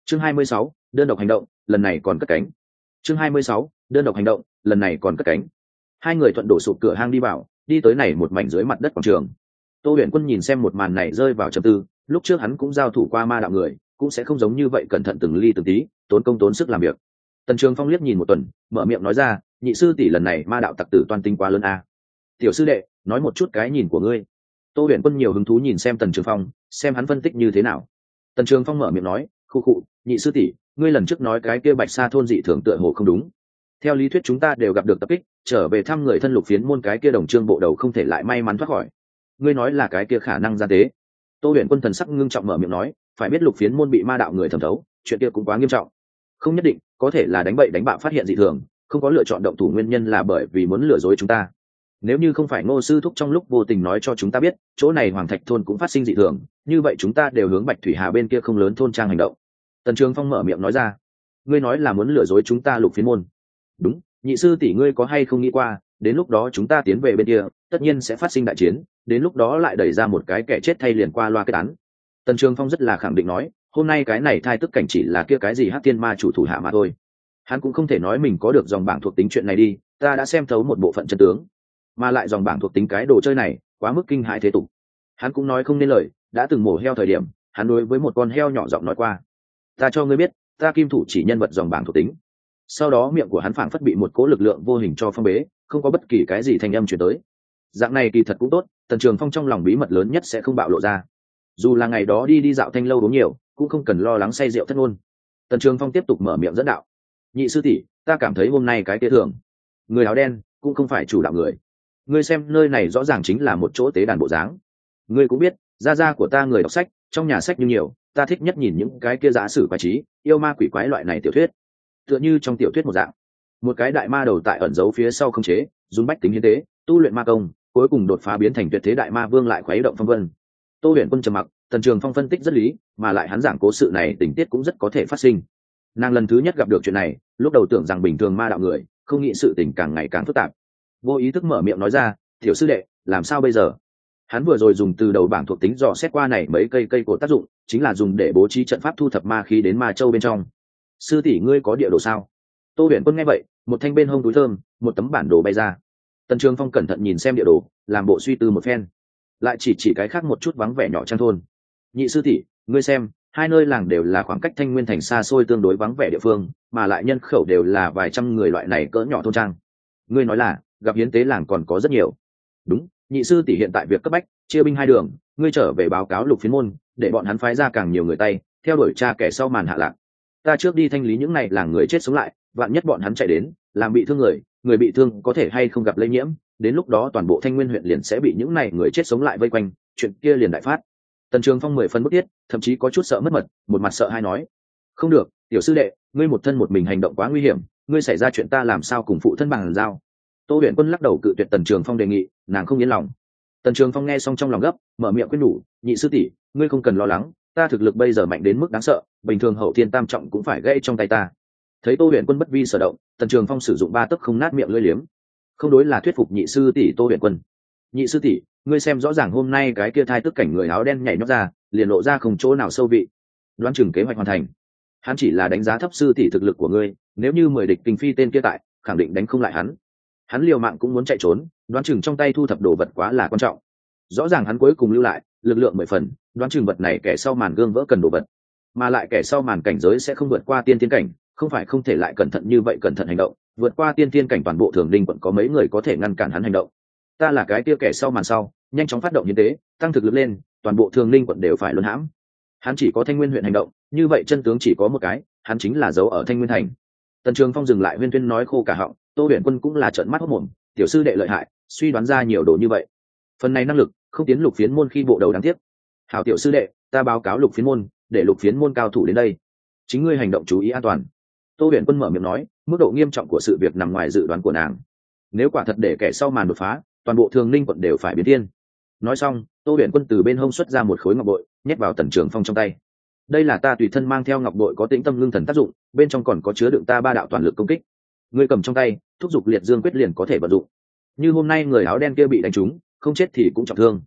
Chương 26, đơn độc hành động, lần này còn cất cánh. Chương 26, đơn độc hành động, lần này còn cất cánh. Hai người thuận đổ sụp cửa hang đi vào, đi tới này một mảnh dưới mặt đất quảng trường. Tô Huyền Quân nhìn xem một màn này rơi vào trầm tư, lúc trước hắn cũng giao thủ qua ma đạo người, cũng sẽ không giống như vậy cẩn thận từng ly từng tí, tốn công tốn sức làm việc. Tần Trường Phong liếc nhìn một tuần, mở miệng nói ra, nhị sư tỷ lần này ma đạo tặc tử toan tinh quá lớn a. Tiểu sư đệ, nói một chút cái nhìn của ngươi. Tô Huyền Quân nhiều hứng thú nhìn xem Tần Trường Phong, xem hắn phân tích như thế nào. Tần Trường Phong mở miệng nói, khu khụ, nhị sư tỷ, ngươi lần trước nói cái kia Bạch Sa thôn dị thường tựa hồ không đúng. Theo lý thuyết chúng ta đều gặp được tập kích, trở về thăm người thân Lục Phiến môn cái kia đồng trương bộ đầu không thể lại may mắn thoát khỏi. Ngươi nói là cái kia khả năng gian tế. Tô Huyền Quân thần sắc ngưng trọng mở miệng nói, phải biết Lục Phiến môn bị ma đạo người thẩm thấu, chuyện kia cũng quá nghiêm trọng. Không nhất định, có thể là đánh bậy đánh bạ phát hiện dị thường, không có lựa chọn động thủ nguyên nhân là bởi vì muốn lừa dối chúng ta. Nếu như không phải Ngô sư thúc trong lúc vô tình nói cho chúng ta biết chỗ này Hoàng Thạch thôn cũng phát sinh dị thường, như vậy chúng ta đều hướng Bạch Thủy Hà bên kia không lớn thôn trang hành động. Tần Trường Phong mở miệng nói ra, ngươi nói là muốn lừa dối chúng ta Lục Phiến môn. Đúng, nhị sư tỷ, ngươi có hay không nghĩ qua, đến lúc đó chúng ta tiến về bên kia, tất nhiên sẽ phát sinh đại chiến, đến lúc đó lại đẩy ra một cái kẻ chết thay liền qua loa kết án. Tần Trường Phong rất là khẳng định nói, hôm nay cái này thai tức cảnh chỉ là kia cái gì Hắc Thiên Ma chủ thủ hạ mà thôi. Hắn cũng không thể nói mình có được dòng bảng thuộc tính chuyện này đi, ta đã xem thấu một bộ phận chân tướng, mà lại dòng bảng thuộc tính cái đồ chơi này quá mức kinh hãi thế tục. Hắn cũng nói không nên lời, đã từng mổ heo thời điểm, hắn đối với một con heo nhỏ giọng nói qua, ta cho ngươi biết, ta kim thủ chỉ nhân vật dòng bảng thuộc tính. Sau đó miệng của hắn phảng phất bị một cỗ lực lượng vô hình cho phong bế, không có bất kỳ cái gì thanh âm truyền tới. Dạng này kỳ thật cũng tốt, Tần Trường Phong trong lòng bí mật lớn nhất sẽ không bạo lộ ra. Dù là ngày đó đi dạo thanh lâu uống nhiều, cũng không cần lo lắng say rượu thất ngôn. Tần Trường Phong tiếp tục mở miệng dẫn đạo, nhị sư tỷ, ta cảm thấy hôm nay cái kia thường người áo đen cũng không phải chủ đạo người. Ngươi xem nơi này rõ ràng chính là một chỗ tế đàn bộ dáng. Ngươi cũng biết, gia của ta người đọc sách, trong nhà sách như nhiều, ta thích nhất nhìn những cái kia giả sử quái trí, yêu ma quỷ quái loại này tiểu thuyết. Tựa như trong tiểu thuyết một dạng, một cái đại ma đầu tại ẩn giấu phía sau không chế, dùng bách tính hiến tế, tu luyện ma công, cuối cùng đột phá biến thành tuyệt thế đại ma vương lại khuấy động phong vân. Tô Huyền Quân trầm mặc, Tần Trường Phong phân tích rất lý, mà lại hắn giảng cố sự này tình tiết cũng rất có thể phát sinh. Nàng lần thứ nhất gặp được chuyện này, lúc đầu tưởng rằng bình thường ma đạo người, không nghĩ sự tình càng ngày càng phức tạp, vô ý thức mở miệng nói ra, tiểu sư đệ, làm sao bây giờ? Hắn vừa rồi dùng từ đầu bảng thuộc tính dò xét qua này mấy cây cột tác dụng, chính là dùng để bố trí trận pháp thu thập ma khí đến ma châu bên trong. Sư tỷ, ngươi có địa đồ sao? Tô Huyền Quân nghe vậy, một thanh bên hông túi thơm, một tấm bản đồ bay ra. Tần Trường Phong cẩn thận nhìn xem địa đồ, làm bộ suy tư một phen, lại chỉ cái khác một chút vắng vẻ nhỏ trang thôn. Nhị sư tỷ, ngươi xem, hai nơi làng đều là khoảng cách Thanh Nguyên thành xa xôi tương đối vắng vẻ địa phương, mà lại nhân khẩu đều là vài trăm người loại này cỡ nhỏ thôn trang. Ngươi nói là gặp hiến tế làng còn có rất nhiều. Đúng, nhị sư tỷ, hiện tại việc cấp bách, chia binh hai đường, ngươi trở về báo cáo Lục Phiến môn, để bọn hắn phái ra càng nhiều người tay, theo đuổi tra kẻ sau màn hạ lạc. Ta trước đi thanh lý những này làng người chết sống lại, vạn nhất bọn hắn chạy đến, làm bị thương người bị thương có thể hay không gặp lây nhiễm, đến lúc đó toàn bộ Thanh Nguyên huyện liền sẽ bị những này người chết sống lại vây quanh, chuyện kia liền đại phát. Tần Trường Phong 10 phân bức thiết, thậm chí có chút sợ mất mật, một mặt sợ hai nói, không được, tiểu sư đệ, ngươi một thân một mình hành động quá nguy hiểm, ngươi xảy ra chuyện ta làm sao cùng phụ thân bằng giao. Tô Huyền Quân lắc đầu cự tuyệt Tần Trường Phong đề nghị, nàng không yên lòng. Tần Trường Phong nghe xong trong lòng gấp, mở miệng khuyên nhủ, nhị sư tỷ, ngươi không cần lo lắng, ta thực lực bây giờ mạnh đến mức đáng sợ, bình thường hậu thiên tam trọng cũng phải gãy trong tay ta. Thấy Tô Huyền Quân bất vi sở động, Tần Trường Phong sử dụng 3 tấc không nát miệng lưỡi liếm, không đối là thuyết phục nhị sư tỷ Tô Huyền Quân. Nhị sư tỷ, ngươi xem rõ ràng hôm nay cái kia thai tức cảnh người áo đen nhảy nhót ra, liền lộ ra không chỗ nào sâu vị. Đoán chừng kế hoạch hoàn thành. Hắn chỉ là đánh giá thấp sư tỷ thực lực của ngươi, nếu như 10 địch kinh phi tên kia tại, khẳng định đánh không lại hắn. Hắn liều mạng cũng muốn chạy trốn, đoán chừng trong tay thu thập đồ vật quá là quan trọng. Rõ ràng hắn cuối cùng lưu lại lực lượng 10 phần, đoán chừng vật này kẻ sau màn gương vỡ cần đồ vật, mà lại kẻ sau màn cảnh giới sẽ không vượt qua tiên thiên cảnh, không phải không thể lại cẩn thận như vậy cẩn thận hành động, vượt qua tiên thiên cảnh toàn bộ thường đình quận có mấy người có thể ngăn cản hắn hành động. Ta là cái kia kẻ sau màn sau, nhanh chóng phát động hiến tế, tăng thực lực lên, toàn bộ thường ninh quận đều phải luân hãm. Hắn chỉ có Thanh Nguyên huyện hành động, như vậy chân tướng chỉ có một cái, hắn chính là giấu ở Thanh Nguyên thành. Tần Trường Phong dừng lại huyên thuyên nói khô cả họng, Tô Huyền Quân cũng là trợn mắt hốt mồm, tiểu sư đệ lợi hại, suy đoán ra nhiều đồ như vậy. Phần này năng lực, không tiến Lục Phiến môn khi bộ đầu đáng tiếc. Hảo tiểu sư đệ, ta báo cáo Lục Phiến môn, để Lục Phiến môn cao thủ đến đây. Chính ngươi hành động chú ý an toàn. Tô Huyền Quân mở miệng nói, mức độ nghiêm trọng của sự việc nằm ngoài dự đoán của nàng. Nếu quả thật để kẻ sau màn đột phá, toàn bộ thường ninh quận đều phải biến thiên. Nói xong, Tô Huyền Quân từ bên hông xuất ra một khối ngọc bội, nhét vào Tần Trường Phong trong tay. Đây là ta tùy thân mang theo ngọc bội có tĩnh tâm ngưng thần tác dụng, bên trong còn có chứa đựng ta 3 đạo toàn lực công kích. Ngươi cầm trong tay, thúc giục liệt dương quyết liền có thể vận dụng. Như hôm nay người áo đen kia bị đánh trúng, không chết thì cũng trọng thương.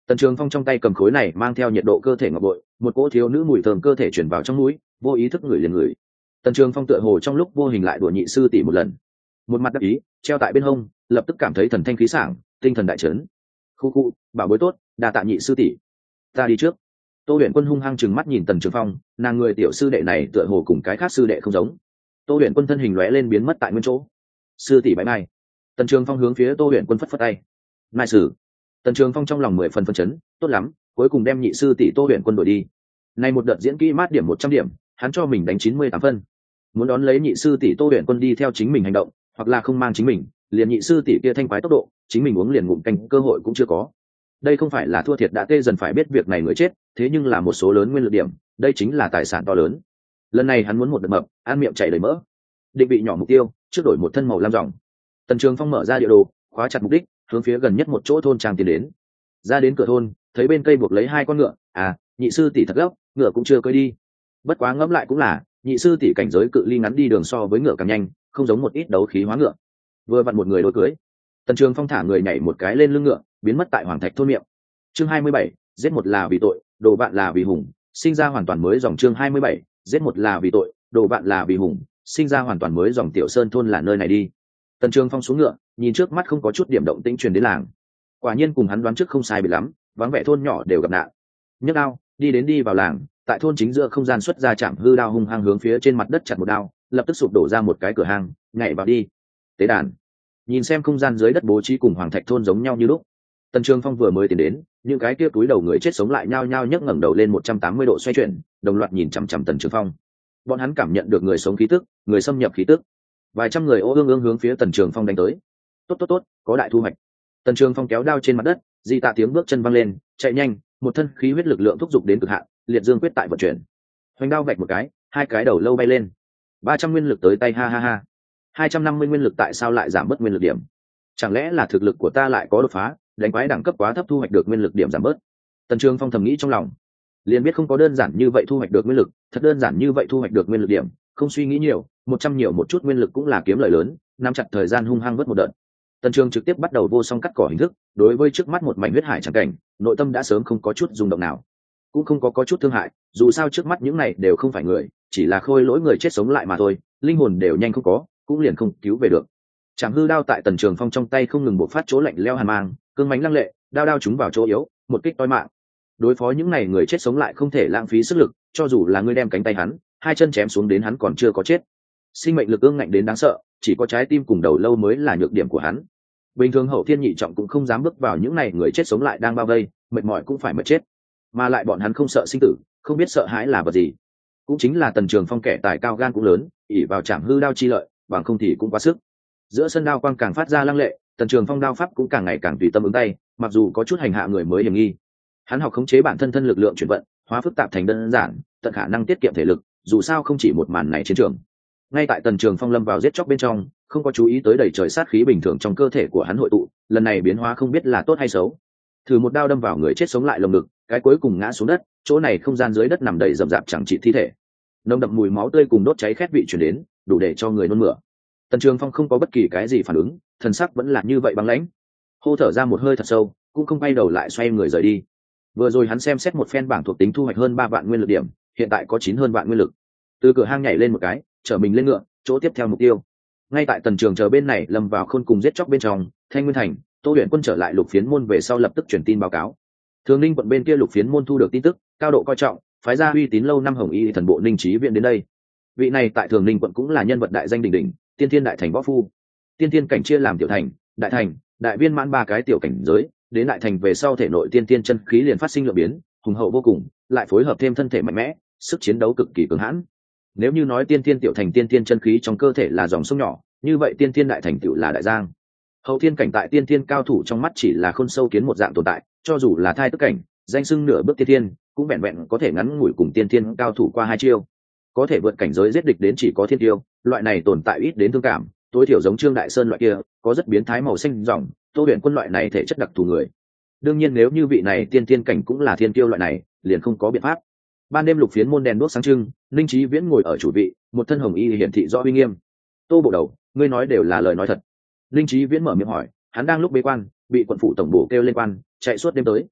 Tần Trường Phong trong tay cầm khối này mang theo nhiệt độ cơ thể ngọc bội, một cỗ thiếu nữ mùi thơm cơ thể truyền vào trong mũi, vô ý thức ngửi liền ngửi. Tần Trường Phong tựa hồ trong lúc vô hình lại đùa nhị sư tỷ một lần, một mặt đắc ý treo tại bên hông, lập tức cảm thấy thần thanh khí sảng, tinh thần đại chấn. Khu khu, bảo bối tốt, đa tạ nhị sư tỷ, ta đi trước. Tô Huyền Quân hung hăng trừng mắt nhìn Tần Trường Phong, nàng người tiểu sư đệ này tựa hồ cùng cái khác sư đệ không giống. Tô Huyền Quân thân hình lóe lên biến mất tại nguyên chỗ. Sư tỷ bye bye. Tần Trường Phong hướng phía Tô Huyền Quân phất phất tay. Mai sử. Tần Trường Phong trong lòng 10 phần phấn chấn, tốt lắm, cuối cùng đem nhị sư tỷ Tô Huyền Quân đổi đi. Nay một đợt diễn kỹ mát điểm 100 điểm, hắn cho mình đánh 98 phân. Muốn đón lấy nhị sư tỷ Tô Huyền Quân đi theo chính mình hành động, hoặc là không mang chính mình, liền nhị sư tỷ kia thanh quái tốc độ, chính mình uống liền ngụm canh cơ hội cũng chưa có. Đây không phải là thua thiệt đã tê dần phải biết việc này người chết, thế nhưng là một số lớn nguyên lực điểm, đây chính là tài sản to lớn. Lần này hắn muốn một đợt mập, ăn miệng chảy đầy mỡ. Định vị nhỏ mục tiêu, trước đổi một thân màu lam ròng. Tần Trường Phong mở ra địa đồ, khóa chặt mục đích, hướng phía gần nhất một chỗ thôn trang tiến đến. Ra đến cửa thôn, thấy bên cây buộc lấy 2 con ngựa, nhị sư tỷ thật gấp, ngựa cũng chưa cưỡi đi. Bất quá ngẫm lại cũng là, nhị sư tỷ cảnh giới cự ly ngắn đi đường so với ngựa càng nhanh, không giống một ít đấu khí hóa ngựa. Vừa vặn một người đôi cưới. Tần Trường Phong thả người nhảy một cái lên lưng ngựa, biến mất tại Hoàng Thạch thôn miệng. Chương 27, giết một là vì tội, đồ bạn là vì hùng, sinh ra hoàn toàn mới dòng. Chương 27, giết một là vì tội, đồ bạn là vì hùng, sinh ra hoàn toàn mới dòng. Tiểu Sơn thôn là nơi này đi. Tần Trường Phong xuống ngựa, nhìn trước mắt không có chút điểm động tĩnh truyền đến làng. Quả nhiên cùng hắn đoán trước không sai biệt lắm, vắng vẻ thôn nhỏ đều gặp nạn. Nhấc đao, đi vào làng, tại thôn chính giữa không gian xuất ra chạm hư đao hung hăng hướng phía trên mặt đất chặt một đao, lập tức sụp đổ ra một cái cửa hang, nhảy vào đi. Tế đàn. Nhìn xem không gian dưới đất bố trí cùng Hoàng Thạch thôn giống nhau như lúc. Tần Trường Phong vừa mới tiến đến, những cái kia túi đầu người chết sống lại nhao nhao nhấc ngẩng đầu lên 180 độ xoay chuyển, đồng loạt nhìn chằm chằm Tần Trường Phong. Bọn hắn cảm nhận được người sống khí tức, người xâm nhập khí tức. Vài trăm người ô ương ương hướng phía Tần Trường Phong đánh tới. Tốt, có đại thu hoạch. Tần Trường Phong kéo đao trên mặt đất, di tạ tiếng bước chân văng lên, chạy nhanh, một thân khí huyết lực lượng thúc giục đến cực hạn, liệt dương quyết tại vận chuyển. Hoành đao vạch một cái, 2 cái đầu lâu bay lên. 300 nguyên lực tới tay, ha ha ha. 250 nguyên lực tại sao lại giảm bớt nguyên lực điểm? Chẳng lẽ là thực lực của ta lại có đột phá, đánh quái đẳng cấp quá thấp thu hoạch được nguyên lực điểm giảm bớt? Tần Trường Phong thầm nghĩ trong lòng, liền biết không có đơn giản như vậy thu hoạch được nguyên lực, thật đơn giản như vậy thu hoạch được nguyên lực điểm, không suy nghĩ nhiều, 100 nhiều một chút nguyên lực cũng là kiếm lợi lớn, nắm chặt thời gian hung hăng vớt một đợt. Tần Trường trực tiếp bắt đầu vô song cắt cỏ hình thức, đối với trước mắt một mảnh huyết hải chẳng cảnh, nội tâm đã sớm không có chút rung động nào, cũng không có chút thương hại, dù sao trước mắt những này đều không phải người, chỉ là khôi lỗi người chết sống lại mà thôi, linh hồn đều nhanh không có, cũng liền không cứu về được. Trảm hư đao tại Tần Trường Phong trong tay không ngừng bộc phát chỗ lạnh lẽo hàn mang, cương mãnh lăng lệ, đao trúng vào chỗ yếu, một kích toi mạng. Đối phó những này người chết sống lại không thể lãng phí sức lực, cho dù là ngươi đem cánh tay hắn, 2 chân chém xuống đến hắn còn chưa có chết. Sinh mệnh lực ương ngạnh đến đáng sợ, chỉ có trái tim cùng đầu lâu mới là nhược điểm của hắn. Bình thường hậu thiên nhị trọng cũng không dám bước vào những này người chết sống lại đang bao vây, mệt mỏi cũng phải mệt chết. Mà lại bọn hắn không sợ sinh tử, không biết sợ hãi là vật gì. Cũng chính là Tần Trường Phong kẻ tài cao gan cũng lớn, ỷ vào Trảm hư đao chi lợi, bằng không thì cũng quá sức. Giữa sân đao quang càng phát ra lăng lệ, Tần Trường Phong đao pháp cũng càng ngày càng tùy tâm ứng tay, mặc dù có chút hành hạ người mới hiểm nghi. Hắn học khống chế bản thân lực lượng chuyển vận, hóa phức tạp thành đơn giản, tận khả năng tiết kiệm thể lực, dù sao không chỉ một màn này chiến trường. Ngay tại Tần Trường Phong lâm vào giết chóc bên trong, không có chú ý tới đầy trời sát khí bình thường trong cơ thể của hắn hội tụ, lần này biến hóa không biết là tốt hay xấu. Thử một đao đâm vào người chết sống lại lồng ngực, cái cuối cùng ngã xuống đất, chỗ này không gian dưới đất nằm đầy rậm rạp chẳng trị thi thể. Nồng đậm mùi máu tươi cùng đốt cháy khét vị truyền đến, đủ để cho người nôn mửa. Tần Trường Phong không có bất kỳ cái gì phản ứng, thần sắc vẫn là như vậy băng lãnh. Hô thở ra một hơi thật sâu, cũng không quay đầu lại xoay người rời đi. Vừa rồi hắn xem xét một phen bảng thuộc tính thu hoạch hơn 3 vạn nguyên lực điểm, hiện tại có 9 hơn vạn nguyên lực. Từ cửa hang nhảy lên một cái, chở mình lên ngựa, chỗ tiếp theo mục tiêu. Ngay tại Tần Trường chờ bên này lâm vào khôn cùng giết chóc bên trong, Thanh Nguyên Thành, Tô Huyền Quân trở lại Lục Phiến môn về sau lập tức truyền tin báo cáo. Thường Ninh quận bên kia Lục Phiến môn thu được tin tức, cao độ coi trọng, phái ra uy tín lâu năm Hồng Y thần bộ Ninh Chí viện đến đây. Vị này tại Thường Ninh quận cũng là nhân vật đại danh đỉnh đỉnh, tiên thiên đại thành võ phu. Tiên thiên cảnh chia làm tiểu thành, đại viên mãn 3 cái tiểu cảnh giới, đến đại thành về sau thể nội tiên thiên chân khí liền phát sinh lượng biến, hùng hậu vô cùng, lại phối hợp thêm thân thể mạnh mẽ, sức chiến đấu cực kỳ cường hãn. Nếu như nói tiên thiên tiểu thành tiên thiên chân khí trong cơ thể là dòng sông nhỏ, như vậy tiên thiên đại thành tựu là đại giang. Hậu thiên cảnh tại tiên thiên cao thủ trong mắt chỉ là khôn sâu kiến một dạng tồn tại, cho dù là thai tức cảnh, danh xưng nửa bước tiên thiên, cũng vẹn vẹn có thể ngắn ngủi cùng tiên thiên cao thủ qua 2 chiêu. Có thể vượt cảnh giới giết địch đến chỉ có thiên tiêu, loại này tồn tại ít đến thương cảm, tối thiểu giống Trương Đại Sơn loại kia, có rất biến thái màu xanh ròng, Tô Huyền Quân loại này thể chất đặc thù người. Đương nhiên nếu như vị này tiên thiên cảnh cũng là thiên tiêu loại này, liền không có biện pháp. Ban đêm Lục Phiến môn đèn đuốc sáng trưng, Ninh Chí Viễn ngồi ở chủ vị, một thân hồng y hiển thị rõ uy nghiêm. Tô bộ đầu, ngươi nói đều là lời nói thật. Ninh Chí Viễn mở miệng hỏi, hắn đang lúc bế quan, bị quận phủ tổng bổ kêu lên quan, chạy suốt đêm tới.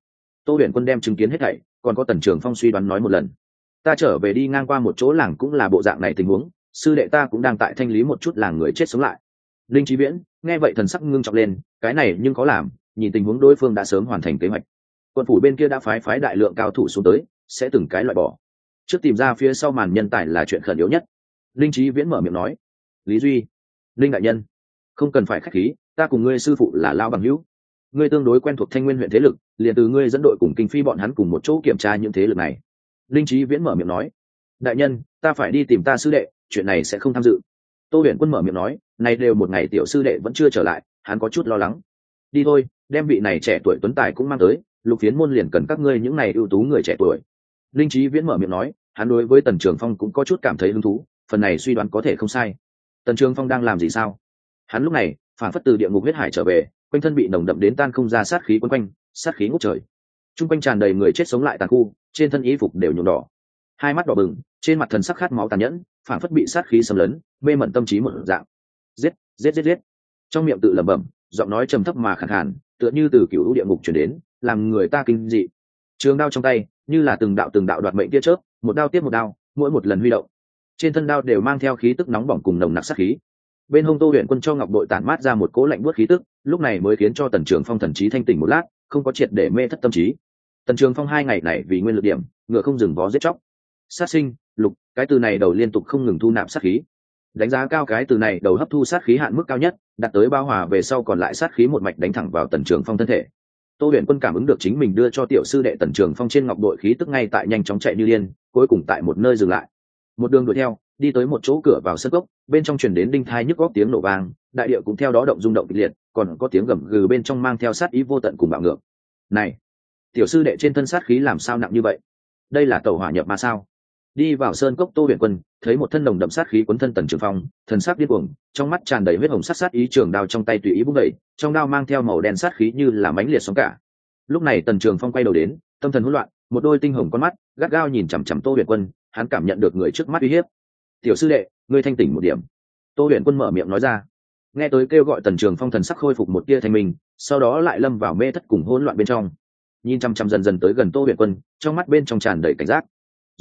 Tô Huyền Quân đem chứng kiến hết thảy, còn có Tần Trường Phong suy đoán nói một lần. Ta trở về đi ngang qua một chỗ làng cũng là bộ dạng này tình huống, sư đệ ta cũng đang tại thanh lý một chút làng người chết sống lại. Linh Chí Viễn nghe vậy thần sắc ngưng trọng lên, cái này nhưng có làm, nhìn tình huống đối phương đã sớm hoàn thành kế hoạch. Quân phủ bên kia đã phái đại lượng cao thủ xuống tới, sẽ từng cái loại bỏ. Trước tìm ra phía sau màn nhân tài là chuyện khẩn yếu nhất. Linh Chí Viễn mở miệng nói. Lý Duy, Linh đại nhân, không cần phải khách khí, ta cùng ngươi sư phụ là lao bằng hữu, ngươi tương đối quen thuộc Thanh Nguyên huyện thế lực, liền từ ngươi dẫn đội cùng kinh phi bọn hắn cùng một chỗ kiểm tra những thế lực này. Linh Chí Viễn mở miệng nói. Đại nhân, ta phải đi tìm ta sư đệ, chuyện này sẽ không tham dự. Tô Huyền Quân mở miệng nói, này đều một ngày tiểu sư đệ vẫn chưa trở lại, hắn có chút lo lắng. Đi thôi, đem vị này trẻ tuổi tuấn tài cũng mang tới, Lục Phiến môn liền cần các ngươi những này ưu tú người trẻ tuổi. Linh Chí Viễn mở miệng nói, hắn đối với Tần Trường Phong cũng có chút cảm thấy hứng thú, phần này suy đoán có thể không sai. Tần Trường Phong đang làm gì sao? Hắn lúc này phản phất từ địa ngục huyết hải trở về, quanh thân bị nồng đậm đến tan không ra sát khí quấn quanh, sát khí ngút trời. Trung quanh tràn đầy người chết sống lại tàn khu, trên thân y phục đều nhuộm đỏ, hai mắt đỏ bừng, trên mặt thần sắc khát máu tàn nhẫn, phản phất bị sát khí xâm lấn, mê mẩn tâm trí một dạng. Giết, giết giết giết. Trong miệng tự lẩm bẩm, giọng nói trầm thấp mà khàn khàn, tựa như từ cựu địa ngục truyền đến, làm người ta kinh dị. Trường đao trong tay, như là từng đạo đoạt mệnh tia chớp, một đao tiếp một đao, mỗi một lần huy động, trên thân đao đều mang theo khí tức nóng bỏng cùng nồng nặc sát khí. Bên hông Tô Huyền Quân cho ngọc bội tản mát ra một cỗ lạnh buốt khí tức, lúc này mới khiến cho Tần Trường Phong thần trí thanh tỉnh một lát, không có triệt để mê thất tâm trí. Tần Trường Phong 2 ngày này vì nguyên lực điểm, ngựa không dừng vó giết chóc. Sát sinh, lục, cái từ này đầu liên tục không ngừng thu nạp sát khí. Đánh giá cao cái từ này đầu hấp thu sát khí hạn mức cao nhất, đạt tới bao hòa về sau còn lại sát khí một mạch đánh thẳng vào Tần Trường Phong thân thể. Tô Huyền Quân cảm ứng được chính mình đưa cho tiểu sư đệ Tần Trường Phong trên ngọc bội khí tức ngay tại nhanh chóng chạy như điên, cuối cùng tại một nơi dừng lại. Một đường đuổi theo, đi tới một chỗ cửa vào sân cốc, bên trong truyền đến đinh thai nhức góc tiếng nổ vang, đại địa cũng theo đó động rung động kịch liệt, còn có tiếng gầm gừ bên trong mang theo sát ý vô tận cùng bạo ngược. Này, tiểu sư đệ trên thân sát khí làm sao nặng như vậy? Đây là tẩu hỏa nhập ma sao? Đi vào sơn cốc, Tô Huyền Quân thấy một thân nồng đậm sát khí quấn thân Tần Trường Phong, thần sắc điên cuồng, trong mắt tràn đầy huyết hồng sát ý, trường đao trong tay tùy ý vung đẩy, trong đao mang theo màu đen sát khí như là mãnh liệt sóng cả. Lúc này Tần Trường Phong quay đầu đến, tâm thần hỗn loạn, một đôi tinh hồng con mắt gắt gao nhìn chằm chằm Tô Huyền Quân, hắn cảm nhận được người trước mắt uy hiếp. Tiểu sư đệ, ngươi thanh tỉnh một điểm. Tô Huyền Quân mở miệng nói ra. Nghe tới kêu gọi, Tần Trường Phong thần sắc khôi phục một tia thanh minh, sau đó lại lâm vào mê thất cùng hỗn loạn bên trong. Nhìn chăm chăm dần dần tới gần Tô Huyền Quân, trong mắt bên trong tràn đầy cảnh giác.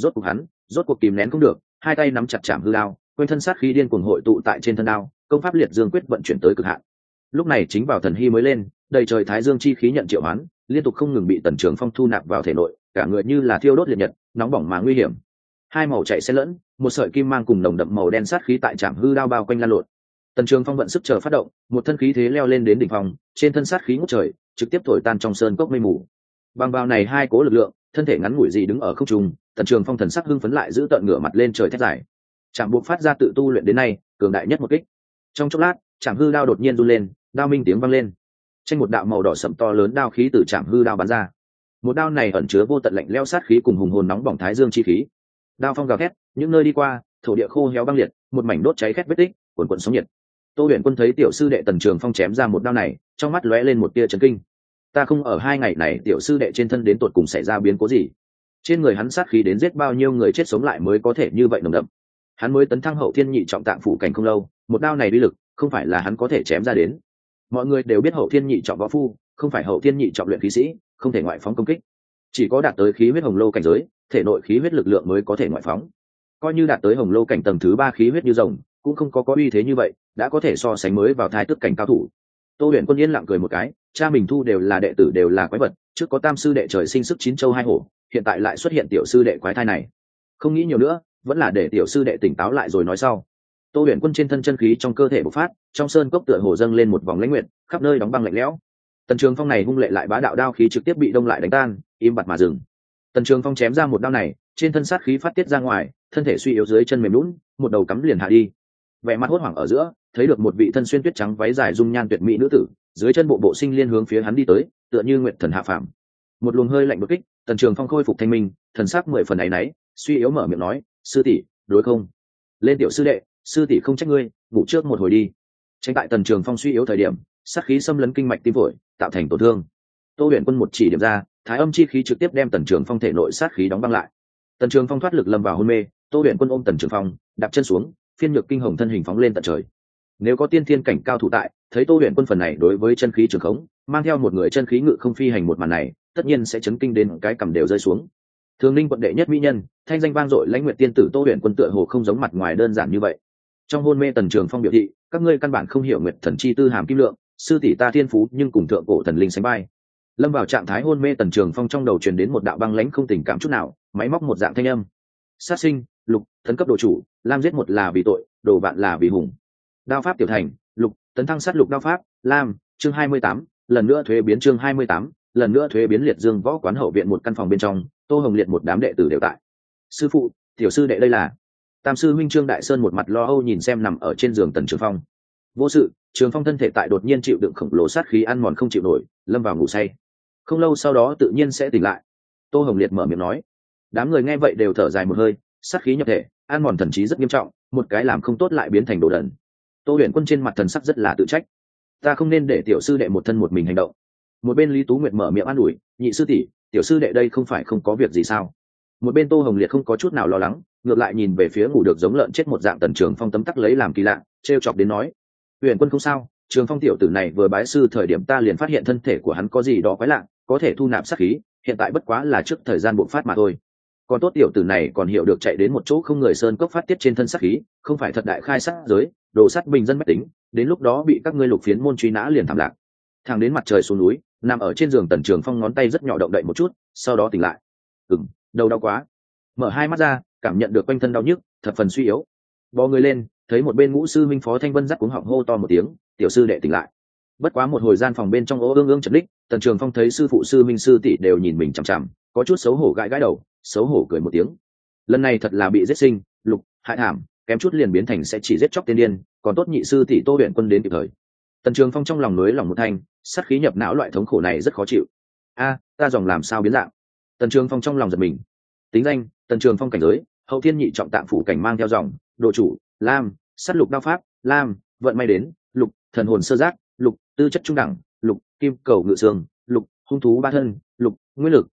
Rốt cuộc kìm nén không được, hai tay nắm chặt chạm hư đao, quanh thân sát khí điên cuồng hội tụ tại trên thân đao, công pháp liệt dương quyết vận chuyển tới cực hạn. Lúc này chính vào thần hy mới lên, đầy trời thái dương chi khí nhận triệu hoán, liên tục không ngừng bị Tần Trường Phong thu nạp vào thể nội, cả người như là thiêu đốt liệt nhật, nóng bỏng mà nguy hiểm. Hai màu chạy xen lẫn, một sợi kim mang cùng nồng đậm màu đen sát khí tại trạm hư đao bao quanh lan lộn. Tần Trường Phong vận sức chờ phát động, một thân khí thế leo lên đến đỉnh phong, trên thân sát khí ngút trời, trực tiếp thổi tan trong sơn cốc mây mù. Bằng vào này hai cố lực lượng, thân thể ngắn ngủi gì đứng ở không trung, Tần Trường Phong thần sắc hưng phấn lại giữ tận ngửa mặt lên trời thét dài. Trạm buộc phát ra tự tu luyện đến nay, cường đại nhất một kích. Trong chốc lát, trạm hư đao đột nhiên run lên, đao minh tiếng vang lên. Trên một đạo màu đỏ sẫm to lớn đao khí từ trạm hư đao bắn ra. Một đao này ẩn chứa vô tận lạnh lẽo sát khí cùng hùng hồn nóng bỏng thái dương chi khí. Đao phong gào thét, những nơi đi qua, thổ địa khô héo băng liệt, một mảnh đốt cháy khét vết tích, cuồn cuộn sóng nhiệt. Tô Huyền Quân thấy tiểu sư đệ Tần Trường Phong chém ra một đao này, trong mắt lóe lên một tia chấn kinh. Ta không ở 2 ngày này tiểu sư đệ trên thân đến tột cùng xảy ra biến cố gì? Trên người hắn sát khí đến giết bao nhiêu người chết sống lại mới có thể như vậy nồng đậm? Hắn mới tấn thăng hậu thiên nhị trọng tạng phủ cảnh không lâu, một đao này uy lực, không phải là hắn có thể chém ra đến. Mọi người đều biết hậu thiên nhị trọng võ phu, không phải hậu thiên nhị trọng luyện khí sĩ, không thể ngoại phóng công kích. Chỉ có đạt tới khí huyết hồng lô cảnh giới, thể nội khí huyết lực lượng mới có thể ngoại phóng. Coi như đạt tới hồng lô cảnh tầng thứ 3 khí huyết như rồng, cũng không có uy thế như vậy, đã có thể so sánh mới vào thai tức cảnh cao thủ. Tô Huyền Quân yên lặng cười một cái, cha mình thu đều là đệ tử đều là quái vật, trước có tam sư đệ trời sinh sức 9 châu 2 hổ, hiện tại lại xuất hiện tiểu sư đệ quái thai này. Không nghĩ nhiều nữa, vẫn là để tiểu sư đệ tỉnh táo lại rồi nói sau. Tô Huyền Quân trên thân chân khí trong cơ thể bộc phát, trong sơn cốc tựa hồ dâng lên một vòng lãnh nguyệt, khắp nơi đóng băng lạnh lẽo. Tần Trường Phong này hung lệ lại bá đạo đao khí trực tiếp bị đông lại đánh tan, im bặt mà dừng. Tần Trường Phong chém ra một đao này, trên thân sát khí phát tiết ra ngoài, thân thể suy yếu dưới chân mềm lún, một đầu cắm liền hạ đi. Vẻ mặt hốt hoảng ở giữa, thấy được một vị thân xuyên tuyết trắng váy dài dung nhan tuyệt mỹ nữ tử, dưới chân bộ sinh liên hướng phía hắn đi tới, tựa như nguyệt thần hạ phàm. Một luồng hơi lạnh bực kích, Tần Trường Phong khôi phục thanh minh, thần sắc 10 phần áy náy, suy yếu mở miệng nói, sư tỷ, đối không? Lên tiểu sư đệ, sư tỷ không trách ngươi, ngủ trước một hồi đi. Tránh tại Tần Trường Phong suy yếu thời điểm, sát khí xâm lấn kinh mạch tim phổi, tạo thành tổn thương. Tô Huyền Quân một chỉ điểm ra, thái âm chi khí trực tiếp đem Tần Trường Phong thể nội sát khí đóng băng lại. Tần Trường Phong thoát lực lâm vào hôn mê, Tô Huyền Quân ôm Tần Trường Phong, đạp chân xuống, phiên nhược kinh hồng thân hình phóng lên tận trời. Nếu có tiên thiên cảnh cao thủ tại, thấy Tô Huyền Quân phần này đối với chân khí trường khống, mang theo một người chân khí ngự không phi hành một màn này, tất nhiên sẽ chấn kinh đến cái cầm đều rơi xuống. Thường Ninh quận đệ nhất mỹ nhân, thanh danh vang dội lãnh nguyện tiên tử Tô Huyền Quân tựa hồ không giống mặt ngoài đơn giản như vậy. Trong hôn mê Tần Trường Phong biểu thị, các ngươi căn bản không hiểu nguyệt thần chi tư hàm kim lượng, sư tỷ ta thiên phú nhưng cùng thượng cổ thần linh sánh vai. Lâm vào trạng thái hôn mê Tần Trường Phong trong đầu truyền đến một đạo băng lãnh không tình cảm chút nào, máy móc một dạng thanh âm. Sát sinh, lục, tấn cấp đồ chủ, lam giết một là vì tội, đồ vạn là vì hùng. Đao pháp tiểu thành, lục, tấn thăng sát lục đao pháp, lam, chương 28, lần nữa thuế biến chương 28, lần nữa thuế biến liệt dương võ quán hậu viện một căn phòng bên trong, Tô Hồng Liệt một đám đệ tử đều tại. Sư phụ, tiểu sư đệ đây là. Tam sư huynh Trương Đại Sơn một mặt lo âu nhìn xem nằm ở trên giường Tần Trường Phong. Vô sự, Trường Phong thân thể tại đột nhiên chịu đựng khổng lồ sát khí ăn mòn không chịu nổi, lâm vào ngủ say. Không lâu sau đó tự nhiên sẽ tỉnh lại. Tô Hồng Liệt mở miệng nói. Đám người nghe vậy đều thở dài một hơi, sát khí nhập thể, ăn mòn thần trí rất nghiêm trọng, một cái làm không tốt lại biến thành đồ đần. Tô Huyền Quân trên mặt thần sắc rất là tự trách. Ta không nên để tiểu sư đệ một thân một mình hành động. Một bên Lý Tú Nguyệt mở miệng an ủi, nhị sư tỷ, tiểu sư đệ đây không phải không có việc gì sao? Một bên Tô Hồng Liệt không có chút nào lo lắng, ngược lại nhìn về phía ngủ được giống lợn chết một dạng Tần Trường Phong tấm tắc lấy làm kỳ lạ, trêu chọc đến nói: Huyền Quân không sao, Trường Phong tiểu tử này vừa bái sư thời điểm ta liền phát hiện thân thể của hắn có gì đó quái lạ, có thể thu nạp sát khí, hiện tại bất quá là trước thời gian bộc phát mà thôi. Còn tốt tiểu tử này còn hiểu được chạy đến một chỗ không người sơn cốc phát tiết trên thân sát khí, không phải thật đại khai sát giới, đồ sát bình dân bách tính, đến lúc đó bị các ngươi lục phiến môn truy nã liền thảm lạc. Thẳng đến mặt trời xuống núi, nằm ở trên giường Tần Trường Phong ngón tay rất nhỏ động đậy một chút, sau đó tỉnh lại. Đầu đau quá. Mở hai mắt ra, cảm nhận được quanh thân đau nhức, thập phần suy yếu. Bò người lên, thấy một bên ngũ sư minh Phó Thanh Vân dắt cuống họng hô to một tiếng, tiểu sư đệ tỉnh lại. Bất quá một hồi gian phòng bên trong ố ương ương chật ních, Tần Trường Phong thấy sư phụ sư minh sư tỷ đều nhìn mình chằm chằm, có chút xấu hổ gãi gãi đầu, xấu hổ cười một tiếng. Lần này thật là bị giết sinh, lục, hại thảm, kém chút liền biến thành sẽ chỉ giết chóc tiên điên, còn tốt nhị sư tỷ Tô Huyền Quân đến kịp thời. Tần Trường Phong trong lòng nới lòng một thanh, sát khí nhập não loại thống khổ này rất khó chịu. Ta dòng làm sao biến dạng? Tần Trường Phong trong lòng giật mình. Tính danh: Tần Trường Phong cảnh giới: hậu thiên nhị trọng tạng phủ cảnh mang theo dòng, độ chủ: lam, sát lục đao pháp, lam, vận may đến, lục, thần hồn sơ giác, lục, tư chất trung đẳng, lục, kim cầu ngự xương, lục, hung thú ba thân, lục, nguyên lực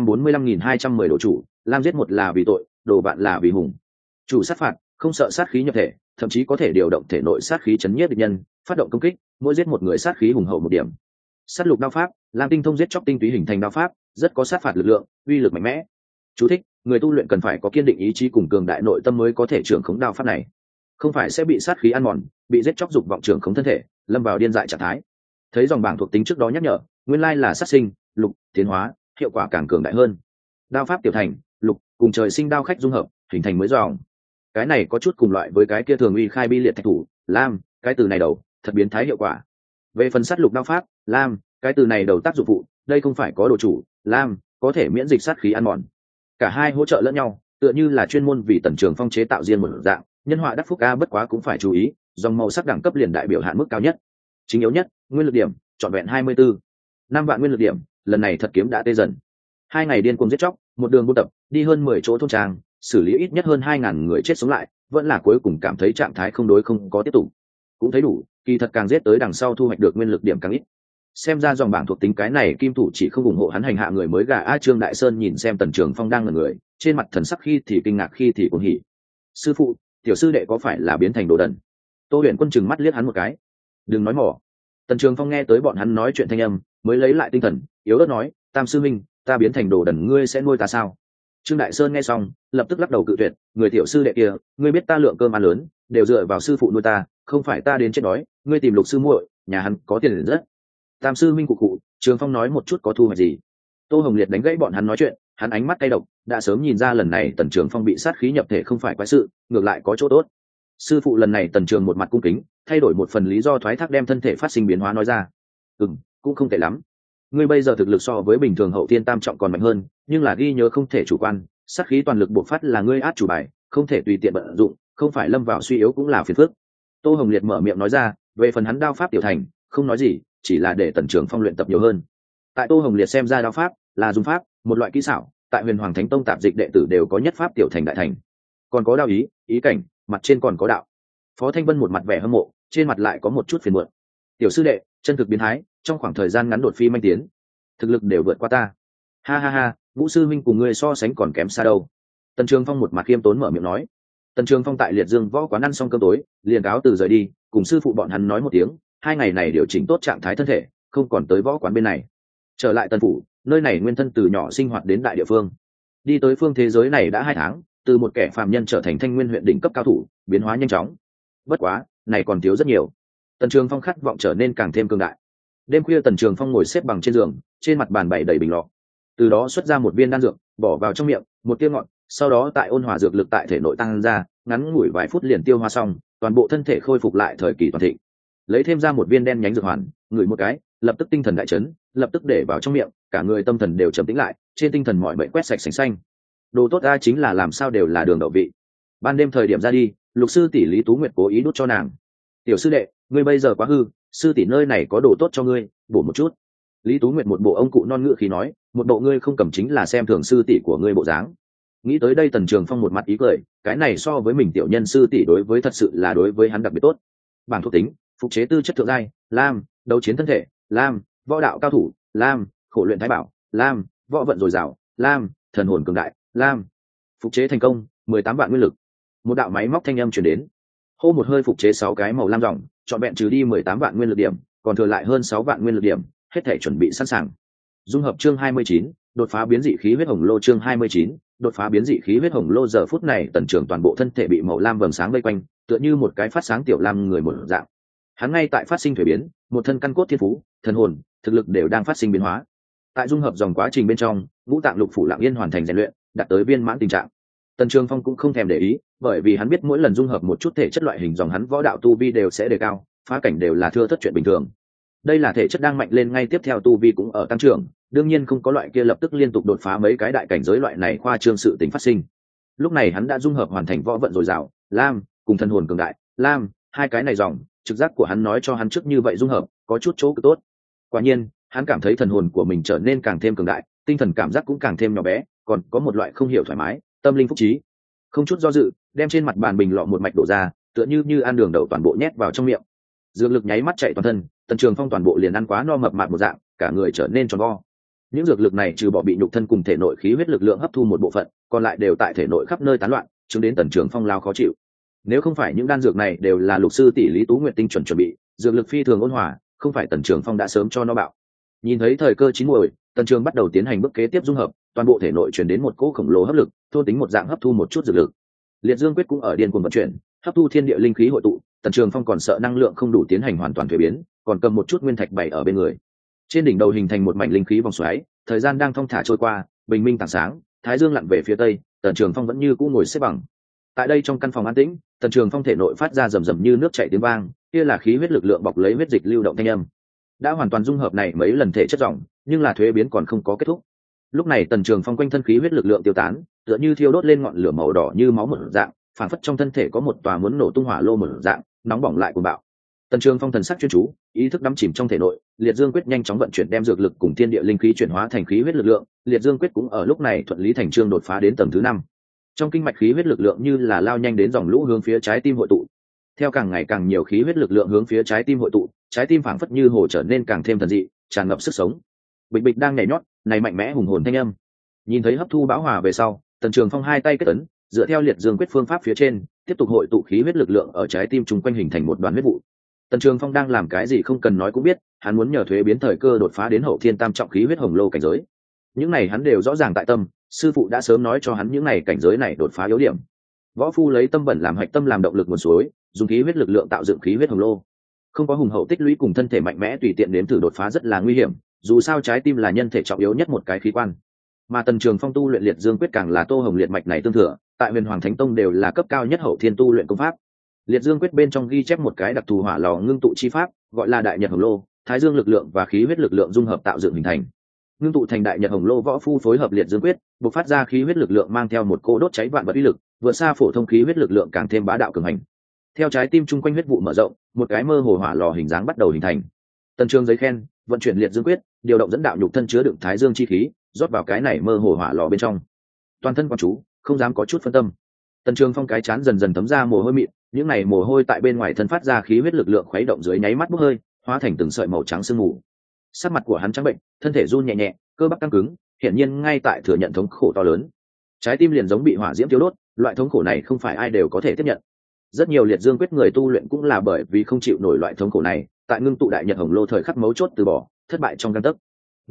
245.210 độ chủ, lam giết một là vì tội, đồ vạn là vì hùng. Chủ sát phạt, không sợ sát khí nhập thể, thậm chí có thể điều động thể nội sát khí chấn nhiếp địch nhân, phát động công kích, mỗi giết một người sát khí hùng hậu một điểm. Sát lục đao pháp, lam tinh thông giết chóc tinh túy hình thành đao pháp, rất có sát phạt lực lượng, uy lực mạnh mẽ. Chú thích: người tu luyện cần phải có kiên định ý chí cùng cường đại nội tâm mới có thể trưởng khống đao pháp này, không phải sẽ bị sát khí ăn mòn, bị giết chóc dục vọng trưởng khống thân thể, lâm vào điên dại trạng thái. Thấy dòng bảng thuộc tính trước đó nhắc nhở, nguyên lai là sát sinh, lục, tiến hóa, hiệu quả càng cường đại hơn. Đao pháp tiểu thành, lục, cùng trời sinh đao khách dung hợp, hình thành mới dòng. Cái này có chút cùng loại với cái kia thường uy khai bi liệt thạch thủ, lam, cái từ này đầu, thật biến thái hiệu quả. Về phần sát lục đao pháp, lam, cái từ này đầu tác dụng phụ, đây không phải có đồ chủ, lam, có thể miễn dịch sát khí ăn mòn. Cả hai hỗ trợ lẫn nhau, tựa như là chuyên môn vì Tần Trường Phong chế tạo riêng một dạng, nhân họa đắc phúc a. Bất quá cũng phải chú ý, dòng màu sắc đẳng cấp liền đại biểu hạn mức cao nhất. Chính yếu nhất, nguyên lực điểm, trọn vẹn 24. 5 vạn nguyên lực điểm, lần này thật kiếm đã tê dần. 2 ngày điên cuồng giết chóc, một đường buôn tập, đi hơn 10 chỗ thôn trang, xử lý ít nhất hơn 2.000 người chết sống lại, vẫn là cuối cùng cảm thấy trạng thái không đối không có tiếp tục. Cũng thấy đủ, kỳ thật càng giết tới đằng sau thu hoạch được nguyên lực điểm càng ít. Xem ra dòng bảng thuộc tính cái này kim thủ chỉ không ủng hộ hắn hành hạ người mới gà a. Trương Đại Sơn nhìn xem Tần Trường Phong đang ngẩn người, trên mặt thần sắc khi thì kinh ngạc khi thì cuồng hỉ. Sư phụ, tiểu sư đệ có phải là biến thành đồ đần? Tô Huyền Quân chừng mắt liếc hắn một cái. Đừng nói mỏ. Tần Trường Phong nghe tới bọn hắn nói chuyện thanh âm, mới lấy lại tinh thần, yếu ớt nói: Tam sư minh, ta biến thành đồ đần ngươi sẽ nuôi ta sao? Trương Đại Sơn nghe xong, lập tức lắc đầu cự tuyệt: người tiểu sư đệ kia, ngươi biết ta lượng cơm ăn lớn, đều dựa vào sư phụ nuôi ta, không phải ta đến chết đói, ngươi tìm Lục sư muội, nhà hắn có tiền liền rất. Tam sư minh cụ cụ, Trường Phong nói một chút có thu hoạch gì? Tô Hồng Liệt đánh gãy bọn hắn nói chuyện, hắn ánh mắt cay độc, đã sớm nhìn ra lần này Tần Trường Phong bị sát khí nhập thể không phải quái sự, ngược lại có chỗ tốt. Sư phụ lần này Tần Trường một mặt cung kính, thay đổi một phần lý do thoái thác đem thân thể phát sinh biến hóa nói ra. Cũng không tệ lắm. Ngươi bây giờ thực lực so với bình thường hậu thiên tam trọng còn mạnh hơn, nhưng là ghi nhớ không thể chủ quan, sát khí toàn lực bộc phát là ngươi át chủ bài, không thể tùy tiện vận dụng, không phải lâm vào suy yếu cũng là phiền phức. Tô Hồng Liệt mở miệng nói ra, về phần hắn đao pháp tiểu thành, không nói gì, chỉ là để Tần Trường Phong luyện tập nhiều hơn. Tại Tô Hồng Liệt xem ra đao pháp là dùng pháp, một loại kỹ xảo, tại Huyền Hoàng Thánh Tông tạp dịch đệ tử đều có nhất pháp tiểu thành đại thành. Còn có đao ý, ý cảnh, mặt trên còn có đạo. Phó Thanh Vân một mặt vẻ hâm mộ, trên mặt lại có một chút phiền muộn. Tiểu sư đệ, chân thực biến thái, trong khoảng thời gian ngắn đột phi manh tiến, thực lực đều vượt qua ta. Ha ha ha, Vũ sư minh cùng ngươi so sánh còn kém xa đâu. Tần Trường Phong một mặt khiêm tốn mở miệng nói. Tần Trường Phong tại Liệt Dương võ quán ăn xong cơm tối, liền cáo từ rời đi, cùng sư phụ bọn hắn nói một tiếng, 2 ngày này điều chỉnh tốt trạng thái thân thể, không còn tới võ quán bên này. Trở lại Tần phủ, nơi này nguyên thân từ nhỏ sinh hoạt đến đại địa phương, đi tới phương thế giới này đã 2 tháng, từ một kẻ phàm nhân trở thành Thanh Nguyên huyện đỉnh cấp cao thủ, biến hóa nhanh chóng. Bất quá này còn thiếu rất nhiều. Tần Trường Phong khát vọng trở nên càng thêm cường đại. Đêm khuya Tần Trường Phong ngồi xếp bằng trên giường, trên mặt bàn bày đầy bình lọ, từ đó xuất ra một viên đan dược, bỏ vào trong miệng, một tia ngọt, sau đó tại ôn hòa dược lực tại thể nội tăng ra, ngắn ngủi vài phút liền tiêu hóa xong, toàn bộ thân thể khôi phục lại thời kỳ toàn thịnh. Lấy thêm ra một viên đen nhánh dược hoàn, ngửi một cái, lập tức tinh thần đại chấn, lập tức để vào trong miệng, cả người tâm thần đều trầm tĩnh lại, trên tinh thần mọi bệnh quét sạch sành xanh. Đồ tốt ra chính là làm sao đều là đường đậu vị. Ban đêm thời điểm ra đi, Lục sư tỷ Lý Tú Nguyệt cố ý đút cho nàng. "Tiểu sư đệ, ngươi bây giờ quá hư, sư tỷ nơi này có đồ tốt cho ngươi, bổ một chút." Lý Tú Nguyệt một bộ ông cụ non ngựa khí nói, một bộ ngươi không cầm chính là xem thường sư tỷ của ngươi bộ dáng. Nghĩ tới đây Tần Trường Phong một mặt ý cười, cái này so với mình tiểu nhân sư tỷ đối với thật sự là đối với hắn đặc biệt tốt. Bảng thuộc tính, phục chế tư chất thượng giai, lam, đấu chiến thân thể, lam, võ đạo cao thủ, lam, khổ luyện thái bảo, lam, võ vận dồi dào, lam, thần hồn cường đại, lam. Phục chế thành công, 18 vạn nguyên lực. Một đạo máy móc thanh âm truyền đến. Hô một hơi phục chế 6 cái màu lam ròng, chọn vẹn trừ đi 18 vạn nguyên lực điểm, còn thừa lại hơn 6 vạn nguyên lực điểm, hết thể chuẩn bị sẵn sàng. Dung hợp chương 29, đột phá biến dị khí huyết hồng lô chương 29, đột phá biến dị khí huyết hồng lô. Giờ phút này Tần Trường toàn bộ thân thể bị màu lam vầng sáng vây quanh, tựa như một cái phát sáng tiểu lam người một dạng. Hắn ngay tại phát sinh thủy biến, một thân căn cốt thiên phú, thần hồn, thực lực đều đang phát sinh biến hóa. Tại dung hợp dòng quá trình bên trong, ngũ tạng lục phủ lặng yên hoàn thành rèn luyện, đạt tới viên mãn tình trạng. Tần Trường Phong cũng không thèm để ý, bởi vì hắn biết mỗi lần dung hợp một chút thể chất loại hình dòng hắn võ đạo tu vi đều sẽ đề cao, phá cảnh đều là thưa thất chuyện bình thường. Đây là thể chất đang mạnh lên, ngay tiếp theo tu vi cũng ở tăng trưởng, đương nhiên không có loại kia lập tức liên tục đột phá mấy cái đại cảnh giới loại này khoa trương sự tình phát sinh. Lúc này hắn đã dung hợp hoàn thành võ vận dồi dào, lam, cùng thần hồn cường đại, lam, hai cái này dòng, trực giác của hắn nói cho hắn trước như vậy dung hợp, có chút chỗ cực tốt. Quả nhiên, hắn cảm thấy thần hồn của mình trở nên càng thêm cường đại, tinh thần cảm giác cũng càng thêm nhỏ bé, còn có một loại không hiểu thoải mái, tâm linh phúc trí. Không chút do dự, đem trên mặt bàn bình lọ một mạch đổ ra, tựa như ăn đường đậu toàn bộ nhét vào trong miệng. Dược lực nháy mắt chạy toàn thân, Tần Trường Phong toàn bộ liền ăn quá no mập mạp một dạng, cả người trở nên tròn vo. Những dược lực này trừ bỏ bị nhục thân cùng thể nội khí huyết lực lượng hấp thu một bộ phận, còn lại đều tại thể nội khắp nơi tán loạn, chứng đến Tần Trường Phong lao khó chịu. Nếu không phải những đan dược này đều là Lục sư tỷ Lý Tú Nguyệt tinh chuẩn bị, dược lực phi thường ôn hòa, không phải Tần Trường Phong đã sớm cho nó bạo. Nhìn thấy thời cơ chín muồi, Tần Trường bắt đầu tiến hành bước kế tiếp dung hợp, toàn bộ thể nội truyền đến một cỗ khổng lồ hấp lực, thôn tính một dạng hấp thu một chút dược lực. Liệt Dương quyết cũng ở điên cuồng vận chuyển, hấp thu thiên địa linh khí hội tụ. Tần Trường Phong còn sợ năng lượng không đủ tiến hành hoàn toàn thuế biến, còn cầm một chút nguyên thạch bày ở bên người. Trên đỉnh đầu hình thành một mảnh linh khí vòng xoáy, thời gian đang thong thả trôi qua, bình minh tảng sáng, thái dương lặn về phía tây, Tần Trường Phong vẫn như cũ ngồi xếp bằng. Tại đây trong căn phòng an tĩnh, Tần Trường Phong thể nội phát ra rầm rầm như nước chảy tiếng vang, kia là khí huyết lực lượng bọc lấy huyết dịch lưu động thanh âm. Đã hoàn toàn dung hợp này mấy lần thể chất ròng, nhưng là thuế biến còn không có kết thúc. Lúc này Tần Trường Phong quanh thân khí huyết lực lượng tiêu tán, tựa như thiêu đốt lên ngọn lửa màu đỏ như máu một dạng, phản phất trong thân thể có một tòa muốn nổ tung hỏa lô một dạng, nóng bỏng lại cuồng bạo. Tần Trường Phong thần sắc chuyên chú, ý thức đắm chìm trong thể nội, Liệt Dương quyết nhanh chóng vận chuyển đem dược lực cùng thiên địa linh khí chuyển hóa thành khí huyết lực lượng, Liệt Dương quyết cũng ở lúc này thuận lý thành chương đột phá đến tầng thứ 5. Trong kinh mạch khí huyết lực lượng như là lao nhanh đến dòng lũ hướng phía trái tim hội tụ. Theo càng ngày càng nhiều khí huyết lực lượng hướng phía trái tim hội tụ, trái tim phảng phất như hồ trở nên càng thêm thần dị, tràn ngập sức sống. Bịch bịch đang nhảy nhót, này mạnh mẽ hùng hồn thanh âm. Nhìn thấy hấp thu bão hòa về sau, Tần Trường Phong hai tay kết ấn, dựa theo Liệt Dương quyết phương pháp phía trên, tiếp tục hội tụ khí huyết lực lượng ở trái tim chung quanh hình thành một đoàn huyết vụ. Tần Trường Phong đang làm cái gì không cần nói cũng biết, hắn muốn nhờ thuế biến thời cơ đột phá đến hậu thiên tam trọng khí huyết hồng lô cảnh giới. Những này hắn đều rõ ràng tại tâm, sư phụ đã sớm nói cho hắn những này cảnh giới này đột phá yếu điểm. Võ phu lấy tâm bẩn làm hạch tâm làm động lực nguồn suối, dùng khí huyết lực lượng tạo dựng khí huyết hồng lô. Không có hùng hậu tích lũy cùng thân thể mạnh mẽ tùy tiện đến thử đột phá rất là nguy hiểm, dù sao trái tim là nhân thể trọng yếu nhất một cái khí quan. Mà Tần Trường Phong tu luyện Liệt Dương quyết càng là Tô Hồng liệt mạch này tương thừa, tại Huyền Hoàng Thánh Tông đều là cấp cao nhất hậu thiên tu luyện công pháp. Liệt Dương quyết bên trong ghi chép một cái đặc thù hỏa lò ngưng tụ chi pháp, gọi là Đại Nhật Hồng Lô, Thái Dương lực lượng và khí huyết lực lượng dung hợp tạo dựng hình thành. Ngưng tụ thành Đại Nhật Hồng Lô, võ phu phối hợp Liệt Dương quyết, bộc phát ra khí huyết lực lượng mang theo một cỗ đốt cháy vạn vật uy lực, vượt xa phổ thông khí huyết lực lượng càng thêm bá đạo cường hành. Theo trái tim chung quanh huyết vụ mở rộng, một cái mơ hồ hỏa lò hình dáng bắt đầu hình thành. Tần Trường giấy khen, vận chuyển Liệt Dương quyết, điều động dẫn đạo nhục thân chứa đựng Thái Dương chi khí, rót vào cái này mơ hồ hỏa lò bên trong. Toàn thân quan chú, không dám có chút phân tâm. Tần Trường Phong cái chán dần dần thấm ra mồ hôi mịn, những này mồ hôi tại bên ngoài thân phát ra khí huyết lực lượng khuấy động dưới nháy mắt bốc hơi, hóa thành từng sợi màu trắng sương mù. Sắc mặt của hắn trắng bệnh, thân thể run nhẹ nhẹ, cơ bắp căng cứng, hiển nhiên ngay tại thừa nhận thống khổ to lớn. Trái tim liền giống bị hỏa diễm thiêu đốt, loại thống khổ này không phải ai đều có thể tiếp nhận. Rất nhiều Liệt Dương quyết người tu luyện cũng là bởi vì không chịu nổi loại thống khổ này, tại ngưng tụ Đại Nhật Hồng Lô thời khắc mấu chốt từ bỏ, thất bại trong gang tấc.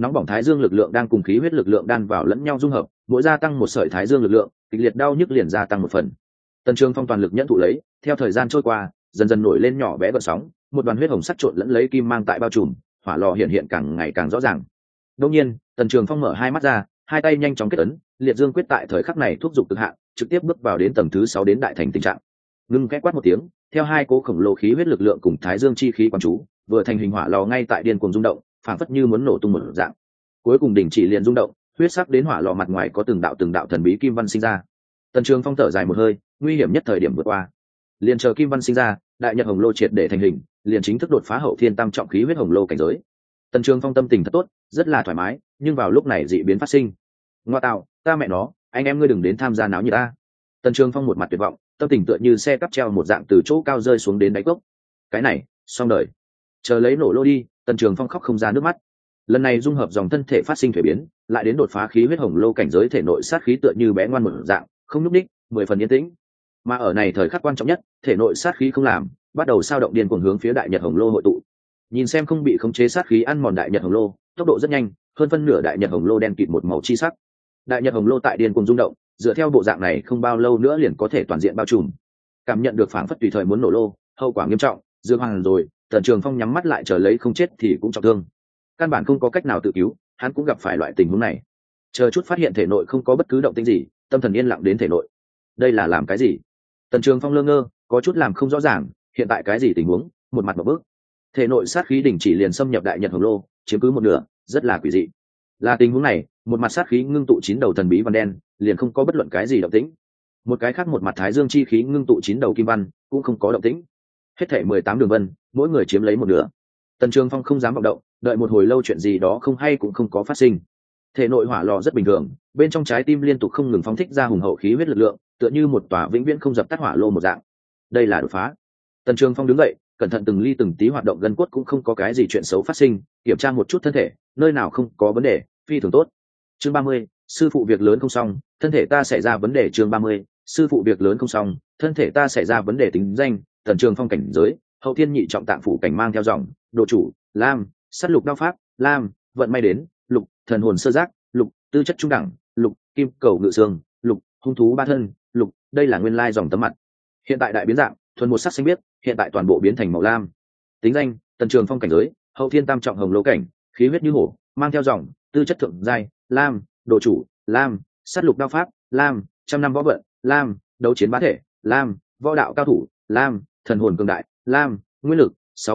nóng bỏng thái dương lực lượng đang cùng khí huyết lực lượng đan vào lẫn nhau dung hợp, mỗi gia tăng một sợi thái dương lực lượng, kịch liệt đau nhức liền gia tăng một phần. Tần Trường Phong toàn lực nhẫn thụ lấy, theo thời gian trôi qua, dần dần nổi lên nhỏ bé gợn sóng, một đoàn huyết hồng sắc trộn lẫn lấy kim mang tại bao trùm, hỏa lò hiện hiện càng ngày càng rõ ràng. Đột nhiên, Tần Trường Phong mở hai mắt ra, hai tay nhanh chóng kết ấn, liệt dương quyết tại thời khắc này thúc giục cực hạn, trực tiếp bước vào đến tầng thứ 6 đến đại thành tình trạng. Ngưng khẽ quát một tiếng, theo hai cố khổng lồ khí huyết lực lượng cùng thái dương chi khí quán chú, vừa thành hình hỏa lò ngay tại điên cuồng rung động, phảng phất như muốn nổ tung một dạng. Cuối cùng đình chỉ liền rung động, huyết sắc đến hỏa lò mặt ngoài có từng đạo thần bí kim văn sinh ra. Tần Trường Phong thở dài một hơi, nguy hiểm nhất thời điểm vượt qua. Liền chờ kim văn sinh ra, đại nhật hồng lô triệt để thành hình, liền chính thức đột phá hậu thiên tam trọng khí huyết hồng lô cảnh giới. Tần Trường Phong tâm tình thật tốt, rất là thoải mái, nhưng vào lúc này dị biến phát sinh. Ngoa tạo, ta mẹ nó, anh em ngươi đừng đến tham gia náo như ta. Tần Trường Phong một mặt tuyệt vọng, tâm tình tựa như xe cắp treo một dạng từ chỗ cao rơi xuống đến đáy cốc. Cái này, xong đời. Chờ lấy nổ lô đi, Tần Trường Phong khóc không ra nước mắt. Lần này dung hợp dòng thân thể phát sinh thuế biến, lại đến đột phá khí huyết hồng lô cảnh giới, thể nội sát khí tựa như bé ngoan một dạng, không nhúc đích, 10 phần yên tĩnh. Mà ở này thời khắc quan trọng nhất, thể nội sát khí không làm, bắt đầu sao động điên cuồng hướng phía đại nhật hồng lô hội tụ. Nhìn xem không bị khống chế sát khí ăn mòn đại nhật hồng lô, tốc độ rất nhanh, hơn phân nửa đại nhật hồng lô đen kịt một màu chi sắc. Đại nhật hồng lô tại điên cuồng rung động, dựa theo bộ dạng này không bao lâu nữa liền có thể toàn diện bao trùm. Cảm nhận được phảng phất tùy thời muốn nổ lô, hậu quả nghiêm trọng, Dương Hoàng rồi, Tần Trường Phong nhắm mắt lại chờ lấy không chết thì cũng trọng thương. Căn bản không có cách nào tự cứu, hắn cũng gặp phải loại tình huống này. Chờ chút phát hiện thể nội không có bất cứ động tĩnh gì, tâm thần yên lặng đến thể nội. Đây là làm cái gì? Tần Trường Phong lơ ngơ, có chút làm không rõ ràng, hiện tại cái gì tình huống, một mặt một bước. Thể nội sát khí đỉnh chỉ liền xâm nhập đại nhật hồng lô, chiếm cứ một nửa, rất là quỷ dị. Là tình huống này, một mặt sát khí ngưng tụ 9 đầu thần bí văn đen, liền không có bất luận cái gì động tĩnh. Một cái khác một mặt thái dương chi khí ngưng tụ 9 đầu kim văn, cũng không có động tĩnh. Hết thảy 18 đường vân, mỗi người chiếm lấy một nửa. Tần Trường Phong không dám vọng động, đợi một hồi lâu chuyện gì đó không hay cũng không có phát sinh. Thể nội hỏa lò rất bình thường, bên trong trái tim liên tục không ngừng phóng thích ra hùng hậu khí huyết lực lượng, tựa như một tòa vĩnh viễn không dập tắt hỏa lô một dạng. Đây là đột phá. Tần Trường Phong đứng dậy, cẩn thận từng ly từng tí hoạt động gân cốt, cũng không có cái gì chuyện xấu phát sinh, kiểm tra một chút thân thể, nơi nào không có vấn đề, phi thường tốt. Chương 30, sư phụ việc lớn không xong, thân thể ta xảy ra vấn đề. Chương 30, sư phụ việc lớn không xong, thân thể ta xảy ra vấn đề. Tính danh: Tần Trường Phong. Cảnh giới: hậu thiên nhị trọng tạng phủ cảnh. Mang theo dòng: độ chủ lam, sát lục đao pháp lam, vận may đến lục, thần hồn sơ giác lục, tư chất trung đẳng lục, kim cầu ngự xương lục, hung thú ba thân lục. Đây là nguyên lai dòng tấm mặt. Hiện tại đại biến dạng, thuần một sắc xanh biếc, hiện tại toàn bộ biến thành màu lam. Tính danh: Tần Trường Phong. Cảnh giới: hậu thiên tam trọng hồng lô cảnh. Khí huyết như hổ. Mang theo dòng: tư chất thượng giai lam, độ chủ lam, sát lục đao pháp lam, trăm năm võ vận lam, đấu chiến bá thể lam, võ đạo cao thủ lam, thần hồn cường đại lam, nguyên lực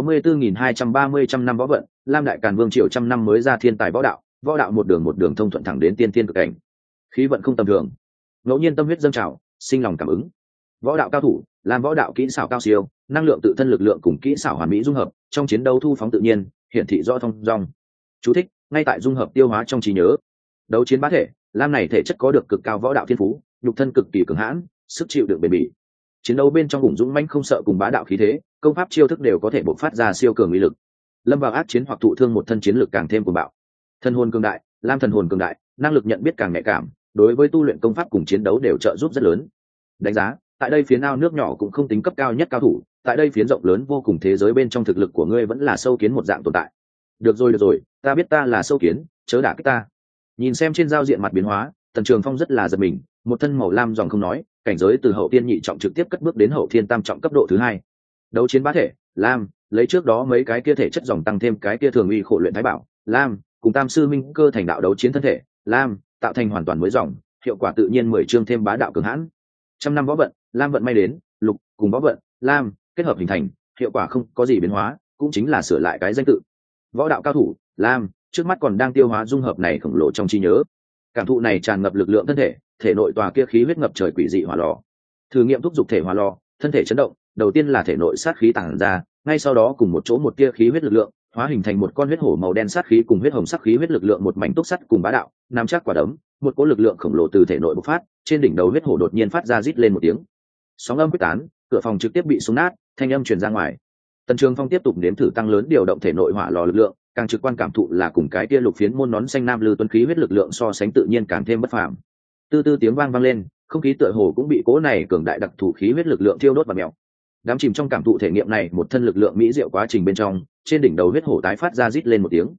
64.230. Trăm năm võ vận lam, đại càn vương triều trăm năm mới ra thiên tài võ đạo một đường thông thuận thẳng đến tiên thiên cực cảnh. Khí vận không tầm thường, ngẫu nhiên tâm huyết dâng trào, sinh lòng cảm ứng. Võ đạo cao thủ lam, võ đạo kỹ xảo cao siêu, năng lượng tự thân lực lượng cùng kỹ xảo hoàn mỹ dung hợp, trong chiến đấu thu phóng tự nhiên, hiển thị rõ thông dong. Chú thích: ngay tại dung hợp tiêu hóa trong trí nhớ. Đấu chiến bá thể lam, này thể chất có được cực cao võ đạo thiên phú, nhục thân cực kỳ cường hãn, sức chịu đựng bền bỉ, chiến đấu bên trong hùng dũng mãnh không sợ cùng bá đạo khí thế, công pháp chiêu thức đều có thể bộc phát ra siêu cường uy lực. Lâm vào ác chiến hoặc thụ thương, một thân chiến lực càng thêm cuồng bạo. Thần hồn cường đại lam, thần hồn cường đại, năng lực nhận biết càng nhạy cảm, đối với tu luyện công pháp cùng chiến đấu đều trợ giúp rất lớn. Đánh giá: tại đây phiến ao nước nhỏ cũng không tính cấp cao nhất cao thủ, tại đây phiến rộng lớn vô cùng thế giới bên trong thực lực của ngươi vẫn là sâu kiến một dạng tồn tại. Được rồi, ta biết ta là sâu kiến, chớ đả kích ta. Nhìn xem trên giao diện mặt biến hóa, Tần Trường Phong rất là giật mình, một thân màu lam dòng không nói, cảnh giới từ hậu thiên nhị trọng trực tiếp cất bước đến hậu thiên tam trọng cấp độ thứ 2. Đấu chiến bá thể lam, lấy trước đó mấy cái kia thể chất dòng tăng thêm cái kia thường uy khổ luyện thái bảo lam, cùng tam sư minh cơ thành đạo đấu chiến thân thể lam, tạo thành hoàn toàn mới dòng, hiệu quả tự nhiên 10 chương thêm bá đạo cường hãn. Trăm năm võ vận lam, vận may đến lục, cùng võ vận lam kết hợp hình thành, hiệu quả không có gì biến hóa, cũng chính là sửa lại cái danh tự. Võ đạo cao thủ lam, trước mắt còn đang tiêu hóa dung hợp này khổng lồ trong trí nhớ. Cảm thụ này tràn ngập lực lượng thân thể, thể nội tòa kia khí huyết ngập trời quỷ dị hỏa lò. Thử nghiệm thúc giục thể hỏa lò, thân thể chấn động, đầu tiên là thể nội sát khí tản ra, ngay sau đó cùng một chỗ một tia khí huyết lực lượng hóa hình thành một con huyết hổ màu đen, sát khí cùng huyết hồng sắc khí huyết lực lượng một mảnh túc sắt cùng bá đạo, nắm chắc quả đấm, một cỗ lực lượng khổng lồ từ thể nội bộc phát, trên đỉnh đầu huyết hổ đột nhiên phát ra rít lên một tiếng. Sóng âm quyết tán, cửa phòng trực tiếp bị xung nát, thanh âm truyền ra ngoài. Tần Trường Phong tiếp tục nếm thử tăng lớn điều động thể nội hỏa lò lực lượng, càng trực quan cảm thụ là cùng cái kia lục phiến môn nón xanh nam lư tuấn khí huyết lực lượng so sánh tự nhiên càng thêm bất phàm. Tư tư tiếng vang lên, không khí tựa hồ cũng bị cỗ này cường đại đặc thù khí huyết lực lượng thiêu đốt và mèo. Đám chìm trong cảm thụ thể nghiệm này một thân lực lượng mỹ diệu quá trình bên trong, trên đỉnh đầu huyết hổ tái phát ra rít lên một tiếng.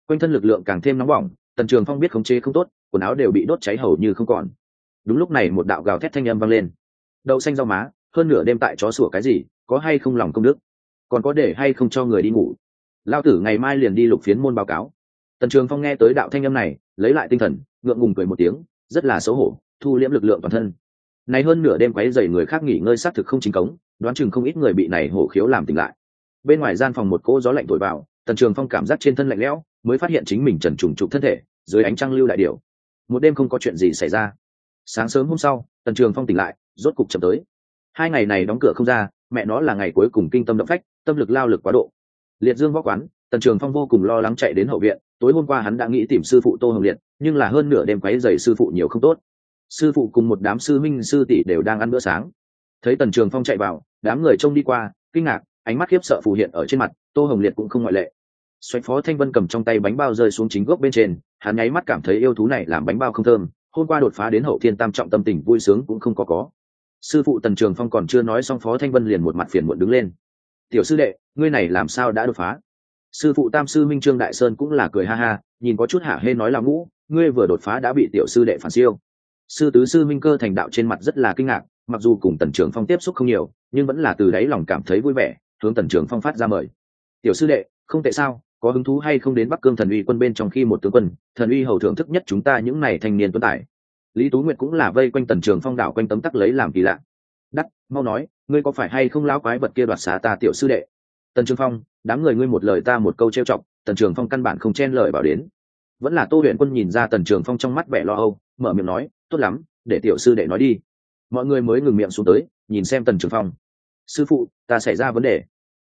quanh thân lực lượng càng thêm nóng bỏng. Tần Trường Phong biết khống chế không tốt, quần áo đều bị đốt cháy hầu như không còn. Đúng lúc này một đạo gào thét thanh âm vang lên. Đậu xanh rau má, hơn nửa đêm tại chó sủa cái gì, có hay không lòng công đức, còn có để hay không cho người đi ngủ. Lao tử ngày mai liền đi Lục Phiến môn báo cáo. Tần Trường Phong nghe tới đạo thanh âm này, lấy lại tinh thần, ngượng ngùng cười một tiếng, rất là xấu hổ, thu liễm lực lượng toàn thân. Này hơn nửa đêm quấy rầy người khác nghỉ ngơi xác thực không chính cống, đoán chừng không ít người bị này hổ khiếu làm tỉnh lại. Bên ngoài gian phòng một cỗ gió lạnh thổi vào, Tần Trường Phong cảm giác trên thân lạnh lẽo, mới phát hiện chính mình trần trùng trục thân thể, dưới ánh trăng lưu đại điểu. Một đêm không có chuyện gì xảy ra. Sáng sớm hôm sau, Tần Trường Phong tỉnh lại, rốt cục chậm tới. 2 ngày này đóng cửa không ra, mẹ nó là ngày cuối cùng kinh tâm động phách, tâm lực lao lực quá độ. Liệt Dương võ quán, Tần Trường Phong vô cùng lo lắng chạy đến hậu viện. Tối hôm qua hắn đã nghĩ tìm sư phụ Tô Hồng Liệt, nhưng là hơn nửa đêm quấy rầy sư phụ nhiều không tốt. Sư phụ cùng một đám sư minh sư tỷ đều đang ăn bữa sáng. Thấy Tần Trường Phong chạy vào, đám người trông đi qua, kinh ngạc, ánh mắt khiếp sợ phù hiện ở trên mặt. Tô Hồng Liệt cũng không ngoại lệ. Xoạch Phó Thanh Vân cầm trong tay bánh bao rơi xuống chính gốc bên trên, hắn nháy mắt cảm thấy yêu thú này làm bánh bao không thơm. Hôm qua đột phá đến hậu thiên tam trọng, tâm tình vui sướng cũng không có. Sư phụ Tần Trường Phong còn chưa nói xong, Phó Thanh Vân liền một mặt phiền muộn đứng lên. Tiểu sư đệ, ngươi này làm sao đã đột phá? Sư phụ tam sư minh Trương Đại Sơn cũng là cười ha ha, nhìn có chút hả hê nói là Ngũ, ngươi vừa đột phá đã bị tiểu sư đệ phản siêu. Sư tứ sư minh Cơ Thành đạo trên mặt rất là kinh ngạc, mặc dù cùng Tần Trường Phong tiếp xúc không nhiều, nhưng vẫn là từ đáy lòng cảm thấy vui vẻ, hướng Tần Trường Phong phát ra mời. Tiểu sư đệ, không tệ sao, có hứng thú hay không đến Bắc Cương Thần Uy quân bên trong khi một tướng quân, Thần Uy hầu thưởng thức nhất chúng ta những này thanh niên tuấn tài. Lý Tú Nguyệt cũng là vây quanh Tần Trường Phong đảo quanh tấm tắc lấy làm kỳ lạ. Đắc, mau nói, ngươi có phải hay không lão quái vật kia đoạt xá ta tiểu sư đệ? Tần Trường Phong, đám người ngươi một lời ta một câu trêu chọc, Tần Trường Phong căn bản không chen lời bảo đến. Vẫn là Tô Huyền Quân nhìn ra Tần Trường Phong trong mắt vẻ lo âu, mở miệng nói, tốt lắm, để tiểu sư đệ nói đi. Mọi người mới ngừng miệng xuống tới, nhìn xem Tần Trường Phong. Sư phụ, ta xảy ra vấn đề.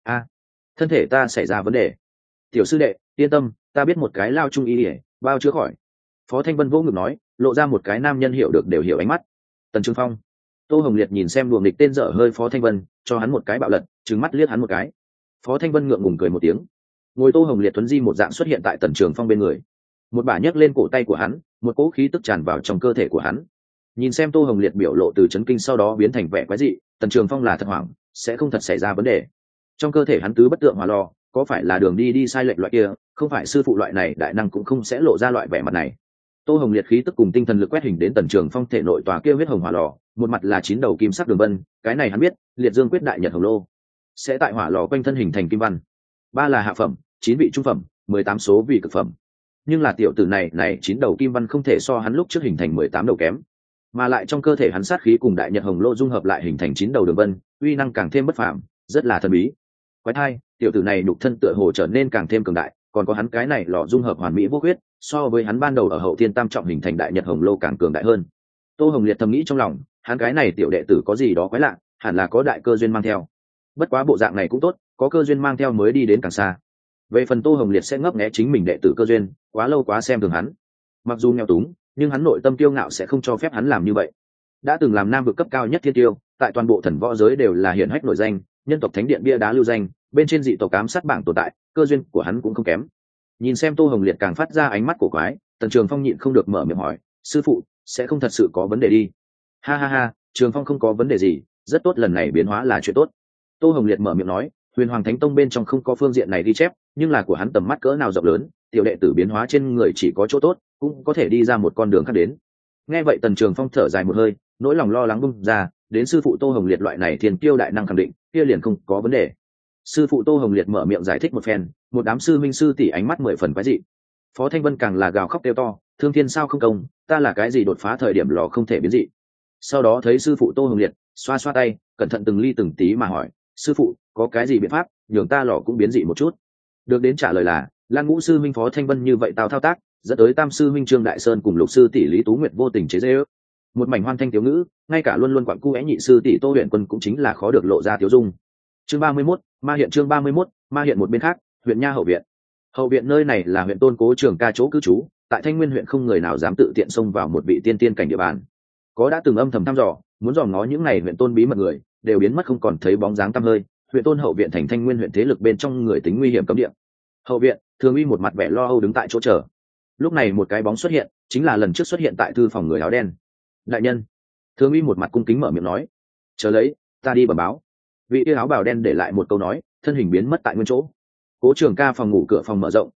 Thân thể ta xảy ra vấn đề. Tiểu sư đệ, yên tâm, ta biết một cái lao trung y để bao chữa khỏi. Phó Thanh Vân vỗ ngực nói, lộ ra một cái nam nhân hiểu được đều hiểu ánh mắt. Tần Trường Phong. Tô Hồng Liệt nhìn xem luồng địch tên dở hơi Phó Thanh Vân, cho hắn một cái bạo lật, trừng mắt liếc hắn một cái. Phó Thanh Vân ngượng ngùng cười một tiếng. Ngồi Tô Hồng Liệt tuấn di một dạng xuất hiện tại Tần Trường Phong bên người, một bả nhấc lên cổ tay của hắn, một cỗ khí tức tràn vào trong cơ thể của hắn. Nhìn xem Tô Hồng Liệt biểu lộ từ chấn kinh sau đó biến thành vẻ quái dị, Tần Trường Phong là thật hoảng, sẽ không thật xảy ra vấn đề. Trong cơ thể hắn tứ bất tượng hỏa lò, có phải là đường đi sai lệch loại kia, không phải sư phụ loại này đại năng cũng không sẽ lộ ra loại vẻ mặt này. Tô Hồng Liệt khí tức cùng tinh thần lực quét hình đến Tần Trường Phong thể nội tòa kia huyết hồng hỏa lò, một mặt là 9 đầu kim sắc đường vân, cái này hắn biết, Liệt Dương quyết đại nhật hồng lô sẽ tại hỏa lò quanh thân hình thành kim văn. 3 là hạ phẩm, 9 vị trung phẩm, 18 số vị cực phẩm. Nhưng là tiểu tử này 9 đầu kim văn không thể so hắn lúc trước hình thành 18 đầu kém, mà lại trong cơ thể hắn sát khí cùng đại nhật hồng lô dung hợp lại hình thành 9 đầu đường vân, uy năng càng thêm bất phàm, rất là thần bí. Quái thai, tiểu tử này nhục thân tựa hồ trở nên càng thêm cường đại, còn có hắn cái này lò dung hợp hoàn mỹ vô khuyết, so với hắn ban đầu ở hậu thiên tam trọng hình thành đại nhật hồng lô càng cường đại hơn. Tô Hồng Liệt thầm nghĩ trong lòng, hắn cái này tiểu đệ tử có gì đó quái lạ, hẳn là có đại cơ duyên mang theo. Bất quá bộ dạng này cũng tốt, có cơ duyên mang theo mới đi đến càng xa. Về phần Tô Hồng Liệt sẽ ngấp nghé chính mình đệ tử cơ duyên, quá lâu quá xem thường hắn. Mặc dù nghèo túng, nhưng hắn nội tâm kiêu ngạo sẽ không cho phép hắn làm như vậy. Đã từng làm nam vực cấp cao nhất thiên tiêu, tại toàn bộ thần võ giới đều là hiển hách nổi danh, nhân tộc thánh điện bia đá lưu danh, bên trên dị tộc ám sát bảng tồn tại, cơ duyên của hắn cũng không kém. Nhìn xem Tô Hồng Liệt càng phát ra ánh mắt cổ quái, Tần Trường Phong nhịn không được mở miệng hỏi, sư phụ, sẽ không thật sự có vấn đề đi? Ha ha ha, Trường Phong không có vấn đề gì, rất tốt, lần này biến hóa là chuyện tốt. Tô Hồng Liệt mở miệng nói, Huyền Hoàng Thánh Tông bên trong không có phương diện này ghi chép, nhưng là của hắn tầm mắt cỡ nào rộng lớn, tiểu đệ tử biến hóa trên người chỉ có chỗ tốt, cũng có thể đi ra một con đường khác đến. Nghe vậy Tần Trường Phong thở dài một hơi, nỗi lòng lo lắng bung ra, đến sư phụ Tô Hồng Liệt loại này thiên kiêu đại năng khẳng định, kia liền không có vấn đề. Sư phụ Tô Hồng Liệt mở miệng giải thích một phen, một đám sư minh sư tỷ ánh mắt 10 phần quái dị. Phó Thanh Vân càng là gào khóc kêu to, thương thiên sao không công, ta là cái gì đột phá thời điểm lò không thể biến dị. Sau đó thấy sư phụ Tô Hồng Liệt, xoa xoa tay, cẩn thận từng ly từng tí mà hỏi, sư phụ, có cái gì biện pháp nhường ta lò cũng biến dị một chút? Được đến trả lời là, Lan Ngũ sư minh Phó Thanh Vân như vậy tao thao tác, dẫn tới tam sư minh Trương Đại Sơn cùng lục sư tỷ Lý Tú Nguyệt vô tình chế giễu. Một mảnh hoan thanh thiếu ngữ, ngay cả luôn luôn quặn cu é nhị sư tỷ Tô Huyền Quân cũng chính là khó được lộ ra thiếu dung. Chương 31, ma hiện. Chương 31, ma hiện. Một bên khác, huyện Nha hậu viện. Hậu viện nơi này là huyện Tôn Cố Trường Ca chỗ cư trú, tại Thanh Nguyên huyện không người nào dám tự tiện xông vào một vị tiên tiên cảnh địa bàn. Có đã từng âm thầm thăm dò, muốn dò ngó những này huyện Tôn bí mật người, đều biến mất không còn thấy bóng dáng tăm hơi. Huyện Tôn hậu viện thành Thanh Nguyên huyện thế lực bên trong người tính nguy hiểm cấm địa. Hậu viện, Thường Uy một mặt vẻ lo âu đứng tại chỗ chờ. Lúc này một cái bóng xuất hiện, chính là lần trước xuất hiện tại thư phòng người áo đen. Đại nhân. Thường Uy một mặt cung kính mở miệng nói, chờ lấy, ta đi bẩm báo. Vị kia áo bào đen để lại một câu nói, thân hình biến mất tại nguyên chỗ. Cố Trường Ca phòng ngủ cửa phòng mở rộng,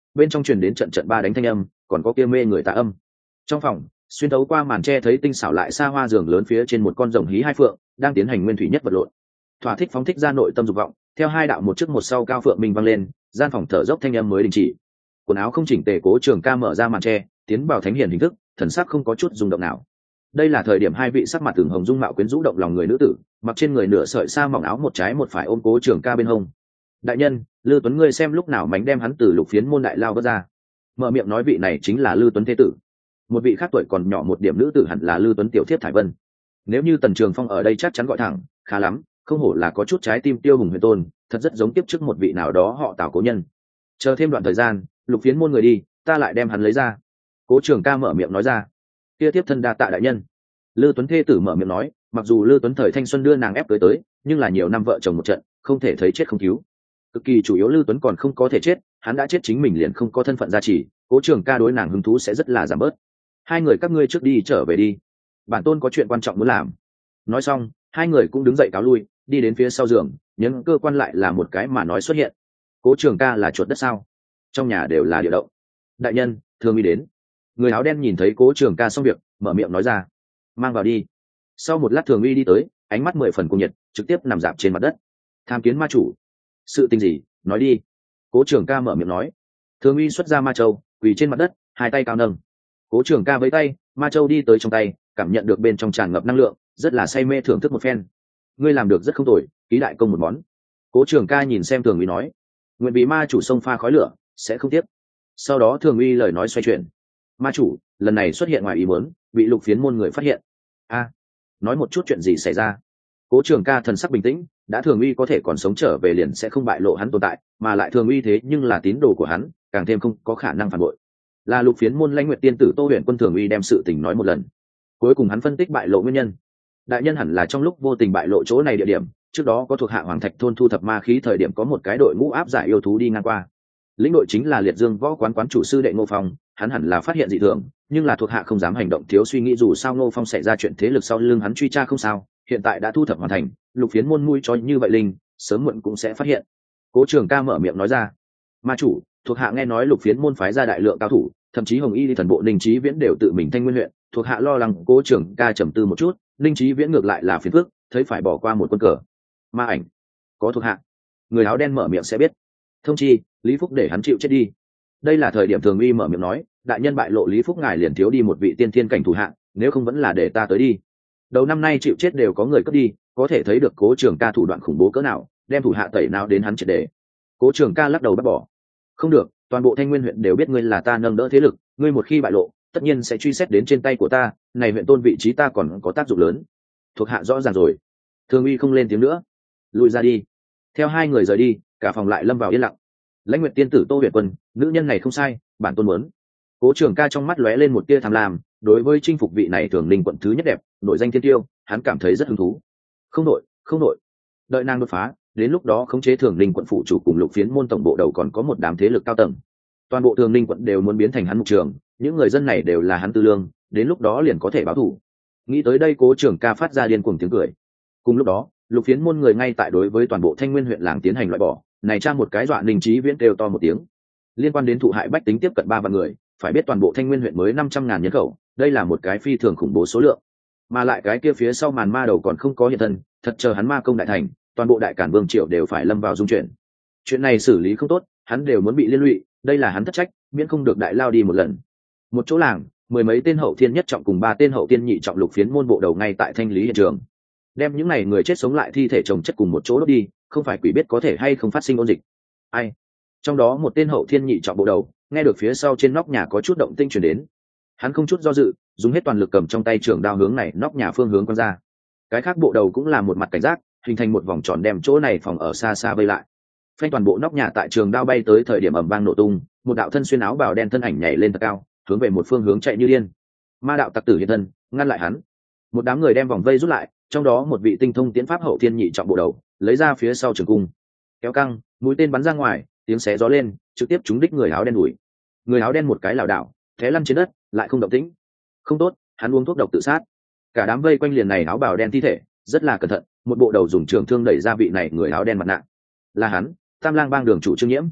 bên trong truyền đến trận trận ba đánh thanh âm, còn có kia mê người tà âm. Trong phòng, xuyên thấu qua màn tre thấy tinh xảo lại xa hoa giường lớn phía trên một con rồng hí hai phượng đang tiến hành nguyên thủy nhất vật lộn. Thỏa thích phóng thích ra nội tâm dục vọng, theo hai đạo một trước một sau cao phượng minh vang lên, gian phòng thở dốc thanh âm mới đình chỉ. Quần áo không chỉnh tề Cố Trường Ca mở ra màn tre, tiến vào thánh hiền hình thức, thần sắc không có chút rung động nào. Đây là thời điểm hai vị sắc mặt tưởng hồng dung mạo quyến rũ động lòng người nữ tử, mặc trên người nửa sợi sa mỏng áo một trái một phải ôm Cố Trường Ca bên hông. Đại nhân, Lư Tuấn ngươi xem lúc nào mánh đem hắn từ Lục Phiến môn đại lao vớt ra. Mở miệng nói vị này chính là Lư Tuấn thế tử. Một vị khác tuổi còn nhỏ một điểm nữ tử hẳn là Lư Tuấn tiểu thiếp Thải Vân. Nếu như Tần Trường Phong ở đây chắc chắn gọi thẳng, khá lắm, không hổ là có chút trái tim tiêu hùng huyền tôn, thật rất giống tiếp trước một vị nào đó họ Tào cố nhân. Chờ thêm đoạn thời gian, Lục Phiến môn người đi, ta lại đem hắn lấy ra. Cố Trường Ca mở miệng nói ra. Kia tiếp thân đa tạ đại nhân. Lư Tuấn thê tử mở miệng nói, mặc dù Lư Tuấn thời thanh xuân đưa nàng ép cưới tới, nhưng là nhiều năm vợ chồng một trận, không thể thấy chết không cứu. Cực kỳ chủ yếu Lư Tuấn còn không có thể chết, hắn đã chết chính mình liền không có thân phận gia trì, Cố Trường Ca đối nàng hứng thú sẽ rất là giảm bớt. Hai người các ngươi trước đi trở về đi, bản tôn có chuyện quan trọng muốn làm. Nói xong, hai người cũng đứng dậy cáo lui, đi đến phía sau giường, nhấn cơ quan lại là một cái mà nói xuất hiện. Cố Trường Ca là chuột đất sao? Trong nhà đều là địa động. Đại nhân, thường uy đến. Người áo đen nhìn thấy Cố Trường Ca xong việc, mở miệng nói ra. Mang vào đi. Sau một lát thường uy đi tới, ánh mắt 10 phần cuồng nhiệt, trực tiếp nằm dạp trên mặt đất. Tham kiến ma chủ. Sự tình gì, nói đi. Cố Trường Ca mở miệng nói. Thường uy xuất ra ma châu, quỳ trên mặt đất, hai tay cao nâng. Cố Trường Ca với tay, ma châu đi tới trong tay, cảm nhận được bên trong tràn ngập năng lượng, rất là say mê thưởng thức một phen. Ngươi làm được rất không tồi, ký đại công một món. Cố Trường Ca nhìn xem Thường Uy nói, nguyện vì ma chủ sông pha khói lửa, sẽ không tiếc. Sau đó Thường Uy lời nói xoay chuyển, ma chủ lần này xuất hiện ngoài ý muốn, bị Lục Phiến môn người phát hiện. Nói một chút chuyện gì xảy ra. Cố Trường Ca thần sắc bình tĩnh, đã Thường Uy có thể còn sống trở về liền sẽ không bại lộ hắn tồn tại, mà lại Thường Uy thế nhưng là tín đồ của hắn, càng thêm không có khả năng phản bội. Là Lục Phiến môn Lãnh Nguyệt tiên tử Tô Huyền Quân Thường Uy đem sự tình nói một lần, cuối cùng hắn phân tích bại lộ nguyên nhân. Đại nhân hẳn là trong lúc vô tình bại lộ chỗ này địa điểm, trước đó có thuộc hạ Hoàng Thạch thôn thu thập ma khí thời điểm có một cái đội ngũ áp giải yêu thú đi ngang qua. Lĩnh đội chính là Liệt Dương võ quán quán chủ sư đệ Ngô Phong, hắn hẳn là phát hiện dị thường, nhưng là thuộc hạ không dám hành động thiếu suy nghĩ dù sao Ngô Phong xảy ra chuyện thế lực sau lưng hắn truy tra không sao, hiện tại đã thu thập hoàn thành, Lục Phiến môn mũi cho như vậy linh, sớm muộn cũng sẽ phát hiện. Cố Trường Ca mở miệng nói ra. Ma chủ, thuộc hạ nghe nói Lục Phiến môn phái ra đại lượng cao thủ, thậm chí Hồng Y đi thần bộ Ninh Chí Viễn đều tự mình Thanh Nguyên huyện, thuộc hạ lo lắng. Cố Trường Ca trầm tư một chút, Ninh Chí Viễn ngược lại là phiền phức, thấy phải bỏ qua một quân cờ. Ma ảnh, có thuộc hạ. Người áo đen mở miệng sẽ biết. Thông chi, Lý Phúc để hắn chịu chết đi. Đây là thời điểm Thường Uy mở miệng nói, đại nhân bại lộ Lý Phúc ngài liền thiếu đi một vị tiên thiên cảnh thủ hạ, nếu không vẫn là để ta tới đi. Đầu năm nay chịu chết đều có người cướp đi, có thể thấy được Cố Trường Ca thủ đoạn khủng bố cỡ nào, đem thủ hạ tẩy nào đến hắn triệt để. Cố Trường Ca lắc đầu bác bỏ. Không được, toàn bộ Thanh Nguyên huyện đều biết ngươi là ta nâng đỡ thế lực, ngươi một khi bại lộ, tất nhiên sẽ truy xét đến trên tay của ta, này huyện tôn vị trí ta còn có tác dụng lớn. Thuộc hạ rõ ràng rồi. Thường Uy không lên tiếng nữa, lùi ra đi. Theo hai người rời đi, cả phòng lại lâm vào yên lặng. Lãnh Nguyệt tiên tử Tô Huyền Quân, nữ nhân này không sai, bản tôn muốn. Cố Trường Ca trong mắt lóe lên một tia tham lam, đối với chinh phục vị này Thường Ninh quận thứ nhất đẹp, nội danh thiên tiêu, hắn cảm thấy rất hứng thú. Không nội, đợi nàng đột phá, đến lúc đó khống chế Thường Ninh quận phụ chủ cùng Lục Phiến môn tổng bộ đầu còn có một đám thế lực cao tầng. Toàn bộ Thường Ninh quận đều muốn biến thành hắn mục trường, những người dân này đều là hắn tư lương, đến lúc đó liền có thể báo thù. Nghĩ tới đây Cố Trường Ca phát ra điên cuồng tiếng cười. Cùng lúc đó, Lục Phiến môn người ngay tại đối với toàn bộ Thanh Nguyên huyện làng tiến hành loại bỏ, này tra một cái dọa Ninh Chí Viễn kêu to một tiếng. Liên quan đến thụ hại bách tính tiếp cận 3 vạn người, phải biết toàn bộ Thanh Nguyên huyện mới 500.000 nhân khẩu, đây là một cái phi thường khủng bố số lượng. Mà lại cái kia phía sau màn ma đầu còn không có hiện thân, thật chờ hắn ma công đại thành, toàn bộ Đại Cản Vương triều đều phải lâm vào dung chuyển. Chuyện này xử lý không tốt, hắn đều muốn bị liên lụy, đây là hắn thất trách, miễn không được đại lao đi một lần. Một chỗ làng, 10 mấy tên hậu thiên nhất trọng cùng 3 tên hậu thiên nhị trọng Lục Phiến môn bộ đầu ngay tại thanh lý hiện trường. Đem những này người chết sống lại thi thể chồng chất cùng một chỗ đốt đi, không phải quỷ biết có thể hay không phát sinh ôn dịch. Ai? Trong đó một tên hậu thiên nhị trọng bộ đầu, nghe được phía sau trên nóc nhà có chút động tinh truyền đến. Hắn không chút do dự, dùng hết toàn lực cầm trong tay trường đao hướng này nóc nhà phương hướng quăng ra. Cái khác bộ đầu cũng là một mặt cảnh giác, hình thành một vòng tròn đem chỗ này phòng ở xa xa vây lại. Phanh toàn bộ nóc nhà tại trường đao bay tới thời điểm ầm vang nổ tung, một đạo thân xuyên áo bào đen thân ảnh nhảy lên thật cao, hướng về một phương hướng chạy như điên. Ma đạo tặc tử hiện thân, ngăn lại hắn. Một đám người đem vòng vây rút lại, trong đó một vị tinh thông tiễn pháp hậu thiên nhị trọng bộ đầu, lấy ra phía sau trường cung, kéo căng, mũi tên bắn ra ngoài, tiếng xé gió lên, trực tiếp trúng đích người áo đen đuổi. Người áo đen một cái lảo đảo, té lăn trên đất, lại không động tĩnh. Không tốt, hắn uống thuốc độc tự sát. Cả đám vây quanh liền này áo bào đen thi thể, rất là cẩn thận, một bộ đầu dùng trường thương đẩy ra vị này người áo đen mặt nạ. Là hắn, Tam Lang bang đường chủ Trương Nhiễm.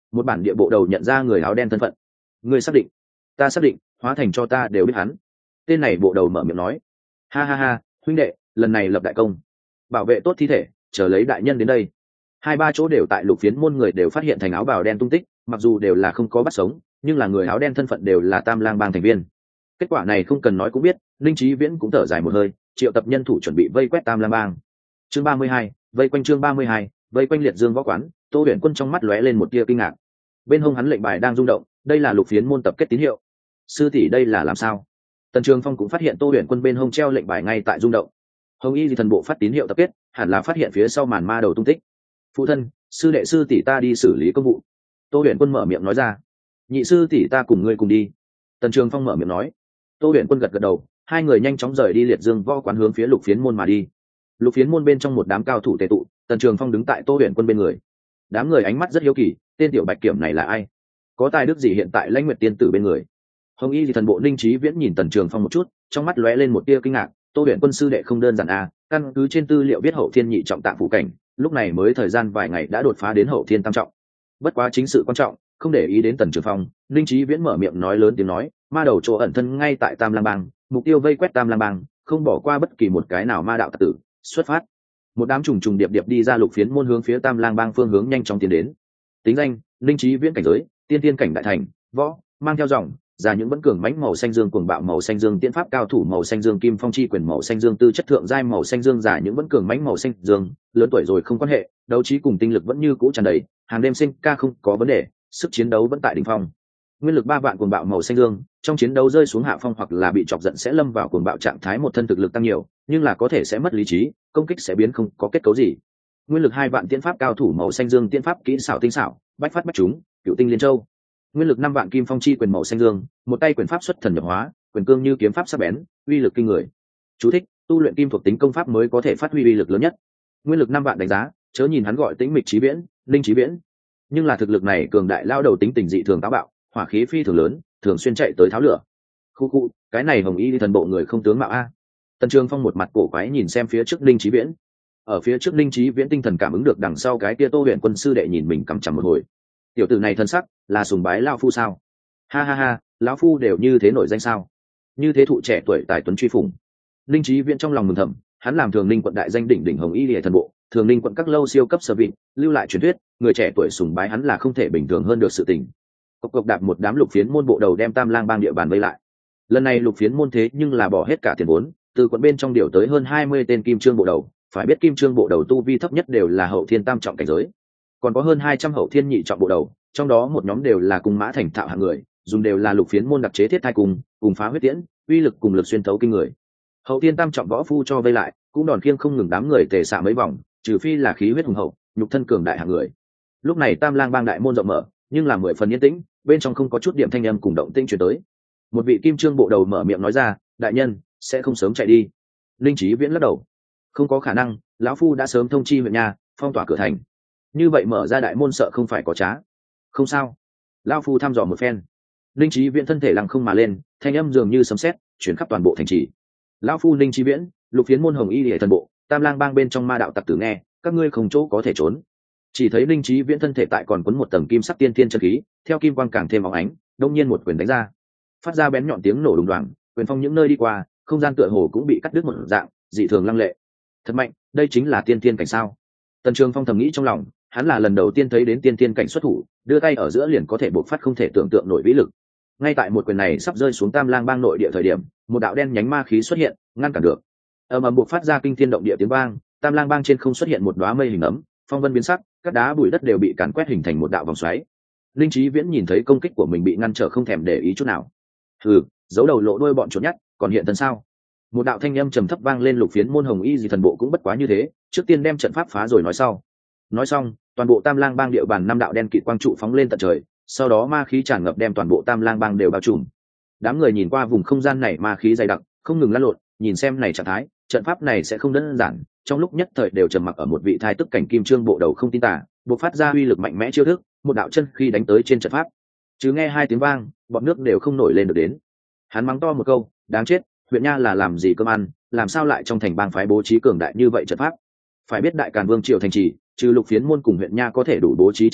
Một bản địa bộ đầu nhận ra người áo đen thân phận. Ngươi xác định? Ta xác định, hóa thành cho ta đều biết hắn. Tên này bộ đầu mở miệng nói. Ha ha ha, huynh đệ, lần này lập đại công, bảo vệ tốt thi thể, chờ lấy đại nhân đến đây. Hai ba chỗ đều tại Lục Phiến môn người đều phát hiện thành áo bào đen tung tích, mặc dù đều là không có bắt sống, nhưng là người áo đen thân phận đều là Tam Lang bang thành viên. Kết quả này không cần nói cũng biết, Linh Chí Viễn cũng thở dài một hơi, triệu tập nhân thủ chuẩn bị vây quét Tam Lang bang. Chương 32, vây quanh chương 32, vây quanh Liệt Dương võ quán. Tô Huyền Quân trong mắt lóe lên một tia kinh ngạc. Bên hông hắn lệnh bài đang rung động, đây là Lục Phiến môn tập kết tín hiệu. Sư tỷ đây là làm sao? Tần Trường Phong cũng phát hiện Tô Huyền Quân bên hông treo lệnh bài ngay tại rung động. Hồng Y thần bộ phát tín hiệu tập kết, hẳn là phát hiện phía sau màn ma đầu tung tích. Phụ thân, sư đệ sư tỷ ta đi xử lý công vụ. Tô Huyền Quân mở miệng nói ra. Nhị sư tỷ ta cùng ngươi cùng đi. Tần Trường Phong mở miệng nói. Tô Huyền Quân gật gật đầu, hai người nhanh chóng rời đi Liệt Dương võ quán hướng phía Lục Phiến môn mà đi. Lục Phiến môn bên trong một đám cao thủ tề tụ, Tần Trường Phong đứng tại Tô Huyền Quân bên người. Đám người ánh mắt rất hiếu kỳ, tên tiểu bạch kiểm này là ai? Có tài đức gì hiện tại Lãnh Nguyệt tiên tử bên người? Hồng Y thần bộ Ninh Chí Viễn nhìn Tần Trường Phong một chút, trong mắt lóe lên một tia kinh ngạc. Tô Huyền Quân sư đệ không đơn giản à, căn cứ trên tư liệu viết hậu thiên nhị trọng tạng phụ cảnh, lúc này mới thời gian vài ngày đã đột phá đến hậu thiên tam trọng. Bất quá chính sự quan trọng, không để ý đến Tần Trường Phong, Ninh Chí Viễn mở miệng nói lớn tiếng nói, ma đầu chỗ ẩn thân ngay tại Tam Lang bang, mục tiêu vây quét Tam Lang bang, không bỏ qua bất kỳ một cái nào ma đạo tặc tử. Xuất phát. Một đám trùng trùng điệp điệp đi ra Lục Phiến môn hướng phía Tam Lang bang phương hướng nhanh chóng tiến đến. Tính danh: Ninh Chí Viễn cảnh giới: tiên tiên cảnh đại thành, võ, mang theo dòng, già những vẫn cường mãnh màu xanh dương cuồng bạo màu xanh dương tiễn pháp cao thủ màu xanh dương kim phong chi quyền màu xanh dương tư chất thượng giai màu xanh dương già những vẫn cường mãnh màu xanh dương, lớn tuổi rồi không quan hệ, đấu trí cùng tinh lực vẫn như cũ tràn đầy, hàng đêm sinh ca không có vấn đề, sức chiến đấu vẫn tại đỉnh phong. Nguyên lực 3 vạn cuồng bạo màu xanh dương, trong chiến đấu rơi xuống hạ phong hoặc là bị chọc giận sẽ lâm vào cuồng bạo trạng thái, một thân thực lực tăng nhiều, nhưng là có thể sẽ mất lý trí, công kích sẽ biến không có kết cấu gì. Nguyên lực 2 vạn tiễn pháp cao thủ màu xanh dương tiễn pháp kỹ xảo tinh xảo, bách phát bách trúng, cựu tinh liên châu. Nguyên lực 5 vạn kim phong chi quyền màu xanh dương, một tay quyền pháp xuất thần nhập hóa, quyền cương như kiếm pháp sắc bén, uy lực kinh người. Chú thích: tu luyện kim thuộc tính công pháp mới có thể phát huy uy lực lớn nhất. Nguyên lực 5 vạn đánh giá, chớ nhìn hắn gọi Tĩnh Mịch Chí Viễn, Linh Chí Viễn, nhưng là thực lực này cường đại lao đầu tính tình dị thường táo bạo, hỏa khí phi thường lớn, thường xuyên chạy tới tháo lửa. Khu, cái này Hồng Y thần bộ người không tướng mạo a. Tần Trường Phong một mặt cổ quái nhìn xem phía trước Linh Chí Viễn. Ở phía trước Linh Chí Viễn tinh thần cảm ứng được đằng sau cái kia Tô Huyền Quân sư đệ nhìn mình cằm chằm một hồi. Tiểu tử này thân sắc là sùng bái lão phu sao? Ha ha ha, lão phu đều như thế nổi danh sao? Như thế thụ trẻ tuổi tài tuấn truy phủng. Linh Chí Viễn trong lòng mừng thầm, hắn làm Thường Ninh quận đại danh đỉnh đỉnh Hồng Y Liệt thần bộ, Thường Ninh quận các lâu siêu cấp sở vị, lưu lại truyền thuyết, người trẻ tuổi sùng bái hắn là không thể bình thường hơn được sự tình. Cộc cộc đạp một đám Lục Phiến môn bộ đầu đem Tam Lang bang địa bàn vây lại. Lần này Lục Phiến môn thế nhưng là bỏ hết cả tiền vốn, từ quận bên trong điều tới hơn 20 tên kim trương bộ đầu, phải biết kim trương bộ đầu tu vi thấp nhất đều là hậu thiên tam trọng cảnh giới, còn có hơn 200 hậu thiên nhị trọng bộ đầu, trong đó một nhóm đều là cung mã thành thạo hạng người, dùng đều là Lục Phiến môn đặc chế thiết thai cùng phá huyết tiễn, uy lực cùng lực xuyên thấu kinh người. Hậu thiên tam trọng võ phu cho vây lại, cũng đòn khiêng không ngừng, đám người tề xạ mấy vòng, trừ phi là khí huyết hùng hậu, nhục thân cường đại hạng người. Lúc này Tam Lang bang đại môn rộng mở, nhưng là 10 phần yên tĩnh, bên trong không có chút điểm thanh âm cùng động tĩnh truyền tới. Một vị kim trương bộ đầu mở miệng nói ra, đại nhân sẽ không sớm chạy đi. Linh Chí Viễn lắc đầu, không có khả năng, lão phu đã sớm thông chi huyện nhà phong tỏa cửa thành, như vậy mở ra đại môn sợ không phải có trá. Không sao, lão phu thăm dò một phen. Linh Chí Viễn thân thể lăng không mà lên, thanh âm dường như sấm sét chuyển khắp toàn bộ thành trì. Lão phu Linh Chí Viễn, Lục Phiến môn Hồng Y Liệt thần bộ, Tam Lang bang bên trong ma đạo tặc tử nghe, các ngươi không chỗ có thể trốn. Chỉ thấy Linh Chí Viễn thân thể tại còn quấn một tầng kim sắc tiên thiên chân khí, theo kim quang càng thêm óng ánh, đông nhiên một quyền đánh ra, phát ra bén nhọn tiếng nổ đùng đoàng, quyền phong những nơi đi qua, không gian tựa hồ cũng bị cắt đứt một dạng, dị thường lăng lệ. Thật mạnh, đây chính là tiên thiên cảnh sao? Tần Trường Phong thầm nghĩ trong lòng, hắn là lần đầu tiên thấy đến tiên thiên cảnh xuất thủ, đưa tay ở giữa liền có thể bộc phát không thể tưởng tượng nổi vĩ lực. Ngay tại một quyền này sắp rơi xuống Tam Lang bang nội địa thời điểm, một đạo đen nhánh ma khí xuất hiện, ngăn cản được. Ầm ầm bộc phát ra kinh thiên động địa tiếng vang, Tam Lang bang trên không xuất hiện một đóa mây hình ấm, phong vân biến sắc, các đá bụi đất đều bị càn quét hình thành một đạo vòng xoáy. Linh Chí Viễn nhìn thấy công kích của mình bị ngăn trở không thèm để ý chút nào. Hừ, giấu đầu lộ đuôi bọn chuột nhắt, còn hiện thân sao? Một đạo thanh âm trầm thấp vang lên. Lục Phiến môn Hồng Y thần bộ cũng bất quá như thế, trước tiên đem trận pháp phá rồi nói sau. Nói xong, toàn bộ Tam Lang bang địa bàn 5 đạo đen kịt quang trụ phóng lên tận trời, sau đó ma khí tràn ngập đem toàn bộ Tam Lang bang đều bao trùm. Đám người nhìn qua vùng không gian này ma khí dày đặc, không ngừng lăn lộn, nhìn xem này trạng thái, trận pháp này sẽ không đơn giản. Trong lúc nhất thời đều trầm mặc ở một vị thai tức cảnh kim trương bộ đầu không tin tả, bộc phát ra uy lực mạnh mẽ chiêu thức, một đạo chân khi đánh tới trên trận pháp. Chứ nghe 2 tiếng vang, bọn nước đều không nổi lên được đến. Hắn mắng to một câu, đáng chết, huyện nha là làm gì cơm ăn, làm sao lại trong thành bang phái bố trí cường đại như vậy trận pháp? Phải biết Đại Càn Vương triều thành trì, trừ Lục Phiến môn cùng huyện nha có thể đủ bố trí trận pháp,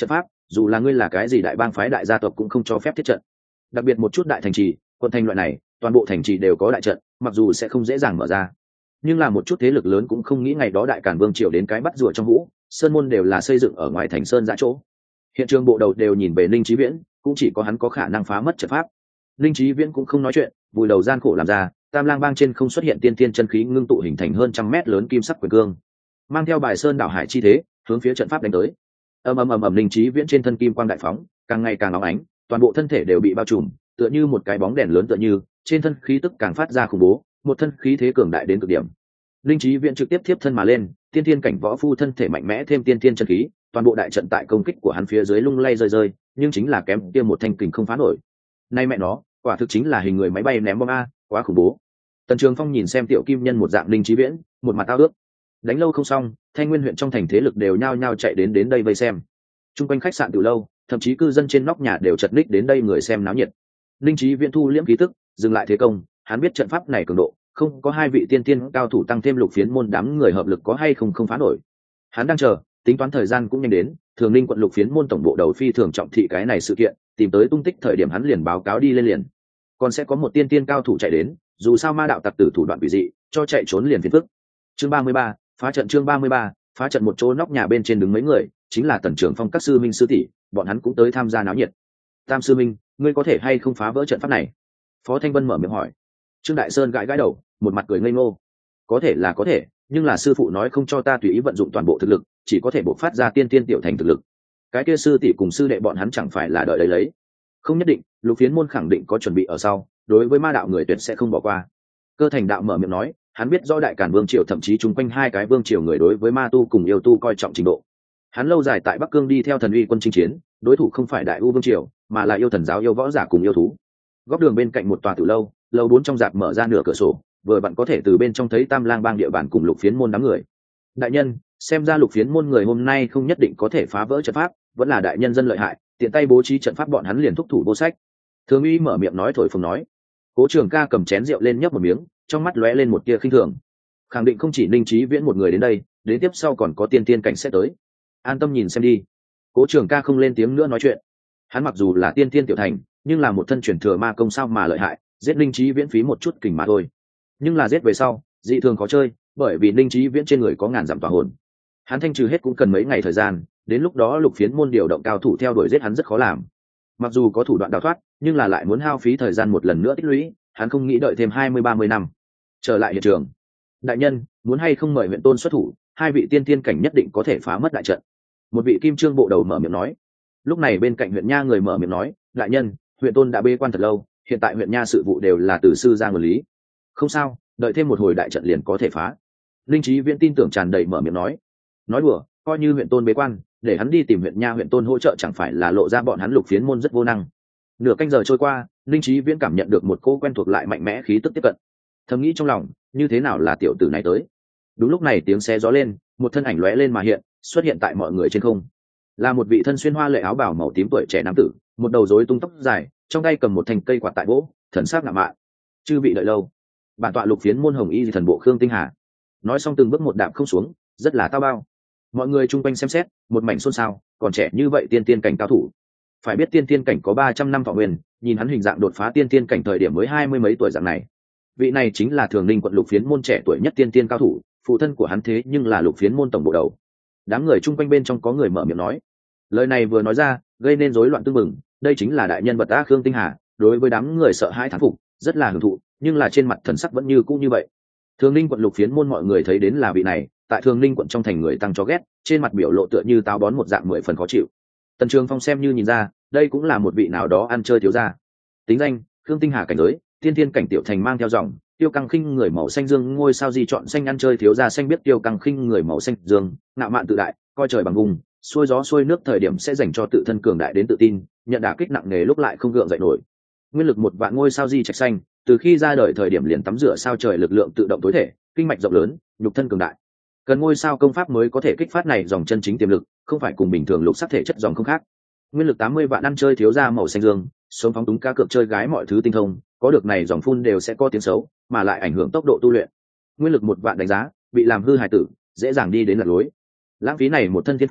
dù là ngươi là cái gì đại bang phái đại gia tộc cũng không cho phép thiết trận. Đặc biệt một chút đại thành trì, quận thành loại này, toàn bộ thành trì đều có đại trận, mặc dù sẽ không dễ dàng mở ra, nhưng là một chút thế lực lớn cũng không nghĩ ngày đó đại càn vương triều đến cái bắt rùa trong hũ, sơn môn đều là xây dựng ở ngoài thành sơn giã chỗ. Hiện trường bộ đầu đều nhìn về Ninh Chí Viễn, cũng chỉ có hắn có khả năng phá mất trận pháp. Ninh Chí Viễn cũng không nói chuyện, vùi đầu gian khổ làm ra. Tam Lang Bang trên không xuất hiện tiên tiên chân khí ngưng tụ hình thành hơn 100 mét lớn kim sắc quyền cương, mang theo bài sơn đảo hải chi thế, hướng phía trận pháp đánh tới. Ầm, Ninh Chí Viễn trên thân kim quang đại phóng, càng ngày càng óng ánh, toàn bộ thân thể đều bị bao trùm, tựa như một cái bóng đèn lớn, tựa như trên thân khí tức càng phát ra khủng bố, một thân khí thế cường đại đến cực điểm. Ninh Chí Viễn trực tiếp tiếp thân mà lên, tiên thiên cảnh võ phu thân thể mạnh mẽ thêm tiên thiên chân khí, toàn bộ đại trận tại công kích của hắn phía dưới lung lay rơi rơi, nhưng chính là kém kia một thanh kình không phá nổi. Nay mẹ nó, quả thực chính là hình người máy bay ném bom a, quá khủng bố. Tần Trường Phong nhìn xem tiểu kim nhân một dạng Ninh Chí Viễn, một mặt tao ước. Đánh lâu không xong, Thanh Nguyên huyện trong thành thế lực đều nhao nhao chạy đến đây vây xem. Trung quanh khách sạn từ lâu, thậm chí cư dân trên nóc nhà đều chật ních đến đây người xem náo nhiệt. Ninh Chí Viễn thu liễm khí tức, dừng lại thế công, hắn biết trận pháp này cường độ, không có hai vị tiên tiên cao thủ tăng thêm Lục Phiến môn đám người hợp lực có hay không phá nổi. Hắn đang chờ, tính toán thời gian cũng nhanh đến, Thường Ninh quận Lục Phiến môn tổng bộ đầu phi thường trọng thị cái này sự kiện, tìm tới tung tích thời điểm hắn liền báo cáo đi lên liền. Còn sẽ có một tiên tiên cao thủ chạy đến, dù sao ma đạo tặc tử thủ đoạn quỷ dị, cho chạy trốn liền phiền phức. Chương 33, phá trận. Chương 33, phá trận. Một chỗ nóc nhà bên trên đứng mấy người, chính là Tần Trường Phong các sư minh sư tỷ, bọn hắn cũng tới tham gia náo nhiệt. Tam sư minh, ngươi có thể hay không phá vỡ trận pháp này? Phó Thanh Vân mở miệng hỏi. Trương Đại Sơn gãi gãi đầu, một mặt cười ngây ngô. Có thể là có thể, nhưng là sư phụ nói không cho ta tùy ý vận dụng toàn bộ thực lực, chỉ có thể bộc phát ra tiên tiên tiểu thành thực lực. Cái kia sư tỷ cùng sư đệ bọn hắn chẳng phải là đợi đấy lấy? Không nhất định, Lục Phiến môn khẳng định có chuẩn bị ở sau, đối với ma đạo người tuyệt sẽ không bỏ qua. Cơ Thành đạo mở miệng nói, hắn biết rõ đại càn vương triều thậm chí chung quanh hai cái vương triều người đối với ma tu cùng yêu tu coi trọng trình độ. Hắn lâu dài tại Bắc Cương đi theo thần uy quân chinh chiến, đối thủ không phải đại u vương triều, mà là yêu thần giáo yêu võ giả cùng yêu thú. Góc đường bên cạnh một tòa tử lâu, lầu 4 trong dạp mở ra nửa cửa sổ, vừa vặn có thể từ bên trong thấy Tam Lang Bang địa bàn cùng Lục Phiến môn đám người. Đại nhân, xem ra Lục Phiến môn người hôm nay không nhất định có thể phá vỡ trận pháp, vẫn là đại nhân dân lợi hại, tiện tay bố trí trận pháp bọn hắn liền thúc thủ vô sách. Thường uy mở miệng nói thổi phồng nói. Cố Trường Ca cầm chén rượu lên nhấp một miếng, trong mắt lóe lên một tia khinh thường. Khẳng định không chỉ Ninh Chí Viễn một người đến đây, đến tiếp sau còn có tiên tiên cảnh sẽ tới. An tâm nhìn xem đi. Cố Trường Ca không lên tiếng nữa nói chuyện. Hắn mặc dù là tiên tiên tiểu thành, nhưng là một thân truyền thừa ma công sao mà lợi hại, giết Ninh Chí Viễn phí một chút kình mà thôi. Nhưng là giết về sau, dị thường khó chơi, bởi vì Ninh Chí Viễn trên người có ngàn dặm tỏa hồn. Hắn thanh trừ hết cũng cần mấy ngày thời gian, đến lúc đó Lục Phiến môn điều động cao thủ theo đuổi giết hắn rất khó làm. Mặc dù có thủ đoạn đào thoát, nhưng là lại muốn hao phí thời gian một lần nữa tích lũy, hắn không nghĩ đợi thêm 20-30 năm. Trở lại hiện trường. Đại nhân, muốn hay không mời huyện tôn xuất thủ, hai vị tiên tiên cảnh nhất định có thể phá mất đại trận. Một vị kim trương bộ đầu mở miệng nói. Lúc này bên cạnh huyện nha người mở miệng nói, đại nhân, huyện tôn đã bế quan thật lâu, hiện tại huyện nha sự vụ đều là từ sư ra quản lý. Không sao, đợi thêm một hồi đại trận liền có thể phá. Linh Chí Viễn tin tưởng tràn đầy mở miệng nói. Nói đùa, coi như huyện tôn bế quan, để hắn đi tìm huyện nha huyện tôn hỗ trợ chẳng phải là lộ ra bọn hắn Lục Phiến môn rất vô năng. Nửa canh giờ trôi qua, Linh Chí Viễn cảm nhận được một cô quen thuộc lại mạnh mẽ khí tức tiếp cận. Thầm nghĩ trong lòng, như thế nào là tiểu tử này tới? Đúng lúc này tiếng xé gió lên, một thân ảnh lóe lên mà hiện, xuất hiện tại mọi người trên không. Là một vị thân xuyên hoa lệ áo bào màu tím tuổi trẻ nam tử, một đầu rối tung tóc dài, trong tay cầm một thanh cây quạt tại vỗ, thần sắc ngạo mạn. Chư vị đợi lâu, bản tọa Lục Phiến môn Hồng Y thần bộ Khương Tinh Hà. Nói xong từng bước một đạp không xuống, rất là tao bao. Mọi người chung quanh xem xét, một mảnh xôn xao, còn trẻ như vậy tiên tiên cảnh cao thủ. Phải biết tiên tiên cảnh có 300 năm thọ nguyên, nhìn hắn hình dạng đột phá tiên tiên cảnh thời điểm mới 20 mấy tuổi dạng này. Vị này chính là Thường Ninh quận Lục Phiến môn trẻ tuổi nhất tiên tiên cao thủ, phụ thân của hắn thế nhưng là Lục Phiến môn tổng bộ đầu. Đám người chung quanh bên trong có người mở miệng nói. Lời này vừa nói ra, gây nên rối loạn tương mừng, đây chính là đại nhân vật Khương Tinh Hà, đối với đám người sợ hãi thán phục, rất là hưởng thụ, nhưng là trên mặt thần sắc vẫn như cũ như vậy. Thường Ninh quận Lục Phiến môn mọi người thấy đến là vị này, tại Thường Ninh quận trong thành người tăng cho ghét, trên mặt biểu lộ tựa như táo bón một dạng 10 phần khó chịu. Tần Trường Phong xem như nhìn ra, đây cũng là một vị nào đó ăn chơi thiếu gia. Tính danh: Khương Tinh Hà, cảnh giới tiên thiên cảnh tiểu thành, mang theo dòng Tiêu Căng Khinh người màu xanh dương, ngôi sao di chọn xanh, ăn chơi thiếu gia xanh biết Tiêu Căng Khinh người màu xanh dương, ngạo mạn tự đại, coi trời bằng vùng, xuôi gió xuôi nước thời điểm sẽ dành cho tự thân cường đại đến tự tin, nhận đả kích nặng nề lúc lại không gượng dậy nổi. Nguyên lực 1 vạn, ngôi sao di trạch xanh, từ khi ra đời thời điểm liền tắm rửa sao trời, lực lượng tự động tối thể, kinh mạch rộng lớn, nhục thân cường đại. Cần ngôi sao công pháp mới có thể kích phát này dòng chân chính tiềm lực, không phải cùng bình thường lục sắc thể chất dòng không khác. Nguyên lực 80 vạn, ăn chơi thiếu gia màu xanh dương, sống phóng túng cá cược chơi gái mọi thứ tinh thông, có được này dòng phun đều sẽ có tiếng xấu, mà lại ảnh hưởng tốc độ tu luyện. Nguyên lực 1 vạn, đánh giá bị làm hư hài tử, dễ dàng đi đến lạc lối. Lãng phí này một thân thiên phú,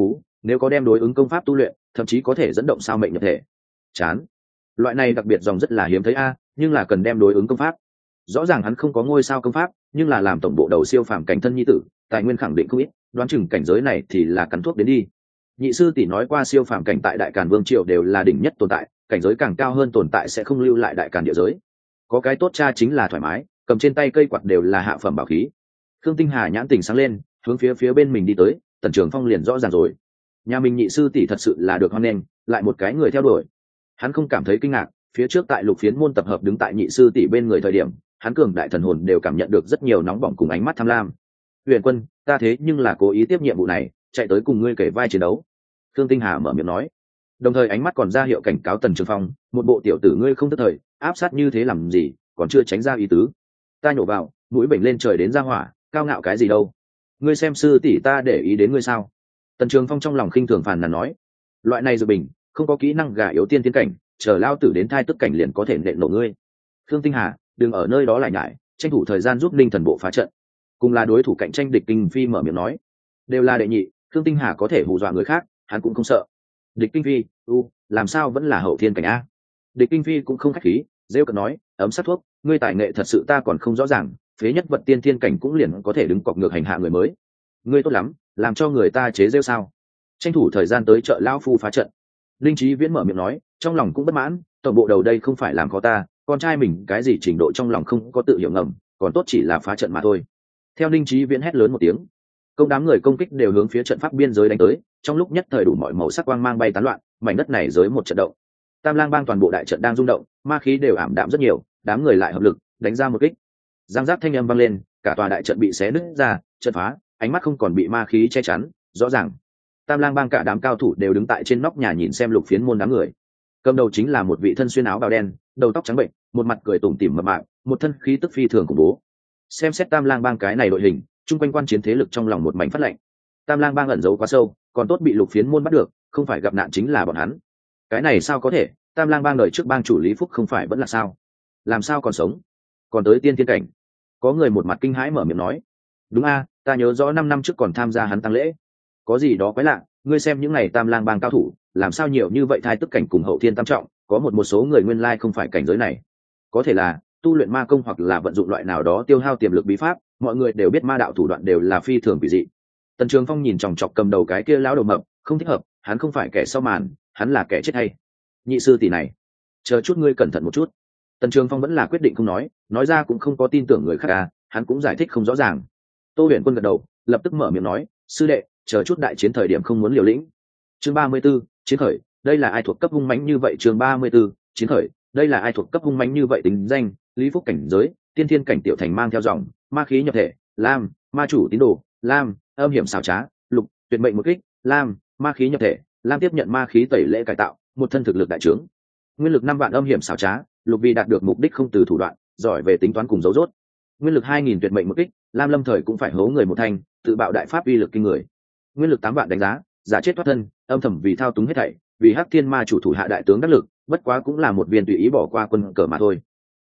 nếu có đem đối ứng công pháp tu luyện thậm chí có thể dẫn động sao mệnh nhập thể. Chán, loại này đặc biệt dòng rất là hiếm thấy a, nhưng là cần đem đối ứng công pháp. Rõ ràng hắn không có ngôi sao công pháp, nhưng là làm tổng bộ đầu siêu phàm cảnh thân nhi tử, tài nguyên khẳng định không ít, đoán chừng cảnh giới này thì là cắn thuốc đến đi. Nhị sư tỷ nói qua siêu phàm cảnh tại Đại Càn Vương triều đều là đỉnh nhất tồn tại, cảnh giới càng cao hơn tồn tại sẽ không lưu lại Đại Càn địa giới. Có cái tốt cha chính là thoải mái, cầm trên tay cây quạt đều là hạ phẩm bảo khí. Khương Tinh Hà nhãn tỉnh sáng lên, hướng phía bên mình đi tới, Tần Trường Phong liền rõ ràng rồi. Nhà mình nhị sư tỷ thật sự là được hoan nghênh, lại một cái người theo đuổi. Hắn không cảm thấy kinh ngạc, phía trước tại Lục Phiến môn tập hợp đứng tại nhị sư tỷ bên người thời điểm, hắn cường đại thần hồn đều cảm nhận được rất nhiều nóng bỏng cùng ánh mắt tham lam. Huyền Quân, ta thế nhưng là cố ý tiếp nhiệm vụ này, chạy tới cùng ngươi kể vai chiến đấu. Khương Tinh Hà mở miệng nói, đồng thời ánh mắt còn ra hiệu cảnh cáo Tần Trường Phong, một bộ tiểu tử ngươi không tức thời, áp sát như thế làm gì, còn chưa tránh ra ý tứ. Ta nhổ vào, mũi bệnh lên trời đến ra hỏa, cao ngạo cái gì đâu. Ngươi xem sư tỷ ta để ý đến ngươi sao? Tần Trường Phong trong lòng khinh thường phàn nàn nói, loại này dự bình, không có kỹ năng gà yếu tiên tiến cảnh, chờ lao tử đến thai tức cảnh liền có thể nện nổ ngươi. Khương Tinh Hà, đừng ở nơi đó lại nhải, tranh thủ thời gian giúp Ninh Thần Bộ phá trận. Cùng là đối thủ cạnh tranh Địch Kinh Phi mở miệng nói, đều là đệ nhị, Khương Tinh Hà có thể hù dọa người khác, hắn cũng không sợ. Địch Kinh Phi, làm sao vẫn là hậu thiên cảnh a? Địch Kinh Phi cũng không khách khí, rêu cợt nói, ấm sát thuốc, ngươi tài nghệ thật sự ta còn không rõ ràng, phế nhất vật tiên thiên cảnh cũng liền có thể đứng cọc ngược hành hạ người mới. Ngươi tốt lắm, làm cho người ta chế rêu sao? Tranh thủ thời gian tới chợ lão phu phá trận. Linh Chí Viễn mở miệng nói, trong lòng cũng bất mãn, tổng bộ đầu đây không phải làm khó ta, con trai mình cái gì trình độ trong lòng không có tự hiểu ngầm, còn tốt chỉ là phá trận mà thôi. Theo Linh Chí Viễn hét lớn một tiếng, công đám người công kích đều hướng phía trận pháp biên giới đánh tới, trong lúc nhất thời đủ mọi màu sắc quang mang bay tán loạn, mảnh đất này giới một trận động. Tam Lang Bang toàn bộ đại trận đang rung động, ma khí đều ảm đạm rất nhiều, đám người lại hợp lực đánh ra một kích. Giang giác thanh âm vang lên, cả tòa đại trận bị xé nứt ra, trận phá, ánh mắt không còn bị ma khí che chắn, rõ ràng. Tam Lang Bang cả đám cao thủ đều đứng tại trên nóc nhà nhìn xem Lục Phiến môn đám người. Cầm đầu chính là một vị thân xuyên áo bào đen, đầu tóc trắng bệnh, một mặt cười tủm tỉm mập mạp, một thân khí tức phi thường khủng bố. Xem xét Tam Lang Bang cái này đội hình, chung quanh quan chiến thế lực trong lòng một mảnh phát lạnh. Tam Lang Bang ẩn giấu quá sâu, còn tốt bị Lục Phiến môn bắt được, không phải gặp nạn chính là bọn hắn. Cái này sao có thể? Tam Lang Bang đời trước bang chủ Lý Phúc không phải vẫn là sao? Làm sao còn sống? Còn tới tiên thiên cảnh? Có người một mặt kinh hãi mở miệng nói, đúng a, ta nhớ rõ 5 năm trước còn tham gia hắn tang lễ. Có gì đó quái lạ, ngươi xem những ngày Tam Lang Bang cao thủ, làm sao nhiều như vậy thai tức cảnh cùng hậu thiên tam trọng, có một số người nguyên lai không phải cảnh giới này. Có thể là tu luyện ma công hoặc là vận dụng loại nào đó tiêu hao tiềm lực bí pháp, mọi người đều biết ma đạo thủ đoạn đều là phi thường quỷ dị. Tần Trường Phong nhìn chòng chọc cầm đầu cái kia lão đầu mập, không thích hợp, hắn không phải kẻ sau màn, hắn là kẻ chết hay. Nhị sư tỷ này, chờ chút ngươi cẩn thận một chút. Tần Trường Phong vẫn là quyết định không nói ra cũng không có tin tưởng người khác à, hắn cũng giải thích không rõ ràng. Tô Huyền Quân gật đầu, lập tức mở miệng nói, sư đệ, chờ chút đại chiến thời điểm không muốn liều lĩnh. Chương 34, chiến khởi, đây là ai thuộc cấp hung mãnh như vậy? Chương 34, chiến khởi, đây là ai thuộc cấp hung mãnh như vậy? Tính danh, Lý Phúc cảnh giới, tiên thiên cảnh tiểu thành mang theo dòng, ma khí nhập thể, lam, ma chủ tín đồ, lam, âm hiểm xảo trá, lục, tuyệt mệnh một kích, lam, ma khí nhập thể, lam tiếp nhận ma khí tẩy lễ cải tạo, một thân thực lực đại trướng. Nguyên lực 5 vạn âm hiểm xảo trá, lục vì đạt được mục đích không từ thủ đoạn, giỏi về tính toán cùng dấu rốt. Nguyên lực 2000 tuyệt mệnh một kích, lam lâm thời cũng phải hố người một thanh, tự bạo đại pháp uy lực kinh người. Nguyên lực 8 vạn đánh giá, giả chết thoát thân, âm thầm vì thao túng hết thảy, vì Hắc Thiên Ma chủ thủ hạ đại tướng đắc lực, bất quá cũng là một viên tùy ý bỏ qua quân cờ mà thôi.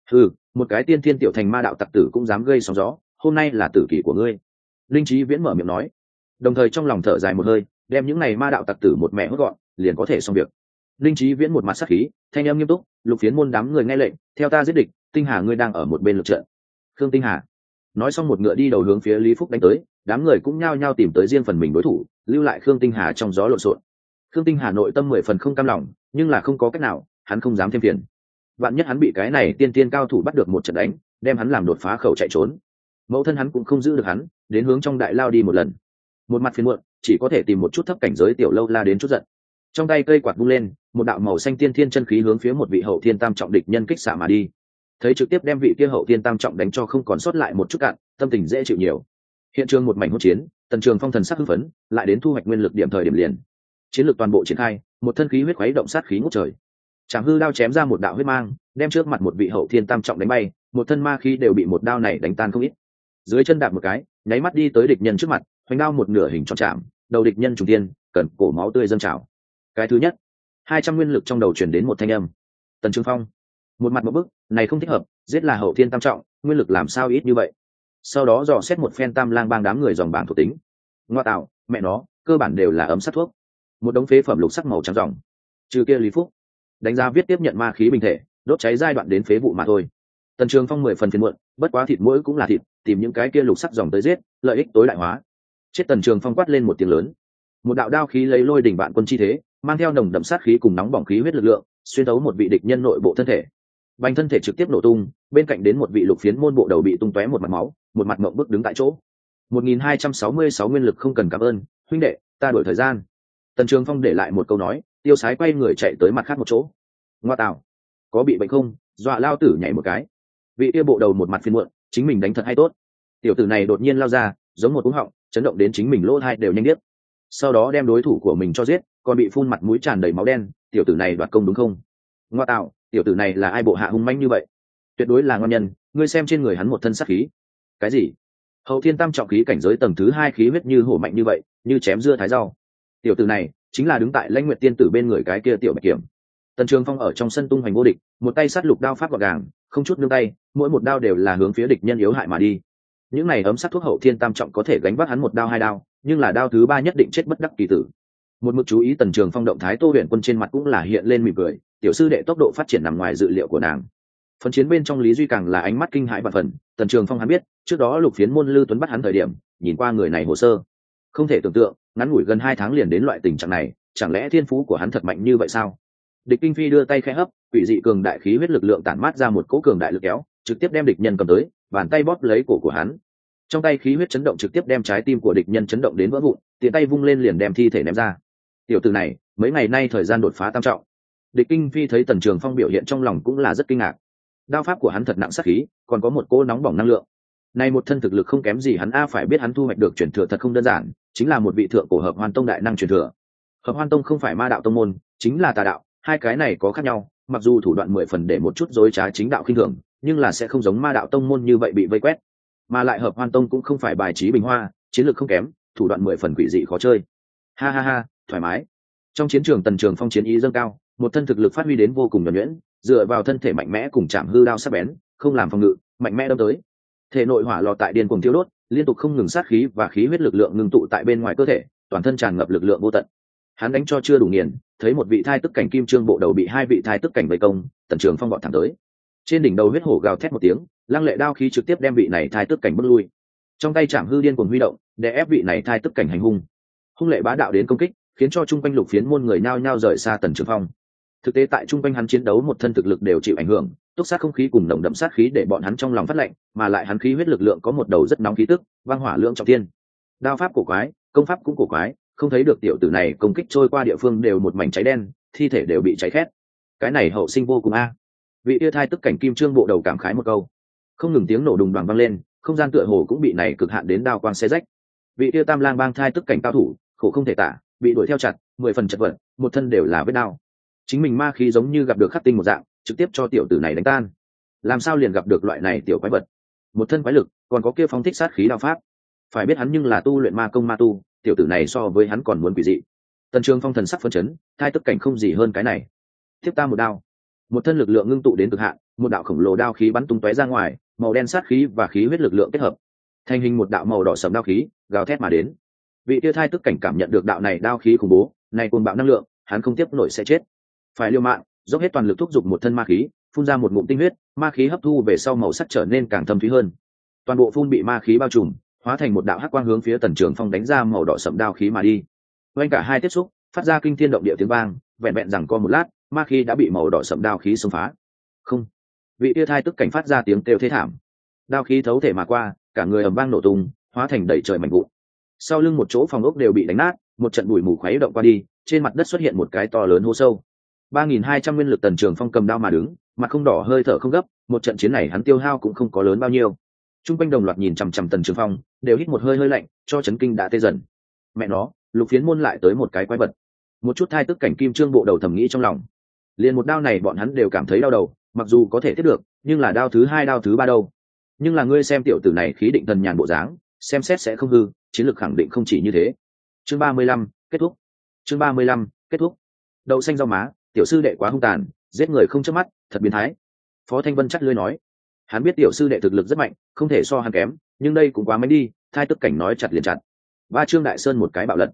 Một cái tiên thiên tiểu thành ma đạo tặc tử cũng dám gây sóng gió, hôm nay là tử kỳ của ngươi. Linh Chí Viễn mở miệng nói, đồng thời trong lòng thở dài một hơi, đem những này ma đạo tặc tử một mẹ hốt gọn, liền có thể xong việc. Linh Chí Viễn một mặt sắc khí, thanh âm nghiêm túc, Lục Phiến môn đám người nghe lệnh, theo ta giết địch. Tinh Hà ngươi đang ở một bên lực trận. Khương Tinh Hà nói xong một ngựa đi đầu hướng phía Lý Phúc đánh tới, đám người cũng nhao nhao tìm tới riêng phần mình đối thủ, lưu lại Khương Tinh Hà trong gió lộn xộn. Khương Tinh Hà nội tâm 10 phần không cam lòng, nhưng là không có cách nào, hắn không dám thêm phiền. Vạn nhất hắn bị cái này tiên tiên cao thủ bắt được một trận đánh, đem hắn làm đột phá khẩu chạy trốn. Mẫu thân hắn cũng không giữ được hắn, đến hướng trong đại lao đi một lần. Một mặt phiền muộn, chỉ có thể tìm một chút thấp cảnh giới tiểu lâu la đến chút giận. Trong tay cây quạt vung lên, một đạo màu xanh tiên thiên chân khí hướng phía một vị hậu thiên tam trọng địch nhân kích xạ mà đi. Thấy trực tiếp đem vị kia hậu thiên tam trọng đánh cho không còn sót lại một chút cạn, tâm tình dễ chịu nhiều. Hiện trường một mảnh hỗn chiến, Tần Trường Phong thần sắc hưng phấn, lại đến thu hoạch nguyên lực điểm thời điểm liền. Chiến lược toàn bộ triển khai, một thân khí huyết khuấy động sát khí ngút trời. Trảm hư đao chém ra một đạo huyết mang, đem trước mặt một vị hậu thiên tam trọng đánh bay, một thân ma khí đều bị một đao này đánh tan không ít. Dưới chân đạp một cái, nháy mắt đi tới địch nhân trước mặt, hoành đao một nửa hình tròn chạm, đầu địch nhân trùng tiên, cần cổ máu tươi dâng trào. Cái thứ nhất, 200 nguyên lực trong đầu truyền đến một thanh âm. Tần Trường Phong một mặt một bức, này không thích hợp, giết là hậu thiên tam trọng, nguyên lực làm sao ít như vậy? Sau đó dò xét một phen Tam Lang Bang đám người dòng bảng thuộc tính. Ngoa tạo, mẹ nó, cơ bản đều là ấm sát thuốc. một đống phế phẩm lục sắc màu trắng ròng. Trừ kia Lý Phúc đánh giá viết tiếp nhận ma khí bình thể, đốt cháy giai đoạn đến phế vụ mà thôi. Tần Trường Phong 10 phần phiền muộn, bất quá thịt mỗi cũng là thịt, tìm những cái kia lục sắc dòng tới giết, lợi ích tối đại hóa. Chết. Tần Trường Phong quát lên một tiếng lớn, một đạo đao khí lấy lôi đỉnh vạn quân chi thế, mang theo nồng đậm sát khí cùng nóng bỏng khí huyết lực lượng, xuyên thấu một vị địch nhân nội bộ thân thể. Bành thân thể trực tiếp nổ tung, bên cạnh đến một vị lục phiến môn bộ đầu bị tung tóe một mặt máu, một mặt ngậm bức đứng tại chỗ. 1266 nguyên lực không cần cảm ơn, huynh đệ, ta đổi thời gian. Tần Trường Phong để lại một câu nói, tiêu sái quay người chạy tới mặt khác một chỗ. Ngoa tạo, có bị bệnh không? Dọa lao tử nhảy một cái. Vị kia bộ đầu một mặt phiền muộn, chính mình đánh thật hay tốt. Tiểu tử này đột nhiên lao ra, giống một cú họng, chấn động đến chính mình lỗ tai đều nhanh điếc. Sau đó đem đối thủ của mình cho giết, còn bị phun mặt mũi tràn đầy máu đen. Tiểu tử này đoạt công đúng không? Ngoa tạo, tiểu tử này là ai bộ hạ hung manh như vậy? Tuyệt đối là ngon nhân, ngươi xem trên người hắn một thân sát khí. Cái gì? Hậu thiên tam trọng khí cảnh giới tầng thứ 2 khí huyết như hổ mạnh như vậy, như chém dưa thái rau. Tiểu tử này chính là đứng tại Lãnh Nguyệt tiên tử bên người cái kia tiểu Bạch Kiểm. Tần Trường Phong ở trong sân tung hoành vô địch, một tay sát lục đao pháp gọn gàng, không chút nương tay, mỗi một đao đều là hướng phía địch nhân yếu hại mà đi. Những này ấm sát thuốc hậu thiên tam trọng có thể gánh vác hắn một đao hai đao, nhưng là đao thứ ba nhất định chết bất đắc kỳ tử. Một mực chú ý Tần Trường Phong động thái, Tô Huyền Quân trên mặt cũng là hiện lên mỉm cười, tiểu sư đệ tốc độ phát triển nằm ngoài dự liệu của nàng. Phần chiến bên trong Lý Duy càng là ánh mắt kinh hãi vạn phần. Tần Trường Phong hắn biết, trước đó Lục Phiến môn Lư Tuấn bắt hắn thời điểm, nhìn qua người này hồ sơ, không thể tưởng tượng, ngắn ngủi gần 2 tháng liền đến loại tình trạng này, chẳng lẽ thiên phú của hắn thật mạnh như vậy sao? Địch Kinh Phi đưa tay khẽ hấp, quỷ dị cường đại khí huyết lực lượng tản mát ra một cỗ cường đại lực kéo, trực tiếp đem địch nhân cầm tới, bàn tay bóp lấy cổ của hắn. Trong tay khí huyết chấn động trực tiếp đem trái tim của địch nhân chấn động đến vỡ vụn, tiện tay vung lên liền đem thi thể ném ra. Tiểu tử này, mấy ngày nay thời gian đột phá tam trọng. Địch Kinh Phi thấy Tần Trường Phong biểu hiện trong lòng cũng là rất kinh ngạc. Đao pháp của hắn thật nặng sát khí, còn có một cỗ nóng bỏng năng lượng. Nay một thân thực lực không kém gì hắn phải biết hắn thu hoạch được truyền thừa thật không đơn giản, chính là một vị thượng cổ Hợp Hoan Tông đại năng truyền thừa. Hợp Hoan Tông không phải ma đạo tông môn, chính là tà đạo, hai cái này có khác nhau, mặc dù thủ đoạn 10 phần để một chút dối trá chính đạo khinh thường, nhưng là sẽ không giống ma đạo tông môn như vậy bị vây quét. Mà lại Hợp Hoan Tông cũng không phải bài trí bình hoa, chiến lược không kém, thủ đoạn 10 phần quỷ dị khó chơi. Ha ha ha, thoải mái. Trong chiến trường Tần Trường Phong chiến ý dâng cao, một thân thực lực phát huy đến vô cùng nhuần nhuyễn, dựa vào thân thể mạnh mẽ cùng chạm hư đao sắc bén, không làm phòng ngự, mạnh mẽ đâm tới. Thể nội hỏa lò tại điên cuồng thiêu đốt, liên tục không ngừng sát khí và khí huyết lực lượng ngưng tụ tại bên ngoài cơ thể, toàn thân tràn ngập lực lượng vô tận. Hắn đánh cho chưa đủ nghiền, thấy một vị thai tức cảnh kim trương bộ đầu bị hai vị thai tức cảnh vây công, Tần Trường Phong vọt thẳng tới. Trên đỉnh đầu huyết hổ gào thét một tiếng, lăng lệ đao khí trực tiếp đem vị này thai tức cảnh bước lui. Trong tay chạm hư điên cuồng huy động, để ép vị này thai tức cảnh hành hung. Hung lệ bá đạo đến công kích, khiến cho trung quanh Lục Phiến môn người nhao nhao rời xa Tần Trường Phong. Thực tế tại trung quanh hắn chiến đấu một thân thực lực đều chịu ảnh hưởng, túc sát không khí cùng nồng đậm sát khí để bọn hắn trong lòng phát lạnh, mà lại hắn khí huyết lực lượng có một đầu rất nóng khí tức, vang hỏa lượng trọng thiên. Đao pháp cổ quái, công pháp cũng cổ quái, không thấy được tiểu tử này công kích trôi qua địa phương đều một mảnh cháy đen, thi thể đều bị cháy khét. Cái này hậu sinh vô cùng a. Vị yêu thai tức cảnh kim trương bộ đầu cảm khái một câu. Không ngừng tiếng nổ đùng đoàng vang lên, không gian tựa hồ cũng bị này cực hạn đến đao quang xé rách. Vị yêu tam lang bang thai tức cảnh cao thủ, khổ không thể tả, bị đuổi theo chặt, 10 phần chật vật, một thân đều là vết đao. Chính mình ma khí giống như gặp được khắc tinh một dạng, trực tiếp cho tiểu tử này đánh tan. Làm sao liền gặp được loại này tiểu quái vật? Một thân quái lực, còn có kia phong thích sát khí đao pháp. Phải biết hắn nhưng là tu luyện ma công ma tu, tiểu tử này so với hắn còn muốn quỷ dị. Tần Trường Phong thần sắc phấn chấn, thai tức cảnh không gì hơn cái này. Tiếp ta một đao. Một thân lực lượng ngưng tụ đến cực hạn, một đạo khổng lồ đao khí bắn tung tóe ra ngoài, màu đen sát khí và khí huyết lực lượng kết hợp, thành hình một đạo màu đỏ sẫm đao khí, gào thét mà đến. Vị tia thai tức cảnh cảm nhận được đạo này đao khí khủng bố, này cuồng bạo năng lượng, hắn không tiếp nổi sẽ chết. Phải liều mạng, dốc hết toàn lực thúc giục một thân ma khí, phun ra một ngụm tinh huyết, ma khí hấp thu về sau màu sắc trở nên càng thâm thúy hơn. Toàn bộ phun bị ma khí bao trùm, hóa thành một đạo hắc quang hướng phía Tần Trường Phong đánh ra màu đỏ sẫm đao khí mà đi. Quanh cả hai tiếp xúc, phát ra kinh thiên động địa tiếng vang, vẹn vẹn rằng co một lát, ma khí đã bị màu đỏ sẫm đao khí xông phá. Không, vị tia thai tức cảnh phát ra tiếng kêu thê thảm. Đao khí thấu thể mà qua, cả người ầm vang nổ tung, hóa thành đầy trời mảnh vụn. Sau lưng một chỗ phòng ốc đều bị đánh nát, một trận bụi mù khuấy động qua đi, trên mặt đất xuất hiện một cái to lớn hố sâu. 3.200 nguyên lực Tần Trường Phong cầm đao mà đứng, mặt không đỏ hơi thở không gấp, một trận chiến này hắn tiêu hao cũng không có lớn bao nhiêu. Trung quanh đồng loạt nhìn chằm chằm Tần Trường Phong, đều hít một hơi hơi lạnh, cho chấn kinh đã tê dần. Mẹ nó, Lục Phiến môn lại tới một cái quái vật. Một chút thai tức cảnh kim trương bộ đầu thầm nghĩ trong lòng. Liền một đao này bọn hắn đều cảm thấy đau đầu, mặc dù có thể tiếp được, nhưng là đao thứ hai đao thứ ba đâu. Nhưng là ngươi xem tiểu tử này khí định thần nhàn bộ dáng, xem xét sẽ không hư, chiến lược khẳng định không chỉ như thế. Chương 35, kết thúc. Chương 35, kết thúc. Đậu xanh rau má, tiểu sư đệ quá hung tàn, giết người không chớp mắt, thật biến thái. Phó Thanh Vân chắc lưỡi nói, hắn biết tiểu sư đệ thực lực rất mạnh, không thể so hắn kém, nhưng đây cũng quá mạnh đi. Thai tức cảnh nói chặt liền chặt. Ba Trương Đại Sơn một cái bạo lật.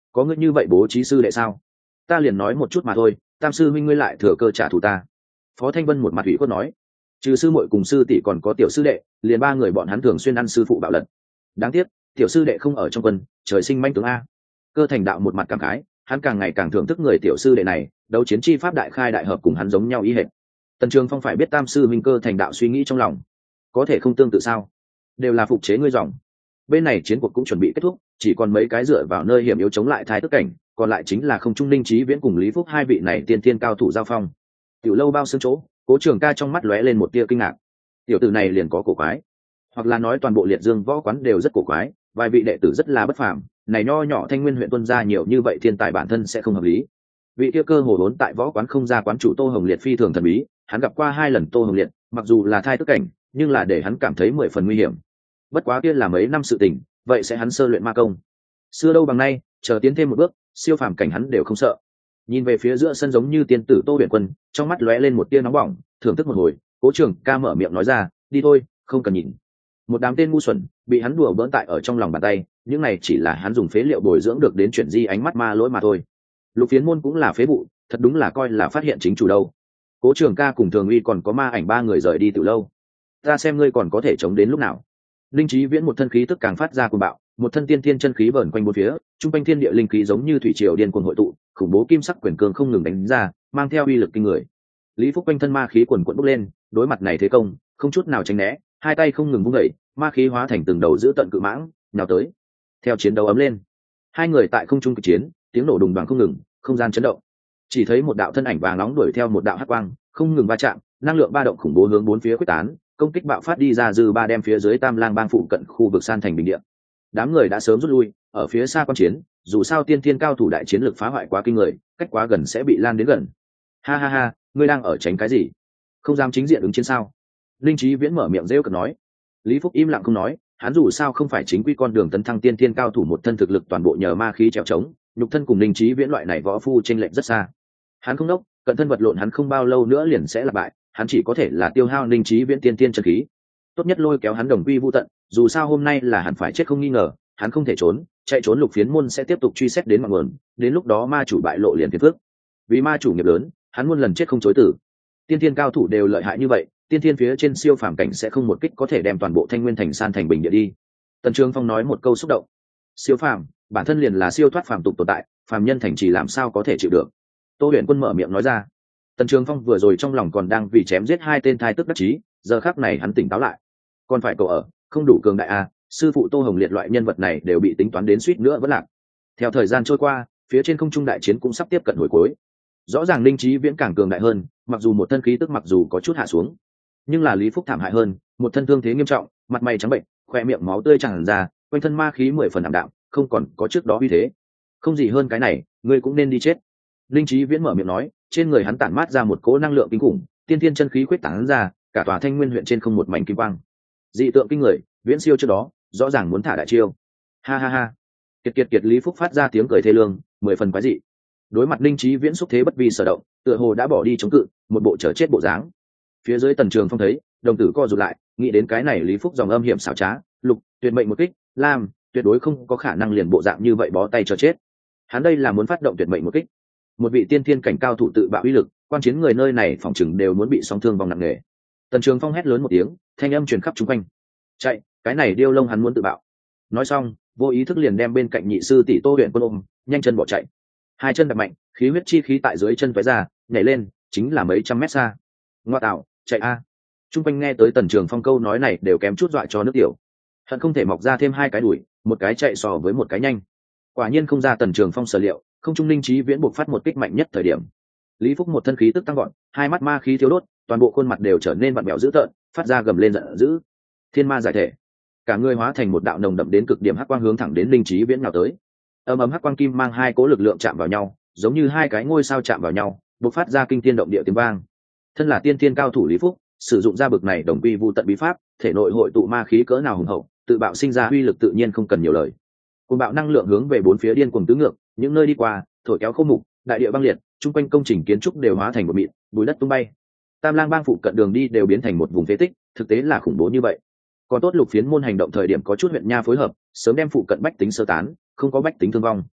có ngươi như vậy bố trí sư đệ sao? Ta liền nói một chút mà thôi, tam sư huynh ngươi lại thừa cơ trả thù ta. Phó Thanh Vân một mặt ủy khuất nói, trừ sư muội cùng sư tỷ còn có tiểu sư đệ, liền ba người bọn hắn thường xuyên ăn sư phụ bạo lật. Đáng tiếc tiểu sư đệ không ở trong quân, trời sinh manh tướng a. Cơ Thành Đạo một mặt cảm khái, hắn càng ngày càng thưởng thức người tiểu sư đệ này, đấu chiến chi pháp đại khai đại hợp cùng hắn giống nhau ý hệt. Tần Trường Phong phải biết tam sư huynh Cơ Thành Đạo suy nghĩ trong lòng, có thể không tương tự sao? Đều là phục chế ngươi dòng. Bên này chiến cuộc cũng chuẩn bị kết thúc, chỉ còn mấy cái dựa vào nơi hiểm yếu chống lại thái tức cảnh, còn lại chính là Không Trung Linh Chí Viễn cùng Lý Phúc hai vị này tiên tiên cao thủ giao phong. Tiểu lâu bao xương chỗ, Cố Trường Ca trong mắt lóe lên một tia kinh ngạc. Tiểu tử này liền có cổ quái, hoặc là nói toàn bộ Liệt Dương võ quán đều rất cổ quái, vài vị đệ tử rất là bất phàm, này nho nhỏ Thanh Nguyên huyện tuân ra nhiều như vậy thiên tài bản thân sẽ không hợp lý. Vị kia cơ hồ vốn tại võ quán không ra quán chủ Tô Hồng Liệt phi thường thần bí, hắn gặp qua 2 lần Tô Hồng Liệt, mặc dù là thai tức cảnh, nhưng là để hắn cảm thấy 10 phần nguy hiểm. Bất quá kia là mấy năm sự tình, vậy sẽ hắn sơ luyện ma công. Xưa đâu bằng nay, chờ tiến thêm một bước, siêu phàm cảnh hắn đều không sợ. Nhìn về phía giữa sân giống như tiên tử Tô Huyền Quân, trong mắt lóe lên một tia nóng bỏng, thưởng thức một hồi, Cố Trường Ca mở miệng nói ra, đi thôi, không cần nhìn. Một đám tên ngu xuẩn, bị hắn đùa bỡn tại ở trong lòng bàn tay, những này chỉ là hắn dùng phế liệu bồi dưỡng được đến chuyển di ánh mắt ma lỗi mà thôi. Lục Phiến Môn cũng là phế vụ, thật đúng là coi là phát hiện chính chủ đâu. Cố Trường Ca cùng Thường Uy còn có Ma Ảnh ba người rời đi từ lâu. Ta xem ngươi còn có thể chống đến lúc nào. Linh Chí Viễn một thân khí tức càng phát ra cuồng bạo, một thân tiên thiên chân khí vờn quanh bốn phía, trung quanh thiên địa linh khí giống như thủy triều điên cuồng hội tụ, khủng bố kim sắc quyền cương không ngừng đánh ra, mang theo uy lực kinh người. Lý Phúc quanh thân ma khí quần quật bốc lên, đối mặt này thế công, không chút nào tránh né, hai tay không ngừng vung đẩy, ma khí hóa thành từng đầu giữ tận cự mãng, nhào tới. Theo chiến đấu ấm lên, hai người tại không trung kịch chiến, tiếng nổ đùng đoàng không ngừng, không gian chấn động. Chỉ thấy một đạo thân ảnh vàng nóng đuổi theo một đạo hắc quang, không ngừng va chạm, năng lượng ba động khủng bố hướng bốn phía quyết tán, công kích bạo phát đi ra dư ba đem phía dưới Tam Lang bang phụ cận khu vực san thành bình địa. Đám người đã sớm rút lui, ở phía xa quan chiến, dù sao tiên thiên cao thủ đại chiến lực phá hoại quá kinh người, cách quá gần sẽ bị lan đến gần. Ha ha ha, ngươi đang ở tránh cái gì? Không dám chính diện ứng chiến sao? Linh Chí Viễn mở miệng rêu cợt nói. Lý Phúc im lặng không nói, hắn dù sao không phải chính quy con đường tấn thăng tiên thiên cao thủ một thân thực lực toàn bộ nhờ ma khí trèo trống, nhục thân cùng Linh Chí Viễn loại này võ phu chênh lệch rất xa. Hắn không đốc, cận thân vật lộn hắn không bao lâu nữa liền sẽ là bại, hắn chỉ có thể là tiêu hao Linh Chí Viễn tiên thiên chân khí. Tốt nhất lôi kéo hắn đồng quy vu tận, dù sao hôm nay là hắn phải chết không nghi ngờ, hắn không thể trốn, chạy trốn Lục Phiến Môn sẽ tiếp tục truy xét đến ngọn nguồn, đến lúc đó ma chủ bại lộ liền phiền phức. Vì ma chủ nghiệp lớn, hắn muôn lần chết không chối từ. Tiên thiên cao thủ đều lợi hại như vậy, tiên thiên phía trên siêu phàm cảnh sẽ không một kích có thể đem toàn bộ Thanh Nguyên thành san thành bình địa đi. Tần Trường Phong nói một câu xúc động. Siêu phàm, bản thân liền là siêu thoát phàm tục tồn tại, phàm nhân thành chỉ làm sao có thể chịu được. Tô Huyền Quân mở miệng nói ra. Tần Trường Phong vừa rồi trong lòng còn đang vì chém giết 2 tên thai tức đắc chí, giờ khắc này hắn tỉnh táo lại. Còn phải cậu ở, không đủ cường đại a, sư phụ Tô Hồng Liệt loại nhân vật này đều bị tính toán đến suýt nữa vẫn lạc. Theo thời gian trôi qua, phía trên không trung đại chiến cũng sắp tiếp cận hồi cuối. Rõ ràng Linh Chí Viễn càng cường đại hơn, mặc dù một thân khí tức mặc dù có chút hạ xuống, nhưng là Lý Phúc thảm hại hơn, một thân thương thế nghiêm trọng, mặt mày trắng bệnh, khoe miệng máu tươi tràn ra, quanh thân ma khí 10 phần ảm đạm, không còn có trước đó uy thế. Không gì hơn cái này, ngươi cũng nên đi chết. Linh Chí Viễn mở miệng nói, trên người hắn tản mát ra một cỗ năng lượng kinh khủng, tiên thiên chân khí quyết tán ra, cả tòa Thanh Nguyên huyện trên không một mảnh kim quang. Dị tượng kinh người, viễn siêu trước đó, rõ ràng muốn thả đại chiêu. Ha ha ha. Kiệt Lý Phúc phát ra tiếng cười thê lương, 10 phần quái dị. Đối mặt Linh Chí Viễn xúc thế bất vi sở động, tựa hồ đã bỏ đi chống cự, một bộ chờ chết bộ dáng. Phía dưới Tần Trường Phong thấy, đồng tử co rụt lại, nghĩ đến cái này Lý Phúc dòng âm hiểm xảo trá, Lục, tuyệt mệnh một kích, Lam, tuyệt đối không có khả năng liền bộ dạng như vậy bó tay cho chết. Hắn đây là muốn phát động tuyệt mệnh một kích. Một vị tiên thiên cảnh cao thủ tự bạo uy lực, quan chiến người nơi này phòng chừng đều muốn bị sóng thương vòng nặng nề. Tần Trường Phong hét lớn một tiếng, thanh âm truyền khắp xung quanh. Chạy, cái này điêu lông hắn muốn tự bạo. Nói xong, vô ý thức liền đem bên cạnh nhị sư tỷ Tô Huyền Quân ôm, nhanh chân bỏ chạy. 2 chân đạp mạnh, khí huyết chi khí tại dưới chân tóe ra, nhảy lên, chính là mấy trăm mét xa. Ngoa tạo, chạy a! Trung quanh nghe tới Tần Trường Phong câu nói này đều kém chút dọa cho nước tiểu. Hận không thể mọc ra thêm 2 cái đuổi, một cái chạy so với một cái nhanh. Quả nhiên không ra Tần Trường Phong sở liệu, không trung Linh Chí Viễn buộc phát một kích mạnh nhất thời điểm. Lý Phúc một thân khí tức tăng gọn, 2 mắt ma khí thiếu đốt, toàn bộ khuôn mặt đều trở nên vặn vẹo dữ tợn, phát ra gầm lên giận dữ. Thiên ma giải thể, cả người hóa thành một đạo nồng đậm đến cực điểm hắc quang hướng thẳng đến Linh Chí Viễn nào tới. Ầm ầm hắc quang kim mang 2 cố lực lượng chạm vào nhau, giống như 2 cái ngôi sao chạm vào nhau, bộc phát ra kinh thiên động địa tiếng vang. Thân là tiên thiên cao thủ Lý Phúc, sử dụng ra bực này đồng quy vu tận bí pháp, thể nội hội tụ ma khí cỡ nào hùng hậu, tự bạo sinh ra uy lực tự nhiên không cần nhiều lời. Cuồng bạo năng lượng hướng về bốn phía điên cuồng tứ ngược, những nơi đi qua, thổi kéo khô mục, đại địa băng liệt, chung quanh công trình kiến trúc đều hóa thành một mịn, bụi đất tung bay. Tam Lang bang phụ cận đường đi đều biến thành một vùng phế tích, thực tế là khủng bố như vậy. Còn tốt Lục Phiến Môn hành động thời điểm có chút huyện nha phối hợp, sớm đem phụ cận bách tính sơ tán, không có bách tính thương vong.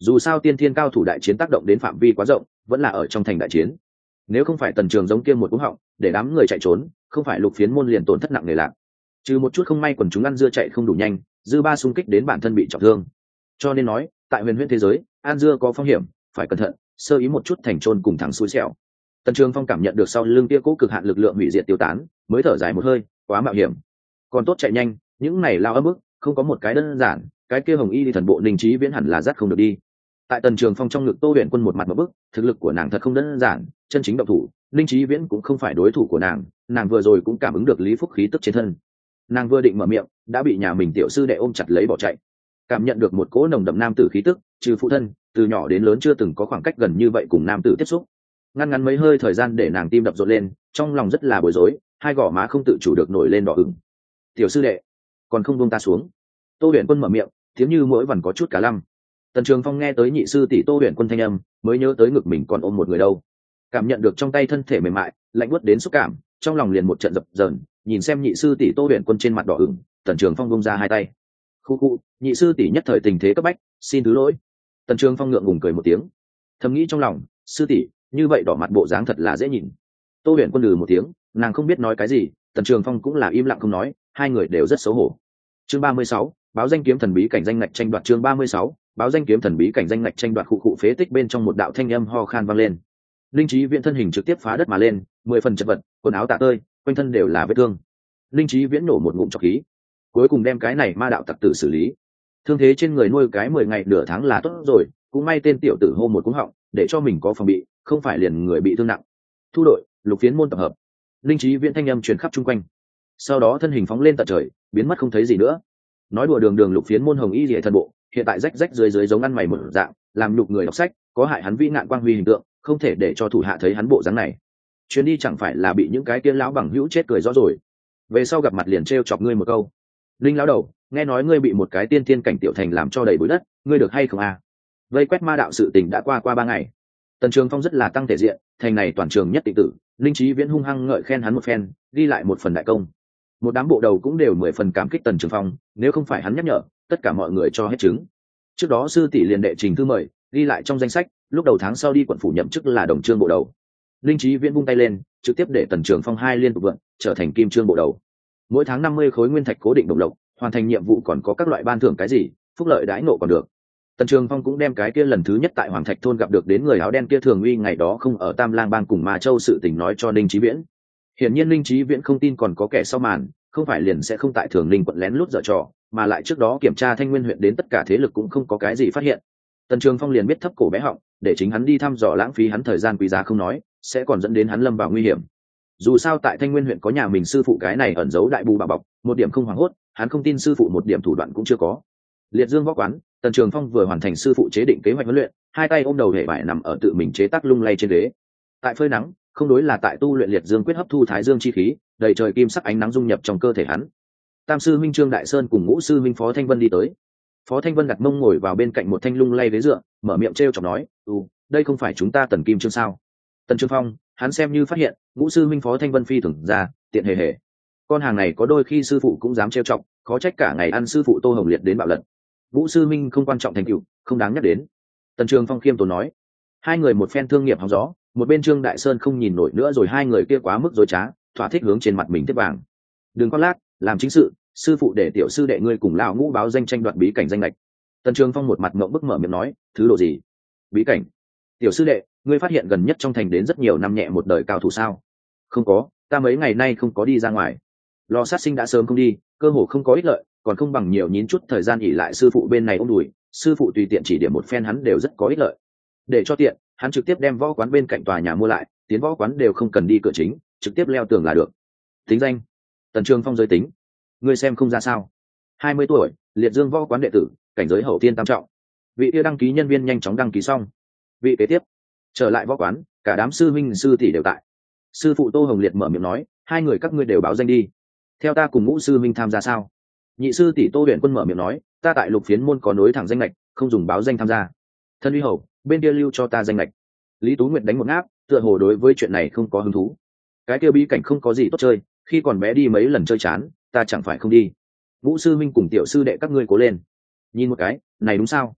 dù sao tiên thiên cao thủ đại chiến tác động đến phạm vi quá rộng, vẫn là ở trong thành đại chiến. Nếu không phải Tần Trường giống kia một cú họng để đám người chạy trốn, không phải Lục Phiến môn liền tổn thất nặng nề lạc. Trừ một chút không may quần chúng ăn dưa chạy không đủ nhanh, dư ba xung kích đến bản thân bị trọng thương. Cho nên nói, tại huyền huyễn thế giới, ăn dưa có phong hiểm, phải cẩn thận, sơ ý một chút thành trôn cùng thẳng xui xẻo. Tần Trường Phong cảm nhận được sau lưng kia cố cực hạn lực lượng hủy diệt tiêu tán, mới thở dài một hơi, quá mạo hiểm. Còn tốt chạy nhanh, những này lao ấm ức, không có một cái đơn giản, cái kia hồng y đi thần bộ Ninh Chí Viễn hẳn là dắt không được đi. Tại Tần Trường Phong trong ngực Tô Huyền Quân một mặt một bức, thực lực của nàng thật không đơn giản, chân chính động thủ, Ninh Chí Viễn cũng không phải đối thủ của nàng vừa rồi cũng cảm ứng được Lý Phúc khí tức trên thân. Nàng vừa định mở miệng, đã bị nhà mình tiểu sư đệ ôm chặt lấy bỏ chạy. Cảm nhận được một cỗ nồng đậm nam tử khí tức, trừ phụ thân, từ nhỏ đến lớn chưa từng có khoảng cách gần như vậy cùng nam tử tiếp xúc. Ngắn mấy hơi thời gian để nàng tim đập rộn lên, trong lòng rất là bối rối, hai gò má không tự chủ được nổi lên đỏ ửng. Tiểu sư đệ, còn không buông ta xuống. Tô Huyền Quân mở miệng, tiếng như mỗi vằn có chút cả lăm. Tần Trường Phong nghe tới nhị sư tỷ Tô Huyền Quân thanh âm, mới nhớ tới ngực mình còn ôm một người đâu. Cảm nhận được trong tay thân thể mềm mại, lạnh buốt đến xúc cảm, trong lòng liền một trận dập dờn, nhìn xem nhị sư tỷ Tô Huyền Quân trên mặt đỏ ửng, Tần Trường Phong buông ra hai tay. Khu, nhị sư tỷ nhất thời tình thế cấp bách, xin thứ lỗi. Tần Trường Phong ngượng ngùng cười một tiếng, thầm nghĩ trong lòng, sư tỷ, như vậy đỏ mặt bộ dáng thật là dễ nhìn. Tô Huyền Quân lừ một tiếng, nàng không biết nói cái gì, Tần Trường Phong cũng là im lặng không nói, hai người đều rất xấu hổ. Chương 36, báo danh kiếm thần bí cảnh danh ngạch tranh đoạt. Chương 36, báo danh kiếm thần bí cảnh danh ngạch tranh đoạt. Khu phế tích bên trong một đạo thanh âm ho khan vang lên. Linh Chí Viễn thân hình trực tiếp phá đất mà lên, 10 phần chật vật, quần áo tả tơi, quanh thân đều là vết thương. Linh Chí Viễn nổ một ngụm trọc khí, cuối cùng đem cái này ma đạo tặc tử xử lý. Thương thế trên người nuôi cái 10 ngày nửa tháng là tốt rồi, cũng may tên tiểu tử hô một cú họng, để cho mình có phòng bị, không phải liền người bị thương nặng. Thu đội, Lục Phiến môn tập hợp. Linh Chí Viễn thanh âm truyền khắp chung quanh. Sau đó thân hình phóng lên tận trời, biến mất không thấy gì nữa. Nói đùa đường Lục Phiến môn hồng y liễu thần bộ, hiện tại rách rách dưới giống ăn mày một dạng, làm nhục người đọc sách, có hại hắn vĩ ngạn quang huy hình tượng, không thể để cho thủ hạ thấy hắn bộ dáng này. Chuyến đi chẳng phải là bị những cái tiên lão bằng hữu chết cười rõ rồi. Về sau gặp mặt liền trêu chọc ngươi một câu. Linh lão đầu, nghe nói ngươi bị một cái tiên thiên cảnh tiểu thành làm cho đầy bụi đất, ngươi được hay không à? Vây quét ma đạo sự tình đã qua 3 ngày. Tần Trường Phong rất là tăng thể diện, thành này toàn trường nhất định tử, Linh Chí Viễn hung hăng ngợi khen hắn một phen, ghi lại một phần đại công. Một đám bộ đầu cũng đều 10 phần cảm kích Tần Trường Phong, nếu không phải hắn nhắc nhở, tất cả mọi người cho hết chứng. Trước đó sư tỷ liền đệ trình thư mời, ghi lại trong danh sách, lúc đầu tháng sau đi quận phủ nhậm chức là đồng trương bộ đầu. Linh Chí Viễn vung tay lên, trực tiếp để Tần Trường Phong hai liên tục vượn, trở thành kim trương bộ đầu. Mỗi tháng 50 khối nguyên thạch cố định đồng lộc, hoàn thành nhiệm vụ còn có các loại ban thưởng cái gì, phúc lợi đãi ngộ còn được. Tần Trường Phong cũng đem cái kia lần thứ nhất tại Hoàng Thạch thôn gặp được đến người áo đen kia thường uy ngày đó không ở Tam Lang bang cùng Ma Châu sự tình nói cho Ninh Chí Viễn. Hiển nhiên Ninh Chí Viễn không tin còn có kẻ sau màn, không phải liền sẽ không tại Thường Ninh quận lén lút dở trò, mà lại trước đó kiểm tra Thanh Nguyên huyện đến tất cả thế lực cũng không có cái gì phát hiện. Tần Trường Phong liền biết thấp cổ bé họng, để chính hắn đi thăm dò lãng phí hắn thời gian quý giá không nói, sẽ còn dẫn đến hắn lâm vào nguy hiểm. Dù sao tại Thanh Nguyên huyện có nhà mình sư phụ cái này ẩn giấu đại bù bà bọc, một điểm không hoảng hốt, hắn không tin sư phụ một điểm thủ đoạn cũng chưa có. Liệt Dương võ quán, Tần Trường Phong vừa hoàn thành sư phụ chế định kế hoạch huấn luyện, hai tay ôm đầu hệ vải nằm ở tự mình chế tác lung lay trên ghế. Tại phơi nắng, không đối là tại tu luyện Liệt Dương quyết hấp thu thái dương chi khí, đầy trời kim sắc ánh nắng dung nhập trong cơ thể hắn. Tam sư minh Trương Đại Sơn cùng ngũ sư minh Phó Thanh Vân đi tới. Phó Thanh Vân đặt mông ngồi vào bên cạnh một thanh lung lay ghế dựa, mở miệng trêu chọc nói, đây không phải chúng ta Tần Kim Trương sao?" Tần Trường Phong, hắn xem như phát hiện, ngũ sư minh Phó Thanh Vân phi thường ra, tiện hề hề. Con hàng này có đôi khi sư phụ cũng dám trêu chọc, khó trách cả ngày ăn sư phụ Tô Hồng Liệt đến bạo lật. Vũ sư minh không quan trọng thành tựu, không đáng nhắc đến. Tần Trường Phong khiêm tốn nói. Hai người một phen thương nghiệp hóng gió, một bên Trương Đại Sơn không nhìn nổi nữa rồi, hai người kia quá mức dối trá, thỏa thích hướng trên mặt mình tiếp vàng. Đừng có lác, làm chính sự, sư phụ để tiểu sư đệ ngươi cùng lão ngũ báo danh tranh đoạt bí cảnh danh lệch. Tần Trường Phong một mặt ngậm bức mở miệng nói, thứ độ gì? Bí cảnh? Tiểu sư đệ, ngươi phát hiện gần nhất trong thành đến rất nhiều năm nhẹ một đời cao thủ sao? Không có, ta mấy ngày nay không có đi ra ngoài. Lò sát sinh đã sớm không đi, cơ hồ không có ích lợi, còn không bằng nhiều nhín chút thời gian ỉ lại sư phụ bên này ôm đùi, sư phụ tùy tiện chỉ điểm một phen hắn đều rất có ích lợi. Để cho tiện, hắn trực tiếp đem võ quán bên cạnh tòa nhà mua lại, tiến võ quán đều không cần đi cửa chính, trực tiếp leo tường là được. Tính danh: Tần Trường Phong giới tính: ngươi xem không ra sao. 20 tuổi, Liệt Dương võ quán đệ tử, cảnh giới hậu thiên tam trọng. Vị kia đăng ký nhân viên nhanh chóng đăng ký xong. Vị kế tiếp trở lại võ quán, cả đám sư huynh sư tỷ đều tại. Sư phụ Tô Hồng Liệt mở miệng nói, hai người các ngươi đều báo danh đi. Theo ta cùng ngũ sư huynh tham gia sao? Nhị sư tỷ Tô Huyền Quân mở miệng nói, ta tại Lục Phiến môn có nối thẳng danh lệch, không dùng báo danh tham gia. Thân uy hầu, bên kia lưu cho ta danh lệch. Lý Tú Nguyệt đánh một ngáp, tựa hồ đối với chuyện này không có hứng thú. Cái kia bí cảnh không có gì tốt chơi, khi còn bé đi mấy lần chơi chán, ta chẳng phải không đi. Ngũ sư huynh cùng tiểu sư đệ các ngươi cố lên. Nhìn một cái, này đúng sao?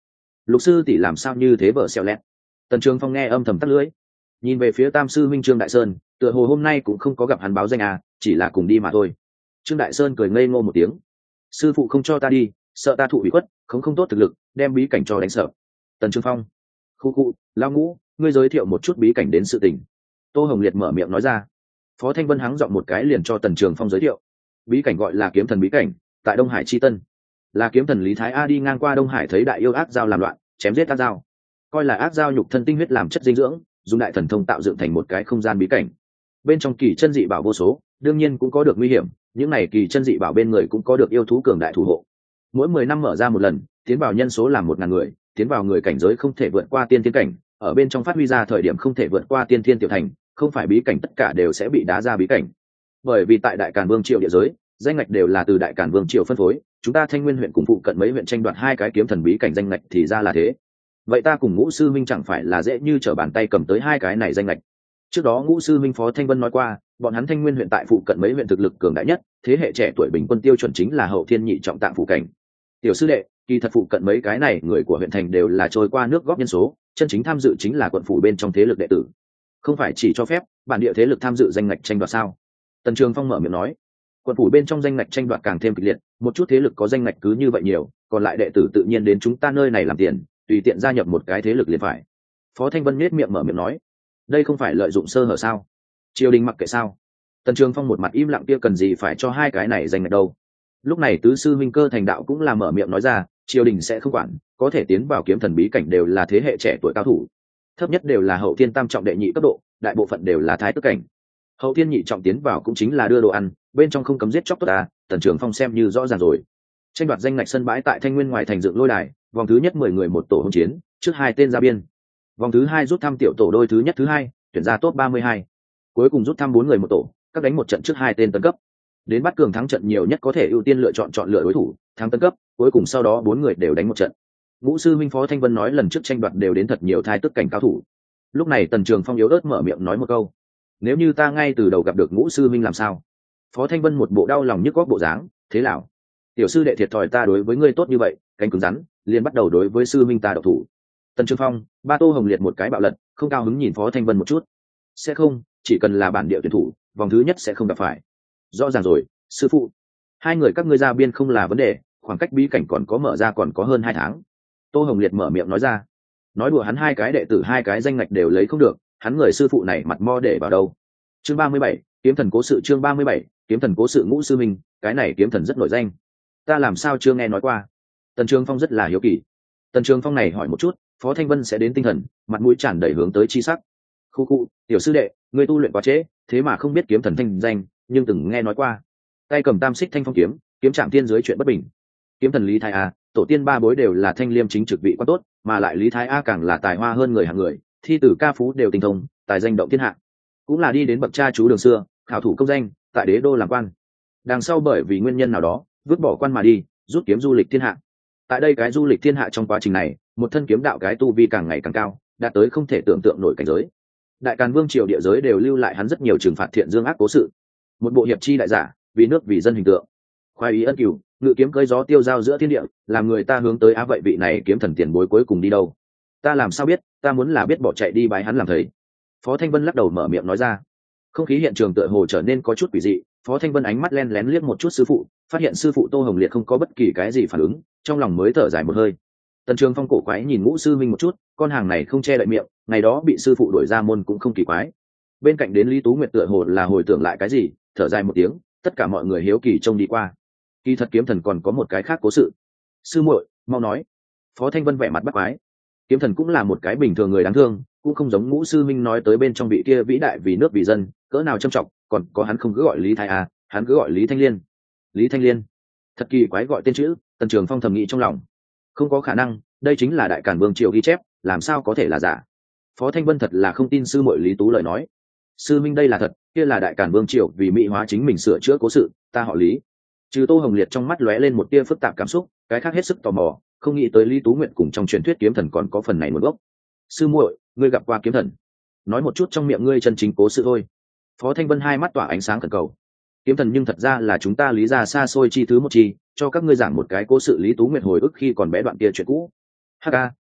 Lục sư tỷ làm sao như thế vợ xẹo lẹt. Tần Trường Phong nghe âm thầm tắt lưỡi, nhìn về phía tam sư minh Trương Đại Sơn, tựa hồ hôm nay cũng không có gặp hắn báo danh à, chỉ là cùng đi mà thôi. Trương Đại Sơn cười ngây ngô một tiếng, sư phụ không cho ta đi, sợ ta thụ ủy khuất, không tốt thực lực, đem bí cảnh cho đánh sợ. Tần Trường Phong, khu lao ngũ, ngươi giới thiệu một chút bí cảnh đến sự tình. Tô Hồng Liệt mở miệng nói ra. Phó Thanh Vân hắng giọng một cái liền cho Tần Trường Phong giới thiệu. Bí cảnh gọi là Kiếm Thần bí cảnh, tại Đông Hải Chi Tân. Là kiếm thần Lý Thái A đi ngang qua Đông Hải thấy đại yêu ác dao làm loạn, chém giết ác dao. Coi là ác dao nhục thân tinh huyết làm chất dinh dưỡng, dùng đại thần thông tạo dựng thành một cái không gian bí cảnh. Bên trong kỳ chân dị bảo vô số, đương nhiên cũng có được nguy hiểm, những này kỳ chân dị bảo bên người cũng có được yêu thú cường đại thủ hộ. Mỗi 10 năm mở ra một lần, tiến vào nhân số là 1000 người, tiến vào người cảnh giới không thể vượt qua tiên thiên cảnh, ở bên trong phát huy ra thời điểm không thể vượt qua tiên thiên tiểu thành, không phải bí cảnh tất cả đều sẽ bị đá ra bí cảnh. Bởi vì tại Đại Càn Vương triều địa giới, danh ngạch đều là từ Đại Càn Vương triều phân phối, chúng ta Thanh Nguyên huyện cùng phụ cận mấy huyện tranh đoạt 2 cái kiếm thần bí cảnh danh ngạch thì ra là thế. Vậy ta cùng Ngũ sư minh chẳng phải là dễ như trở bàn tay cầm tới 2 cái này danh ngạch. Trước đó Ngũ sư minh Phó Thanh Vân nói qua, bọn hắn Thanh Nguyên huyện tại phụ cận mấy huyện thực lực cường đại nhất, thế hệ trẻ tuổi bình quân tiêu chuẩn chính là hậu thiên nhị trọng tạng phụ cảnh. Tiểu sư đệ, kỳ thật phụ cận mấy cái này người của huyện thành đều là trôi qua nước góp nhân số, chân chính tham dự chính là quận phủ bên trong thế lực đệ tử, không phải chỉ cho phép bản địa thế lực tham dự danh ngạch tranh đoạt sao? Tần Trường Phong mở miệng nói. Quận phủ bên trong danh ngạch tranh đoạt càng thêm kịch liệt, một chút thế lực có danh ngạch cứ như vậy nhiều, còn lại đệ tử tự nhiên đến chúng ta nơi này làm tiền, tùy tiện gia nhập một cái thế lực liền phải. Phó Thanh Vân nhếch miệng mở miệng nói, đây không phải lợi dụng sơ hở sao? Triều đình mặc kệ sao? Tần Trường Phong một mặt im lặng, kia cần gì phải cho 2 cái này danh ngạch đâu? Lúc này tứ sư minh Cơ Thành Đạo cũng là mở miệng nói ra, triều đình sẽ không quản, có thể tiến vào kiếm thần bí cảnh đều là thế hệ trẻ tuổi cao thủ, thấp nhất đều là hậu thiên tam trọng đệ nhị cấp độ, đại bộ phận đều là thái tức cảnh. Hậu thiên nhị trọng tiến vào cũng chính là đưa đồ ăn, bên trong không cấm giết chóc tốt à, Tần Trường Phong xem như rõ ràng rồi. Tranh đoạt danh ngạch sân bãi tại Thanh Nguyên ngoài thành dựng lôi đài, vòng thứ nhất 10 người một tổ hỗn chiến, trước 2 tên ra biên. Vòng thứ 2 rút thăm tiểu tổ đôi thứ nhất thứ hai, tuyển ra top 32. Cuối cùng rút thăm 4 người một tổ, các đánh một trận trước 2 tên tấn cấp. Đến bắt cường thắng trận nhiều nhất có thể ưu tiên chọn lựa đối thủ, thắng tấn cấp, cuối cùng sau đó 4 người đều đánh một trận. Ngũ sư minh Phó Thanh Vân nói lần trước tranh đoạt đều đến thật nhiều thái tức cảnh cao thủ. Lúc này Tần Trường Phong yếu ớt mở miệng nói một câu, nếu như ta ngay từ đầu gặp được Ngũ sư minh làm sao? Phó Thanh Vân một bộ đau lòng nhức góc bộ dáng, thế nào? Tiểu sư đệ thiệt thòi ta đối với ngươi tốt như vậy, cánh cứng rắn, liền bắt đầu đối với sư minh ta độc thủ. Tần Trường Phong, ba Tô Hồng Liệt một cái bạo lật, không cao hứng nhìn Phó Thanh Vân một chút. Sẽ không, chỉ cần là bản địa tuyển thủ, vòng thứ nhất sẽ không gặp phải. Rõ ràng rồi, sư phụ. 2 người các ngươi ra biên không là vấn đề, khoảng cách bí cảnh còn có mở ra còn có hơn 2 tháng. Tô Hồng Liệt mở miệng nói ra. Nói đùa hắn 2 cái đệ tử 2 cái danh ngạch đều lấy không được, hắn người sư phụ này mặt mo để vào đâu? Chương 37, kiếm thần cố sự. Chương 37, kiếm thần cố sự. Ngũ sư minh, cái này kiếm thần rất nổi danh, ta làm sao chưa nghe nói qua? Tần Trường Phong rất là hiếu kỳ. Tần Trường Phong này hỏi một chút, Phó Thanh Vân sẽ đến tinh thần, mặt mũi tràn đầy hướng tới chi sắc. Khu, tiểu sư đệ, ngươi tu luyện quá trễ, thế mà không biết kiếm thần thanh danh, nhưng từng nghe nói qua. Tay cầm tam xích thanh phong kiếm, kiếm chạm tiên dưới chuyện bất bình. Kiếm thần Lý Thái A, tổ tiên 3 bối đều là thanh liêm chính trực vị quan tốt, mà lại Lý Thái A càng là tài hoa hơn người hạng người, thi tử ca phú đều tinh thông, tài danh động thiên hạ. Cũng là đi đến bậc cha chú đường xưa, khảo thủ công danh, tại đế đô làm quan. Đằng sau bởi vì nguyên nhân nào đó, vứt bỏ quan mà đi, rút kiếm du lịch thiên hạ. Tại đây cái du lịch thiên hạ trong quá trình này, một thân kiếm đạo cái tu vi càng ngày càng cao, đạt tới không thể tưởng tượng nổi cảnh giới. Đại Càn Vương triều địa giới đều lưu lại hắn rất nhiều trừng phạt thiện dương ác cố sự. Một bộ hiệp chi đại giả, vì nước vì dân hình tượng. Khoái ý ân cửu, ngự kiếm cưỡi gió tiêu dao giữa thiên địa, làm người ta hướng tới á vậy vị này kiếm thần tiền bối cuối cùng đi đâu? Ta làm sao biết, ta muốn là biết bỏ chạy đi bái hắn làm thầy. Phó Thanh Vân lắc đầu mở miệng nói ra. Không khí hiện trường tựa hồ trở nên có chút quỷ dị, Phó Thanh Vân ánh mắt len lén liếc một chút sư phụ, phát hiện sư phụ Tô Hồng Liệt không có bất kỳ cái gì phản ứng, trong lòng mới thở dài một hơi. Tần Trường Phong cổ quái nhìn Ngũ sư minh một chút, con hàng này không che đậy miệng, ngày đó bị sư phụ đuổi ra môn cũng không kỳ quái. Bên cạnh đến Lý Tú Nguyệt tựa hồ là hồi tưởng lại cái gì, thở dài một tiếng, tất cả mọi người hiếu kỳ trông đi qua. Kỳ thật kiếm thần còn có một cái khác cố sự. Sư muội, mau nói. Phó Thanh Vân vẻ mặt bắt quái. Kiếm thần cũng là một cái bình thường người đáng thương, cũng không giống Ngũ sư minh nói tới bên trong vị kia vĩ đại vì nước vì dân, cỡ nào trân trọng, còn có hắn không cứ gọi Lý Thái A, hắn cứ gọi Lý Thanh Liên. Lý Thanh Liên, thật kỳ quái gọi tên chữ. Tần Trường Phong thầm nghĩ trong lòng, không có khả năng, đây chính là Đại Càn Vương triều ghi chép, làm sao có thể là giả? Phó Thanh Vân thật là không tin sư muội Lý Tú lời nói. Sư minh đây là thật, kia là Đại Càn Vương triều vì mỹ hóa chính mình sửa chữa cố sự, ta họ Lý. Trừ Tô Hồng Liệt trong mắt lóe lên một tia phức tạp cảm xúc, cái khác hết sức tò mò, không nghĩ tới Lý Tú Nguyệt cùng trong truyền thuyết kiếm thần còn có phần này nguồn gốc. Sư muội, ngươi gặp qua kiếm thần, nói một chút trong miệng ngươi chân chính cố sự thôi. Phó Thanh Vân hai mắt tỏa ánh sáng khẩn cầu. Kiếm thần nhưng thật ra là chúng ta Lý gia xa xôi chi thứ một chi, cho các ngươi giảng một cái cố sự Lý Tú Nguyệt hồi ức khi còn bé đoạn kia chuyện cũ. Hắc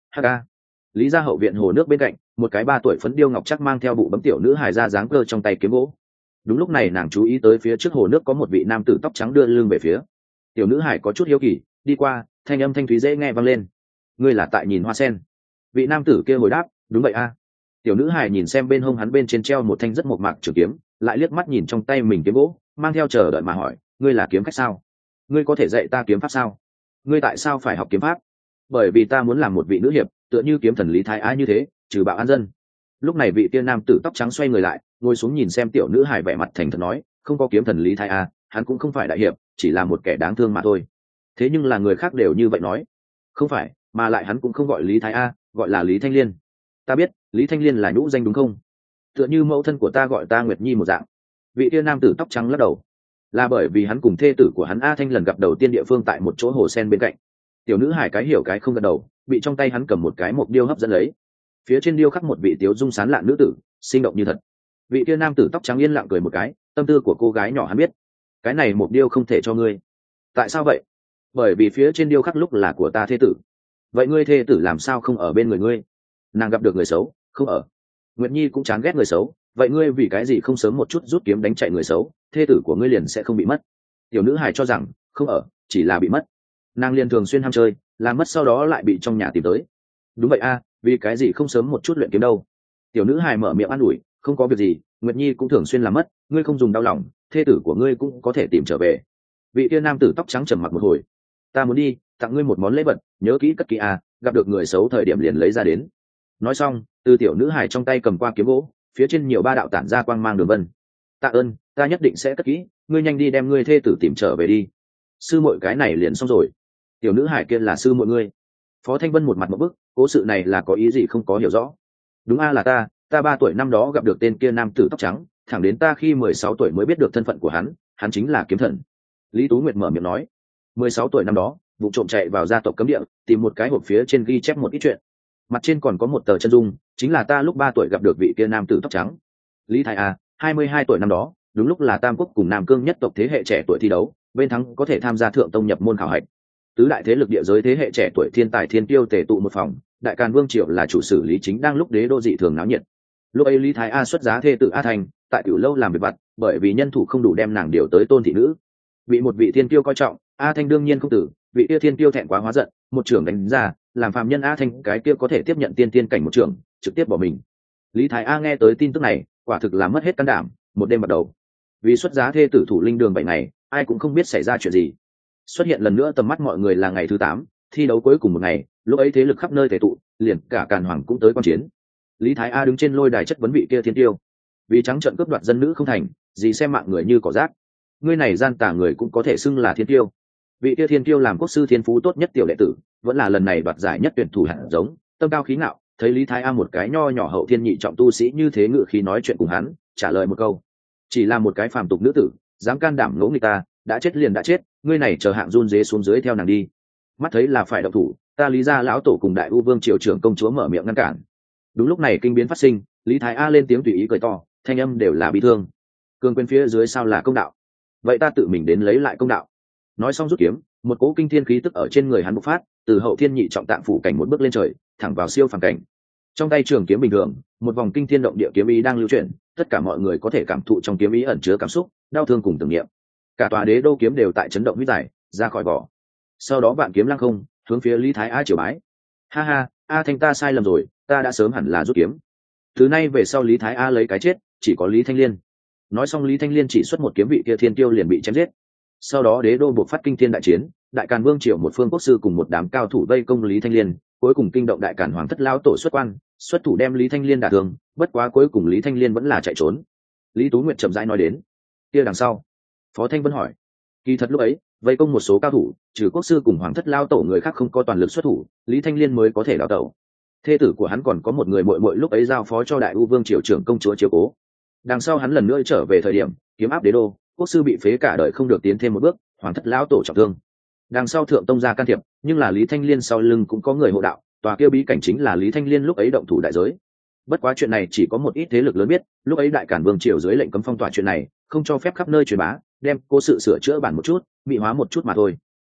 hk. Lý gia hậu viện hồ nước bên cạnh, một cái 3 tuổi phấn điêu ngọc chắc mang theo bụ bấm tiểu nữ hài ra dáng cơ trong tay kiếm gỗ. Đúng lúc này nàng chú ý tới phía trước hồ nước có một vị nam tử tóc trắng đưa lưng về phía. Tiểu nữ hài có chút hiếu kỳ, đi qua, thanh âm thanh thúy dễ nghe vang lên. Ngươi là tại nhìn hoa sen? Vị nam tử kia hồi đáp, đúng vậy a. Tiểu nữ hài nhìn xem bên hông hắn bên trên treo một thanh rất mộc mạc trường kiếm, lại liếc mắt nhìn trong tay mình kiếm gỗ, mang theo chờ đợi mà hỏi, ngươi là kiếm khách sao? Ngươi có thể dạy ta kiếm pháp sao? Ngươi tại sao phải học kiếm pháp? Bởi vì ta muốn làm một vị nữ hiệp, tựa như kiếm thần Lý Thái Á như thế, trừ bạo an dân. Lúc này vị tiên nam tử tóc trắng xoay người lại, ngồi xuống nhìn xem tiểu nữ hài vẻ mặt thành thật nói, không có kiếm thần Lý Thái Á, hắn cũng không phải đại hiệp, chỉ là một kẻ đáng thương mà thôi. Thế nhưng là người khác đều như vậy nói. Không phải, mà lại hắn cũng không gọi Lý Thái A, gọi là Lý Thanh Liên. Ta biết, Lý Thanh Liên là nhũ danh đúng không? Tựa như mẫu thân của ta gọi ta Nguyệt Nhi một dạng. Vị tiên nam tử tóc trắng lắc đầu. Là bởi vì hắn cùng thê tử của hắn A Thanh lần gặp đầu tiên địa phương tại một chỗ hồ sen bên cạnh. Tiểu nữ hải cái hiểu cái không gật đầu, bị trong tay hắn cầm một cái mộc điêu hấp dẫn lấy. Phía trên điêu khắc một vị tiếu dung sán lạn nữ tử, sinh động như thật. Vị tiên nam tử tóc trắng yên lặng cười một cái, tâm tư của cô gái nhỏ hắn biết. Cái này mộc điêu không thể cho ngươi. Tại sao vậy? Bởi vì phía trên điêu khắc lúc là của ta thê tử. Vậy ngươi thê tử làm sao không ở bên người ngươi? Nàng gặp được người xấu, không ở. Nguyệt Nhi cũng chán ghét người xấu, vậy ngươi vì cái gì không sớm một chút rút kiếm đánh chạy người xấu, thê tử của ngươi liền sẽ không bị mất? Tiểu nữ hài cho rằng không ở, chỉ là bị mất. Nàng liền thường xuyên ham chơi, làm mất sau đó lại bị trong nhà tìm tới. Đúng vậy a, vì cái gì không sớm một chút luyện kiếm đâu? Tiểu nữ hài mở miệng an ủi, không có việc gì, Nguyệt Nhi cũng thường xuyên làm mất, ngươi không dùng đau lòng, thê tử của ngươi cũng có thể tìm trở về. Vị tiên nam tử tóc trắng trầm mặc một hồi, ta muốn đi tặng ngươi một món lễ vật, nhớ kỹ cất kỹ a, gặp được người xấu thời điểm liền lấy ra đến. Nói xong, từ tiểu nữ hài trong tay cầm qua kiếm gỗ, phía trên nhiều ba đạo tản ra quang mang đường vân. Tạ ơn, ta nhất định sẽ cất kỹ, ngươi nhanh đi đem ngươi thê tử tìm trở về đi. Sư muội cái này liền xong rồi. Tiểu nữ hài kia là sư muội ngươi? Phó Thanh Vân một mặt một bức, cố sự này là có ý gì không có hiểu rõ. Đúng a, là ta 3 tuổi năm đó gặp được tên kia nam tử tóc trắng, thẳng đến ta khi 16 tuổi mới biết được thân phận của hắn chính là kiếm thần. Lý Tú Nguyệt mở miệng nói. 16 tuổi năm đó, vụ trộm chạy vào gia tộc cấm địa, tìm một cái hộp phía trên ghi chép một ít chuyện. Mặt trên còn có một tờ chân dung, chính là ta lúc 3 tuổi gặp được vị kia nam tử tóc trắng. Lý Thái A, 22 tuổi năm đó, đúng lúc là Tam Quốc cùng Nam Cương nhất tộc thế hệ trẻ tuổi thi đấu, bên thắng có thể tham gia thượng tông nhập môn khảo hạch. Tứ đại thế lực địa giới thế hệ trẻ tuổi thiên tài thiên tiêu tề tụ một phòng, Đại Càn Vương Triều là chủ sử Lý Chính đang lúc đế đô dị thường náo nhiệt. Lúc ấy Lý Thái A xuất giá thê tử A Thành, tại tiểu lâu làm việc vặt, bởi vì nhân thủ không đủ đem nàng điều tới tôn thị nữ. Bị một vị thiên tiêu coi trọng, A Thanh đương nhiên không tử, vị kia thiên tiêu thẹn quá hóa giận, một trưởng đánh ra, làm phàm nhân A Thanh cái kia có thể tiếp nhận tiên cảnh một trưởng, trực tiếp bỏ mình. Lý Thái A nghe tới tin tức này, quả thực là mất hết can đảm, một đêm bắt đầu. Vì xuất giá thê tử thủ linh đường 7 ngày, ai cũng không biết xảy ra chuyện gì. Xuất hiện lần nữa tầm mắt mọi người là ngày thứ 8, thi đấu cuối cùng một ngày, lúc ấy thế lực khắp nơi tề tụ, liền cả Càn Hoàng cũng tới quan chiến. Lý Thái A đứng trên lôi đài chất vấn vị kia thiên tiêu. Vì trắng trợn cướp đoạt dân nữ không thành, gì xem mạng người như cỏ rác. Ngươi này gian tà người cũng có thể xưng là thiên tiêu. Vị kia thiên tiêu làm quốc sư thiên phú tốt nhất tiểu đệ tử, vẫn là lần này đoạt giải nhất tuyển thủ hạng giống, tâm cao khí ngạo, thấy Lý Thái A một cái nho nhỏ hậu thiên nhị trọng tu sĩ như thế ngự khí nói chuyện cùng hắn, trả lời một câu: chỉ là một cái phàm tục nữ tử, dám can đảm ngỗ nghịch ta, đã chết liền đã chết, ngươi này chờ hạng run dế xuống dưới theo nàng đi. Mắt thấy là phải động thủ, ta Lý gia lão tổ cùng Đại U Vương triều trưởng công chúa mở miệng ngăn cản. Đúng lúc này kinh biến phát sinh, Lý Thái A lên tiếng tùy ý cười to, thanh âm đều là bi thương. Cương quên phía dưới sao là công đạo? Vậy ta tự mình đến lấy lại công đạo. Nói xong rút kiếm, một cỗ kinh thiên khí tức ở trên người hắn bộc phát, từ hậu thiên nhị trọng tạng phủ cảnh một bước lên trời, thẳng vào siêu phàm cảnh. Trong tay trường kiếm bình thường, một vòng kinh thiên động địa kiếm ý đang lưu chuyển, tất cả mọi người có thể cảm thụ trong kiếm ý ẩn chứa cảm xúc, đau thương cùng tưởng niệm. Cả tòa đế đô kiếm đều tại chấn động huyết giải, ra khỏi vỏ. Sau đó vạn kiếm lăng không, hướng phía Lý Thái A triều bái. Ha ha, A Thanh ta sai lầm rồi, ta đã sớm hẳn là rút kiếm. Từ nay về sau Lý Thái A lấy cái chết, chỉ có Lý Thanh Liên. Nói xong Lý Thanh Liên chỉ xuất một kiếm, vị kia thiên tiêu liền bị chém giết. Sau đó đế đô buộc phát kinh thiên đại chiến, Đại Càn Vương triều một phương quốc sư cùng một đám cao thủ vây công Lý Thanh Liên, cuối cùng kinh động Đại Càn Hoàng thất lao tổ xuất quan, xuất thủ đem Lý Thanh Liên đả thương, bất quá cuối cùng Lý Thanh Liên vẫn là chạy trốn. Lý Tú Nguyệt chậm rãi nói đến. Kia đằng sau, Phó Thanh Vân hỏi. Kỳ thật lúc ấy, vây công một số cao thủ, trừ quốc sư cùng hoàng thất lao tổ người khác không có toàn lực xuất thủ, Lý Thanh Liên mới có thể đào tẩu. Thê tử của hắn còn có một người muội muội lúc ấy giao phó cho Đại U Vương triều trưởng công chúa chiếu cố. Đằng sau hắn lần nữa trở về thời điểm kiếm áp đế đô, quốc sư bị phế cả đời không được tiến thêm một bước, hoàng thất lão tổ trọng thương. Đằng sau thượng tông gia can thiệp, nhưng là Lý Thanh Liên sau lưng cũng có người hộ đạo, tòa kia bí cảnh chính là Lý Thanh Liên lúc ấy động thủ đại giới. Bất quá chuyện này chỉ có một ít thế lực lớn biết, lúc ấy Đại Càn Vương triều dưới lệnh cấm phong tỏa chuyện này, không cho phép khắp nơi truyền bá, đem cố sự sửa chữa bản một chút, mỹ hóa một chút mà thôi.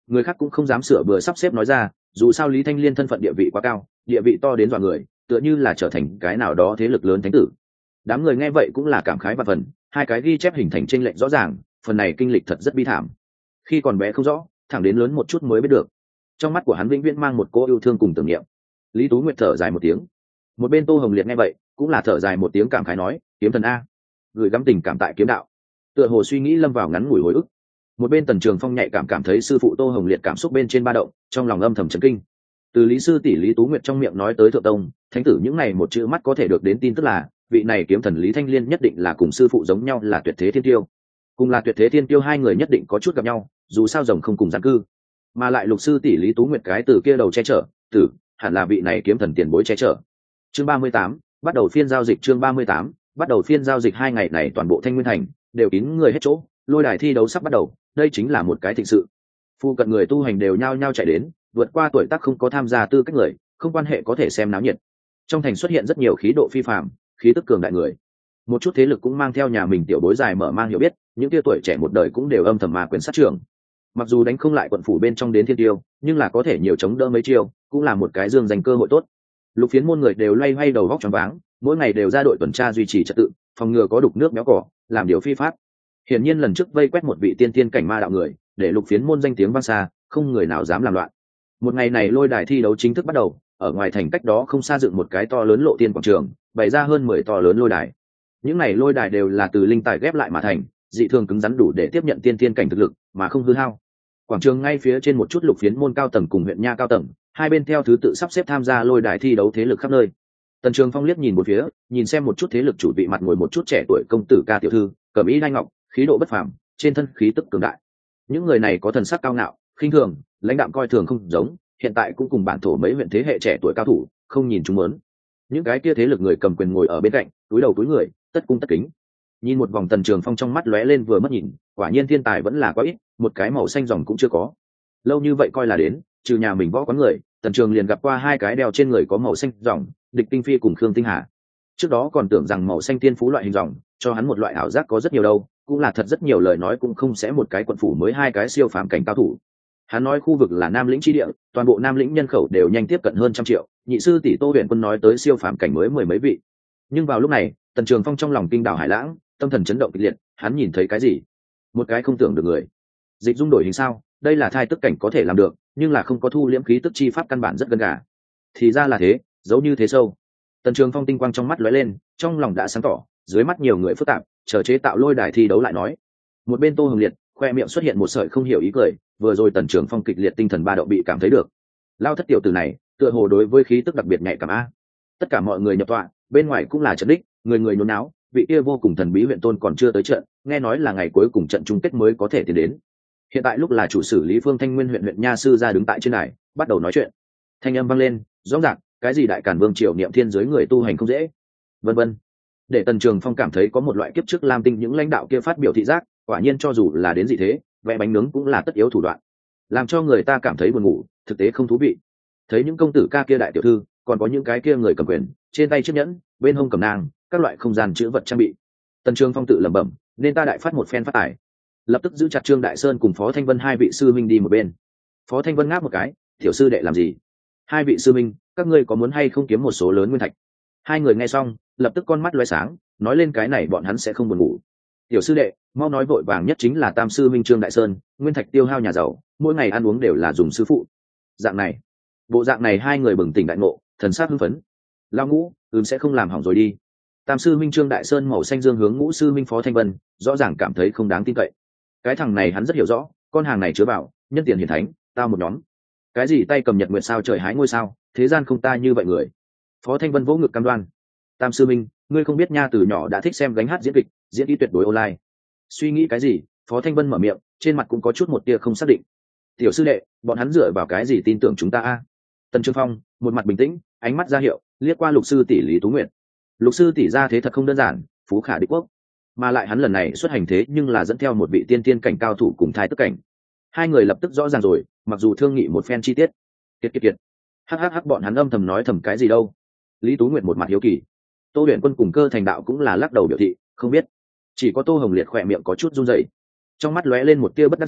Người khác cũng không dám sửa bừa sắp xếp nói ra, dù sao Lý Thanh Liên thân phận địa vị quá cao, địa vị to đến dọa người, tựa như là trở thành cái nào đó thế lực lớn thánh tử. Đám người nghe vậy cũng là cảm khái và phần, hai cái ghi chép hình thành chênh lệch rõ ràng, phần này kinh lịch thật rất bi thảm. Khi còn bé không rõ, thẳng đến lớn một chút mới biết được. Trong mắt của hắn vĩnh viễn mang một cô yêu thương cùng tưởng niệm. Lý Tú Nguyệt thở dài một tiếng. Một bên Tô Hồng Liệt nghe vậy, cũng là thở dài một tiếng cảm khái nói, kiếm thần a, gửi gắm tình cảm tại kiếm đạo. Tựa hồ suy nghĩ lâm vào ngắn ngủi hồi ức. Một bên Tần Trường Phong nhạy cảm thấy sư phụ Tô Hồng Liệt cảm xúc bên trên ba động, trong lòng âm thầm chấn kinh. Từ Lý sư tỷ Lý Tú Nguyệt trong miệng nói tới thượng tông, thánh tử những này một chữ mắt có thể được đến tin tức là, vị này kiếm thần Lý Thanh Liên nhất định là cùng sư phụ giống nhau là tuyệt thế thiên tiêu. Cùng là tuyệt thế thiên tiêu hai người nhất định có chút gặp nhau, dù sao rồng không cùng gián cư. Mà lại lục sư tỷ Lý Tú Nguyệt cái từ kia đầu che chở, tử, hẳn là vị này kiếm thần tiền bối che chở. Chương 38, bắt đầu phiên giao dịch chương 38, bắt đầu phiên giao dịch 2 ngày này toàn bộ Thanh Nguyên thành đều kín người hết chỗ, lôi đài thi đấu sắp bắt đầu, đây chính là một cái thịnh sự. Phu cận người tu hành đều nhao nhao chạy đến, vượt qua tuổi tác không có tham gia tư cách người, không quan hệ có thể xem náo nhiệt. Trong thành xuất hiện rất nhiều khí độ phi phàm, khí tức cường đại người. Một chút thế lực cũng mang theo nhà mình tiểu bối dài mở mang hiểu biết, những tia tuổi trẻ một đời cũng đều âm thầm mà quyền sát trưởng. Mặc dù đánh không lại quận phủ bên trong đến thiên tiêu, nhưng là có thể nhiều chống đỡ mấy chiêu, cũng là một cái dương dành cơ hội tốt. Lục phiến môn người đều loay hoay đầu góc choáng váng, mỗi ngày đều ra đội tuần tra duy trì trật tự, phòng ngừa có đục nước méo cỏ, làm điều phi pháp. Hiển nhiên lần trước vây quét một vị tiên tiên cảnh ma đạo người, để lục phiến môn danh tiếng vang xa, không người nào dám làm loạn. Một ngày này lôi đài thi đấu chính thức bắt đầu, ở ngoài thành cách đó không xa dựng một cái to lớn lộ tiên quảng trường, bày ra hơn 10 to lớn lôi đài. Những này lôi đài đều là từ linh tài ghép lại mà thành, dị thường cứng rắn đủ để tiếp nhận tiên tiên cảnh thực lực, mà không hư hao. Quảng trường ngay phía trên một chút lục phiến môn cao tầng cùng huyện nha cao tầng, hai bên theo thứ tự sắp xếp tham gia lôi đài thi đấu thế lực khắp nơi. Tần Trường Phong liếc nhìn một phía, nhìn xem một chút thế lực chủ vị mặt ngồi một chút trẻ tuổi công tử ca tiểu thư, cẩm y đai ngọc, khí độ bất phàm, trên thân khí tức cường đại. Những người này có thần sắc cao ngạo, khinh thường, lãnh đạm coi thường không giống, hiện tại cũng cùng bản thổ mấy huyện thế hệ trẻ tuổi cao thủ, không nhìn chúng muốn. Những cái kia thế lực người cầm quyền ngồi ở bên cạnh, túi đầu túi người, tất cung tất kính. Nhìn một vòng Tần Trường Phong trong mắt lóe lên vừa mất nhìn, quả nhiên thiên tài vẫn là quá ít, một cái màu xanh ròng cũng chưa có. Lâu như vậy coi là đến, trừ nhà mình võ quán người, Tần Trường liền gặp qua hai cái đeo trên người có màu xanh ròng, Địch Tinh Phi cùng Khương Tinh Hà. Trước đó còn tưởng rằng màu xanh tiên phú loại hình ròng, cho hắn một loại ảo giác có rất nhiều đâu, cũng là thật rất nhiều lời nói cũng không sẽ một cái quận phủ mới hai cái siêu phàm cảnh cao thủ. Hắn nói khu vực là Nam Lĩnh chi địa, toàn bộ Nam Lĩnh nhân khẩu đều nhanh tiếp cận hơn 100 triệu, nhị sư tỷ Tô Huyền Quân nói tới siêu phàm cảnh mới 10 mấy vị. Nhưng vào lúc này, Tần Trường Phong trong lòng kinh đảo hải lãng, tâm thần chấn động kịch liệt, hắn nhìn thấy cái gì? Một cái không tưởng được người. Dịch dung đổi hình sao? Đây là thai tức cảnh có thể làm được, nhưng là không có thu liễm khí tức chi pháp căn bản rất gần gà. Thì ra là thế, giấu như thế sâu. Tần Trường Phong tinh quang trong mắt lóe lên, trong lòng đã sáng tỏ, dưới mắt nhiều người phức tạp, chờ chế tạo lôi đài thi đấu lại nói. Một bên Tô Hồng Liệt, khoe miệng xuất hiện một sợi không hiểu ý cười, vừa rồi Tần Trường Phong kịch liệt tinh thần ba động bị cảm thấy được. Lao thất tiểu tử này, tựa hồ đối với khí tức đặc biệt nhạy cảm a. Tất cả mọi người nhập tọa, bên ngoài cũng là trận đích, người người nhốn náo, vị kia vô cùng thần bí huyện tôn còn chưa tới trận, nghe nói là ngày cuối cùng trận chung kết mới có thể tiến đến. Hiện tại lúc là chủ sử Lý Phương Thanh Nguyên huyện nha sư ra đứng tại trên này, bắt đầu nói chuyện. Thanh âm vang lên, rõ ràng, cái gì đại càn vương triều niệm thiên giới người tu hành không dễ, vân vân. Để Tần Trường Phong cảm thấy có một loại kiếp trước Lam Tinh những lãnh đạo kia phát biểu thị giác, quả nhiên cho dù là đến gì thế, vẽ bánh nướng cũng là tất yếu thủ đoạn, làm cho người ta cảm thấy buồn ngủ, thực tế không thú vị. Thấy những công tử ca kia đại tiểu thư, còn có những cái kia người cầm quyền, trên tay chiếc nhẫn, bên hông cầm nang, các loại không gian chữ vật trang bị. Tần Trường Phong tự lẩm bẩm, nên ta đại phát một phen phát tài. Lập tức giữ chặt Trương Đại Sơn cùng Phó Thanh Vân hai vị sư minh đi một bên. Phó Thanh Vân ngáp một cái, tiểu sư đệ làm gì? Hai vị sư minh, các ngươi có muốn hay không kiếm một số lớn nguyên thạch? Hai người nghe xong, lập tức con mắt lóe sáng, nói lên cái này bọn hắn sẽ không buồn ngủ. Tiểu sư đệ, mau nói vội vàng nhất chính là tam sư minh Trương Đại Sơn, nguyên thạch tiêu hao nhà giàu, mỗi ngày ăn uống đều là dùng sư phụ. Dạng này, bộ dạng này hai người bừng tỉnh đại ngộ, thần sắc hưng phấn. Lao Ngũ, sẽ không làm hỏng rồi đi. Tam sư minh Trương Đại Sơn màu xanh dương hướng Ngũ sư minh Phó Thanh Vân, rõ ràng cảm thấy không đáng tin cậy. Cái thằng này hắn rất hiểu rõ, con hàng này chứa bảo, nhân tiền hiển thánh, tao một nhóm. Cái gì tay cầm nhật nguyệt sao trời hái ngôi sao, thế gian không ta như vậy người. Phó Thanh Vân vỗ ngực cam đoan. Tam sư minh, ngươi không biết nha, từ nhỏ đã thích xem gánh hát diễn kịch, diễn kỹ tuyệt đối online. Suy nghĩ cái gì? Phó Thanh Vân mở miệng, trên mặt cũng có chút một tia không xác định. Tiểu sư đệ, bọn hắn dựa vào cái gì tin tưởng chúng ta a? Tần Trường Phong, một mặt bình tĩnh, ánh mắt ra hiệu, liếc qua lục sư tỷ Lý Tú Nguyệt. Lục sư tỷ ra thế thật không đơn giản, phú khả địch quốc, mà lại hắn lần này xuất hành thế nhưng là dẫn theo một vị tiên tiên cảnh cao thủ cùng thai tức cảnh. Hai người lập tức rõ ràng rồi, mặc dù thương nghị một phen chi tiết. Kiệt. Hắc bọn hắn âm thầm nói thầm cái gì đâu? Lý Tú Nguyệt một mặt hiếu kỳ. Tô Huyền Quân cùng Cơ Thành Đạo cũng là lắc đầu biểu thị không biết. Chỉ có Tô Hồng Liệt khỏe miệng có chút run rẩy, trong mắt lóe lên một tia bất đắc dĩ.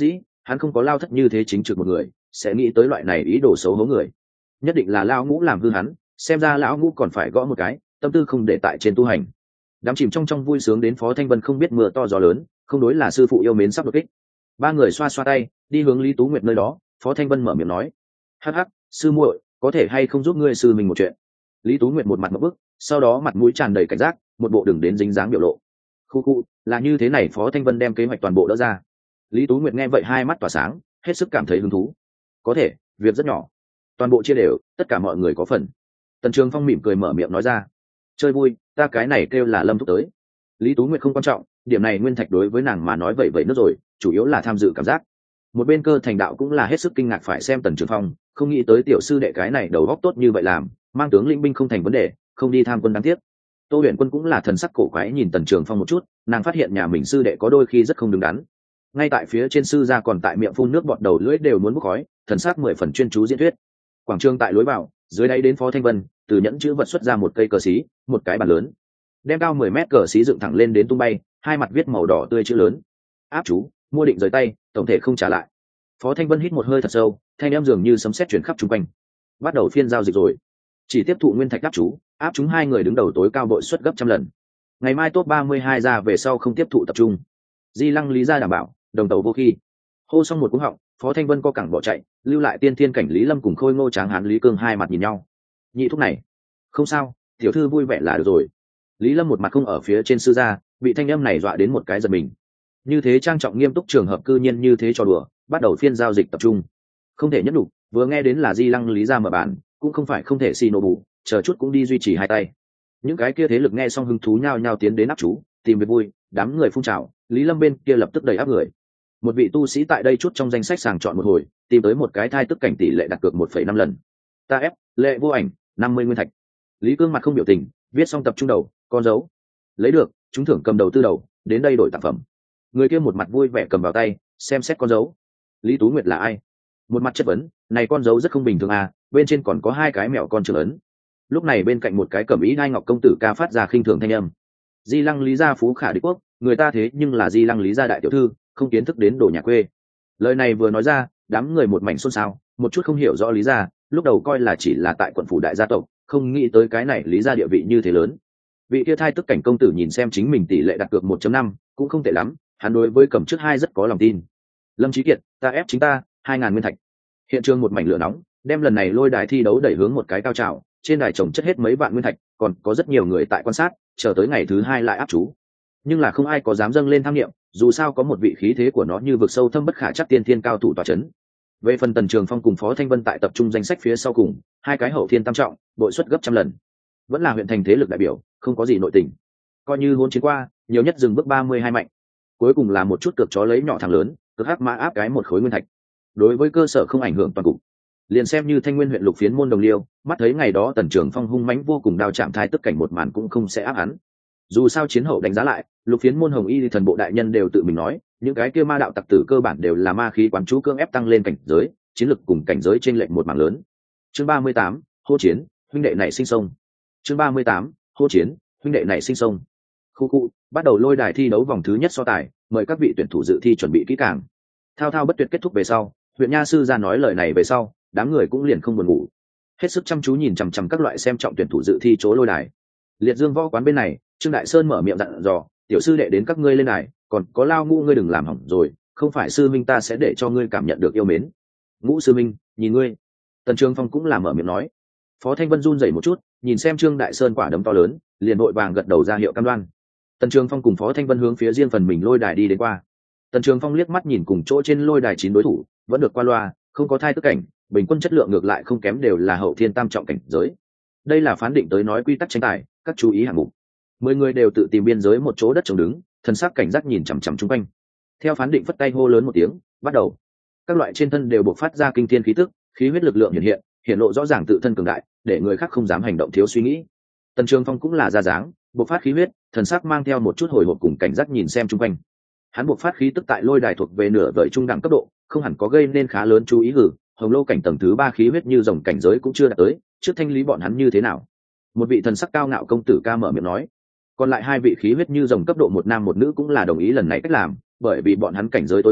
hắn không có Lao Thất như thế chính trực một người sẽ nghĩ tới loại này ý đồ xấu hố người. Nhất định là Lão Ngũ làm hư hắn, xem ra Lão Ngũ còn phải gõ một cái, tâm tư không để tại trên tu hành. Đám chìm trong vui sướng đến Phó Thanh Vân không biết mưa to gió lớn, không đối là sư phụ yêu mến sắp đột kích. Ba người xoa xoa tay đi hướng Lý Tú Nguyệt nơi đó. Phó Thanh Vân mở miệng nói: hắc hắc, sư muội, có thể hay không giúp ngươi sư mình một chuyện? Lý Tú Nguyệt một mặt ngộp bức, sau đó mặt mũi tràn đầy cảnh giác, một bộ đừng đến dính dáng biểu lộ. Khu là như thế này. Phó Thanh Vân đem kế hoạch toàn bộ đỡ ra. Lý Tú Nguyệt nghe vậy hai mắt tỏa sáng, hết sức cảm thấy hứng thú. Có thể, việc rất nhỏ, toàn bộ chia đều, tất cả mọi người có phần. Tần Trường Phong mỉm cười mở miệng nói ra: chơi vui, ta cái này kêu là Lâm thúc tới. Lý Tú Nguyệt không quan trọng, điểm này nguyên thạch đối với nàng mà nói vậy nữa rồi, chủ yếu là tham dự cảm giác. Một bên Cơ Thành Đạo cũng là hết sức kinh ngạc phải xem Tần Trường Phong, không nghĩ tới tiểu sư đệ cái này đầu óc tốt như vậy, làm mang tướng lĩnh binh không thành vấn đề, không đi tham quân đáng tiếc. Tô Huyền Quân cũng là thần sắc cổ quái nhìn Tần Trường Phong một chút, nàng phát hiện nhà mình sư đệ có đôi khi rất không đứng đắn. Ngay tại phía trên sư gia còn tại miệng phun nước bọt, đầu lưỡi đều muốn bốc khói, thần sắc 10 phần chuyên chú diễn thuyết. Quảng trường tại lối vào, dưới đáy đến Phó Thanh Vân, từ nhẫn chữ vật xuất ra một cây cờ xí, một cái bàn lớn, đem cao 10 mét cờ xí dựng thẳng lên đến tung bay, hai mặt viết màu đỏ tươi chữ lớn: áp chú, mua định rời tay, tổng thể không trả lại. Phó Thanh Vân hít một hơi thật sâu, thanh em dường như sấm sét chuyển khắp chung quanh. Bắt đầu phiên giao dịch rồi. Chỉ tiếp thụ nguyên thạch áp chú, áp chúng hai người đứng đầu tối cao bội suất gấp trăm lần. Ngày mai top 32 ra về sau không tiếp thụ tập trung. Di Lăng Lý gia đảm bảo, đồng tàu vô khi. Hô xong một cú họng, Phó Thanh Vân co cẳng bỏ chạy, lưu lại tiên thiên cảnh Lý Lâm cùng Khôi Ngô Tráng Hán Lý Cương hai mặt nhìn nhau. Nhị thúc này, không sao, tiểu thư vui vẻ là được rồi. Lý Lâm một mặt không ở phía trên sư gia, bị thanh âm này dọa đến một cái giật mình. Như thế trang trọng nghiêm túc trường hợp cư nhiên như thế trò đùa, bắt đầu phiên giao dịch tập trung. Không thể nhất đủ, vừa nghe đến là Di Lăng Lý gia mở bản, cũng không phải không thể xì nổ bù, chờ chút cũng đi duy trì hai tay. Những cái kia thế lực nghe xong hứng thú nhao nhao tiến đến áp chú, tìm việc vui, đám người phun trào, Lý Lâm bên kia lập tức đầy áp người. Một vị tu sĩ tại đây chút trong danh sách sàng chọn một hồi, tìm tới một cái thai tức cảnh tỷ lệ đặt cược 1,5 lần. Ta ép, lệ vô ảnh, 50 nguyên thạch. Lý Cương mặt không biểu tình, viết xong tập trung đầu, con dấu. Lấy được, chúng thưởng cầm đầu tư đầu, đến đây đổi tặng phẩm. Người kia một mặt vui vẻ cầm vào tay, xem xét con dấu. Lý Tú Nguyệt là ai? Một mặt chất vấn, này con dấu rất không bình thường à, bên trên còn có hai cái mẹo con trưởng ấn. Lúc này bên cạnh một cái cẩm ý đai ngọc công tử ca phát ra khinh thường thanh âm: Di Lăng Lý gia phú khả địch quốc, người ta thế nhưng là Di Lăng Lý gia đại tiểu thư, không kiến thức đến đồ nhà quê. Lời này vừa nói ra, đám người một mảnh xôn xao, một chút không hiểu rõ Lý gia, lúc đầu coi là chỉ là tại quận phủ đại gia tộc, không nghĩ tới cái này Lý gia địa vị như thế lớn. Vị kia thai tức cảnh công tử nhìn xem chính mình tỷ lệ đặt cược 1.5, cũng không tệ lắm, hắn đối với cầm trước hai rất có lòng tin. Lâm Chí Kiệt, ta ép chính ta, 2.000 nguyên thạch. Hiện trường một mảnh lửa nóng, đem lần này lôi đài thi đấu đẩy hướng một cái cao trào, trên đài trồng chất hết mấy vạn nguyên thạch, còn có rất nhiều người tại quan sát, chờ tới ngày thứ hai lại áp chú. Nhưng là không ai có dám dâng lên tham nghiệm, dù sao có một vị khí thế của nó như vực sâu thâm bất khả trắc tiên thiên cao thủ tọa chấn. Về phần Tần Trường Phong cùng Phó Thanh Vân tại tập trung danh sách phía sau cùng, hai cái hậu thiên tam trọng, bội suất gấp trăm lần. Vẫn là huyện thành thế lực đại biểu, không có gì nội tình. Coi như hôn chiến qua, nhiều nhất dừng bước 32 mạnh. Cuối cùng là một chút cược chó lấy nhỏ thằng lớn, cực hắc mã áp cái một khối nguyên thạch. Đối với cơ sở không ảnh hưởng toàn cục. Liền xem như Thanh Nguyên huyện lục phiến môn đồng liêu, mắt thấy ngày đó Tần Trường Phong hung mãnh vô cùng đao chạm thai tức cảnh một màn cũng không sẽ áp hắn. Dù sao chiến hậu đánh giá lại, lục phiến môn hồng y thần bộ đại nhân đều tự mình nói, những cái kia ma đạo tặc tử cơ bản đều là ma khí quán chú cưỡng ép tăng lên cảnh giới, chiến lực cùng cảnh giới trên lệnh một mảng lớn. Chương 38, hô chiến, huynh đệ này sinh sông. Chương 38, hô chiến, huynh đệ này sinh sông. Khu bắt đầu lôi đài thi đấu vòng thứ nhất so tài, mời các vị tuyển thủ dự thi chuẩn bị kỹ càng. Thao thao bất tuyệt kết thúc về sau, huyện nha sư ra nói lời này về sau, đám người cũng liền không buồn ngủ, hết sức chăm chú nhìn chằm chằm các loại xem trọng tuyển thủ dự thi chỗ lôi đài. Liệt Dương võ quán bên này, Trương Đại Sơn mở miệng dặn dò: tiểu sư đệ đến các ngươi lên đài, còn có Lao Ngũ ngươi đừng làm hỏng rồi, không phải sư minh ta sẽ để cho ngươi cảm nhận được yêu mến. Ngũ sư minh, nhìn ngươi. Tần Trường Phong cũng là mở miệng nói. Phó Thanh Vân run rẩy một chút, nhìn xem Trương Đại Sơn quả đấm to lớn, liền vội vàng gật đầu ra hiệu cam đoan. Tần Trường Phong cùng Phó Thanh Vân hướng phía riêng phần mình lôi đài đi đến qua. Tần Trường Phong liếc mắt nhìn cùng chỗ trên lôi đài 9 đối thủ, vẫn được qua loa, không có thai tức cảnh, bình quân chất lượng ngược lại không kém, đều là hậu thiên tam trọng cảnh giới. Đây là phán định tới nói quy tắc tranh tài, các chú ý hạng mục. 10 người đều tự tìm biên giới một chỗ đất trống đứng, thần sắc cảnh giác nhìn chằm chằm xung quanh. Theo phán định phất tay hô lớn một tiếng, bắt đầu. Các loại trên thân đều bộc phát ra kinh thiên khí tức, khí huyết lực lượng hiện lộ rõ ràng tự thân cường đại, để người khác không dám hành động thiếu suy nghĩ. Tần Trường Phong cũng là ra dáng, bộc phát khí huyết, thần sắc mang theo một chút hồi hộp cùng cảnh giác nhìn xem xung quanh. Hắn bộc phát khí tức tại lôi đài thuộc về nửa vời trung đẳng cấp độ, không hẳn có gây nên khá lớn chú ý. Hồng Lô cảnh tầng thứ 3 khí huyết như rồng cảnh giới cũng chưa đạt tới, trước thanh lý bọn hắn như thế nào? Một vị thần sắc cao ngạo công tử ca mở miệng nói. Còn lại hai vị khí huyết như rồng cấp độ một nam một nữ cũng là đồng ý lần này cách làm, bởi vì bọn hắn cảnh giới tối cao,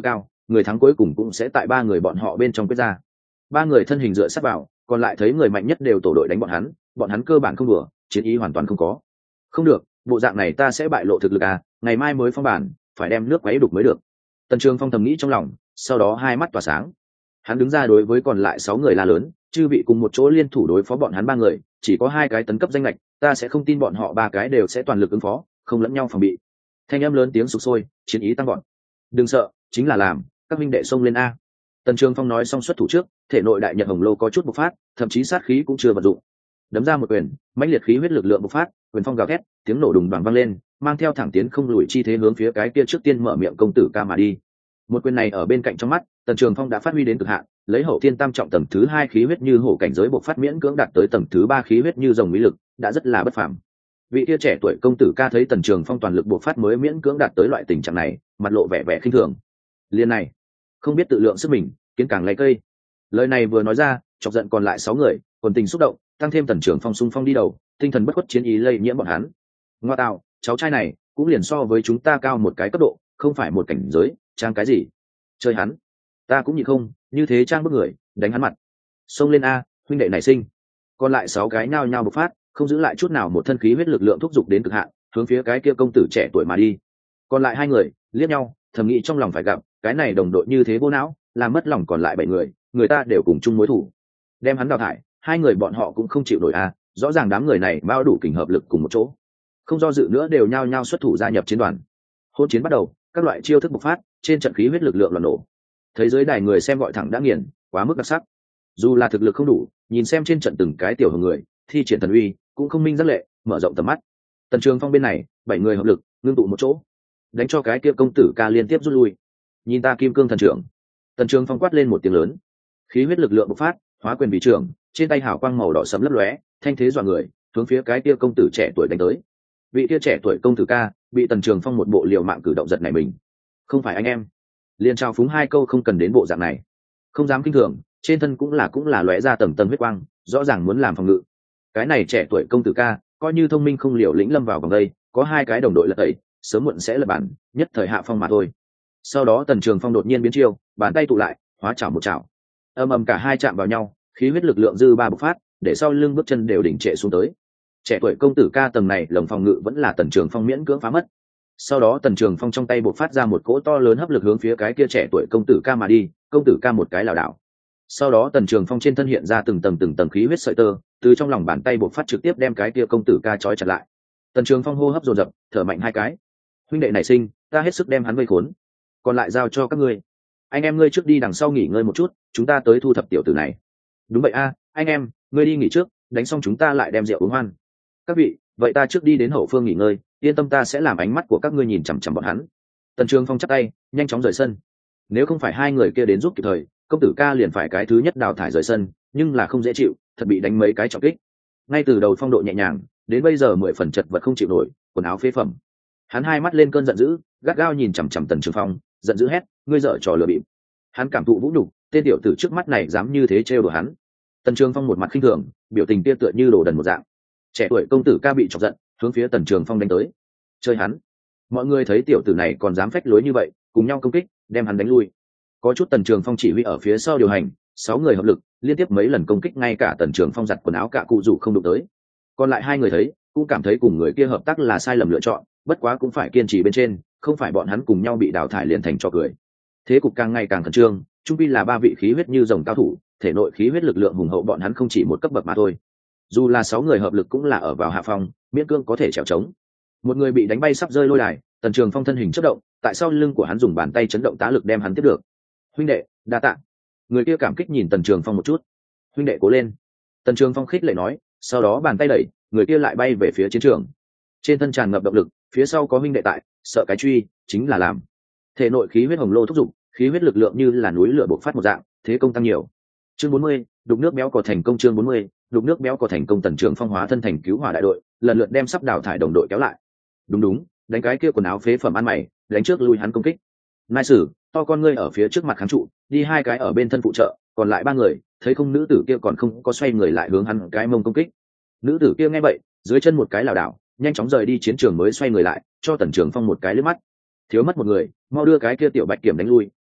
người thắng cuối cùng cũng sẽ tại ba người bọn họ bên trong quyết ra. Ba người thân hình dựa sát vào, còn lại thấy người mạnh nhất đều tổ đội đánh bọn hắn cơ bản không đùa, chiến ý hoàn toàn không có. Không được, bộ dạng này ta sẽ bại lộ thực lực à, ngày mai mới phong bản, phải đem nước quấy đục mới được. Tần Trường Phong thầm nghĩ trong lòng, sau đó hai mắt tỏa sáng. Hắn đứng ra đối với còn lại 6 người la lớn, chư vị cùng một chỗ liên thủ đối phó bọn hắn ba người, chỉ có 2 cái tấn cấp danh lệch, ta sẽ không tin bọn họ 3 cái đều sẽ toàn lực ứng phó, không lẫn nhau phòng bị. Thanh âm lớn tiếng sục sôi, chiến ý tăng vọt. Đừng sợ, chính là làm, các minh đệ xông lên a. Tần Trường Phong nói xong xuất thủ trước, thể nội đại nhật hồng lô có chút bộc phát, thậm chí sát khí cũng chưa vận dụng. Đấm ra một quyền, mãnh liệt khí huyết lực lượng bộc phát, quyền phong gào thét, tiếng nổ đùng đoàng vang lên, mang theo thẳng tiến không lùi chi thế hướng phía cái kia trước tiên mở miệng công tử ca mà đi. Một quyền này ở bên cạnh trong mắt, Tần Trường Phong đã phát huy đến cực hạn, lấy hậu thiên tam trọng tầng thứ 2 khí huyết như hổ cảnh giới bộc phát miễn cưỡng đạt tới tầng thứ 3 khí huyết như rồng mỹ lực, đã rất là bất phàm. Vị kia trẻ tuổi công tử ca thấy Tần Trường Phong toàn lực bộc phát mới miễn cưỡng đạt tới loại tình trạng này, mặt lộ vẻ khinh thường. Liên này, không biết tự lượng sức mình, kiến càng lấy cây. Lời này vừa nói ra, chọc giận còn lại 6 người, quần tình xúc động, tăng thêm Tần Trường Phong xung phong đi đầu, tinh thần bất khuất chiến ý lây nhiễm bọn hắn. Ngoa tạo, cháu trai này cũng liền so với chúng ta cao một cái cấp độ, không phải một cảnh giới, trang cái gì? Chơi hắn, ta cũng nhịn không, như thế trang bức người, đánh hắn mặt. Xông lên a, huynh đệ nảy sinh. Còn lại 6 cái nhao nhao bộc phát, không giữ lại chút nào một thân khí huyết lực lượng thúc giục đến cực hạn, hướng phía cái kia công tử trẻ tuổi mà đi. Còn lại 2 người liếc nhau, thầm nghĩ trong lòng phải gặp, cái này đồng đội như thế vô não, làm mất lòng còn lại 7 người, người ta đều cùng chung mối thù. Đem hắn đào thải, 2 người bọn họ cũng không chịu nổi a, rõ ràng đám người này bao đủ kình hợp lực cùng một chỗ. Không do dự nữa đều nhao nhao xuất thủ gia nhập chiến đoàn. Hỗn chiến bắt đầu, các loại chiêu thức bộc phát, trên trận khí huyết lực lượng loạn nổ. Thấy dưới đài người xem gọi thẳng đã nghiền, quá mức đặc sắc. Dù là thực lực không đủ, nhìn xem trên trận từng cái tiểu hồng người thi triển thần uy, cũng không minh rất lệ, mở rộng tầm mắt. Tần Trường Phong bên này, 7 người hợp lực, ngưng tụ một chỗ, đánh cho cái kia công tử ca liên tiếp rút lui. Nhìn ta kim cương thần trưởng. Tần Trường Phong quát lên một tiếng lớn, khí huyết lực lượng bộc phát, hóa quyền vì trưởng, trên tay hào quang màu đỏ sẫm lấp lóe, thanh thế dọa người, hướng phía cái kia công tử trẻ tuổi đánh tới. Vị kia trẻ tuổi công tử ca bị Tần Trường Phong một bộ liều mạng cử động giật nảy mình. Không phải anh em, liền trao phúng 2 câu không cần đến bộ dạng này, không dám kinh thường, trên thân cũng là lóe ra tầng tầng huyết quang, rõ ràng muốn làm phòng ngự. Cái này trẻ tuổi công tử ca coi như thông minh không liều lĩnh lâm vào vòng đây, có 2 cái đồng đội lật tẩy, sớm muộn sẽ lật bản, nhất thời hạ phong mà thôi. Sau đó Tần Trường Phong đột nhiên biến chiêu, bàn tay tụ lại, hóa chảo một chảo, ầm ầm cả hai chạm vào nhau, khí huyết lực lượng dư ba bộc phát, để sau lưng bước chân đều đỉnh trệ xuống tới. Trẻ tuổi công tử ca tầng này lồng phòng ngự vẫn là Tần Trường Phong miễn cưỡng phá mất. Sau đó Tần Trường Phong trong tay bộc phát ra một cỗ to lớn hấp lực hướng phía cái kia trẻ tuổi công tử ca mà đi, công tử ca một cái lảo đảo. Sau đó Tần Trường Phong trên thân hiện ra từng tầng khí huyết sợi tơ, từ trong lòng bàn tay bộc phát trực tiếp đem cái kia công tử ca trói chặt lại. Tần Trường Phong hô hấp dồn dập, thở mạnh 2 cái. Huynh đệ nảy sinh, ta hết sức đem hắn vây khốn, còn lại giao cho các ngươi. Anh em ngươi trước đi đằng sau nghỉ ngơi một chút, chúng ta tới thu thập tiểu tử này. Đúng vậy a, anh em, ngươi đi nghỉ trước, đánh xong chúng ta lại đem rượu uống hoan. Các vị, vậy ta trước đi đến hậu phương nghỉ ngơi, yên tâm ta sẽ làm ánh mắt của các ngươi nhìn chằm chằm bọn hắn. Tần Trường Phong chắp tay, nhanh chóng rời sân. Nếu không phải 2 người kia đến giúp kịp thời, công tử ca liền phải cái thứ nhất đào thải rời sân, nhưng là không dễ chịu, thật bị đánh mấy cái trọng kích. Ngay từ đầu phong độ nhẹ nhàng, đến bây giờ 10 phần chật vật không chịu nổi, quần áo phế phẩm. Hắn 2 mắt lên cơn giận dữ, gắt gao nhìn chằm chằm Tần Trường Phong, giận dữ hét, ngươi dở trò lừa bịp. Hắn cảm thụ vũ nhục, tên tiểu tử trước mắt này dám như thế trêu đùa hắn. Tần Trường Phong một mặt khinh thường, biểu tình kia tựa như đồ đần một dạng. Trẻ tuổi công tử ca bị chọc giận, hướng phía Tần Trường Phong đánh tới. Chơi hắn. Mọi người thấy tiểu tử này còn dám phách lối như vậy, cùng nhau công kích, đem hắn đánh lui. Có chút Tần Trường Phong chỉ huy ở phía sau điều hành, 6 người hợp lực, liên tiếp mấy lần công kích ngay cả Tần Trường Phong giặt quần áo cả cụ rủ không đụng tới. Còn lại 2 người thấy, cũng cảm thấy cùng người kia hợp tác là sai lầm lựa chọn, bất quá cũng phải kiên trì bên trên, không phải bọn hắn cùng nhau bị đào thải liền thành trò cười. Thế cục càng ngày càng khẩn trương, trung quy là 3 vị khí huyết như rồng cao thủ, thể nội khí huyết lực lượng hùng hậu bọn hắn không chỉ một cấp bậc mà thôi. Dù là 6 người hợp lực cũng là ở vào hạ phong, miễn cương có thể trèo trống. Một người bị đánh bay sắp rơi lôi đài, Tần Trường Phong thân hình chớp động, tại sau lưng của hắn dùng bàn tay chấn động tá lực đem hắn tiếp được. Huynh đệ, đa tạ. Người kia cảm kích nhìn Tần Trường Phong một chút. Huynh đệ cố lên. Tần Trường Phong khích lệ nói, sau đó bàn tay đẩy, người kia lại bay về phía chiến trường. Trên thân tràn ngập động lực, phía sau có huynh đệ tại, sợ cái truy, chính là làm. Thể nội khí huyết hồng lô thúc giục, khí huyết lực lượng như là núi lửa bộc phát một dạng, thế công tăng nhiều. Chương 40, đục nước béo cò thành công. Chương 40, đục nước béo cò thành công. Tần Trường Phong hóa thân thành cứu hỏa đại đội, lần lượt đem sắp đào thải đồng đội kéo lại. Đúng, đánh cái kia quần áo phế phẩm ăn mày, đánh trước lui hắn công kích. Nai sử, to con ngươi ở phía trước mặt kháng trụ, đi 2 cái ở bên thân phụ trợ, còn lại 3 người, thấy không nữ tử kia còn không có xoay người lại hướng hắn cái mông công kích. Nữ tử kia nghe vậy, dưới chân một cái lảo đảo, nhanh chóng rời đi chiến trường mới xoay người lại, cho Tần Trường Phong một cái liếc mắt. Thiếu mất một người, mau đưa cái kia tiểu bạch kiểm đánh lui,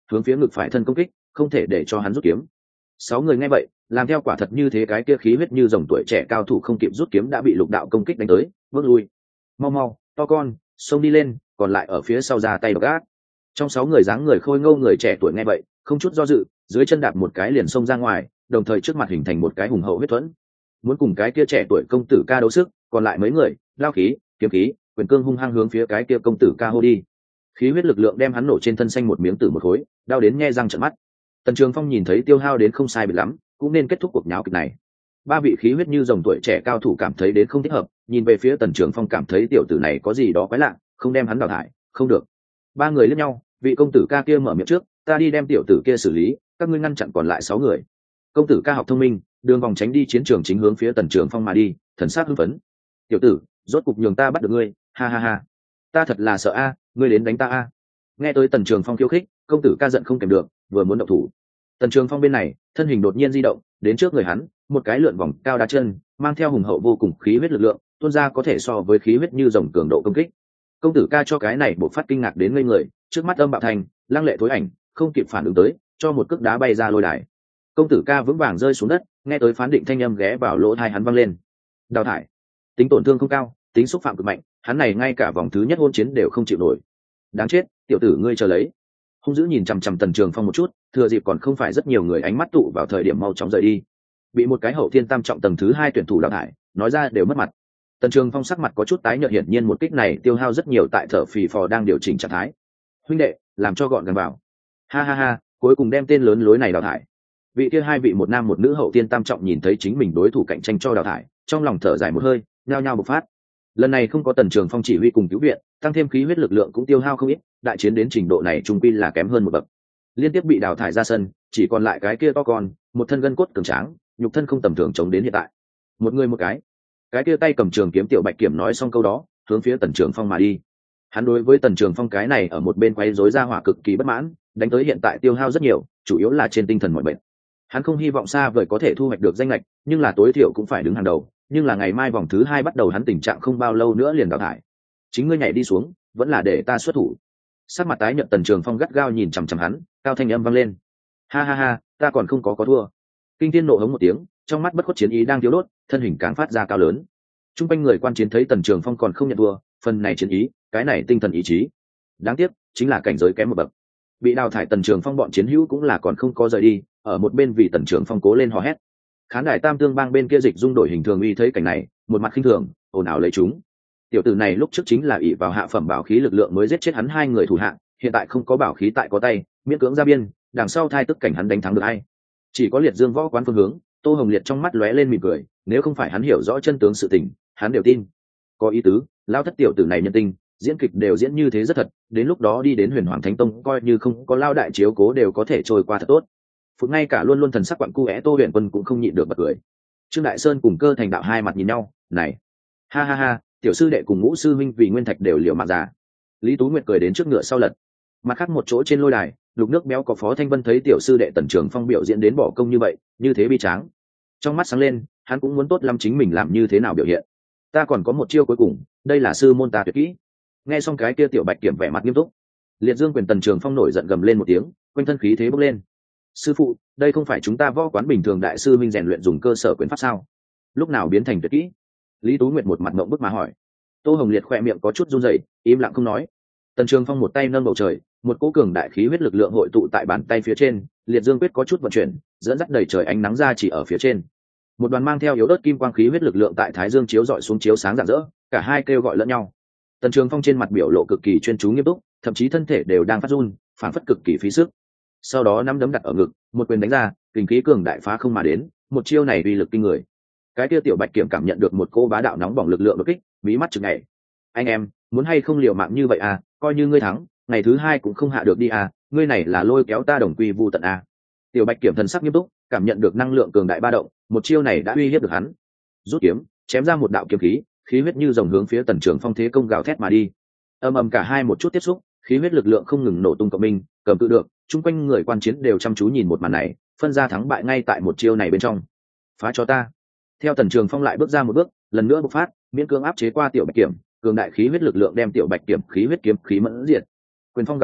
hướng phía ngực phải thân công kích, không thể để cho hắn rút kiếm. 6 người nghe vậy làm theo quả thật như thế, cái kia khí huyết như rồng tuổi trẻ cao thủ không kịp rút kiếm đã bị lục đạo công kích đánh tới, bước lui. Mau mau, to con, xông đi lên, còn lại ở phía sau ra tay độc ác. Trong 6 người dáng người khôi ngô người trẻ tuổi nghe vậy không chút do dự, dưới chân đạp một cái liền xông ra ngoài, đồng thời trước mặt hình thành một cái hùng hậu huyết thuẫn, muốn cùng cái kia trẻ tuổi công tử ca đấu sức. Còn lại mấy người lao khí, kiếm khí, quyền cương hung hăng hướng phía cái kia công tử ca hô đi. Khí huyết lực lượng đem hắn nổ trên thân xanh một miếng tử một khối, đau đến nhe răng trợn mắt. Tần Trường Phong nhìn thấy tiêu hao đến không sai biệt lắm, cũng nên kết thúc cuộc nháo kịch này. 3 vị khí huyết như rồng tuổi trẻ cao thủ cảm thấy đến không thích hợp, nhìn về phía Tần Trường Phong cảm thấy tiểu tử này có gì đó quái lạ, không đem hắn đào thải không được. 3 người liếc nhau, vị công tử ca kia mở miệng trước, ta đi đem tiểu tử kia xử lý, các ngươi ngăn chặn còn lại 6 người. Công tử ca học thông minh, đường vòng tránh đi chiến trường chính hướng phía Tần Trường Phong mà đi, thần sắc hưng phấn. Tiểu tử, rốt cục nhường ta bắt được ngươi, ha ha ha. Ta thật là sợ a, ngươi đến đánh ta a. Nghe tới Tần Trường Phong khiêu khích, công tử ca giận không kèm được, vừa muốn động thủ. Tần Trường Phong bên này thân hình đột nhiên di động đến trước người hắn, một cái lượn vòng cao đá chân mang theo hùng hậu vô cùng khí huyết lực lượng tuôn ra, có thể so với khí huyết như rồng cường độ công kích. Công tử ca cho cái này bộc phát kinh ngạc đến ngây người, trước mắt âm bạo thành lăng lệ thối ảnh, không kịp phản ứng tới, cho một cước đá bay ra lôi đài. Công tử ca vững vàng rơi xuống đất, nghe tới phán định thanh âm ghé vào lỗ tai hắn vang lên. Đào thải. Tính tổn thương không cao, tính xúc phạm cực mạnh, hắn này ngay cả vòng thứ nhất hôn chiến đều không chịu nổi. Đáng chết, tiểu tử ngươi chờ lấy. Hung dữ nhìn chằm chằm Tần Trường Phong một chút, thừa dịp còn không phải rất nhiều người ánh mắt tụ vào thời điểm mau chóng rời đi. Bị một cái hậu thiên tam trọng tầng thứ 2 tuyển thủ đào thải, nói ra đều mất mặt. Tần Trường Phong sắc mặt có chút tái nhợt, hiển nhiên một kích này tiêu hao rất nhiều, tại thở phì phò đang điều chỉnh trạng thái. Huynh đệ, làm cho gọn gàng vào. Ha ha ha, cuối cùng đem tên lớn lối này đào thải. Vị kia 2 vị một nam một nữ hậu thiên tam trọng nhìn thấy chính mình đối thủ cạnh tranh cho đào thải, trong lòng thở dài một hơi, nhao nhao bộc phát. Lần này không có Tần Trường Phong chỉ huy cùng cứu viện, tăng thêm khí huyết lực lượng cũng tiêu hao không ít, đại chiến đến trình độ này trung quy là kém hơn một bậc. Liên tiếp bị đào thải ra sân, chỉ còn lại cái kia to con, một thân gân cốt cường tráng, nhục thân không tầm thường chống đến hiện tại. Một người một cái kia tay cầm trường kiếm tiểu Bạch Kiểm nói xong câu đó, hướng phía Tần Trường Phong mà đi. Hắn đối với Tần Trường Phong cái này ở một bên quấy rối ra hỏa cực kỳ bất mãn, đánh tới hiện tại tiêu hao rất nhiều, chủ yếu là trên tinh thần mọi bệnh. Hắn không hy vọng xa vời có thể thu hoạch được danh lệch, nhưng là tối thiểu cũng phải đứng hàng đầu, nhưng là ngày mai vòng thứ 2 bắt đầu hắn tình trạng không bao lâu nữa liền đào thải. Chính ngươi nhảy đi xuống, vẫn là để ta xuất thủ. Sắc mặt tái nhợt Tần Trường Phong gắt gao nhìn chằm chằm hắn, cao thanh âm vang lên. Ha ha ha, ta còn không có thua. Kinh thiên nộ hống một tiếng, trong mắt bất khuất chiến ý đang thiêu đốt, thân hình càng phát ra cao lớn. Trung quanh người quan chiến thấy Tần Trường Phong còn không nhận thua, phần này chiến ý, cái này tinh thần ý chí. Đáng tiếc, chính là cảnh giới kém một bậc. Bị đào thải Tần Trường Phong bọn chiến hữu cũng là còn không có rời đi, ở một bên vì Tần Trường Phong cố lên hò hét. Khán đài Tam Tương Bang bên kia Dịch Dung đổi hình thường uy thấy cảnh này, một mặt khinh thường, ồn ào lấy chúng. Tiểu tử này lúc trước chính là ỷ vào hạ phẩm bảo khí lực lượng mới giết chết hắn 2 người thủ hạ, hiện tại không có bảo khí tại có tay, miễn cưỡng ra biên, đằng sau thai tức cảnh hắn đánh thắng được ai? Chỉ có Liệt Dương võ quán phương hướng, Tô Hồng Liệt trong mắt lóe lên mỉm cười, nếu không phải hắn hiểu rõ chân tướng sự tình, hắn đều tin. Có ý tứ, lao thất tiểu tử này nhân tình, diễn kịch đều diễn như thế rất thật, đến lúc đó đi đến Huyền Hoàng Thánh Tông coi như không có lao đại chiếu cố đều có thể trôi qua thật tốt. Phút ngay cả luôn luôn thần sắc quặn cuẽ Tô Huyền Quân cũng không nhịn được bật cười. Trương Đại Sơn cùng Cơ Thành Đạo hai mặt nhìn nhau, này, ha ha ha, tiểu sư đệ cùng Ngũ sư minh vì nguyên thạch đều liều mạng già. Lý Tú Nguyệt cười đến trước ngựa sau lật. Mặt khác một chỗ trên lôi đài, Lục Nước Béo có Phó Thanh Vân thấy tiểu sư đệ Tần Trường Phong biểu diễn đến bỏ công như vậy, như thế bi tráng. Trong mắt sáng lên, hắn cũng muốn tốt lắm chính mình làm như thế nào biểu hiện. Ta còn có một chiêu cuối cùng, đây là sư môn ta tuyệt kỹ. Nghe xong cái kia tiểu Bạch Kiểm vẻ mặt nghiêm túc. Liệt Dương quyền Tần Trường Phong nổi giận gầm lên một tiếng, quanh thân khí thế bốc lên. Sư phụ, đây không phải chúng ta võ quán bình thường đại sư minh rèn luyện dùng cơ sở quyền pháp sao? Lúc nào biến thành tuyệt kỹ? Lý Tú Nguyệt một mặt ngậm bức mà hỏi. Tô Hồng Liệt khỏe miệng có chút run rẩy, im lặng không nói. Tần Trường Phong một tay nâng bầu trời, một cỗ cường đại khí huyết lực lượng hội tụ tại bàn tay phía trên, Liệt Dương quyết có chút vận chuyển, dẫn dắt đầy trời ánh nắng ra chỉ ở phía trên. Một đoàn mang theo yếu ớt kim quang khí huyết lực lượng tại thái dương chiếu rọi xuống chiếu sáng rạng rỡ, cả hai kêu gọi lẫn nhau. Tần Trường Phong trên mặt biểu lộ cực kỳ chuyên chú nghiêm túc, thậm chí thân thể đều đang phát run, phản phất cực kỳ phí sức. Sau đó nắm đấm đặt ở ngực, một quyền đánh ra, kình khí cường đại phá không mà đến, một chiêu này uy lực kinh người. Cái kia tiểu Bạch Kiểm cảm nhận được một cô bá đạo nóng bỏng lực lượng đột kích, mí mắt chực nhảy. Anh em, muốn hay không liều mạng như vậy à, coi như ngươi thắng, ngày thứ 2 cũng không hạ được đi à, ngươi này là lôi kéo ta đồng quy vu tận à. Tiểu Bạch Kiểm thần sắc nghiêm túc, cảm nhận được năng lượng cường đại ba động, một chiêu này đã uy hiếp được hắn. Rút kiếm, chém ra một đạo kiếm khí, khí huyết như dòng hướng phía Tần Trường Phong thế công gào thét mà đi. Ầm ầm cả hai một chút tiếp xúc, khí huyết lực lượng không ngừng nổ tung cộng minh, cầm tự được, chung quanh người quan chiến đều chăm chú nhìn một màn này, phân ra thắng bại ngay tại một chiêu này bên trong. Phá cho ta. Theo Tần Trường Phong lại bước ra một bước, lần nữa bộc phát, miễn cưỡng áp chế qua tiểu Bạch Kiểm, cường đại khí huyết lực lượng đem tiểu Bạch Kiểm khí huyết kiếm khí mẫn diệt. Quyền phong gào thét,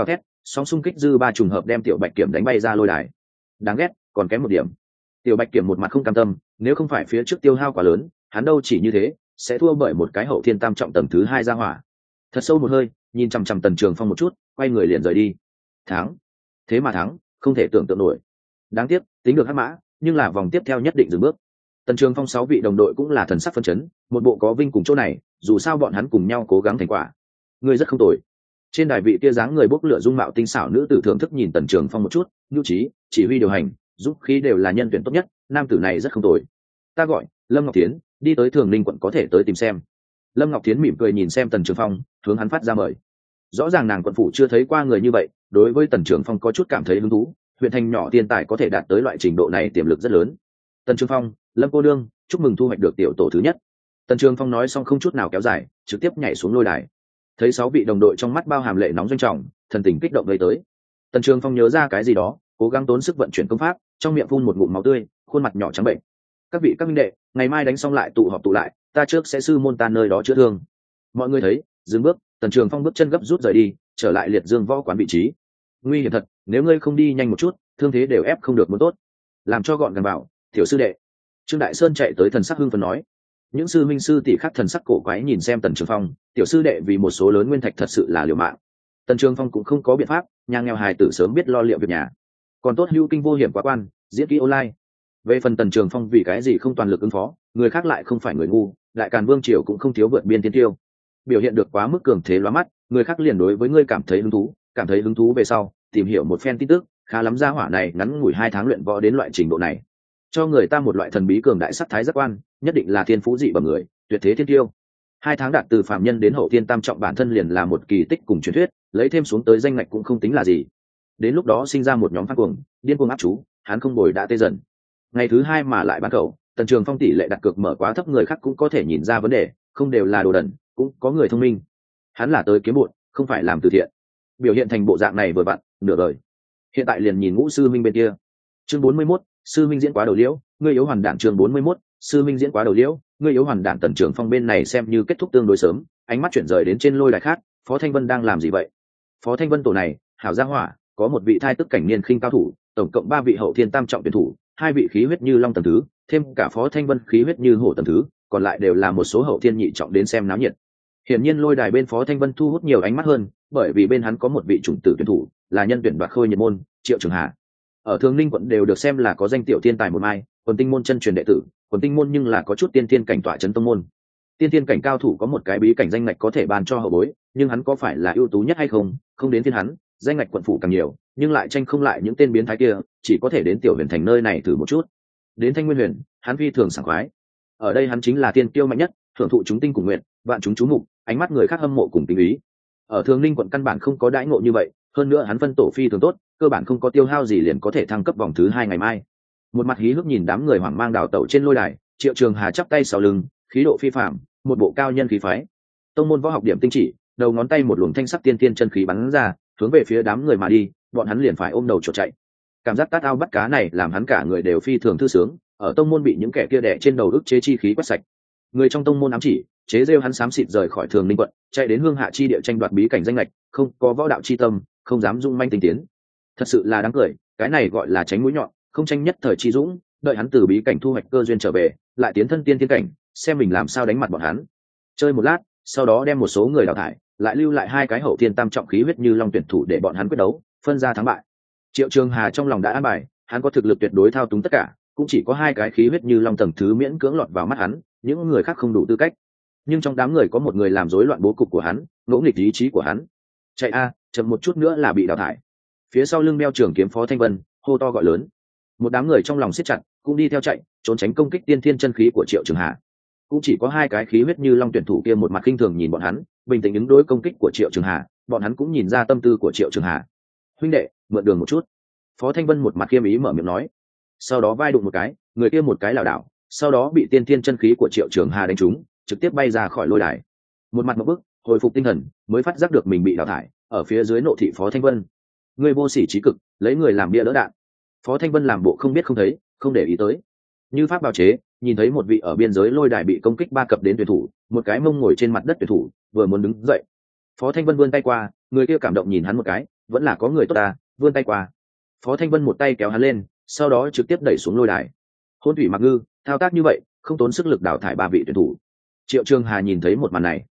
song xung kích dư ba trùng hợp đem tiểu bạch kiểm đánh bay ra lôi đài. Đáng ghét, còn kém một điểm. Tiểu bạch kiểm một mặt không cam tâm, nếu không phải phía trước tiêu hao quá lớn, hắn đâu chỉ như thế sẽ thua bởi một cái hậu thiên tam trọng tầng thứ 2 ra hỏa. Thật sâu một hơi, nhìn chằm chằm Tần Trường Phong một chút, quay người liền rời đi. Thắng, thế mà thắng, không thể tưởng tượng nổi. Đáng tiếc, tính được hắc mã, nhưng là vòng tiếp theo nhất định dừng bước. Tần Trường Phong 6 vị đồng đội cũng là thần sắc phấn chấn, một bộ có vinh cùng chỗ này, dù sao bọn hắn cùng nhau cố gắng thành quả. Người rất không tồi. Trên đài vị kia dáng người bốc lửa dung mạo tinh xảo nữ tử thưởng thức nhìn Tần Trường Phong một chút, nhu trí, chỉ huy điều hành, giúp khí đều là nhân tuyển tốt nhất, nam tử này rất không tồi. Ta gọi Lâm Ngọc Thiến, đi tới Thường Ninh quận có thể tới tìm xem. Lâm Ngọc Thiến mỉm cười nhìn xem Tần Trường Phong, hướng hắn phát ra mời. Rõ ràng nàng quận phủ chưa thấy qua người như vậy, đối với Tần Trường Phong có chút cảm thấy hứng thú, huyện thành nhỏ tiên tài có thể đạt tới loại trình độ này tiềm lực rất lớn. Tần Trường Phong, Lâm cô đương, chúc mừng thu hoạch được tiểu tổ thứ nhất. Tần Trường Phong nói xong không chút nào kéo dài, trực tiếp nhảy xuống lôi đài. Thấy 6 vị đồng đội trong mắt bao hàm lệ nóng doanh trọng, thần tình kích động gây tới. Tần Trường Phong nhớ ra cái gì đó, cố gắng tốn sức vận chuyển công pháp, trong miệng phun một ngụm máu tươi, khuôn mặt nhỏ trắng bệnh. Các vị các minh đệ, ngày mai đánh xong lại tụ họp tụ lại, ta trước sẽ sư môn ta nơi đó chữa thương. Mọi người thấy, dừng bước, Tần Trường Phong bước chân gấp rút rời đi, trở lại liệt dương võ quán vị trí. Nguy hiểm thật, nếu ngươi không đi nhanh một chút, thương thế đều ép không được muốn tốt. Làm cho gọn gàng bảo, tiểu sư đệ. Trương Đại Sơn chạy tới thần sắc hưng phấn nói. Những sư minh sư tỷ khác thần sắc cổ quái nhìn xem Tần Trường Phong, tiểu sư đệ vì một số lớn nguyên thạch thật sự là liều mạng. Tần Trường Phong cũng không có biện pháp, nhà nghèo hài tử sớm biết lo liệu việc nhà. Còn tốt hữu kinh vô hiểm quá quan, diễn kỹ online. Về phần Tần Trường Phong vì cái gì không toàn lực ứng phó, người khác lại không phải người ngu, lại Càn Vương triều cũng không thiếu vượt biên thiên tiêu. Biểu hiện được quá mức cường thế lóa mắt, người khác liền đối với ngươi cảm thấy hứng thú về sau, tìm hiểu một phen tin tức, khá lắm gia hỏa này ngắn ngủi 2 tháng luyện võ đến loại trình độ này, cho người ta một loại thần bí cường đại sắc thái giác quan, nhất định là thiên phú dị bẩm người, tuyệt thế thiên tiêu. 2 tháng đạt từ phàm nhân đến hậu thiên tam trọng bản thân liền là một kỳ tích cùng truyền thuyết, lấy thêm xuống tới danh ngạch cũng không tính là gì. Đến lúc đó sinh ra một nhóm phát cuồng, điên cuồng áp chú, hắn không bồi đã tê dần. Ngày thứ 2 mà lại bán cầu, Tần Trường Phong tỷ lệ đặt cược mở quá thấp, người khác cũng có thể nhìn ra vấn đề, không đều là đồ đần, cũng có người thông minh. Hắn là tới kiếm bụn, không phải làm từ thiện. Biểu hiện thành bộ dạng này vừa vặn, nửa đời. Hiện tại liền nhìn Ngũ sư minh bên kia. Chương 41, sư minh diễn quá đầu liễu, ngươi yếu hoàn đản. Chương 41, sư minh diễn quá đầu liễu, ngươi yếu hoàn đản. Tần Trường Phong bên này xem như kết thúc tương đối sớm, ánh mắt chuyển rời đến trên lôi đài khác, Phó Thanh Vân đang làm gì vậy? Phó Thanh Vân tổ này, hảo gia hỏa, có một vị thai tức cảnh niên khinh cao thủ, tổng cộng 3 vị hậu thiên tam trọng tuyển thủ, 2 vị khí huyết như long tầng thứ, thêm cả Phó Thanh Vân khí huyết như hổ tầng thứ, còn lại đều là một số hậu thiên nhị trọng đến xem náo nhiệt. Hiển nhiên lôi đài bên Phó Thanh Vân thu hút nhiều ánh mắt hơn, bởi vì bên hắn có một vị chủng tử tuyển thủ, là nhân tuyển đoạt khôi nhiệt môn, Triệu Trường Hà. Ở Thường Ninh quận đều được xem là có danh tiểu thiên tài một mai, còn tinh môn chân truyền đệ tử, còn tinh môn nhưng là có chút tiên thiên cảnh tọa trấn tông môn. Tiên thiên cảnh cao thủ có một cái bí cảnh danh ngạch có thể ban cho hậu bối, nhưng hắn có phải là ưu tú nhất hay không, không đến thiên hắn, danh ngạch quận phủ càng nhiều, nhưng lại tranh không lại những tên biến thái kia, chỉ có thể đến tiểu huyền thành nơi này thử một chút. Đến Thanh Nguyên Huyền, hắn phi thường sảng khoái. Ở đây hắn chính là tiên kiêu mạnh nhất, thưởng thụ chúng tinh cùng nguyện, vạn chúng chú mục, ánh mắt người khác hâm mộ cùng kính ý. Ở Thường Ninh quận căn bản không có đãi ngộ như vậy, hơn nữa hắn phân tổ phi thường tốt, cơ bản không có tiêu hao gì liền có thể thăng cấp vòng thứ 2 ngày mai. Một mặt hí hước nhìn đám người hoảng mang đào tẩu trên lôi đài, Triệu Trường Hà chắp tay sau lưng, khí độ phi phàm, một bộ cao nhân khí phái. Tông môn võ học điểm tinh chỉ, đầu ngón tay một luồng thanh sắc tiên tiên chân khí bắn ra, hướng về phía đám người mà đi, bọn hắn liền phải ôm đầu chuột chạy. Cảm giác tát ao bắt cá này làm hắn cả người đều phi thường thư sướng, ở tông môn bị những kẻ kia đè trên đầu ức chế chi khí quét sạch. Người trong tông môn ám chỉ, chế rêu hắn xám xịt rời khỏi Thường Ninh quận, chạy đến Hương Hạ chi địa tranh đoạt bí cảnh danh lệch, không có võ đạo chi tâm, không dám dung manh tinh tiến. Thật sự là đáng cười, cái này gọi là tránh mũi nhọn, không tranh nhất thời chi dũng, đợi hắn từ bí cảnh thu hoạch cơ duyên trở về, lại tiến thân tiên thiên cảnh, xem mình làm sao đánh mặt bọn hắn. Chơi một lát, sau đó đem một số người đào thải, lại lưu lại 2 cái hậu thiên tam trọng khí huyết như long tuyển thủ để bọn hắn quyết đấu, phân ra thắng bại. Triệu Trường Hà trong lòng đã an bài, hắn có thực lực tuyệt đối thao túng tất cả, cũng chỉ có 2 cái khí huyết như long tầng thứ miễn cưỡng lọt vào mắt hắn, những người khác không đủ tư cách. Nhưng trong đám người có một người làm rối loạn bố cục của hắn, ngỗ nghịch ý chí của hắn. Chạy chậm một chút nữa là bị đào thải. Phía sau lưng đeo trường kiếm Phó Thanh Vân hô to gọi lớn, một đám người trong lòng siết chặt, cũng đi theo chạy, trốn tránh công kích tiên thiên chân khí của Triệu Trường Hà. Cũng chỉ có 2 cái khí huyết như long tuyển thủ kia một mặt khinh thường nhìn bọn hắn, bình tĩnh ứng đối công kích của Triệu Trường Hà, bọn hắn cũng nhìn ra tâm tư của Triệu Trường Hà. Huynh đệ, mượn đường một chút. Phó Thanh Vân một mặt khiêm ý mở miệng nói. Sau đó vai đụng một cái, người kia một cái lảo đảo, sau đó bị tiên thiên chân khí của Triệu Trường Hà đánh trúng, trực tiếp bay ra khỏi lôi đài. Một mặt một bức, hồi phục tinh thần, mới phát giác được mình bị đào thải, ở phía dưới nộ thị Phó Thanh Vân. Người vô sỉ trí cực, lấy người làm bia đỡ đạn. Phó Thanh Vân làm bộ không biết không thấy, không để ý tới. Như pháp bào chế, nhìn thấy một vị ở biên giới lôi đài bị công kích 3 cập đến tuyển thủ, một cái mông ngồi trên mặt đất tuyển thủ, vừa muốn đứng dậy. Phó Thanh Vân vươn tay qua, người kia cảm động nhìn hắn một cái, vẫn là có người tốt ta, vươn tay qua. Phó Thanh Vân một tay kéo hắn lên, sau đó trực tiếp đẩy xuống lôi đài. Hôn thủy mặc ngư, thao tác như vậy không tốn sức lực đào thải 3 vị tuyển thủ. Triệu Trường Hà nhìn thấy một màn này,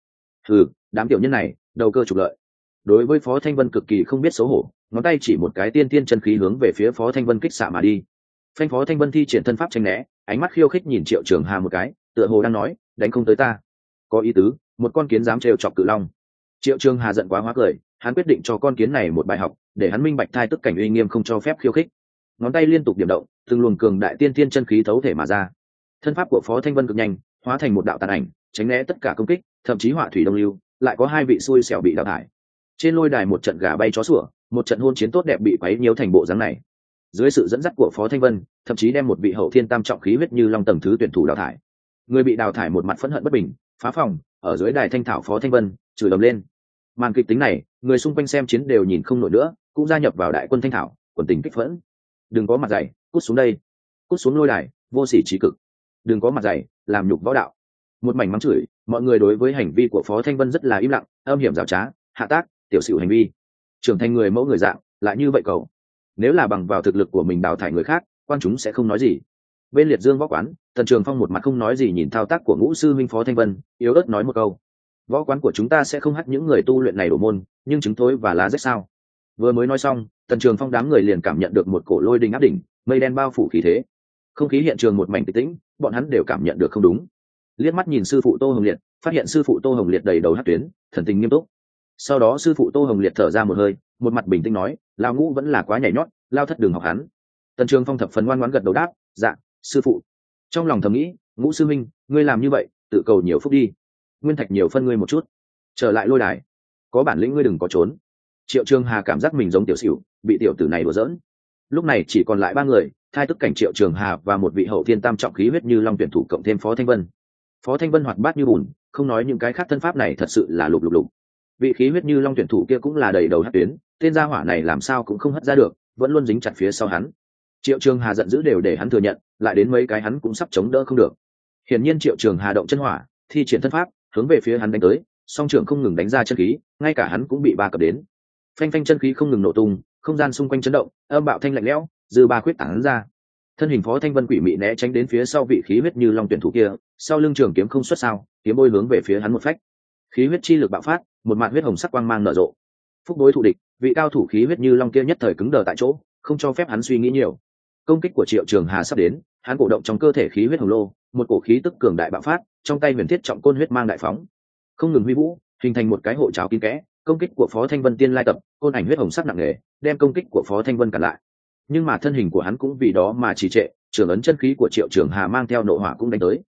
đám tiểu nhân này đầu cơ trục lợi. Đối với Phó Thanh Vân cực kỳ không biết xấu hổ, ngón tay chỉ một cái tiên tiên chân khí hướng về phía Phó Thanh Vân kích xạ mà đi. Phanh Phó Thanh Vân thi triển thân pháp tránh né, ánh mắt khiêu khích nhìn Triệu Trường Hà một cái, tựa hồ đang nói, đánh không tới ta. Có ý tứ, một con kiến dám trêu chọc cự long. Triệu Trường Hà giận quá hóa cười, hắn quyết định cho con kiến này một bài học, để hắn minh bạch thai tức cảnh uy nghiêm không cho phép khiêu khích. Ngón tay liên tục điểm động, từng luồng cường đại tiên tiên chân khí thấu thể mà ra. Thân pháp của Phó Thanh Vân cực nhanh, hóa thành một đạo tàn ảnh, tránh né tất cả công kích, thậm chí hỏa thủy đông lưu, lại có 2 vị xui xẻo bị đào thải. Trên lôi đài một trận gà bay chó sủa, một trận hôn chiến tốt đẹp bị quấy nhiễu thành bộ dáng này. Dưới sự dẫn dắt của Phó Thanh Vân, thậm chí đem một vị hậu thiên tam trọng khí huyết như long tầng thứ tuyển thủ đào thải. Người bị đào thải một mặt phẫn hận bất bình, phá phòng, ở dưới đài thanh thảo Phó Thanh Vân, chửi ầm lên. Màn kịch tính này, người xung quanh xem chiến đều nhìn không nổi nữa, cũng gia nhập vào đại quân thanh thảo, quần tình kích phẫn. Đừng có mặt dày, cút xuống đây. Cút xuống lôi đài, vô sỉ trí cực. Đừng có mặt dày, làm nhục võ đạo. Một mảnh mắng chửi, mọi người đối với hành vi của Phó Thanh Vân rất là im lặng, âm hiểm giảo trá, hạ tác, tiểu xỉu hành vi. Trưởng thành người mẫu người dạng, lại như vậy cậu. Nếu là bằng vào thực lực của mình đào thải người khác, quan chúng sẽ không nói gì. Bên Liệt Dương võ quán, Tần Trường Phong một mặt không nói gì nhìn thao tác của Ngũ sư huynh Phó Thanh Vân, yếu ớt nói một câu: võ quán của chúng ta sẽ không hắt những người tu luyện này đổ môn, nhưng chứng thối và lá rách sao? Vừa mới nói xong, Tần Trường Phong đám người liền cảm nhận được một cổ lôi đình áp đỉnh, mây đen bao phủ khí thế. Không khí hiện trường một mảnh tĩnh tĩnh, bọn hắn đều cảm nhận được không đúng. Liếc mắt nhìn sư phụ Tô Hồng Liệt, phát hiện sư phụ Tô Hồng Liệt đầy đầu hắc tuyến, thần tình nghiêm túc. Sau đó sư phụ Tô Hồng Liệt thở ra một hơi, một mặt bình tĩnh nói: lao Ngũ vẫn là quá nhảy nhót, lao thất đường học hắn. Tần Trường Phong thập phần ngoan ngoãn gật đầu đáp: dạ, sư phụ. Trong lòng thầm nghĩ, Ngũ sư minh, ngươi làm như vậy, tự cầu nhiều phúc đi. Nguyên thạch nhiều phân ngươi một chút. Trở lại lôi đài, có bản lĩnh ngươi đừng có trốn. Triệu Trường Hà cảm giác mình giống tiểu xỉu, bị tiểu tử này đùa giỡn. Lúc này chỉ còn lại 3 người, thai tức cảnh Triệu Trường Hà và một vị hậu thiên tam trọng khí huyết như long tuyển thủ cộng thêm Phó Thanh Vân. Phó Thanh Vân hoạt bát như bùn, không nói những cái khác thân pháp này thật sự là lục. Vị khí huyết như long tuyển thủ kia cũng là đầy đầu hất tuyến, tên gia hỏa này làm sao cũng không hất ra được, vẫn luôn dính chặt phía sau hắn. Triệu Trường Hà giận dữ đều để hắn thừa nhận, lại đến mấy cái hắn cũng sắp chống đỡ không được. Hiển nhiên Triệu Trường Hà động chân hỏa, thi triển thân pháp, hướng về phía hắn đánh tới, song trưởng không ngừng đánh ra chân khí, ngay cả hắn cũng bị 3 cập đến. Phanh phanh chân khí không ngừng nổ tung, không gian xung quanh chấn động, âm bạo thanh lạnh lẽo, dư ba khuyết tán ra. Thân hình Phó Thanh Vân quỷ mị né tránh đến phía sau vị khí huyết như long tuyển thủ kia, sau lưng trường kiếm không xuất sao, kiếm bôi hướng về phía hắn một phách. Khí huyết chi lực bạo phát, một màn huyết hồng sắc quang mang nở rộ. Phúc đối thủ địch, vị cao thủ khí huyết như long kia nhất thời cứng đờ tại chỗ, không cho phép hắn suy nghĩ nhiều. Công kích của Triệu Trường Hà sắp đến, hắn cổ động trong cơ thể khí huyết hồng lô, một cổ khí tức cường đại bạo phát, trong tay huyền thiết trọng côn huyết mang đại phóng, không ngừng huy vũ, hình thành một cái hộ tráo kín kẽ. Công kích của Phó Thanh Vân tiên lai tập, côn ảnh huyết hồng sắc nặng nề, đem công kích của Phó Thanh Vân cản lại. Nhưng mà thân hình của hắn cũng vì đó mà trì trệ, trường ấn chân khí của Triệu Trường Hà mang theo nộ hỏa cũng đánh tới.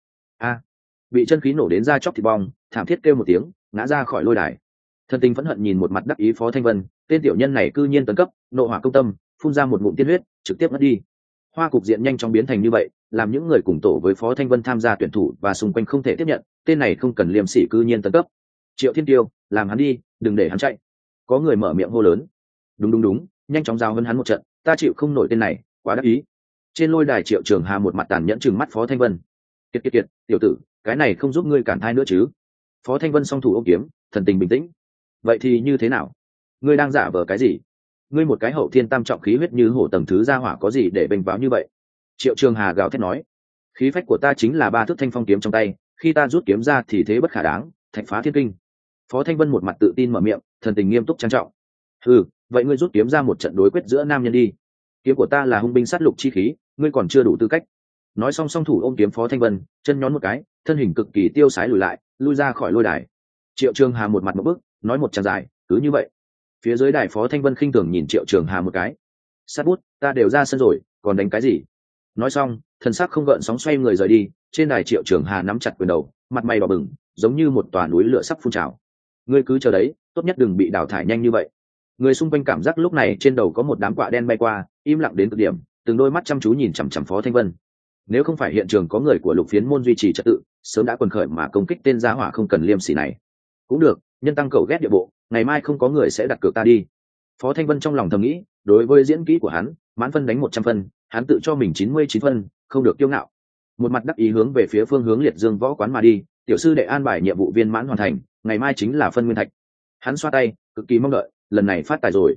Bị chân khí nổ đến da chóc thịt bong, thảm thiết kêu một tiếng, ngã ra khỏi lôi đài. Thân tình phẫn hận nhìn một mặt đắc ý Phó Thanh Vân, tên tiểu nhân này cư nhiên tấn cấp, nộ hỏa công tâm, phun ra một ngụm tiên huyết, trực tiếp mất đi. Hoa cục diện nhanh chóng biến thành như vậy, làm những người cùng tổ với Phó Thanh Vân tham gia tuyển thủ và xung quanh không thể tiếp nhận, tên này không cần liêm sỉ cư nhiên tấn cấp. Triệu Thiên Tiêu, làm hắn đi, đừng để hắn chạy. Có người mở miệng hô lớn. Đúng, nhanh chóng giao hơn hắn một trận, ta chịu không nổi tên này, quá đắc ý. Trên lôi đài Triệu Trường Hà một mặt tàn nhẫn trừng mắt Phó Thanh Vân. Kiệt, tiểu tử, cái này không giúp ngươi cản thai nữa chứ? Phó Thanh Vân song thủ ôm kiếm, thần tình bình tĩnh. Vậy thì như thế nào? Ngươi đang giả vờ cái gì? Ngươi một cái hậu thiên tam trọng khí huyết như hổ tầng thứ gia hỏa có gì để bênh váo như vậy? Triệu Trường Hà gào thét nói. Khí phách của ta chính là 3 thước thanh phong kiếm trong tay, khi ta rút kiếm ra thì thế bất khả đáng, thạch phá thiên kinh. Phó Thanh Vân một mặt tự tin mở miệng, thần tình nghiêm túc trang trọng. Vậy ngươi rút kiếm ra một trận đối quyết giữa nam nhân đi. Kiếm của ta là hung binh sát lục chi khí, ngươi còn chưa đủ tư cách. Nói xong song thủ ôm kiếm Phó Thanh Vân, chân nhón một cái, thân hình cực kỳ tiêu sái lùi lại, lui ra khỏi lôi đài. Triệu Trường Hà một mặt một bước, nói một tràng dài, cứ như vậy. Phía dưới đài Phó Thanh Vân khinh thường nhìn Triệu Trường Hà một cái. Sát bút, ta đều ra sân rồi, còn đánh cái gì? Nói xong, thần sắc không gợn sóng xoay người rời đi. Trên đài Triệu Trường Hà nắm chặt quyền đầu, mặt mày đỏ bừng, giống như một tòa núi lửa sắp phun trào. Ngươi cứ chờ đấy, tốt nhất đừng bị đào thải nhanh như vậy. Người xung quanh cảm giác lúc này trên đầu có một đám quạ đen bay qua, im lặng đến cực điểm, từng đôi mắt chăm chú nhìn chằm chằm Phó Thanh Vân. Nếu không phải hiện trường có người của Lục Phiến môn duy trì trật tự, sớm đã quần khởi mà công kích tên gia hỏa không cần liêm sỉ này. Cũng được, nhân tăng cầu ghét địa bộ, ngày mai không có người sẽ đặt cược ta đi. Phó Thanh Vân trong lòng thầm nghĩ, đối với diễn kỹ của hắn, mãn phân đánh 100 phân, hắn tự cho mình 99 phân, không được kiêu ngạo. Một mặt đắc ý hướng về phía phương hướng Liệt Dương võ quán mà đi, tiểu sư đệ an bài nhiệm vụ viên mãn hoàn thành, ngày mai chính là phân nguyên thạch. Hắn xoa tay, cực kỳ mong đợi, lần này phát tài rồi.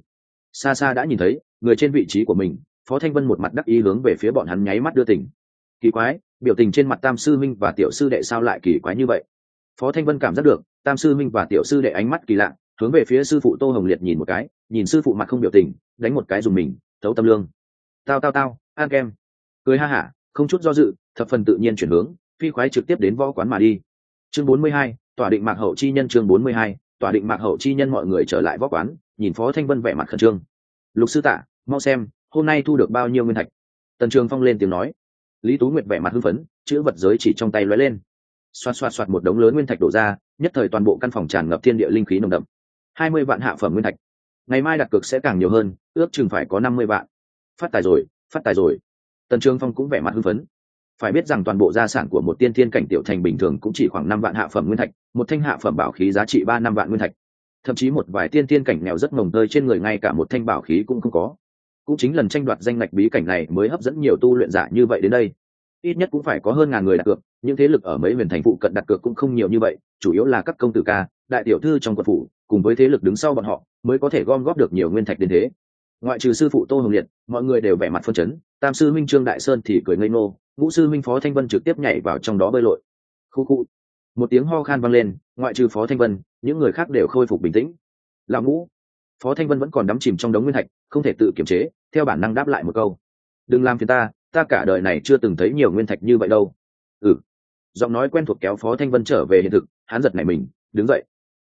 xa xa đã nhìn thấy người trên vị trí của mình. Phó Thanh Vân một mặt đắc ý hướng về phía bọn hắn nháy mắt đưa tình. Kỳ quái, biểu tình trên mặt Tam sư minh và tiểu sư đệ sao lại kỳ quái như vậy? Phó Thanh Vân cảm giác được Tam sư minh và tiểu sư đệ ánh mắt kỳ lạ, hướng về phía sư phụ Tô Hồng Liệt nhìn một cái, nhìn sư phụ mặt không biểu tình, đánh một cái dùng mình, thấu tâm lương. Tao, ăn kem. Cười ha hả, không chút do dự, thập phần tự nhiên chuyển hướng, phi khoái trực tiếp đến võ quán mà đi. Chương 42, tỏa định mạc hậu chi nhân. Chương 42, tỏa định mạc hậu chi nhân. Mọi người trở lại võ quán, nhìn Phó Thanh Vân vẻ mặt khẩn trương. Lục sư tạ, mau xem, hôm nay thu được bao nhiêu nguyên thạch? Tần Trường Phong lên tiếng nói. Lý Tú Nguyệt vẻ mặt hưng phấn, chữ vật giới chỉ trong tay lóe lên, xoạt một đống lớn nguyên thạch đổ ra, nhất thời toàn bộ căn phòng tràn ngập thiên địa linh khí nồng đậm. 20 vạn hạ phẩm nguyên thạch, ngày mai đặt cược sẽ càng nhiều hơn, ước chừng phải có 50 vạn. Phát tài rồi. Tần Trường Phong cũng vẻ mặt hưng phấn. Phải biết rằng toàn bộ gia sản của một tiên thiên cảnh tiểu thành bình thường cũng chỉ khoảng 5 vạn hạ phẩm nguyên thạch, một thanh hạ phẩm bảo khí giá trị 3-5 vạn nguyên thạch. Thậm chí một vài tiên thiên cảnh nghèo rất mồng tơi trên người ngay cả một thanh bảo khí cũng không có. Cũng chính lần tranh đoạt danh ngạch bí cảnh này mới hấp dẫn nhiều tu luyện giả như vậy đến đây. Ít nhất cũng phải có hơn ngàn người đặt cược, những thế lực ở mấy huyền thành phụ cận đặt cược cũng không nhiều như vậy, chủ yếu là các công tử ca, đại tiểu thư trong quận phủ, cùng với thế lực đứng sau bọn họ mới có thể gom góp được nhiều nguyên thạch đến thế. Ngoại trừ sư phụ Tô Hồng Liệt, mọi người đều vẻ mặt phân chấn, Tam sư minh Trương Đại Sơn thì cười ngây ngô, Ngũ sư minh Phó Thanh Vân trực tiếp nhảy vào trong đó bơi lội. Khu. Một tiếng ho khan vang lên, ngoại trừ Phó Thanh Vân, những người khác đều khôi phục bình tĩnh. Lão Ngũ. Phó Thanh Vân vẫn còn đắm chìm trong đống nguyên thạch, không thể tự kiềm chế, theo bản năng đáp lại một câu. Đừng làm phiền ta cả đời này chưa từng thấy nhiều nguyên thạch như vậy đâu. Giọng nói quen thuộc kéo Phó Thanh Vân trở về hiện thực, hắn giật nảy mình, đứng dậy.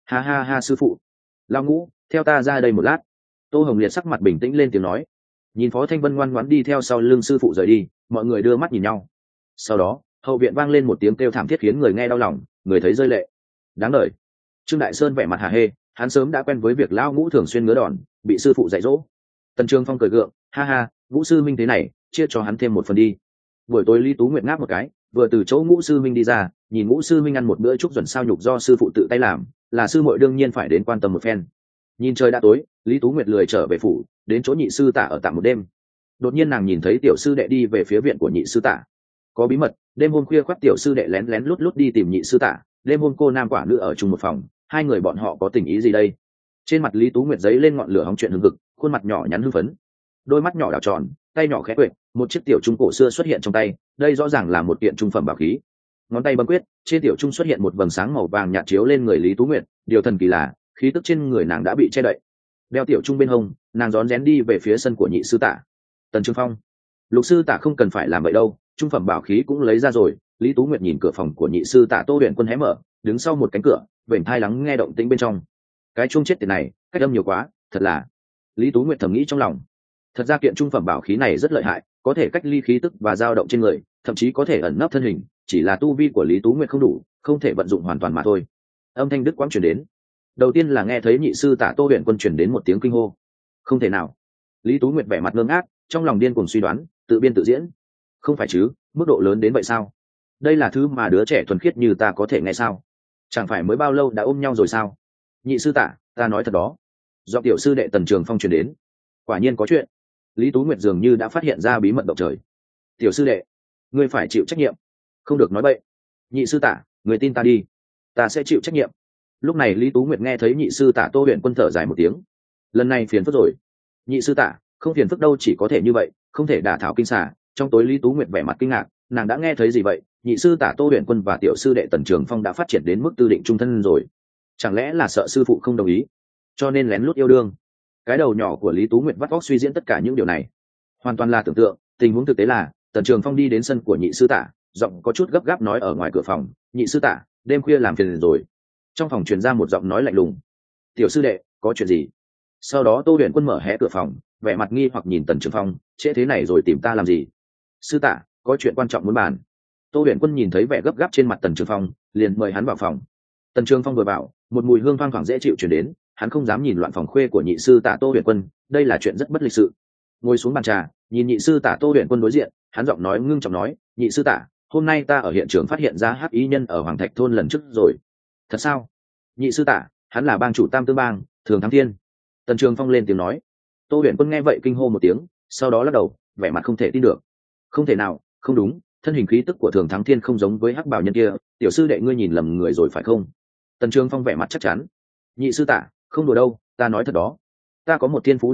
Ha sư phụ. Lão Ngũ, theo ta ra đây một lát. Tô Hồng Liệt sắc mặt bình tĩnh lên tiếng nói. Nhìn Phó Thanh Vân ngoan ngoãn đi theo sau lưng sư phụ rời đi, mọi người đưa mắt nhìn nhau. Sau đó, hậu viện vang lên một tiếng kêu thảm thiết khiến người nghe đau lòng, người thấy rơi lệ. Đáng đời. Trương Đại Sơn vẻ mặt hả hê, hắn sớm đã quen với việc Lão Ngũ thường xuyên ngứa đòn, bị sư phụ dạy dỗ. Tần Trường Phong cười gượng, ha, Ngũ sư minh thế này, chia cho hắn thêm một phần đi. Buổi tối Lý Tú Nguyệt ngáp một cái, vừa từ chỗ Ngũ sư minh đi ra, nhìn Ngũ sư minh ăn một bữa chúc chuẩn sao nhục do sư phụ tự tay làm, là sư muội đương nhiên phải đến quan tâm một phen. Nhìn trời đã tối, Lý Tú Nguyệt lười trở về phủ, đến chỗ nhị sư tả ở tạm một đêm. Đột nhiên nàng nhìn thấy tiểu sư đệ đi về phía viện của nhị sư tả. Có bí mật, đêm hôm khuya khoắt tiểu sư đệ lén lén lút lút đi tìm nhị sư tả, đêm hôm cô nam quả nữ ở chung một phòng, hai người bọn họ có tình ý gì đây? Trên mặt Lý Tú Nguyệt giấy lên ngọn lửa hóng chuyện hừng hực, khuôn mặt nhỏ nhắn hưng phấn, đôi mắt nhỏ đảo tròn, tay nhỏ khẽ quệt, một chiếc tiểu trung cổ xưa xuất hiện trong tay, đây rõ ràng là một kiện trung phẩm bảo khí. Ngón tay bấm quyết, trên tiểu trung xuất hiện một vầng sáng màu vàng nhạt chiếu lên người Lý Tú Nguyệt, điều thần kỳ là khí tức trên người nàng đã bị che đậy. Đeo tiểu trung bên hông, nàng rón rén đi về phía sân của nhị sư tả. Tần Trường Phong, Lục sư tả không cần phải làm vậy đâu, trung phẩm bảo khí cũng lấy ra rồi. Lý Tú Nguyệt nhìn cửa phòng của nhị sư tả Tô Huyền Quân hé mở, đứng sau một cánh cửa, vểnh thai lắng nghe động tĩnh bên trong. Cái chuông chết tiệt này, cách âm nhiều quá, thật là. Lý Tú Nguyệt thầm nghĩ trong lòng. Thật ra kiện trung phẩm bảo khí này rất lợi hại, có thể cách ly khí tức và dao động trên người, thậm chí có thể ẩn nấp thân hình, chỉ là tu vi của Lý Tú Nguyệt không đủ, không thể vận dụng hoàn toàn mà thôi. Âm thanh đứt quãng truyền đến. Đầu tiên là nghe thấy nhị sư tả Tô Huyền Quân truyền đến một tiếng kinh hô. Không thể nào. Lý Tú Nguyệt vẻ mặt ngơ ngác, trong lòng điên cuồng suy đoán, tự biên tự diễn. Không phải chứ, mức độ lớn đến vậy sao? Đây là thứ mà đứa trẻ thuần khiết như ta có thể nghe sao? Chẳng phải mới bao lâu đã ôm nhau rồi sao? Nhị sư tả, ta nói thật đó. Do tiểu sư đệ Tần Trường Phong truyền đến. Quả nhiên có chuyện. Lý Tú Nguyệt dường như đã phát hiện ra bí mật động trời. Tiểu sư đệ, ngươi phải chịu trách nhiệm, không được nói bậy. Nhị sư tả, người tin ta đi, ta sẽ chịu trách nhiệm. Lúc này Lý Tú Nguyệt nghe thấy nhị sư tả Tô Huyền Quân thở dài một tiếng. Lần này phiền phức rồi. Nhị sư tả, không phiền phức đâu, chỉ có thể như vậy, không thể đả thảo kinh xà. Trong tối Lý Tú Nguyệt vẻ mặt kinh ngạc, nàng đã nghe thấy gì vậy? Nhị sư tả Tô Huyền Quân và tiểu sư đệ Tần Trường Phong đã phát triển đến mức tư định trung thân rồi. Chẳng lẽ là sợ sư phụ không đồng ý, cho nên lén lút yêu đương? Cái đầu nhỏ của Lý Tú Nguyệt vắt óc suy diễn tất cả những điều này, hoàn toàn là tưởng tượng. Tình huống thực tế là Tần Trường Phong đi đến sân của nhị sư tả, giọng có chút gấp gáp nói ở ngoài cửa phòng, nhị sư tả, đêm khuya làm phiền rồi. Trong phòng truyền ra một giọng nói lạnh lùng. Tiểu sư đệ, có chuyện gì? Sau đó Tô Huyền Quân mở hé cửa phòng, vẻ mặt nghi hoặc nhìn Tần Trường Phong, trễ thế này rồi tìm ta làm gì? Sư tả, có chuyện quan trọng muốn bàn. Tô Huyền Quân nhìn thấy vẻ gấp gáp trên mặt Tần Trường Phong, liền mời hắn vào phòng. Tần Trường Phong vừa vào, một mùi hương thoang thoảng dễ chịu truyền đến, hắn không dám nhìn loạn phòng khuê của nhị sư tả Tô Huyền Quân, đây là chuyện rất bất lịch sự. Ngồi xuống bàn trà, nhìn nhị sư tả Tô Huyền Quân đối diện, hắn giọng nói ngưng trọng nói, nhị sư tả, hôm nay ta ở hiện trường phát hiện ra hắc ý nhân ở Hoàng Thạch thôn lần trước rồi. Thật sao? Nhị sư tả, hắn là bang chủ Tam Tư bang, Thường Thắng Thiên. Tần Trường Phong lên tiếng nói. Tô Huyền Quân nghe vậy kinh hô một tiếng, sau đó lắc đầu, vẻ mặt không thể tin được. Không thể nào, không đúng, thân hình khí tức của Thường Thắng Thiên không giống với hắc bảo nhân kia, tiểu sư đệ ngươi nhìn lầm người rồi phải không? Tần Trường Phong vẻ mặt chắc chắn. Nhị sư tả, không đùa đâu, ta nói thật đó. Ta có một thiên phú đặc thù,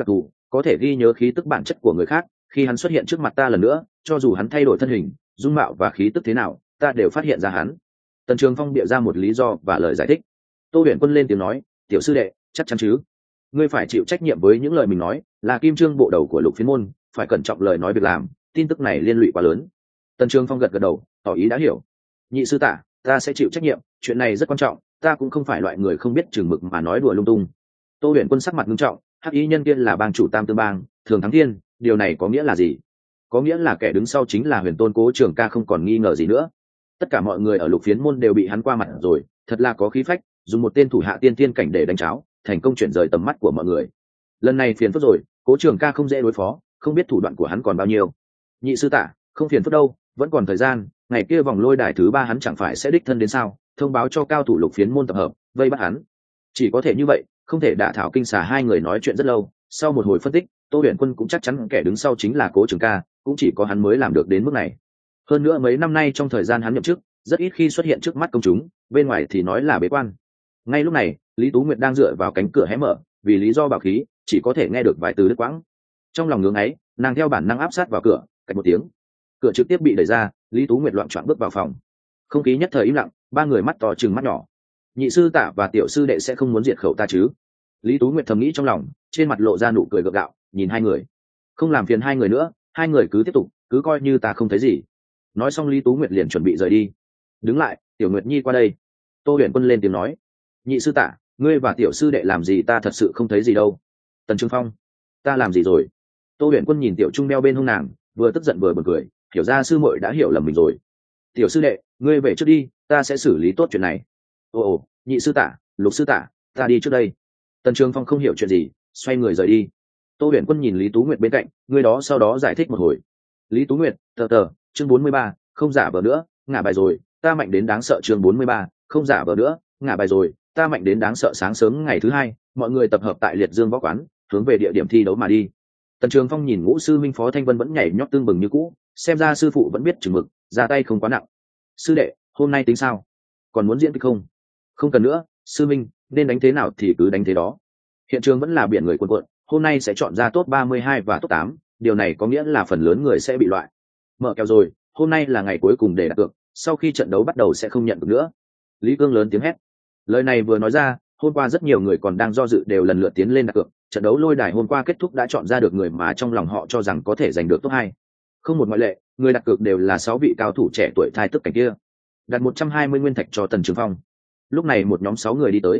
có thể ghi nhớ khí tức bản chất của người khác. Khi hắn xuất hiện trước mặt ta lần nữa, cho dù hắn thay đổi thân hình, dung mạo và khí tức thế nào, ta đều phát hiện ra hắn. Tần Trường Phong bịa ra một lý do và lời giải thích. Tô Huyền Quân lên tiếng nói, tiểu sư đệ, chắc chắn chứ? Ngươi phải chịu trách nhiệm với những lời mình nói, là kim trương bộ đầu của Lục Phiến môn, phải cẩn trọng lời nói việc làm, tin tức này liên lụy quá lớn. Tần Trường Phong gật gật đầu, tỏ ý đã hiểu. Nhị sư tạ, ta sẽ chịu trách nhiệm, chuyện này rất quan trọng, ta cũng không phải loại người không biết chừng mực mà nói đùa lung tung. Tô Huyền Quân sắc mặt nghiêm trọng, hắc ý nhân kia là bang chủ Tam Tư Bang, Thường Thắng Thiên, điều này có nghĩa là gì? Có nghĩa là kẻ đứng sau chính là Huyền Tôn Cố Trường Ca, không còn nghi ngờ gì nữa. Tất cả mọi người ở Lục Phiến môn đều bị hắn qua mặt rồi, thật là có khí phách, dùng một tên thủ hạ tiên tiên cảnh để đánh cháo, thành công chuyển rời tầm mắt của mọi người. Lần này phiền phức rồi, Cố Trường Ca không dễ đối phó, không biết thủ đoạn của hắn còn bao nhiêu. Nhị sư tạ, không phiền phức đâu, vẫn còn thời gian, ngày kia vòng lôi đài thứ 3 hắn chẳng phải sẽ đích thân đến sao? Thông báo cho cao thủ Lục Phiến môn tập hợp, vây bắt hắn. Chỉ có thể như vậy, không thể đả thảo kinh xà. Hai người nói chuyện rất lâu, sau một hồi phân tích, Tô Huyền Quân cũng chắc chắn kẻ đứng sau chính là Cố Trường Ca, cũng chỉ có hắn mới làm được đến mức này. Hơn nữa mấy năm nay trong thời gian hắn nhậm chức, rất ít khi xuất hiện trước mắt công chúng, bên ngoài thì nói là bế quan. Ngay lúc này, Lý Tú Nguyệt đang dựa vào cánh cửa hé mở, vì lý do bảo khí, chỉ có thể nghe được vài từ đứt quãng. Trong lòng ngưỡng ấy, nàng theo bản năng áp sát vào cửa, cạch một tiếng, cửa trực tiếp bị đẩy ra, Lý Tú Nguyệt loạng choạng bước vào phòng. Không khí nhất thời im lặng, ba người mắt to trừng mắt nhỏ. Nhị sư tạ và tiểu sư đệ sẽ không muốn diệt khẩu ta chứ? Lý Tú Nguyệt thầm nghĩ trong lòng, trên mặt lộ ra nụ cười gượng gạo, nhìn hai người. Không làm phiền hai người nữa, hai người cứ tiếp tục, cứ coi như ta không thấy gì. Nói xong Lý Tú Nguyệt liền chuẩn bị rời đi. Đứng lại, Tiểu Nguyệt Nhi qua đây. Tô Huyền Quân lên tiếng nói, nhị sư tạ, ngươi và tiểu sư đệ làm gì ta thật sự không thấy gì đâu. Tần Trường Phong, ta làm gì rồi? Tô Huyền Quân nhìn Tiểu Trung đeo bên hông nàng, vừa tức giận vừa buồn cười, hiểu ra sư muội đã hiểu lầm mình rồi. Tiểu sư đệ, ngươi về trước đi, ta sẽ xử lý tốt chuyện này. Ồ, nhị sư tạ, Lục sư tạ, ta đi trước đây. Tần Trường Phong không hiểu chuyện gì, xoay người rời đi. Tô Huyền Quân nhìn Lý Tú Nguyệt bên cạnh, người đó sau đó giải thích một hồi. Lý Tú Nguyệt, tờ, chương 43, không giả vờ nữa, ngả bài rồi, ta mạnh đến đáng sợ. Chương 43, không giả vờ nữa, ngả bài rồi, ta mạnh đến đáng sợ. Sáng sớm ngày thứ 2, mọi người tập hợp tại Liệt Dương Võ Quán, hướng về địa điểm thi đấu mà đi. Tần Trường Phong nhìn Ngũ sư minh Phó Thanh Vân vẫn nhảy nhót tương bừng như cũ, xem ra sư phụ vẫn biết chừng mực, ra tay không quá nặng. Sư đệ, hôm nay tính sao? Còn muốn diễn kịch không? Không cần nữa, sư minh, nên đánh thế nào thì cứ đánh thế đó. Hiện trường vẫn là biển người cuồn cuộn, hôm nay sẽ chọn ra top 32 và top 8, điều này có nghĩa là phần lớn người sẽ bị loại. Mở kèo rồi, hôm nay là ngày cuối cùng để đặt cược, sau khi trận đấu bắt đầu sẽ không nhận được nữa. Lý Cương lớn tiếng hét. Lời này vừa nói ra, hôm qua rất nhiều người còn đang do dự đều lần lượt tiến lên đặt cược. Trận đấu lôi đài hôm qua kết thúc đã chọn ra được người mà trong lòng họ cho rằng có thể giành được top 2. Không một ngoại lệ, người đặt cược đều là 6 vị cao thủ trẻ tuổi thai tức cảnh kia. Đặt 120 nguyên thạch cho Tần Trường Phong. Lúc này một nhóm 6 người đi tới.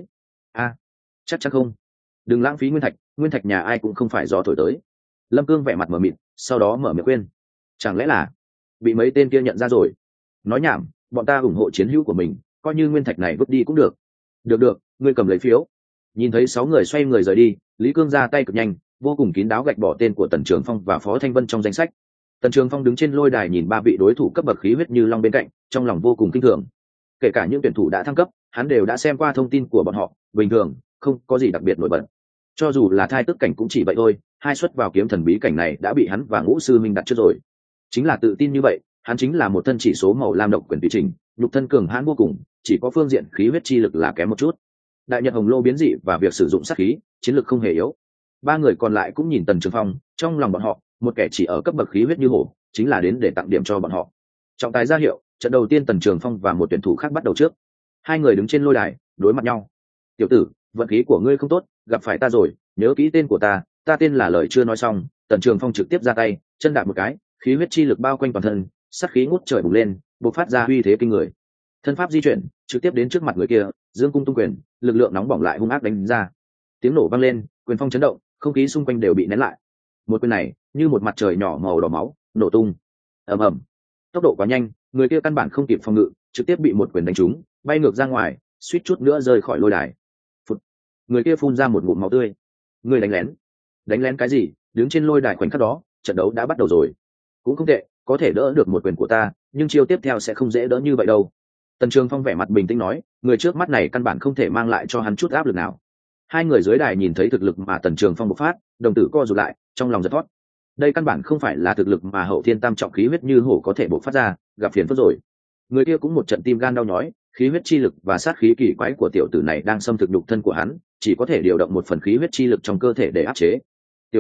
Chắc chắn không? Đừng lãng phí nguyên thạch nhà ai cũng không phải do thổi tới. Lâm Cương vẻ mặt mờ mịt, sau đó mở miệng khuyên. Chẳng lẽ là bị mấy tên kia nhận ra rồi? Nói nhảm, bọn ta ủng hộ chiến hữu của mình, coi như nguyên thạch này vứt đi cũng được. Được, ngươi cầm lấy phiếu. Nhìn thấy 6 người xoay người rời đi, Lý Cương ra tay cực nhanh, vô cùng kín đáo gạch bỏ tên của Tần Trường Phong và Phó Thanh Vân trong danh sách. Tần Trường Phong đứng trên lôi đài nhìn 3 vị đối thủ cấp bậc khí huyết như long bên cạnh, trong lòng vô cùng kinh thường. Kể cả những tuyển thủ đã thăng cấp, hắn đều đã xem qua thông tin của bọn họ, bình thường, không có gì đặc biệt nổi bật. Cho dù là thai tức cảnh cũng chỉ vậy thôi, 2 suất vào kiếm thần bí cảnh này đã bị hắn và Ngũ sư minh đặt trước rồi. Chính là tự tin như vậy, hắn chính là một thân chỉ số màu lam độc quyền tùy trình, nhục thân cường hãn vô cùng, chỉ có phương diện khí huyết chi lực là kém một chút. Đại Nhật Hồng Lô biến dị và việc sử dụng sát khí, chiến lực không hề yếu. 3 người còn lại cũng nhìn Tần Trường Phong, trong lòng bọn họ, một kẻ chỉ ở cấp bậc khí huyết như hổ, chính là đến để tặng điểm cho bọn họ. Trọng tài ra hiệu, trận đầu tiên Tần Trường Phong và một tuyển thủ khác bắt đầu trước. 2 người đứng trên lôi đài, đối mặt nhau. Tiểu tử, vận khí của ngươi không tốt, gặp phải ta rồi, nhớ kỹ tên của ta tên là lời chưa nói xong, Tần Trường Phong trực tiếp ra tay, chân đạp một cái, khí huyết chi lực bao quanh toàn thân, sát khí ngút trời bùng lên, bộc phát ra uy thế kinh người. Thân pháp di chuyển, trực tiếp đến trước mặt người kia, dương cung tung quyền, lực lượng nóng bỏng lại hung ác đánh ra. Tiếng nổ vang lên, quyền phong chấn động, không khí xung quanh đều bị nén lại. Một quyền này, như một mặt trời nhỏ màu đỏ máu, nổ tung. Ầm ầm. Tốc độ quá nhanh, người kia căn bản không kịp phòng ngự, trực tiếp bị một quyền đánh trúng, bay ngược ra ngoài, suýt chút nữa rơi khỏi lôi đài. Phụt. Người kia phun ra một ngụm máu tươi. Người đánh lén? Đánh lén cái gì? Đứng trên lôi đài khoảnh khắc đó, trận đấu đã bắt đầu rồi. Cũng không tệ, có thể đỡ được một quyền của ta, nhưng chiêu tiếp theo sẽ không dễ đỡ như vậy đâu. Tần Trường Phong vẻ mặt bình tĩnh nói, người trước mắt này căn bản không thể mang lại cho hắn chút áp lực nào. 2 người dưới đài nhìn thấy thực lực mà Tần Trường Phong bộc phát, đồng tử co rụt lại, trong lòng giật thót. Đây căn bản không phải là thực lực mà Hậu Thiên Tam trọng khí huyết như hổ có thể bộc phát ra, gặp phiền phức rồi. Người kia cũng một trận tim gan đau nhói, khí huyết chi lực và sát khí kỳ quái của tiểu tử này đang xâm thực nhục thân của hắn, chỉ có thể điều động một phần khí huyết chi lực trong cơ thể để áp chế. Tiểu tử,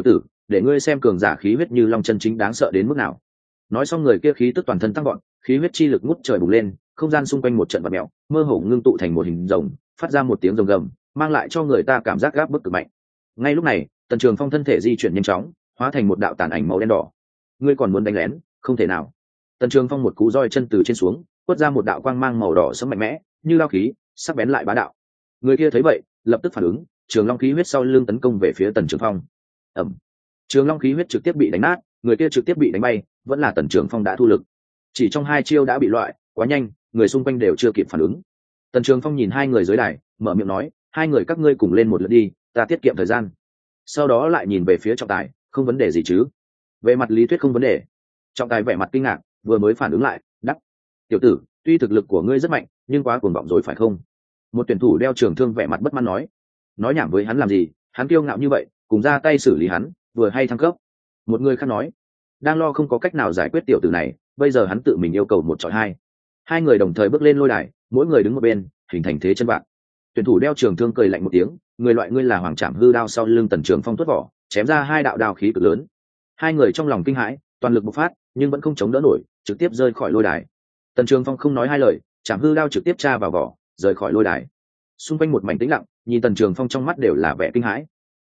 để ngươi xem cường giả khí huyết như long chân chính đáng sợ đến mức nào. Nói xong người kia khí tức toàn thân tăng gọn, khí huyết chi lực ngút trời bùng lên, không gian xung quanh một trận vặn mèo, mơ hồ ngưng tụ thành một hình rồng, phát ra một tiếng rồng gầm, mang lại cho người ta cảm giác gáp bức cực mạnh. Ngay lúc này, Tần Trường Phong thân thể di chuyển nhanh chóng, hóa thành một đạo tàn ảnh màu đen đỏ. Ngươi còn muốn đánh lén? Không thể nào. Tần Trường Phong một cú roi chân từ trên xuống, quất ra một đạo quang mang màu đỏ sẫm mạnh mẽ, như lao khí, sắc bén lại bá đạo. Người kia thấy vậy, lập tức phản ứng, trường long khí huyết sau lưng tấn công về phía Tần Trường Phong. Ầm. Trường long khí huyết trực tiếp bị đánh nát, người kia trực tiếp bị đánh bay, vẫn là Tần Trường Phong đã thu lực. Chỉ trong 2 chiêu đã bị loại, quá nhanh, người xung quanh đều chưa kịp phản ứng. Tần Trường Phong nhìn 2 người dưới đài, mở miệng nói, 2 người các ngươi cùng lên một lượt đi, ta tiết kiệm thời gian. Sau đó lại nhìn về phía trọng tài, không vấn đề gì chứ? Về mặt lý thuyết không vấn đề. Trọng tài vẻ mặt kinh ngạc, vừa mới phản ứng lại, đắc. Tiểu tử, tuy thực lực của ngươi rất mạnh, nhưng quá cuồng vọng rồi phải không? Một tuyển thủ đeo trường thương vẻ mặt bất mãn nói nhảm với hắn làm gì, hắn kiêu ngạo như vậy, cùng ra tay xử lý hắn, vừa hay thăng cấp. Một người khác nói, đang lo không có cách nào giải quyết tiểu tử này, bây giờ hắn tự mình yêu cầu 1 chọi 2. 2 người đồng thời bước lên lôi đài, mỗi người đứng một bên, hình thành thế chân vạc. Tuyển thủ đeo trường thương cười lạnh một tiếng, người loại ngươi là Hoàng Trảm Hư đao sau lưng Tần Trường Phong tuốt vỏ, chém ra 2 đạo đao khí cực lớn. 2 người trong lòng kinh hãi, toàn lực bộc phát, nhưng vẫn không chống đỡ nổi, trực tiếp rơi khỏi lôi đài. Tần Trường Phong không nói 2 lời, Trảm Hư đao trực tiếp tra vào vỏ, rời khỏi lôi đài. Xung quanh một mảnh tĩnh lặng, nhìn Tần Trường Phong trong mắt đều là vẻ kinh hãi.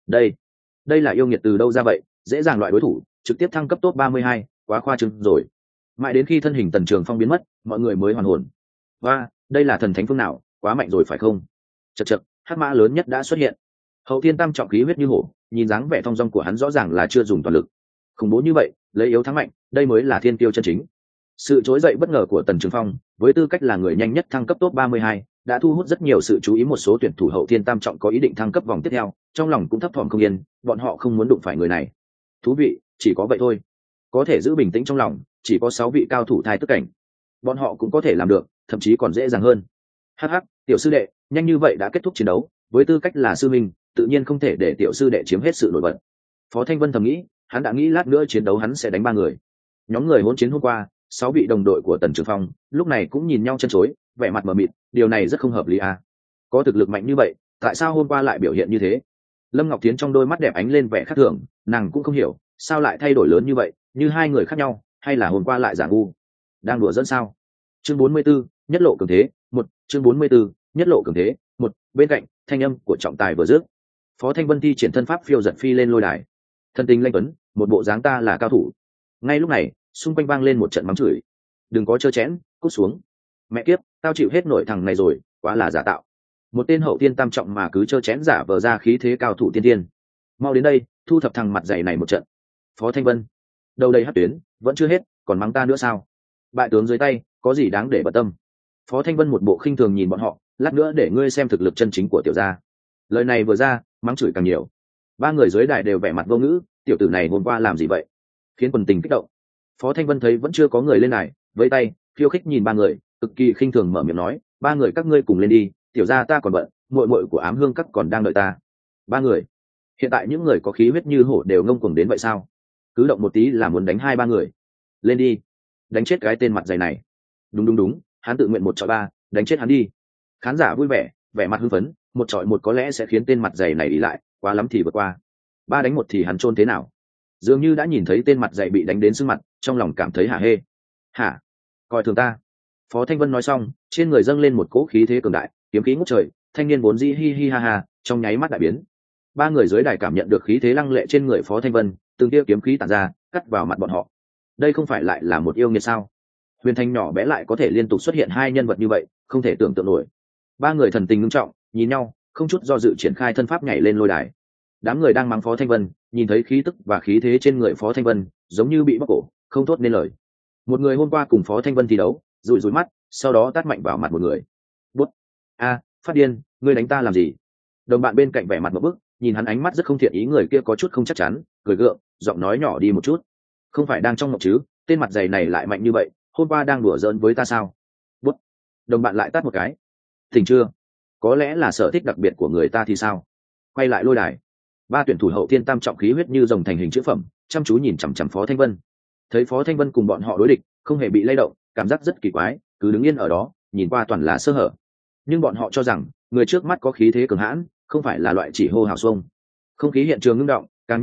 Đây là yêu nghiệt từ đâu ra vậy, dễ dàng loại đối thủ, trực tiếp thăng cấp top 32, quá khoa trương rồi. Mãi đến khi thân hình Tần Trường Phong biến mất, mọi người mới hoàn hồn. Và, đây là thần thánh phương nào, quá mạnh rồi phải không? Chậc, hắc mã lớn nhất đã xuất hiện. Hậu Thiên Tam trọng khí huyết như hổ, nhìn dáng vẻ thong dong của hắn rõ ràng là chưa dùng toàn lực. Khủng bố như vậy, lấy yếu thắng mạnh, đây mới là thiên tiêu chân chính. Sự trỗi dậy bất ngờ của Tần Trường Phong, với tư cách là người nhanh nhất thăng cấp top 32, đã thu hút rất nhiều sự chú ý. Một số tuyển thủ Hậu Thiên Tam trọng có ý định thăng cấp vòng tiếp theo, trong lòng cũng thấp thỏm không yên, bọn họ không muốn đụng phải người này. Thú vị, chỉ có vậy thôi. Có thể giữ bình tĩnh trong lòng, chỉ có 6 vị cao thủ thai tức cảnh. Bọn họ cũng có thể làm được, thậm chí còn dễ dàng hơn. Hắc, tiểu sư đệ, nhanh như vậy đã kết thúc chiến đấu, với tư cách là sư minh, tự nhiên không thể để tiểu sư đệ chiếm hết sự nổi bật. Phó Thanh Vân thầm nghĩ, hắn đã nghĩ lát nữa chiến đấu hắn sẽ đánh 3 người. Nhóm người hỗn chiến hôm qua, 6 vị đồng đội của Tần Trường Phong, lúc này cũng nhìn nhau chân chối, vẻ mặt mờ mịt, điều này rất không hợp lý à. Có thực lực mạnh như vậy, tại sao hôm qua lại biểu hiện như thế? Lâm Ngọc Thiến trong đôi mắt đẹp ánh lên vẻ khác thường, nàng cũng không hiểu, sao lại thay đổi lớn như vậy, như 2 người khác nhau, hay là hôm qua lại giả ngu? Đang đùa dẫn sao? Chương 44, nhất lộ cường thế, 1, chương 44, nhất lộ cường thế, 1, bên cạnh, thanh âm của trọng tài vừa dứt. Phó Thanh Vân thi triển thân pháp phiêu giật phi lên lôi đài. Thân tình lanh tuấn, một bộ dáng ta là cao thủ. Ngay lúc này, xung quanh vang lên một trận mắng chửi. Đừng có trơ chẽn, cút xuống. Mẹ kiếp, tao chịu hết nổi thằng này rồi, quá là giả tạo. Một tên Hậu Thiên Tam trọng mà cứ trơ chẽn giả vờ ra khí thế cao thủ tiên tiên. Mau đến đây, thu thập thằng mặt dày này một trận. Phó Thanh Vân, đầu đây hất tuyến, vẫn chưa hết, còn mắng ta nữa sao? Bại tướng dưới tay, có gì đáng để bận tâm? Phó Thanh Vân một bộ khinh thường nhìn bọn họ, lát nữa để ngươi xem thực lực chân chính của tiểu gia. Lời này vừa ra, mắng chửi càng nhiều. 3 người dưới đài đều vẻ mặt vô ngữ, tiểu tử này hôm qua làm gì vậy? Khiến quần tình kích động. Phó Thanh Vân thấy vẫn chưa có người lên đài, với tay khiêu khích nhìn 3 người, cực kỳ khinh thường mở miệng nói, 3 người các ngươi cùng lên đi, tiểu gia ta còn bận, muội muội của Ám Hương các còn đang đợi ta. 3 người. Hiện tại những người có khí huyết như hổ đều ngông cuồng đến vậy sao? Cứ động một tí là muốn đánh 2-3 người. Lên đi, đánh chết cái tên mặt dày này. Đúng, hắn tự nguyện 1 chọi 3, đánh chết hắn đi. Khán giả vui vẻ, vẻ mặt hưng phấn, 1 chọi 1 có lẽ sẽ khiến tên mặt dày này đi lại, quá lắm thì vượt qua. 3 đánh 1 thì hắn chôn thế nào? Dường như đã nhìn thấy tên mặt dày bị đánh đến sưng mặt, trong lòng cảm thấy hả hê. Hả? Coi thường ta? Phó Thanh Vân nói xong, trên người dâng lên một cỗ khí thế cường đại, kiếm khí ngút trời, thanh niên vốn dĩ hi hi ha ha, trong nháy mắt đại biến. 3 người dưới đài cảm nhận được khí thế lăng lệ trên người Phó Thanh Vân, từng tia kiếm khí tản ra, cắt vào mặt bọn họ. Đây không phải lại là một yêu nghiệt sao? Huyền Thanh nhỏ bé lại có thể liên tục xuất hiện 2 nhân vật như vậy, không thể tưởng tượng nổi. 3 người thần tình ngưng trọng, nhìn nhau, không chút do dự triển khai thân pháp nhảy lên lôi đài. Đám người đang mắng Phó Thanh Vân, nhìn thấy khí tức và khí thế trên người Phó Thanh Vân, giống như bị bóc cổ, không thốt nên lời. Một người hôm qua cùng Phó Thanh Vân thi đấu, rủi rủi mắt, sau đó tát mạnh vào mặt một người. Bút! A, phát điên, ngươi đánh ta làm gì? Đồng bạn bên cạnh vẻ mặt một bức, nhìn hắn ánh mắt rất không thiện ý, người kia có chút không chắc chắn, cười gượng, giọng nói nhỏ đi một chút. Không phải đang trong mộng chứ, tên mặt dày này lại mạnh như vậy, hôm qua đang đùa giỡn với ta sao? Bút! Đồng bạn lại tát một cái. Tỉnh chưa? Có lẽ là sở thích đặc biệt của người ta thì sao? Quay lại lôi đài. 3 tuyển thủ Hậu Thiên Tam trọng khí huyết như rồng thành hình chữ phẩm, chăm chú nhìn chằm chằm Phó Thanh Vân. Thấy Phó Thanh Vân cùng bọn họ đối địch, không hề bị lay động, cảm giác rất kỳ quái, cứ đứng yên ở đó, nhìn qua toàn là sơ hở. Nhưng bọn họ cho rằng, người trước mắt có khí thế cường hãn, không phải là loại chỉ hô hào xuông. Không khí hiện trường ngưng động, càng như vậy,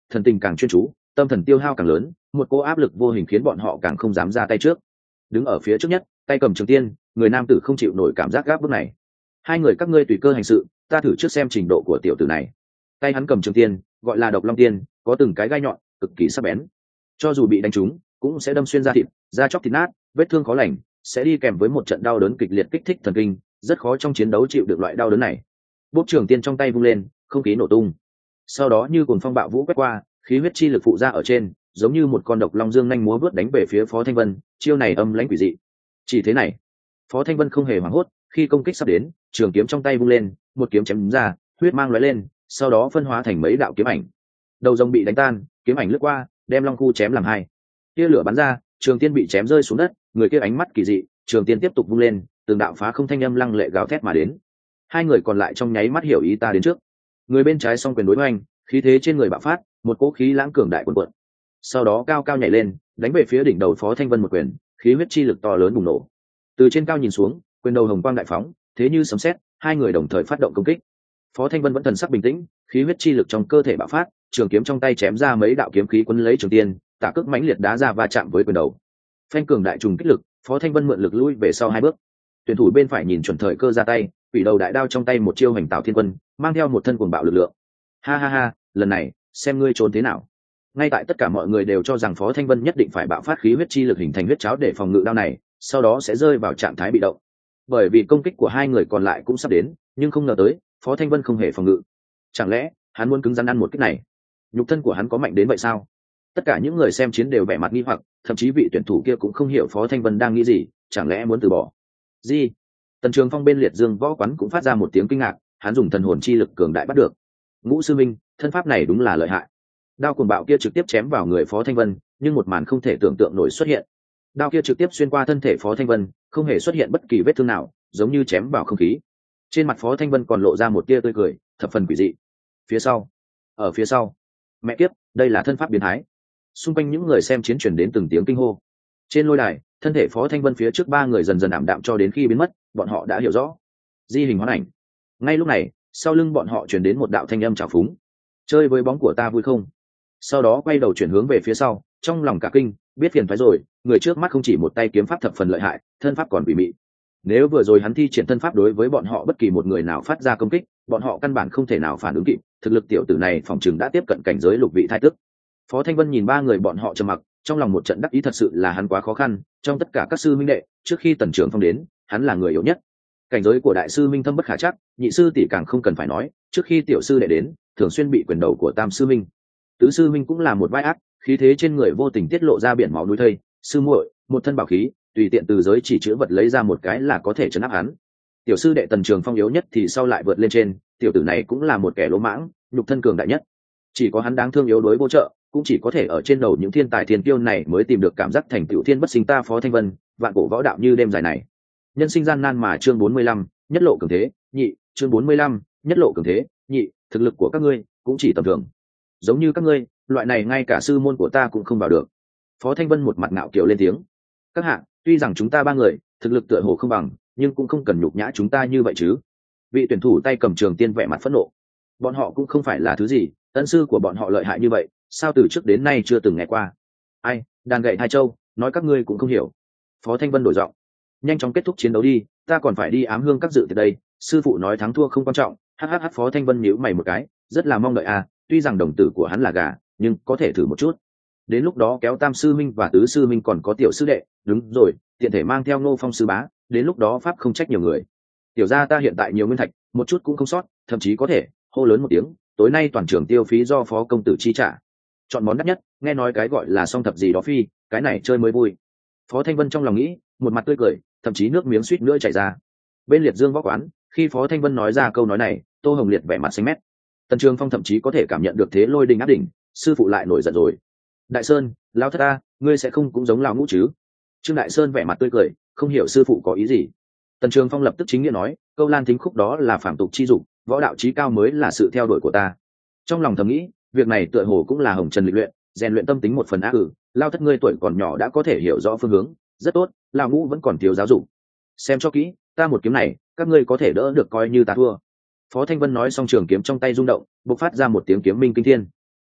thần tình càng chuyên chú, tâm thần tiêu hao càng lớn, một cô áp lực vô hình khiến bọn họ càng không dám ra tay trước. Đứng ở phía trước nhất, tay cầm trường tiên, người nam tử không chịu nổi cảm giác gáp bức này. Hai người các ngươi tùy cơ hành sự, ta thử trước xem trình độ của tiểu tử này. Tay hắn cầm trường tiên, gọi là độc long tiên, có từng cái gai nhọn, cực kỳ sắc bén. Cho dù bị đánh trúng, cũng sẽ đâm xuyên da thịt, da chóc thịt nát, vết thương khó lành, sẽ đi kèm với một trận đau đớn kịch liệt kích thích thần kinh, rất khó trong chiến đấu chịu được loại đau đớn này. Bốp trường tiên trong tay vung lên, không khí nổ tung. Sau đó như cuồng phong bạo vũ quét qua, khí huyết chi lực phụ ra ở trên, giống như một con độc long dương nhanh múa vớt đánh về phía Phó Thanh Vân, chiêu này âm lãnh quỷ dị. Chỉ thế này, Phó Thanh Vân không hề hoảng hốt, khi công kích sắp đến, trường kiếm trong tay vung lên, một kiếm chém ra, huyết mang lóe lên, sau đó phân hóa thành mấy đạo kiếm ảnh. Đầu rồng bị đánh tan, kiếm ảnh lướt qua, đem long khu chém làm hai. Tia lửa bắn ra, trường tiên bị chém rơi xuống đất, người kia ánh mắt kỳ dị, trường tiên tiếp tục vung lên, từng đạo phá không thanh âm lăng lệ gào thét mà đến. Hai người còn lại trong nháy mắt hiểu ý ta đến trước. Người bên trái song quyền đối hoành, khí thế trên người bạo phát, một cỗ khí lãng cường đại cuồn cuộn. Sau đó cao cao nhảy lên, đánh về phía đỉnh đầu Phó Thanh Vân một quyền, khí huyết chi lực to lớn bùng nổ. Từ trên cao nhìn xuống, quyền đầu hồng quang đại phóng, thế như sấm sét, hai người đồng thời phát động công kích. Phó Thanh Vân vẫn thần sắc bình tĩnh, khí huyết chi lực trong cơ thể bạo phát, trường kiếm trong tay chém ra mấy đạo kiếm khí quấn lấy trường tiên, tả cước mãnh liệt đá ra va chạm với quyền đầu. Phanh cường đại trùng kích lực, Phó Thanh Vân mượn lực lui về sau hai bước. Tuyển thủ bên phải nhìn chuẩn thời cơ ra tay, quỷ đầu đại đao trong tay một chiêu hành tạo thiên quân, mang theo một thân cuồng bạo lực lượng. Ha ha ha, lần này, xem ngươi trốn thế nào. Ngay tại tất cả mọi người đều cho rằng Phó Thanh Vân nhất định phải bạo phát khí huyết chi lực hình thành huyết cháo để phòng ngự đao này, sau đó sẽ rơi vào trạng thái bị động. Bởi vì công kích của hai người còn lại cũng sắp đến, nhưng không ngờ tới, Phó Thanh Vân không hề phòng ngự. Chẳng lẽ hắn muốn cứng rắn ăn một kích này? Nhục thân của hắn có mạnh đến vậy sao? Tất cả những người xem chiến đều vẻ mặt nghi hoặc, thậm chí vị tuyển thủ kia cũng không hiểu Phó Thanh Vân đang nghĩ gì, chẳng lẽ muốn từ bỏ? Gì? Tần Trường Phong bên liệt dương võ quán cũng phát ra một tiếng kinh ngạc, hắn dùng thần hồn chi lực cường đại bắt được. Ngũ sư minh, thân pháp này đúng là lợi hại. Đao cuồng bạo kia trực tiếp chém vào người Phó Thanh Vân, nhưng một màn không thể tưởng tượng nổi xuất hiện. Đao kia trực tiếp xuyên qua thân thể Phó Thanh Vân, không hề xuất hiện bất kỳ vết thương nào, giống như chém vào không khí. Trên mặt Phó Thanh Vân còn lộ ra một tia tươi cười, thập phần quỷ dị. Phía sau, ở phía sau, mẹ kiếp, đây là thân pháp biến thái. Xung quanh những người xem chiến truyền đến từng tiếng kinh hô. Trên lôi đài, thân thể Phó Thanh Vân phía trước ba người dần dần ảm đạm cho đến khi biến mất, bọn họ đã hiểu rõ. Di hình hóa ảnh. Ngay lúc này, sau lưng bọn họ truyền đến một đạo thanh âm trào phúng. Chơi với bóng của ta vui không? Sau đó quay đầu chuyển hướng về phía sau, trong lòng cả kinh, biết phiền phái rồi, người trước mắt không chỉ một tay kiếm pháp thập phần lợi hại, thân pháp còn quỷ mị. Nếu vừa rồi hắn thi triển thân pháp đối với bọn họ bất kỳ một người nào phát ra công kích, bọn họ căn bản không thể nào phản ứng kịp, thực lực tiểu tử này phòng chừng đã tiếp cận cảnh giới lục vị thai tức. Phó Thanh Vân nhìn ba người bọn họ trầm mặc, trong lòng một trận đắc ý, thật sự là hắn quá khó khăn, trong tất cả các sư minh đệ, trước khi Tần Trường Phong đến, hắn là người yếu nhất. Cảnh giới của đại sư minh thâm bất khả trắc, nhị sư tỷ càng không cần phải nói, trước khi tiểu sư đệ đến, thường xuyên bị quyền đầu của tam sư minh. Tứ sư minh cũng là một vai ác, khí thế trên người vô tình tiết lộ ra biển máu núi thây, sư muội, một thân bảo khí, tùy tiện từ giới chỉ chứa vật lấy ra một cái là có thể trấn áp hắn. Tiểu sư đệ Tần Trường Phong yếu nhất thì sau lại vượt lên trên, tiểu tử này cũng là một kẻ lỗ mãng, nhục thân cường đại nhất. Chỉ có hắn đáng thương yếu đuối vô trợ, cũng chỉ có thể ở trên đầu những thiên tài thiên kiêu này mới tìm được cảm giác thành tựu thiên bất sinh. Ta Phó Thanh Vân, vạn cổ võ đạo như đêm dài này. Nhân sinh gian nan mà chương 45, nhất lộ cường thế, nhị, chương 45, nhất lộ cường thế, nhị, thực lực của các ngươi cũng chỉ tầm thường. Giống như các ngươi, loại này ngay cả sư môn của ta cũng không vào được. Phó Thanh Vân một mặt ngạo kiều lên tiếng. Các hạ, tuy rằng chúng ta ba người thực lực tựa hồ không bằng, nhưng cũng không cần nhục nhã chúng ta như vậy chứ. Vị tuyển thủ tay cầm trường tiên vẻ mặt phẫn nộ. Bọn họ cũng không phải là thứ gì, ân sư của bọn họ lợi hại như vậy, sao từ trước đến nay chưa từng nghe qua. Ai, đàn gậy hai châu, nói các ngươi cũng không hiểu. Phó Thanh Vân đổi giọng. Nhanh chóng kết thúc chiến đấu đi, ta còn phải đi ám hương các dự từ đây, sư phụ nói thắng thua không quan trọng. Hắc. Phó Thanh Vân nhíu mày một cái, rất là mong đợi à, tuy rằng đồng tử của hắn là gà, nhưng có thể thử một chút. Đến lúc đó kéo tam sư minh và tứ sư minh còn có tiểu sư đệ, đúng rồi, tiện thể mang theo Ngô Phong sư bá, đến lúc đó pháp không trách nhiều người. Tiểu gia ta hiện tại nhiều nguyên thạch, một chút cũng không sót, thậm chí có thể hô lớn một tiếng, tối nay toàn trường tiêu phí do phó công tử chi trả. Chọn món đắt nhất, nghe nói cái gọi là song thập gì đó phi, cái này chơi mới vui. Phó Thanh Vân trong lòng nghĩ, một mặt tươi cười, thậm chí nước miếng suýt nữa chảy ra. Bên liệt dương võ quán, khi Phó Thanh Vân nói ra câu nói này, Tô Hồng Liệt vẻ mặt xanh mét. Tần Trường Phong thậm chí có thể cảm nhận được thế lôi đình áp đỉnh, sư phụ lại nổi giận rồi. Đại Sơn, lão thất ta, ngươi sẽ không cũng giống lão ngũ chứ? Trương Đại Sơn vẻ mặt tươi cười, không hiểu sư phụ có ý gì. Tần Trường Phong lập tức chính nghĩa nói, câu lan thính khúc đó là phạm tục chi dục, võ đạo chí cao mới là sự theo đuổi của ta. Trong lòng thầm nghĩ, việc này tựa hồ cũng là hồng trần lịch luyện, rèn luyện tâm tính một phần ác lao thất ngươi tuổi còn nhỏ đã có thể hiểu rõ phương hướng, rất tốt, lão ngũ vẫn còn thiếu giáo dục. Xem cho kỹ, ta một kiếm này, các ngươi có thể đỡ được coi như ta thua. Phó Thanh Vân nói xong trường kiếm trong tay rung động, bộc phát ra một tiếng kiếm minh kinh thiên.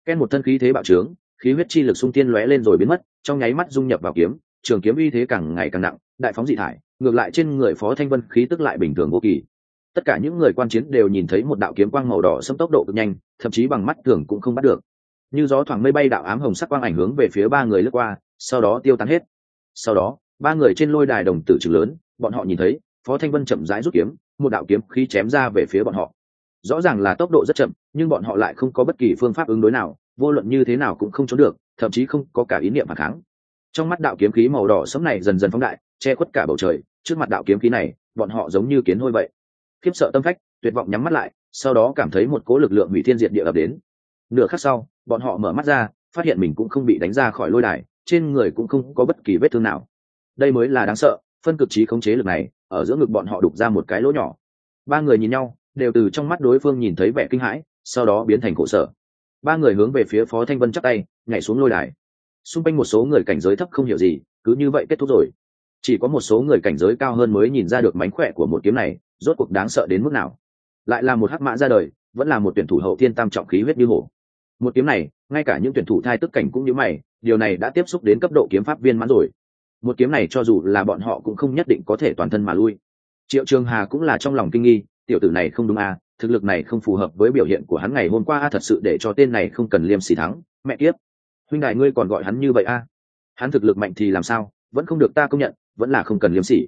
Ken một thân khí thế bạo trướng, khí huyết chi lực xung tiên lóe lên rồi biến mất, trong nháy mắt dung nhập vào kiếm, trường kiếm uy thế càng ngày càng nặng, đại phóng dị thải, ngược lại trên người Phó Thanh Vân khí tức lại bình thường vô kỳ. Tất cả những người quan chiến đều nhìn thấy một đạo kiếm quang màu đỏ xâm tốc độ cực nhanh, thậm chí bằng mắt thường cũng không bắt được. Như gió thoảng mây bay đạo ám hồng sắc quang ảnh hướng về phía ba người lướt qua, sau đó tiêu tán hết. Sau đó, ba người trên lôi đài đồng tử trừng lớn, bọn họ nhìn thấy, Phó Thanh Vân chậm rãi rút kiếm, một đạo kiếm khí chém ra về phía bọn họ. Rõ ràng là tốc độ rất chậm, nhưng bọn họ lại không có bất kỳ phương pháp ứng đối nào, vô luận như thế nào cũng không trốn được, thậm chí không có cả ý niệm phản kháng. Trong mắt đạo kiếm khí màu đỏ sẫm này dần dần phóng đại, che khuất cả bầu trời, trước mặt đạo kiếm khí này, bọn họ giống như kiến hôi vậy. Khiếp sợ tâm phách, tuyệt vọng nhắm mắt lại, sau đó cảm thấy một cỗ lực lượng hủy thiên diệt địa ập đến. Nửa khắc sau, bọn họ mở mắt ra, phát hiện mình cũng không bị đánh ra khỏi lôi đài, trên người cũng không có bất kỳ vết thương nào. Đây mới là đáng sợ, phân cực trí khống chế lực này, ở giữa ngực bọn họ đục ra một cái lỗ nhỏ. Ba người nhìn nhau, đều từ trong mắt đối phương nhìn thấy vẻ kinh hãi, sau đó biến thành khổ sở. Ba người hướng về phía Phó Thanh Vân chắp tay, nhảy xuống lôi đài. Xung quanh một số người cảnh giới thấp không hiểu gì, cứ như vậy kết thúc rồi. Chỉ có một số người cảnh giới cao hơn mới nhìn ra được mánh khỏe của một kiếm này rốt cuộc đáng sợ đến mức nào. Lại là một hắc mã ra đời, vẫn là một tuyển thủ hậu thiên tam trọng khí huyết như hổ. Một kiếm này, ngay cả những tuyển thủ thai tức cảnh cũng như mày, điều này đã tiếp xúc đến cấp độ kiếm pháp viên mãn rồi. Một kiếm này cho dù là bọn họ cũng không nhất định có thể toàn thân mà lui. Triệu Trường Hà cũng là trong lòng kinh nghi, tiểu tử này không đúng à, thực lực này không phù hợp với biểu hiện của hắn ngày hôm qua thật sự để cho tên này không cần liêm sỉ thắng, mẹ kiếp. Huynh đại ngươi còn gọi hắn như vậy à? Hắn thực lực mạnh thì làm sao, vẫn không được ta công nhận, vẫn là không cần liêm sỉ.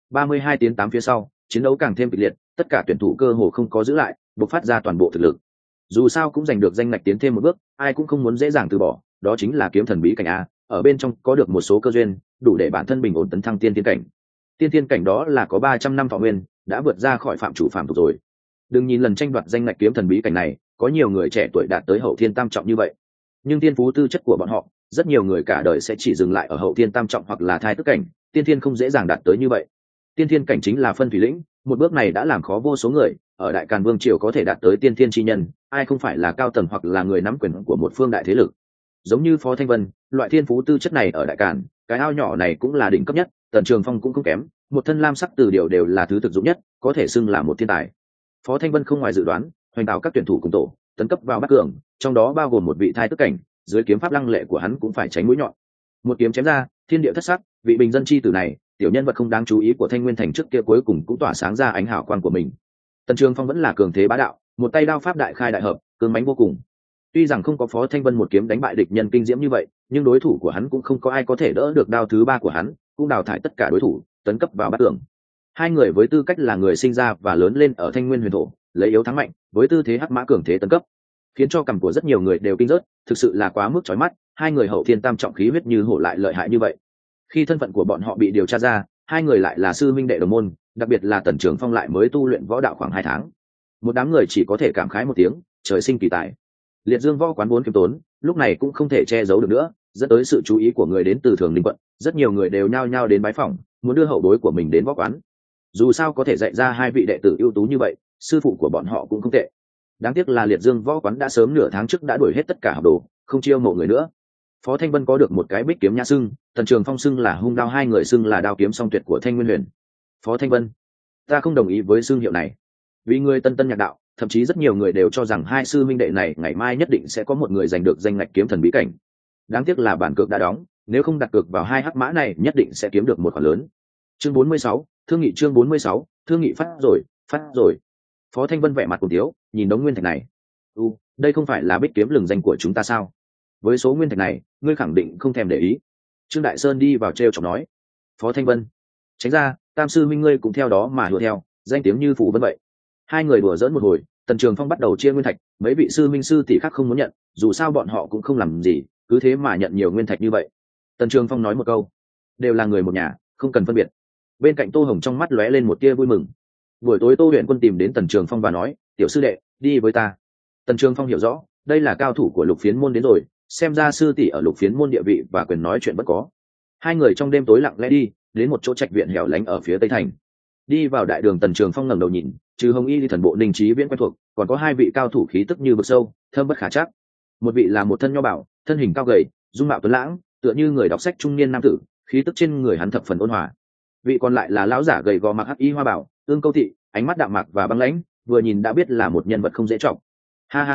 32 tiếng 8 phía sau, chiến đấu càng thêm kịch liệt, tất cả tuyển thủ cơ hồ không có giữ lại, bộc phát ra toàn bộ thực lực. Dù sao cũng giành được danh ngạch tiến thêm một bước, ai cũng không muốn dễ dàng từ bỏ, đó chính là kiếm thần bí cảnh a, ở bên trong có được một số cơ duyên, đủ để bản thân bình ổn tấn thăng tiên thiên cảnh. Tiên thiên cảnh đó là có 300 năm thọ nguyên, đã vượt ra khỏi phạm chủ phạm tục rồi. Đừng nhìn lần tranh đoạt danh ngạch kiếm thần bí cảnh này, có nhiều người trẻ tuổi đạt tới hậu thiên tam trọng như vậy, nhưng tiên phú tư chất của bọn họ, rất nhiều người cả đời sẽ chỉ dừng lại ở hậu thiên tam trọng hoặc là thai tức cảnh, tiên thiên không dễ dàng đạt tới như vậy. Tiên thiên cảnh chính là phân thủy lĩnh, một bước này đã làm khó vô số người, ở Đại Càn Vương triều có thể đạt tới tiên thiên chi nhân, ai không phải là cao tầng hoặc là người nắm quyền của một phương đại thế lực. Giống như Phó Thanh Vân, loại thiên phú tư chất này ở Đại Càn, cái ao nhỏ này cũng là đỉnh cấp nhất, Tần Trường Phong cũng không kém, một thân lam sắc từ điều đều là thứ thực dụng nhất, có thể xưng là một thiên tài. Phó Thanh Vân không ngoài dự đoán, hoành tạo các tuyển thủ cùng tổ, tấn cấp vào Bắc Cường, trong đó bao gồm một vị thai tức cảnh, dưới kiếm pháp lăng lệ của hắn cũng phải tránh mũi nhọn. Một kiếm chém ra, thiên địa thất sắc, vị bình dân chi tử này, tiểu nhân vật không đáng chú ý của Thanh Nguyên Thành trước kia cuối cùng cũng tỏa sáng ra ánh hào quang của mình. Tần Trường Phong vẫn là cường thế bá đạo, một tay đao pháp đại khai đại hợp, cứng mãnh vô cùng. Tuy rằng không có Phó Thanh Vân một kiếm đánh bại địch nhân kinh diễm như vậy, nhưng đối thủ của hắn cũng không có ai có thể đỡ được đao thứ ba của hắn, cũng đào thải tất cả đối thủ, tấn cấp vào Bát Cường. Hai người với tư cách là người sinh ra và lớn lên ở Thanh Nguyên Huyền Thổ, lấy yếu thắng mạnh, với tư thế hắc mã cường thế tấn cấp, khiến cho cằm của rất nhiều người đều kinh rớt, thực sự là quá mức chói mắt, hai người hậu thiên tam trọng khí huyết như hổ lại lợi hại như vậy. Khi thân phận của bọn họ bị điều tra ra, hai người lại là sư minh đệ đồng môn, đặc biệt là Tần Trường Phong lại mới tu luyện võ đạo khoảng 2 tháng. Một đám người chỉ có thể cảm khái một tiếng, trời sinh kỳ tài. Liệt Dương võ quán vốn khiêm tốn, lúc này cũng không thể che giấu được nữa, dẫn tới sự chú ý của người đến từ Thường Ninh quận, rất nhiều người đều nhao nhao đến bái phỏng, muốn đưa hậu bối của mình đến võ quán. Dù sao có thể dạy ra hai vị đệ tử ưu tú như vậy, sư phụ của bọn họ cũng không tệ. Đáng tiếc là Liệt Dương võ quán đã sớm nửa tháng trước đã đuổi hết tất cả học đồ, không chiêu mộ người nữa. Phó Thanh Vân có được một cái bích kiếm nhã xưng, Tần Trường Phong xưng là hung đao, hai người xưng là đao kiếm song tuyệt của Thanh Nguyên Huyền. Phó Thanh Vân, ta không đồng ý với xưng hiệu này. Vì người tân tân nhạc đạo, thậm chí rất nhiều người đều cho rằng hai sư minh đệ này ngày mai nhất định sẽ có một người giành được danh ngạch kiếm thần bí cảnh. Đáng tiếc là bản cược đã đóng, nếu không đặt cược vào hai hắc mã này nhất định sẽ kiếm được một khoản lớn. Chương 46, thương nghị chương 46, thương nghị phát rồi. Phó Thanh Vân vẻ mặt cùng tiếu, nhìn đống nguyên thạch này. Đây không phải là bích kiếm lừng danh của chúng ta sao? Với số nguyên thạch này, ngươi khẳng định không thèm để ý. Trương Đại Sơn đi vào treo chọc nói. Phó Thanh Vân, tránh ra, tam sư minh ngươi cũng theo đó mà đùa theo, danh tiếng như phủ vân vậy. Hai người đùa giỡn một hồi, Tần Trường Phong bắt đầu chia nguyên thạch, mấy vị sư minh sư tỷ khác không muốn nhận, dù sao bọn họ cũng không làm gì, cứ thế mà nhận nhiều nguyên thạch như vậy. Tần Trường Phong nói một câu, đều là người một nhà, không cần phân biệt. Bên cạnh Tô Hồng trong mắt lóe lên một tia vui mừng. Buổi tối Tô Huyền Quân tìm đến Tần Trường Phong và nói, tiểu sư đệ, đi với ta. Tần Trường Phong hiểu rõ, đây là cao thủ của Lục Phiến môn đến rồi, xem ra sư tỷ ở Lục Phiến môn địa vị và quyền nói chuyện bất có. Hai người trong đêm tối lặng lẽ đi đến một chỗ trạch viện hẻo lánh ở phía tây thành. Đi vào đại đường, Tần Trường Phong ngẩng đầu nhìn, trừ Hồng Y Thần Bộ Ninh Trí Viễn quen thuộc, còn có hai vị cao thủ khí tức như vực sâu, thâm bất khả trắc. Một vị là một thân nho bảo, thân hình cao gầy, dung mạo tuấn lãng, tựa như người đọc sách trung niên nam tử, khí tức trên người hắn thập phần ôn hòa. Vị còn lại là lão giả gầy gò mặc hắc y hoa bảo, ương câu thị, ánh mắt đạm mạc và băng lãnh, vừa nhìn đã biết là một nhân vật không dễ trọng. Ha ha ha,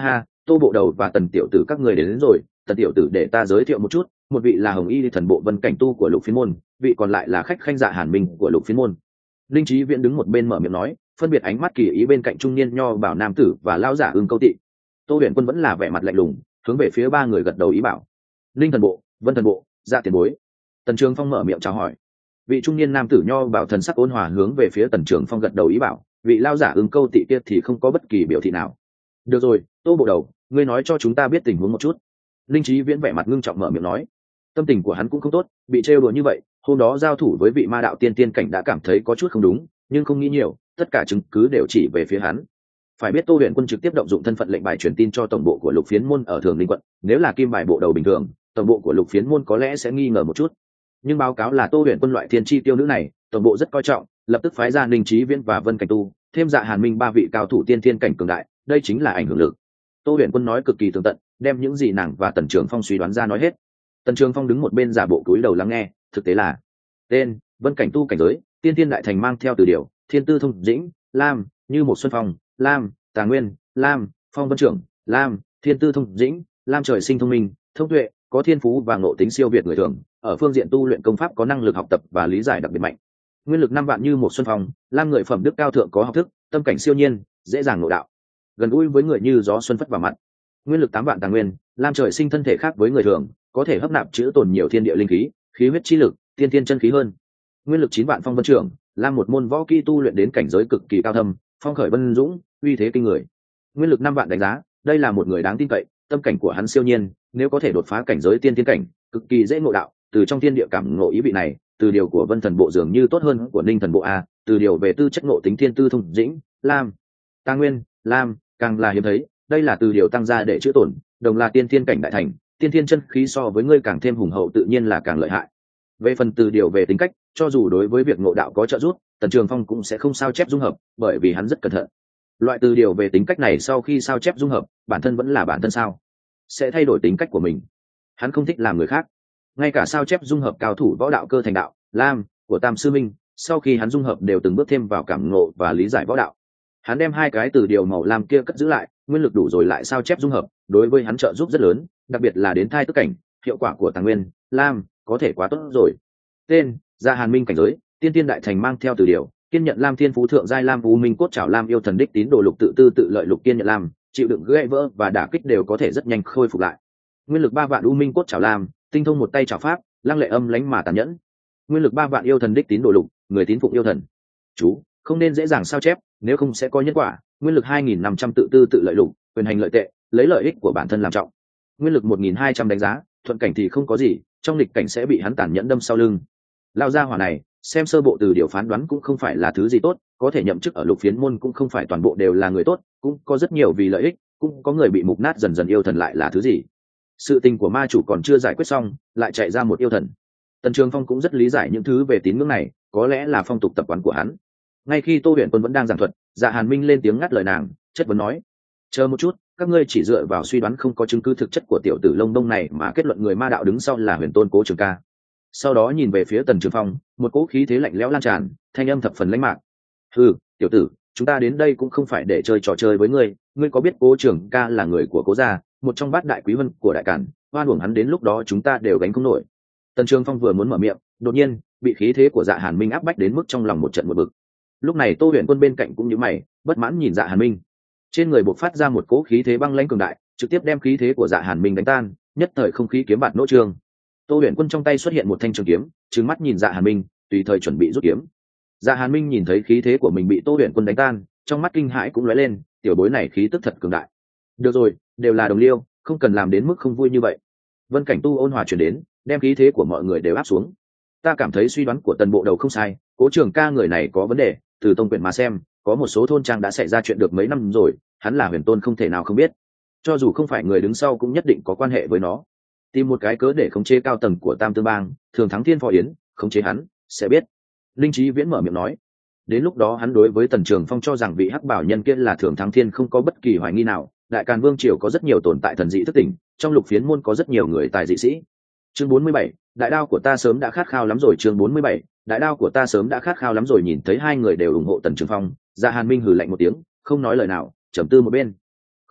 Tô bộ đầu và Tần tiểu tử các người đến rồi. Tần tiểu tử để ta giới thiệu một chút, một vị là hồng y thần bộ vân cảnh tu của lục phiến môn, vị còn lại là khách khanh Dạ Hàn Minh của lục phiến môn. Linh Chí Viễn đứng một bên mở miệng nói, phân biệt ánh mắt kỳ ý bên cạnh trung niên nho bảo nam tử và lão giả Ưng Câu Tị. Tô Huyền Quân vẫn là vẻ mặt lạnh lùng, hướng về phía ba người gật đầu ý bảo. Linh thần bộ, Vân thần bộ, Dạ tiền bối. Tần Trường Phong mở miệng chào hỏi. Vị trung niên nam tử nho bảo thần sắc ôn hòa hướng về phía Tần Trường Phong gật đầu ý bảo, vị lão giả Ưng Câu Tị kia thì không có bất kỳ biểu thị nào. Được rồi, Tô bộ đầu, ngươi nói cho chúng ta biết tình huống một chút. Linh Chí Viễn vẻ mặt ngưng trọng mở miệng nói. Tâm tình của hắn cũng không tốt, bị trêu đùa như vậy, hôm đó giao thủ với vị ma đạo tiên tiên cảnh đã cảm thấy có chút không đúng, nhưng không nghĩ nhiều, tất cả chứng cứ đều chỉ về phía hắn. Phải biết Tô Huyền Quân trực tiếp động dụng thân phận lệnh bài truyền tin cho tổng bộ của Lục Phiến môn ở Thường Linh quận, nếu là kim bài bộ đầu bình thường, tổng bộ của Lục Phiến môn có lẽ sẽ nghi ngờ một chút. Nhưng báo cáo là Tô Huyền Quân loại thiên chi tiêu nữ này, tổng bộ rất coi trọng, lập tức phái ra Ninh Chí Viễn và Vân Cảnh Tu, thêm Dạ Hàn Minh ba vị cao thủ tiên tiên cảnh cường đại, đây chính là ảnh hưởng lực. Tô Huyền Quân nói cực kỳ tường tận, đem những gì nàng và Tần Trường Phong suy đoán ra nói hết. Tần Trường Phong đứng một bên giả bộ cúi đầu lắng nghe, thực tế là tên Vân Cảnh Tu cảnh giới, tiên tiên đại thành mang theo từ điều, thiên tư thông dĩnh, lam, như một xuân phong, lam, tà nguyên, lam, phong vân trưởng, lam, thiên tư thông dĩnh, lam trời sinh thông minh, thông tuệ, có thiên phú và ngộ tính siêu việt người thường, ở phương diện tu luyện công pháp có năng lực học tập và lý giải đặc biệt mạnh. Nguyên lực 5 vạn như một xuân phong, lam người phẩm đức cao thượng có học thức, tâm cảnh siêu nhiên, dễ dàng ngộ đạo, gần gũi với người như gió xuân phất vào mặt. Nguyên lực 8 vạn tà nguyên, lam trời sinh thân thể khác với người thường, có thể hấp nạp chữ tồn nhiều thiên địa linh khí, khí huyết chi lực, tiên tiên chân khí hơn. Nguyên lực 9 vạn phong vân trưởng, lam một môn võ kỹ tu luyện đến cảnh giới cực kỳ cao thâm, phong khởi vân dũng, uy thế kinh người. Nguyên lực 5 vạn đánh giá, đây là một người đáng tin cậy, tâm cảnh của hắn siêu nhiên, nếu có thể đột phá cảnh giới tiên tiên cảnh, cực kỳ dễ ngộ đạo, từ trong thiên địa cảm ngộ ý vị này, từ điều của Vân thần bộ dường như tốt hơn của Ninh thần bộ a, từ điều về tư chất ngộ tính thiên tư thông dĩnh, lam, tà nguyên, lam, càng là hiếm thấy, đây là từ điều tăng ra để chữa tổn, đồng là tiên tiên cảnh đại thành, tiên tiên chân khí so với ngươi càng thêm hùng hậu tự nhiên là càng lợi hại. Về phần từ điều về tính cách, cho dù đối với việc ngộ đạo có trợ giúp, Tần Trường Phong cũng sẽ không sao chép dung hợp, bởi vì hắn rất cẩn thận. Loại từ điều về tính cách này sau khi sao chép dung hợp, bản thân vẫn là bản thân sao, sẽ thay đổi tính cách của mình. Hắn không thích làm người khác. Ngay cả sao chép dung hợp cao thủ võ đạo cơ thành đạo, lam của Tam sư minh, sau khi hắn dung hợp đều từng bước thêm vào cảm ngộ và lý giải võ đạo. Hắn đem hai cái từ điều màu lam kia cất giữ lại, nguyên lực đủ rồi lại sao chép dung hợp, đối với hắn trợ giúp rất lớn, đặc biệt là đến thai tức cảnh, hiệu quả của tàng nguyên lam có thể quá tốt rồi. Tên Dạ Hàn Minh cảnh giới, tiên tiên đại thành mang theo từ điều, kiên nhận lam thiên phú thượng giai lam u minh cốt trảo lam yêu thần đích tín đồ lục tự tư tự lợi lục kiên nhận lam, chịu đựng gãy vỡ và đả kích đều có thể rất nhanh khôi phục lại. Nguyên lực 3 vạn u minh cốt trảo lam, tinh thông một tay trảo pháp, lăng lệ âm lãnh mà tàn nhẫn. Nguyên lực 3 vạn yêu thần đích tín đồ lục, người tín phụng yêu thần. Chú không nên dễ dàng sao chép, nếu không sẽ có nhân quả. Nguyên lực 2.500 tự tư tự lợi lục, quyền hành lợi tệ, lấy lợi ích của bản thân làm trọng. Nguyên lực 1.200 đánh giá, thuận cảnh thì không có gì, trong lịch cảnh sẽ bị hắn tàn nhẫn đâm sau lưng. Lao ra hỏa này, xem sơ bộ từ điều phán đoán cũng không phải là thứ gì tốt, có thể nhậm chức ở Lục Phiến môn cũng không phải toàn bộ đều là người tốt, cũng có rất nhiều vì lợi ích, cũng có người bị mục nát dần dần. Yêu thần lại là thứ gì? Sự tình của ma chủ còn chưa giải quyết xong, lại chạy ra một yêu thần. Tần Trường Phong cũng rất lý giải những thứ về tín ngưỡng này, có lẽ là phong tục tập quán của hắn. Ngay khi Tô Huyền Quân vẫn đang giảng thuật, Dạ Hàn Minh lên tiếng ngắt lời nàng, chất vấn nói: chờ một chút, các ngươi chỉ dựa vào suy đoán không có chứng cứ thực chất của tiểu tử lông đông này mà kết luận người ma đạo đứng sau là Huyền Tôn Cố Trường Ca. Sau đó nhìn về phía Tần Trường Phong, một cỗ khí thế lạnh lẽo lan tràn, thanh âm thập phần lãnh mạc: hừ, tiểu tử, chúng ta đến đây cũng không phải để chơi trò chơi với ngươi, ngươi có biết Cố Trường Ca là người của Cố gia, một trong bát đại quý vân của đại cản, oan uổng hắn đến lúc đó chúng ta đều gánh không nổi. Tần Trường Phong vừa muốn mở miệng, đột nhiên bị khí thế của Dạ Hàn Minh áp bách đến mức trong lòng một trận một bực. Lúc này Tô Huyền Quân bên cạnh cũng nhíu mày, bất mãn nhìn Dạ Hàn Minh. Trên người bộc phát ra một cỗ khí thế băng lãnh cường đại, trực tiếp đem khí thế của Dạ Hàn Minh đánh tan, nhất thời không khí kiếm bạt nỗ trường. Tô Huyền Quân trong tay xuất hiện một thanh trường kiếm, trừng mắt nhìn Dạ Hàn Minh, tùy thời chuẩn bị rút kiếm. Dạ Hàn Minh nhìn thấy khí thế của mình bị Tô Huyền Quân đánh tan, trong mắt kinh hãi cũng lóe lên, tiểu bối này khí tức thật cường đại. Được rồi, đều là đồng liêu, không cần làm đến mức không vui như vậy. Vân Cảnh Tu ôn hòa truyền đến, đem khí thế của mọi người đều áp xuống. Ta cảm thấy suy đoán của Tần bộ đầu không sai, Cố Trường Ca người này có vấn đề, từ tông quyển mà xem, có một số thôn trang đã xảy ra chuyện được mấy năm rồi, hắn là Huyền Tôn không thể nào không biết. Cho dù không phải người đứng sau cũng nhất định có quan hệ với nó. Tìm một cái cớ để khống chế cao tầng của Tam Tương Bang, thường thắng Thiên Phò Yến, khống chế hắn, sẽ biết. Linh Chí Viễn mở miệng nói. Đến lúc đó hắn đối với Tần Trường Phong cho rằng vị hắc bảo nhân kia là thường thắng thiên không có bất kỳ hoài nghi nào. Đại Càn Vương triều có rất nhiều tồn tại thần dị thức tỉnh, trong Lục Phiến môn có rất nhiều người tài dị sĩ. Chương 47, đại đao của ta sớm đã khát khao lắm rồi. Chương 47, đại đao của ta sớm đã khát khao lắm rồi. Nhìn thấy hai người đều ủng hộ Tần Trường Phong, Dạ Hàn Minh hừ lạnh một tiếng, không nói lời nào, trầm tư một bên. Không được,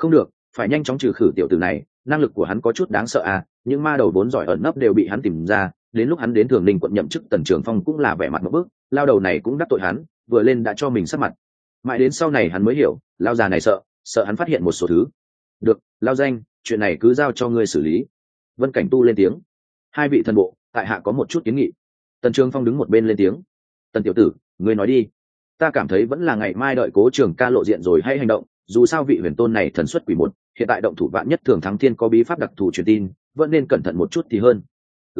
phải nhanh chóng trừ khử tiểu tử này, năng lực của hắn có chút đáng sợ à, những ma đầu vốn giỏi ẩn nấp đều bị hắn tìm ra, đến lúc hắn đến Thường Ninh quận nhậm chức, Tần Trường Phong cũng là vẻ mặt một bước, lao đầu này cũng đắc tội hắn, vừa lên đã cho mình sắc mặt. Mãi đến sau này hắn mới hiểu, lao già này sợ hắn phát hiện một số thứ. Được, lao danh, chuyện này cứ giao cho ngươi xử lý. Vân Cảnh Tu lên tiếng. Hai vị thần bộ, tại hạ có một chút kiến nghị. Tần Trường Phong đứng một bên lên tiếng. Tần tiểu tử, ngươi nói đi. Ta cảm thấy vẫn là ngày mai đợi Cố Trường Ca lộ diện rồi hay hành động, dù sao vị huyền tôn này thần xuất quỷ một, hiện tại động thủ vạn nhất Thường Thắng Thiên có bí pháp đặc thù truyền tin, vẫn nên cẩn thận một chút thì hơn.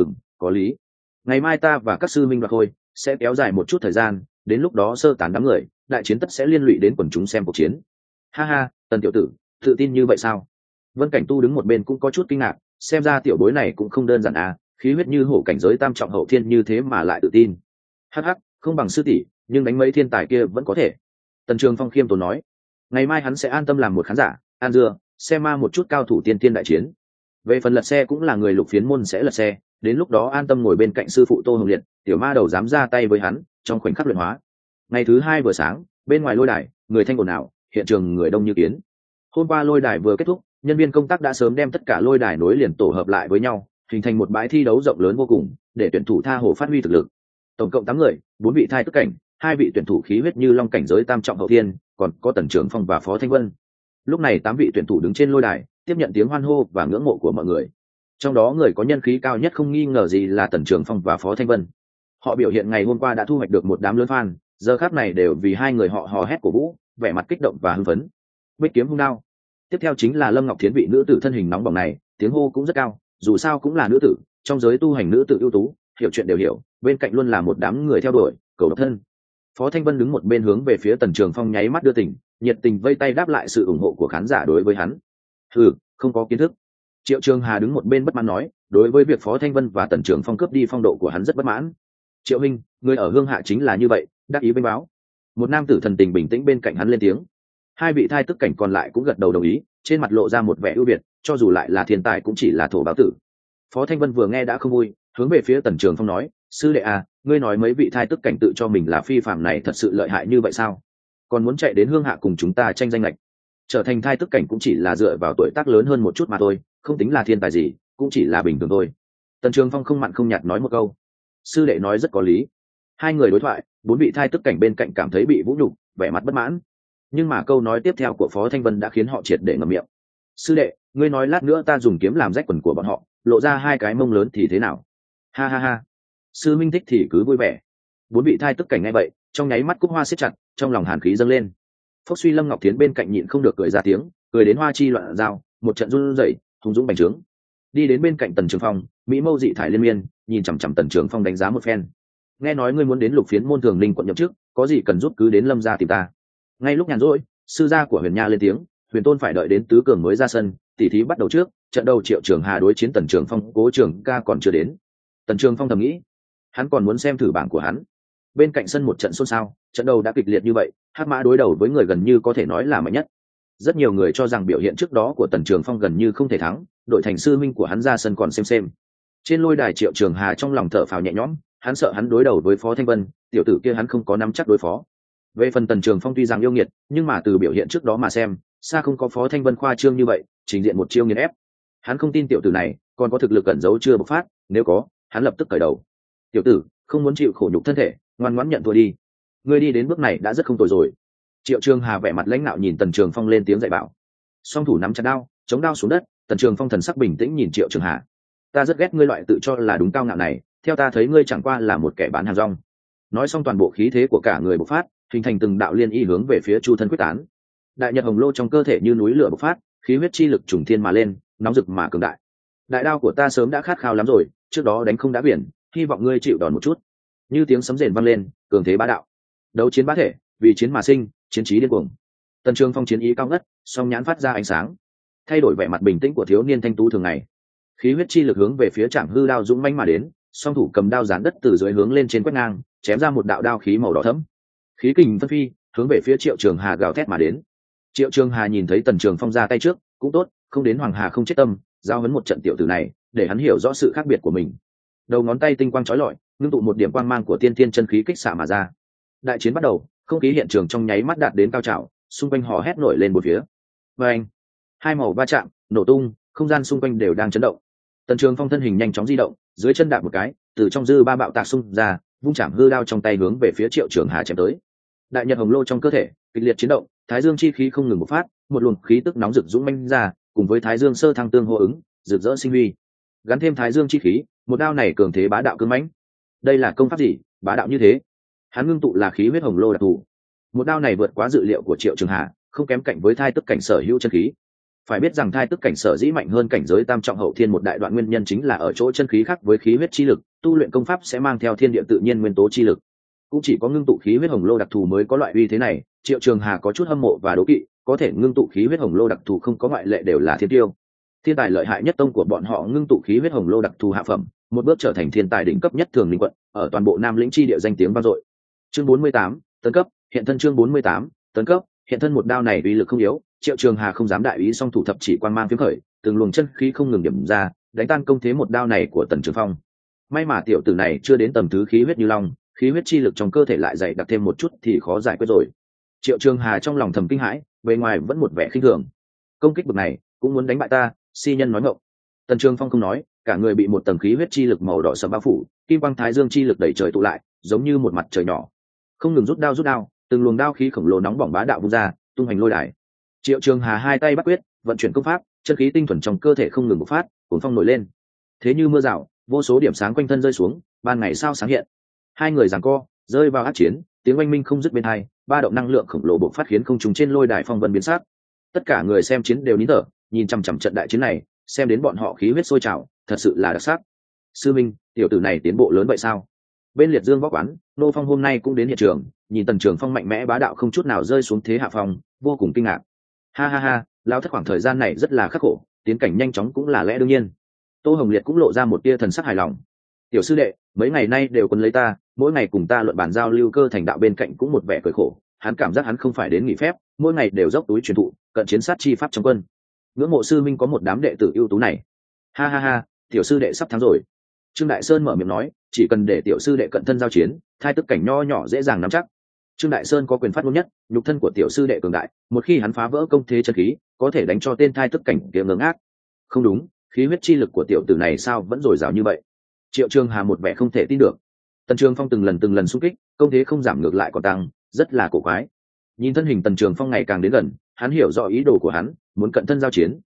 Có lý. Ngày mai ta và các sư minh đoạt thôi, sẽ kéo dài một chút thời gian, đến lúc đó sơ tán đám người, đại chiến tất sẽ liên lụy đến quần chúng xem cuộc chiến. Ha ha, Tần tiểu tử, tự tin như vậy sao? Vân Cảnh Tu đứng một bên cũng có chút kinh ngạc, xem ra tiểu bối này cũng không đơn giản à, khí huyết như hổ cảnh giới tam trọng hậu thiên như thế mà lại tự tin. Hắc hắc, không bằng sư tỷ, nhưng đánh mấy thiên tài kia vẫn có thể. Tần Trường Phong khiêm tốn nói, ngày mai hắn sẽ an tâm làm một khán giả, an dưa, xem ma một chút cao thủ tiên tiên đại chiến. Về phần lật xe cũng là người lục phiến môn sẽ lật xe, đến lúc đó an tâm ngồi bên cạnh sư phụ Tô Hồng Liệt, tiểu ma đầu dám ra tay với hắn, trong khoảnh khắc luyện hóa. Ngày thứ hai vừa sáng, bên ngoài lôi đài, người thanh ồn ào, hiện trường người đông như kiến. Hôm qua lôi đài vừa kết thúc, nhân viên công tác đã sớm đem tất cả lôi đài nối liền tổ hợp lại với nhau, hình thành một bãi thi đấu rộng lớn vô cùng, để tuyển thủ tha hồ phát huy thực lực. Tổng cộng 8 người, 4 vị thai tức cảnh, 2 vị tuyển thủ khí huyết như long cảnh giới tam trọng hậu thiên, còn có Tần Trường Phong và Phó Thanh Vân. Lúc này 8 vị tuyển thủ đứng trên lôi đài, tiếp nhận tiếng hoan hô và ngưỡng mộ của mọi người. Trong đó người có nhân khí cao nhất không nghi ngờ gì là Tần Trường Phong và Phó Thanh Vân. Họ biểu hiện ngày hôm qua đã thu hoạch được một đám lớn fan, giờ khắc này đều vì hai người họ hò hét cổ vũ, vẻ mặt kích động và hưng phấn. Bích kiếm hung đao. Tiếp theo chính là Lâm Ngọc Thiến, vị nữ tử thân hình nóng bỏng này, tiếng hô cũng rất cao, dù sao cũng là nữ tử, trong giới tu hành nữ tử ưu tú, hiểu chuyện đều hiểu, bên cạnh luôn là một đám người theo đuổi, cầu độc thân. Phó Thanh Vân đứng một bên hướng về phía Tần Trường Phong nháy mắt đưa tình, nhiệt tình vây tay đáp lại sự ủng hộ của khán giả đối với hắn. Không có kiến thức. Triệu Trường Hà đứng một bên bất mãn nói, đối với việc Phó Thanh Vân và Tần Trường Phong cướp đi phong độ của hắn rất bất mãn. Triệu Minh, người ở Hương Hạ chính là như vậy, đắc ý bênh báo. Một nam tử thần tình bình tĩnh bên cạnh hắn lên tiếng. Hai vị thai tức cảnh còn lại cũng gật đầu đồng ý, trên mặt lộ ra một vẻ ưu việt, cho dù lại là thiên tài cũng chỉ là thổ báo tử. Phó Thanh Vân vừa nghe đã không vui, hướng về phía Tần Trường Phong nói, sư đệ à, ngươi nói mấy vị thai tức cảnh tự cho mình là phi phàm này thật sự lợi hại như vậy sao? Còn muốn chạy đến Hương Hạ cùng chúng ta tranh danh lệch? Trở thành thai tức cảnh cũng chỉ là dựa vào tuổi tác lớn hơn một chút mà thôi, không tính là thiên tài gì, cũng chỉ là bình thường thôi. Tần Trường Phong không mặn không nhạt nói một câu. Sư đệ nói rất có lý. Hai người đối thoại, 4 vị thai tức cảnh bên cạnh cảm thấy bị vũ nhục, vẻ mặt bất mãn. Nhưng mà câu nói tiếp theo của Phó Thanh Vân đã khiến họ triệt để ngậm miệng. Sư đệ, ngươi nói lát nữa ta dùng kiếm làm rách quần của bọn họ, lộ ra 2 cái mông lớn thì thế nào? Ha ha ha. Sư minh thích thì cứ vui vẻ. 4 vị thai tức cảnh nghe vậy, trong nháy mắt cúc hoa siết chặt, trong lòng hàn khí dâng lên. Phốc suy Lâm Ngọc Thiến bên cạnh nhịn không được cười ra tiếng, cười đến hoa chi loạn dao, một trận run rẩy, hùng dũng bành trướng. Đi đến bên cạnh Tần Trường Phong, mỹ mâu dị thải liên miên, nhìn chằm chằm Tần Trường Phong đánh giá một phen. Nghe nói ngươi muốn đến Lục Phiến môn Thường Ninh quận nhậm chức, có gì cần giúp cứ đến Lâm gia tìm ta. Ngay lúc nhàn rỗi, sư gia của Huyền Nha lên tiếng, Huyền Tôn phải đợi đến tứ cường mới ra sân, tỉ thí bắt đầu trước, trận đầu Triệu Trường Hà đối chiến Tần Trường Phong, Cố Trường Ca còn chưa đến. Tần Trường Phong thầm nghĩ, hắn còn muốn xem thử bảng của hắn. Bên cạnh sân một trận xôn xao, trận đầu đã kịch liệt như vậy, Hắc Mã đối đầu với người gần như có thể nói là mạnh nhất. Rất nhiều người cho rằng biểu hiện trước đó của Tần Trường Phong gần như không thể thắng, đội thành sư minh của hắn ra sân còn xem. Trên lôi đài Triệu Trường Hà trong lòng thở phào nhẹ nhõm, hắn sợ hắn đối đầu với Phó Thanh Vân, tiểu tử kia hắn không có nắm chắc đối phó. Về phần Tần Trường Phong tuy rằng yêu nghiệt, nhưng mà từ biểu hiện trước đó mà xem, xa không có Phó Thanh Vân khoa trương như vậy, trình diện một chiêu nghiền ép. Hắn không tin tiểu tử này còn có thực lực cẩn giấu chưa bộc phát, nếu có, hắn lập tức cởi đầu. Tiểu tử, không muốn chịu khổ nhục thân thể, ngoan ngoãn nhận thua đi. Ngươi đi đến bước này đã rất không tồi rồi. Triệu Trường Hà vẻ mặt lãnh nạo nhìn Tần Trường Phong lên tiếng dạy bảo. Song thủ nắm chặt đao, chống đao xuống đất, Tần Trường Phong thần sắc bình tĩnh nhìn Triệu Trường Hà. Ta rất ghét ngươi loại tự cho là đúng cao ngạo này, theo ta thấy ngươi chẳng qua là một kẻ bán hàng rong. Nói xong toàn bộ khí thế của cả người bộc phát, hình thành từng đạo liên y hướng về phía Chu thân quyết tán. Đại nhật hồng lô trong cơ thể như núi lửa bộc phát, khí huyết chi lực trùng thiên mà lên, nóng rực mà cường đại. Đại đao của ta sớm đã khát khao lắm rồi, trước đó đánh không đã biển, hy vọng ngươi chịu đòn một chút. Như tiếng sấm rền vang lên, cường thế bá đạo. Đấu chiến bá thể, vì chiến mà sinh, chiến trí điên cuồng. Tần Trường Phong chiến ý cao ngất, song nhãn phát ra ánh sáng, thay đổi vẻ mặt bình tĩnh của thiếu niên thanh tú thường ngày. Khí huyết chi lực hướng về phía Trảm Hư đao dũng mãnh mà đến, song thủ cầm đao giáng đất từ dưới hướng lên trên quét ngang, chém ra một đạo đao khí màu đỏ thẫm. Khí kình phân phi, hướng về phía Triệu Trường Hà gào thét mà đến. Triệu Trường Hà nhìn thấy Tần Trường Phong ra tay trước, cũng tốt, không đến Hoàng Hà không chết tâm, giao huấn một trận tiểu tử này, để hắn hiểu rõ sự khác biệt của mình. Đầu ngón tay tinh quang chói lọi, ngưng tụ một điểm quang mang của tiên thiên chân khí kích xạ mà ra. Đại chiến bắt đầu, không khí hiện trường trong nháy mắt đạt đến cao trào, xung quanh hò hét nổi lên một phía. Và anh, hai màu va chạm nổ tung, không gian xung quanh đều đang chấn động. Tần Trường Phong thân hình nhanh chóng di động, dưới chân đạp một cái, từ trong dư ba bạo tạc xung ra, vung chạm hư đao trong tay hướng về phía Triệu Trường Hà chém tới. Đại nhật hồng lô trong cơ thể kịch liệt chiến động, thái dương chi khí không ngừng bộc phát, một luồng khí tức nóng rực dũng mãnh ra, cùng với thái dương sơ thăng tương hô ứng, rực rỡ sinh huy. Gắn thêm thái dương chi khí, một đao này cường thế bá đạo cứng mãnh. Đây là công pháp gì, bá đạo như thế? Hắn ngưng tụ là khí huyết hồng lô đặc thù. Một đao này vượt quá dự liệu của Triệu Trường Hà, không kém cạnh với thai tức cảnh sở hữu chân khí. Phải biết rằng thai tức cảnh sở dĩ mạnh hơn cảnh giới tam trọng hậu thiên một đại đoạn nguyên nhân chính là ở chỗ chân khí khác với khí huyết chi lực, tu luyện công pháp sẽ mang theo thiên địa tự nhiên nguyên tố chi lực. Cũng chỉ có ngưng tụ khí huyết hồng lô đặc thù mới có loại uy thế này. Triệu Trường Hà có chút hâm mộ và đố kỵ, có thể ngưng tụ khí huyết hồng lô đặc thù không có ngoại lệ đều là thiên tiêu. Thiên tài lợi hại nhất tông của bọn họ ngưng tụ khí huyết hồng lô đặc thù hạ phẩm, một bước trở thành thiên tài đỉnh cấp nhất thường linh quận, ở toàn bộ Nam Lĩnh chi địa danh tiếng vang dội. Chương 48, tấn cấp, hiện thân chương 48, tấn cấp, hiện thân một đao này uy lực không yếu, Triệu Trường Hà không dám đại ý song thủ thập chỉ quang mang phiếm khởi, từng luồng chân khí không ngừng điểm ra, đánh tan công thế một đao này của Tần Trường Phong. May mà tiểu tử này chưa đến tầm thứ khí huyết như long, khí huyết chi lực trong cơ thể lại dày đặc thêm một chút thì khó giải quyết rồi. Triệu Trường Hà trong lòng thầm kinh hãi, bề ngoài vẫn một vẻ khinh thường. Công kích bậc này cũng muốn đánh bại ta, si nhân nói ngọng. Tần Trường Phong không nói, cả người bị một tầng khí huyết chi lực màu đỏ sẫm bao phủ, kim quang thái dương chi lực đẩy trời tụ lại, giống như một mặt trời nhỏ. Không ngừng rút đao, từng luồng đao khí khổng lồ nóng bỏng bá đạo vung ra, tung hành lôi đài. Triệu Trường Hà hai tay bắt quyết, vận chuyển công pháp, chân khí tinh thuần trong cơ thể không ngừng bộc phát, cuồng phong nổi lên. Thế như mưa rào, vô số điểm sáng quanh thân rơi xuống, ban ngày sao sáng hiện. Hai người giằng co, rơi vào ác chiến, tiếng oanh minh không dứt bên tai, ba động năng lượng khổng lồ bộc phát khiến không trung trên lôi đài phong vân biến sắc. Tất cả người xem chiến đều nín thở, nhìn chằm chằm trận đại chiến này, xem đến bọn họ khí huyết sôi trào, thật sự là đặc sắc. Sư minh, tiểu tử này tiến bộ lớn vậy sao? Bên Liệt Dương võ quán, Nô Phong hôm nay cũng đến hiện trường, nhìn Tần Trường Phong mạnh mẽ bá đạo không chút nào rơi xuống thế hạ phong, vô cùng kinh ngạc. Ha ha ha, lão thất khoảng thời gian này rất là khắc khổ, tiến cảnh nhanh chóng cũng là lẽ đương nhiên. Tô Hồng Liệt cũng lộ ra một tia thần sắc hài lòng. Tiểu sư đệ, mấy ngày nay đều quấn lấy ta, mỗi ngày cùng ta luận bàn giao lưu cơ thành đạo bên cạnh cũng một vẻ cười khổ. Hắn cảm giác hắn không phải đến nghỉ phép, mỗi ngày đều dốc túi truyền thụ, cận chiến sát chi pháp trong quân. Ngưỡng mộ sư minh có một đám đệ tử ưu tú này. Ha ha ha, tiểu sư đệ sắp thắng rồi. Trương Đại Sơn mở miệng nói, chỉ cần để tiểu sư đệ cận thân giao chiến, thai tức cảnh nho nhỏ dễ dàng nắm chắc. Trương Đại Sơn có quyền phát ngôn nhất, nhục thân của tiểu sư đệ cường đại, một khi hắn phá vỡ công thế chân khí, có thể đánh cho tên thai tức cảnh kia ngớ ngác. Không đúng, khí huyết chi lực của tiểu tử này sao vẫn dồi dào như vậy? Triệu Trường Hà một vẻ không thể tin được. Tần Trường Phong từng lần xung kích, công thế không giảm ngược lại còn tăng, rất là cổ quái. Nhìn thân hình Tần Trường Phong ngày càng đến gần, hắn hiểu rõ ý đồ của hắn, muốn cận thân giao chiến.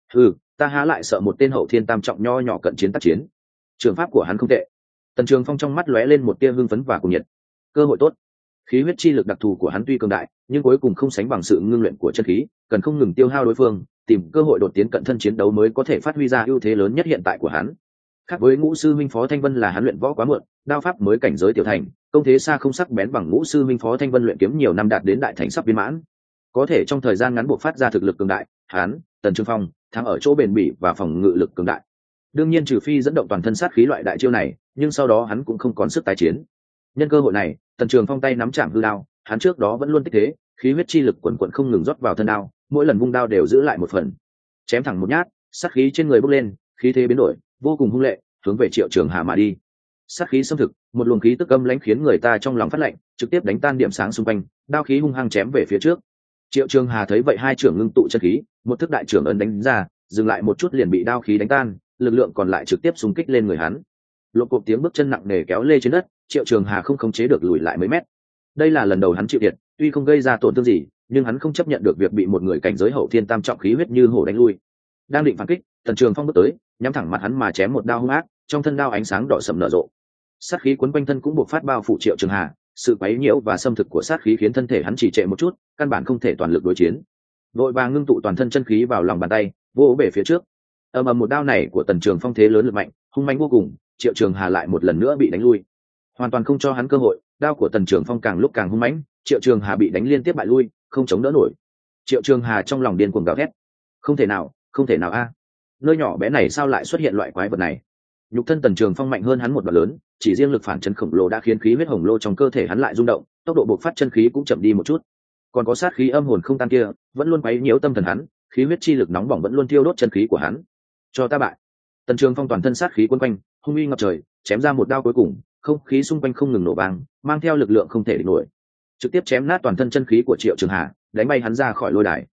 Ta há lại sợ một tên hậu thiên tam trọng nho nhỏ cận chiến tác chiến. Trường pháp của hắn không tệ. Tần Trường Phong trong mắt lóe lên một tia hưng phấn và cuồng nhiệt. Cơ hội tốt. Khí huyết chi lực đặc thù của hắn tuy cường đại, nhưng cuối cùng không sánh bằng sự ngưng luyện của chân khí, cần không ngừng tiêu hao đối phương, tìm cơ hội đột tiến cận thân chiến đấu mới có thể phát huy ra ưu thế lớn nhất hiện tại của hắn. Khác với Ngũ sư minh Phó Thanh Vân là hắn luyện võ quá muộn, đao pháp mới cảnh giới tiểu thành, công thế xa không sắc bén bằng Ngũ sư minh Phó Thanh Vân luyện kiếm nhiều năm đạt đến đại thành sắp viên mãn. Có thể trong thời gian ngắn buộc phát ra thực lực cường đại, hắn, Tần Trường Phong, thắng ở chỗ bền bỉ và phòng ngự lực cường đại. Đương nhiên trừ phi dẫn động toàn thân sát khí loại đại chiêu này, nhưng sau đó hắn cũng không còn sức tái chiến. Nhân cơ hội này, Tần Trường Phong tay nắm chạm hư đao, hắn trước đó vẫn luôn tích thế, khí huyết chi lực quần quần không ngừng rót vào thân đao, mỗi lần vung đao đều giữ lại một phần. Chém thẳng một nhát, sát khí trên người bốc lên, khí thế biến đổi, vô cùng hung lệ, hướng về Triệu Trường Hà mà đi. Sát khí xâm thực, một luồng khí tức âm lãnh khiến người ta trong lòng phát lạnh, trực tiếp đánh tan điểm sáng xung quanh, đao khí hung hăng chém về phía trước. Triệu Trường Hà thấy vậy hai trưởng ngưng tụ chân khí, một thức đại trưởng ấn đánh ra, dừng lại một chút liền bị đao khí đánh tan, lực lượng còn lại trực tiếp xung kích lên người hắn. Lộp cộp tiếng bước chân nặng nề kéo lê trên đất, Triệu Trường Hà không khống chế được lùi lại mấy mét. Đây là lần đầu hắn chịu thiệt, tuy không gây ra tổn thương gì, nhưng hắn không chấp nhận được việc bị một người cảnh giới hậu thiên tam trọng khí huyết như hổ đánh lui. Đang định phản kích, Tần Trường Phong bước tới, nhắm thẳng mặt hắn mà chém một đao hung ác, trong thân đao ánh sáng đỏ sẫm nở rộ. Sát khí quấn quanh thân cũng buộc phát bao phủ Triệu Trường Hà, sự quấy nhiễu và xâm thực của sát khí khiến thân thể hắn chỉ trệ một chút, căn bản không thể toàn lực đối chiến. Vội vàng ngưng tụ toàn thân chân khí vào lòng bàn tay, vỗ về phía trước. Ầm ầm một đao này của Tần Trường Phong thế lớn lực mạnh, hung mãnh vô cùng, Triệu Trường Hà lại một lần nữa bị đánh lui. Hoàn toàn không cho hắn cơ hội, đao của Tần Trường Phong càng lúc càng hung mãnh, Triệu Trường Hà bị đánh liên tiếp bại lui, không chống đỡ nổi. Triệu Trường Hà trong lòng điên cuồng gào thét, không thể nào a, nơi nhỏ bé này sao lại xuất hiện loại quái vật này? Nhục thân Tần Trường Phong mạnh hơn hắn một đoạn lớn, chỉ riêng lực phản chấn khổng lồ đã khiến khí huyết hồng lô trong cơ thể hắn lại rung động, tốc độ bộc phát chân khí cũng chậm đi một chút. Còn có sát khí âm hồn không tan kia, vẫn luôn quấy nhiễu tâm thần hắn, khí huyết chi lực nóng bỏng vẫn luôn thiêu đốt chân khí của hắn. Cho ta bại. Tần Trường Phong toàn thân sát khí quấn quanh, hung uy ngập trời, chém ra một đao cuối cùng, không khí xung quanh không ngừng nổ vang, mang theo lực lượng không thể địch nổi, trực tiếp chém nát toàn thân chân khí của Triệu Trường Hà, đánh bay hắn ra khỏi lôi đài.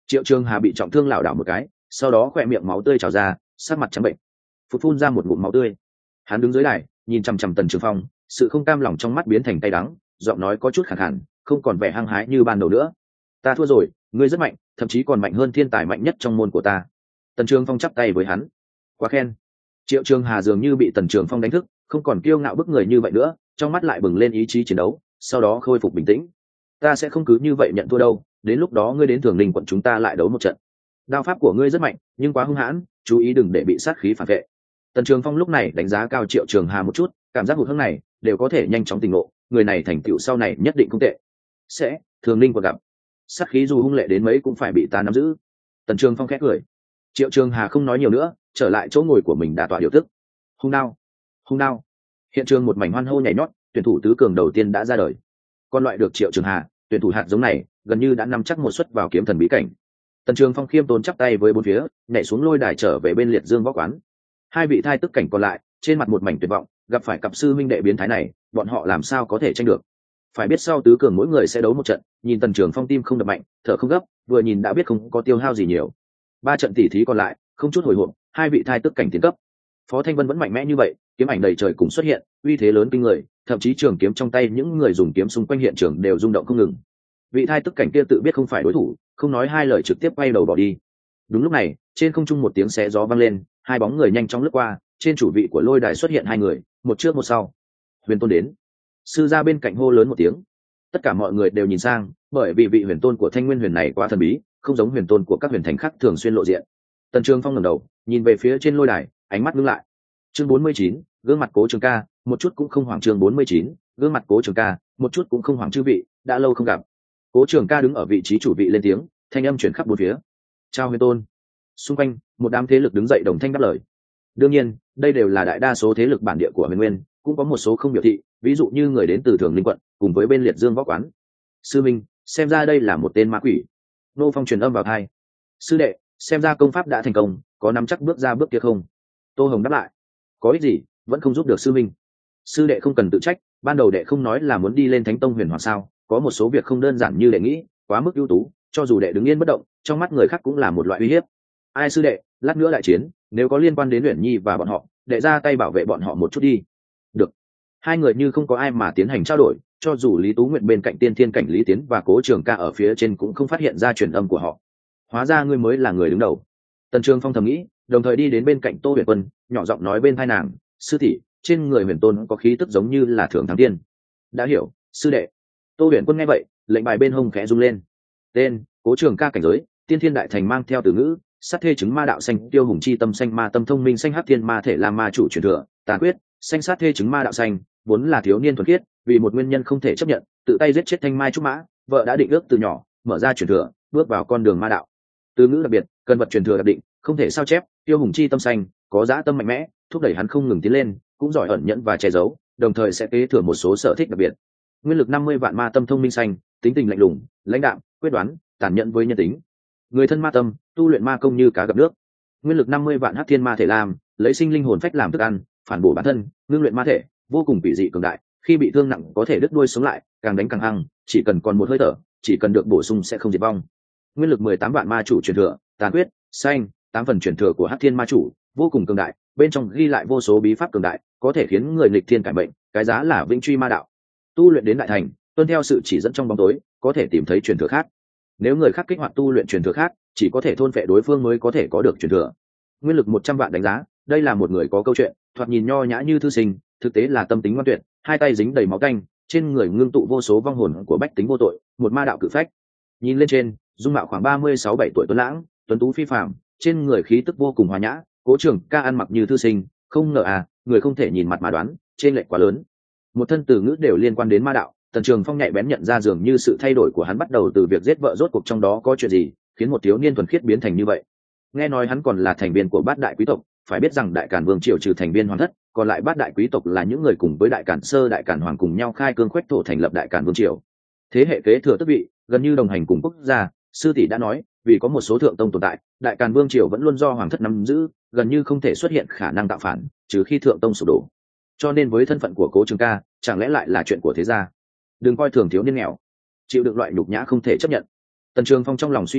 Triệu Trường Hà bị trọng thương lảo đảo một cái, sau đó khỏe miệng máu tươi trào ra, sắc mặt trắng bệnh, phun ra một ngụm máu tươi. Hắn đứng dưới đài, nhìn chằm chằm Tần Trường Phong, sự không cam lòng trong mắt biến thành cay đắng, giọng nói có chút khàn khàn, không còn vẻ hăng hái như ban đầu nữa. Ta thua rồi, ngươi rất mạnh, thậm chí còn mạnh hơn thiên tài mạnh nhất trong môn của ta. Tần Trường Phong chắp tay với hắn, quá khen. Triệu Trường Hà dường như bị Tần Trường Phong đánh thức, không còn kiêu ngạo bức người như vậy nữa, trong mắt lại bừng lên ý chí chiến đấu, sau đó khôi phục bình tĩnh. Ta sẽ không cứ như vậy nhận thua đâu, đến lúc đó ngươi đến Thường Ninh quận chúng ta lại đấu một trận. Đao pháp của ngươi rất mạnh, nhưng quá hung hãn, chú ý đừng để bị sát khí phản vệ. Tần Trường Phong lúc này đánh giá cao Triệu Trường Hà một chút, cảm giác hụt hẫng này đều có thể nhanh chóng tỉnh ngộ, người này thành tựu sau này nhất định không tệ. Sẽ, Thường Ninh quận gặp. Sát khí dù hung lệ đến mấy cũng phải bị ta nắm giữ. Tần Trường Phong khẽ cười. Triệu Trường Hà không nói nhiều nữa, trở lại chỗ ngồi của mình đả tọa điều tức. Hung đao, hung đao. Hiện trường một mảnh hoan hô nhảy nhót, tuyển thủ tứ cường đầu tiên đã ra đời. Con loại được Triệu Trường Hà, tuyển thủ hạt giống này, gần như đã nắm chắc một suất vào kiếm thần bí cảnh. Tần Trường Phong khiêm tốn chắp tay với bốn phía, nhảy xuống lôi đài trở về bên liệt dương võ quán. Hai vị thai tức cảnh còn lại, trên mặt một mảnh tuyệt vọng, gặp phải cặp sư minh đệ biến thái này, bọn họ làm sao có thể tranh được? Phải biết sau tứ cường mỗi người sẽ đấu một trận, nhìn Tần Trường Phong tim không đập mạnh, thở không gấp, vừa nhìn đã biết không có tiêu hao gì nhiều. Ba trận tỉ thí còn lại, không chút hồi hộp, hai vị thai tức cảnh tiến cấp. Phó Thanh Vân vẫn mạnh mẽ như vậy, kiếm ảnh đầy trời cùng xuất hiện, uy thế lớn kinh người, thậm chí trường kiếm trong tay những người dùng kiếm xung quanh hiện trường đều rung động không ngừng. Vị thai tức cảnh kia tự biết không phải đối thủ, không nói hai lời trực tiếp quay đầu bỏ đi. Đúng lúc này, trên không trung một tiếng xé gió vang lên, hai bóng người nhanh chóng lướt qua, trên chủ vị của lôi đài xuất hiện hai người, một trước một sau. Huyền Tôn đến. Sư gia bên cạnh hô lớn một tiếng. Tất cả mọi người đều nhìn sang, bởi vì vị huyền tôn của Thanh Nguyên Huyền này quá thần bí, không giống huyền tôn của các huyền thành khác thường xuyên lộ diện. Tần Trường Phong ngẩng đầu, nhìn về phía trên lôi đài, ánh mắt ngưng lại. Chương 49, gương mặt Cố Trường Ca, một chút cũng không hoảng. Chương 49, gương mặt Cố Trường Ca, một chút cũng không hoảng. Chư vị, đã lâu không gặp. Cố Trường Ca đứng ở vị trí chủ vị lên tiếng, thanh âm truyền khắp bốn phía. Chào huyền tôn. Xung quanh, một đám thế lực đứng dậy đồng thanh đáp lời. Đương nhiên, đây đều là đại đa số thế lực bản địa của Huyền Nguyên, cũng có một số không biểu thị, ví dụ như người đến từ Thường Ninh quận, cùng với bên liệt dương võ quán. Sư minh, xem ra đây là một tên ma quỷ. Nô Phong truyền âm vào tai. Sư đệ, xem ra công pháp đã thành công, có nắm chắc bước ra bước kia không? Tô Hồng đáp lại. Có ích gì, vẫn không giúp được sư minh. Sư đệ không cần tự trách, ban đầu đệ không nói là muốn đi lên Thánh Tông Huyền Hoàng sao? Có một số việc không đơn giản như đệ nghĩ, quá mức ưu tú, cho dù đệ đứng yên bất động, trong mắt người khác cũng là một loại uy hiếp. Ai sư đệ, lát nữa đại chiến, nếu có liên quan đến Uyển Nhi và bọn họ, đệ ra tay bảo vệ bọn họ một chút đi. Được. Hai người như không có ai mà tiến hành trao đổi, cho dù Lý Tú Nguyện bên cạnh Tiên Thiên cảnh Lý Tiến và Cố Trường Ca ở phía trên cũng không phát hiện ra truyền âm của họ. Hóa ra ngươi mới là người đứng đầu. Tần Trường Phong thầm nghĩ, đồng thời đi đến bên cạnh Tô Huyền Quân, nhỏ giọng nói bên tai nàng, sư tỷ, trên người Huyền Tôn có khí tức giống như là Thượng Thắng Tiên. Đã hiểu, sư đệ. Tô Huyền Quân nghe vậy, lệnh bài bên hông khẽ rung lên. Tên: Cố Trường Ca cảnh giới, Tiên Thiên đại thành mang theo từ ngữ, sát thê chứng ma đạo xanh, tiêu hùng chi tâm xanh ma tâm thông minh xanh, hắc thiên ma thể làm ma chủ truyền thừa, tà quyết, xanh sát thê chứng ma đạo xanh, vốn là thiếu niên thuần khiết, vì một nguyên nhân không thể chấp nhận, tự tay giết chết Thanh Mai trúc mã, vợ đã định ước từ nhỏ, mở ra truyền thừa, bước vào con đường ma đạo. Từ ngữ đặc biệt, cần vật truyền thừa đặc định, không thể sao chép, tiêu hùng chi tâm xanh, có dã tâm mạnh mẽ, thúc đẩy hắn không ngừng tiến lên, cũng giỏi ẩn nhẫn và che giấu, đồng thời sẽ kế thừa một số sở thích đặc biệt. Nguyên lực 50 vạn ma tâm thông minh xanh, tính tình lạnh lùng, lãnh đạm, quyết đoán, tàn nhẫn với nhân tính. Người thân ma tâm, tu luyện ma công như cá gặp nước. Nguyên lực 50 vạn hắc thiên ma thể làm, lấy sinh linh hồn phách làm thức ăn, phản bổ bản thân, ngưng luyện ma thể, vô cùng kỳ dị cường đại, khi bị thương nặng có thể đứt đuôi sống lại, càng đánh càng hăng, chỉ cần còn một hơi thở, chỉ cần được bổ sung sẽ không diệt vong. Nguyên lực 18 vạn ma chủ truyền thừa, tàn quyết, xanh, 8 phần truyền thừa của hắc thiên ma chủ, vô cùng cường đại, bên trong ghi lại vô số bí pháp cường đại, có thể khiến người nghịch thiên cải mệnh, cái giá là vĩnh truy ma đạo. Tu luyện đến đại thành, tuân theo sự chỉ dẫn trong bóng tối, có thể tìm thấy truyền thừa khác. Nếu người khác kích hoạt tu luyện truyền thừa khác, chỉ có thể thôn phệ đối phương mới có thể có được truyền thừa. Nguyên lực 100 vạn đánh giá, đây là một người có câu chuyện, thoạt nhìn nho nhã như thư sinh, thực tế là tâm tính ngoan tuyệt, hai tay dính đầy máu tanh, trên người ngưng tụ vô số vong hồn của bách tính vô tội, một ma đạo cự phách. Nhìn lên trên, dung mạo khoảng 36-7 tuổi tuấn lãng, tuấn tú phi phàm, trên người khí tức vô cùng hòa nhã, Cố Trường Ca ăn mặc như thư sinh, không ngờ người không thể nhìn mặt mà đoán, trên lệch quá lớn. Một thân từ ngữ đều liên quan đến ma đạo, Tần Trường Phong nhạy bén nhận ra dường như sự thay đổi của hắn bắt đầu từ việc giết vợ, rốt cuộc trong đó có chuyện gì, khiến một thiếu niên thuần khiết biến thành như vậy. Nghe nói hắn còn là thành viên của Bát Đại quý tộc, phải biết rằng Đại Càn Vương triều trừ thành viên hoàng thất, còn lại Bát Đại quý tộc là những người cùng với Đại Càn Sơ, Đại Càn Hoàng cùng nhau khai cương khuếch thổ thành lập Đại Càn Vương triều. Thế hệ kế thừa tước vị, gần như đồng hành cùng quốc gia. Sư tỷ đã nói, vì có một số thượng tông tồn tại, Đại Càn Vương triều vẫn luôn do hoàng thất nắm giữ, gần như không thể xuất hiện khả năng tạo phản, trừ khi thượng tông sụp đổ. Cho nên với thân phận của Cố Trường Ca, chẳng lẽ lại là chuyện của thế gia? Đừng coi thường thiếu niên nghèo, chịu đựng loại nhục nhã không thể chấp nhận. Tần Trường Phong trong lòng suy nghĩ,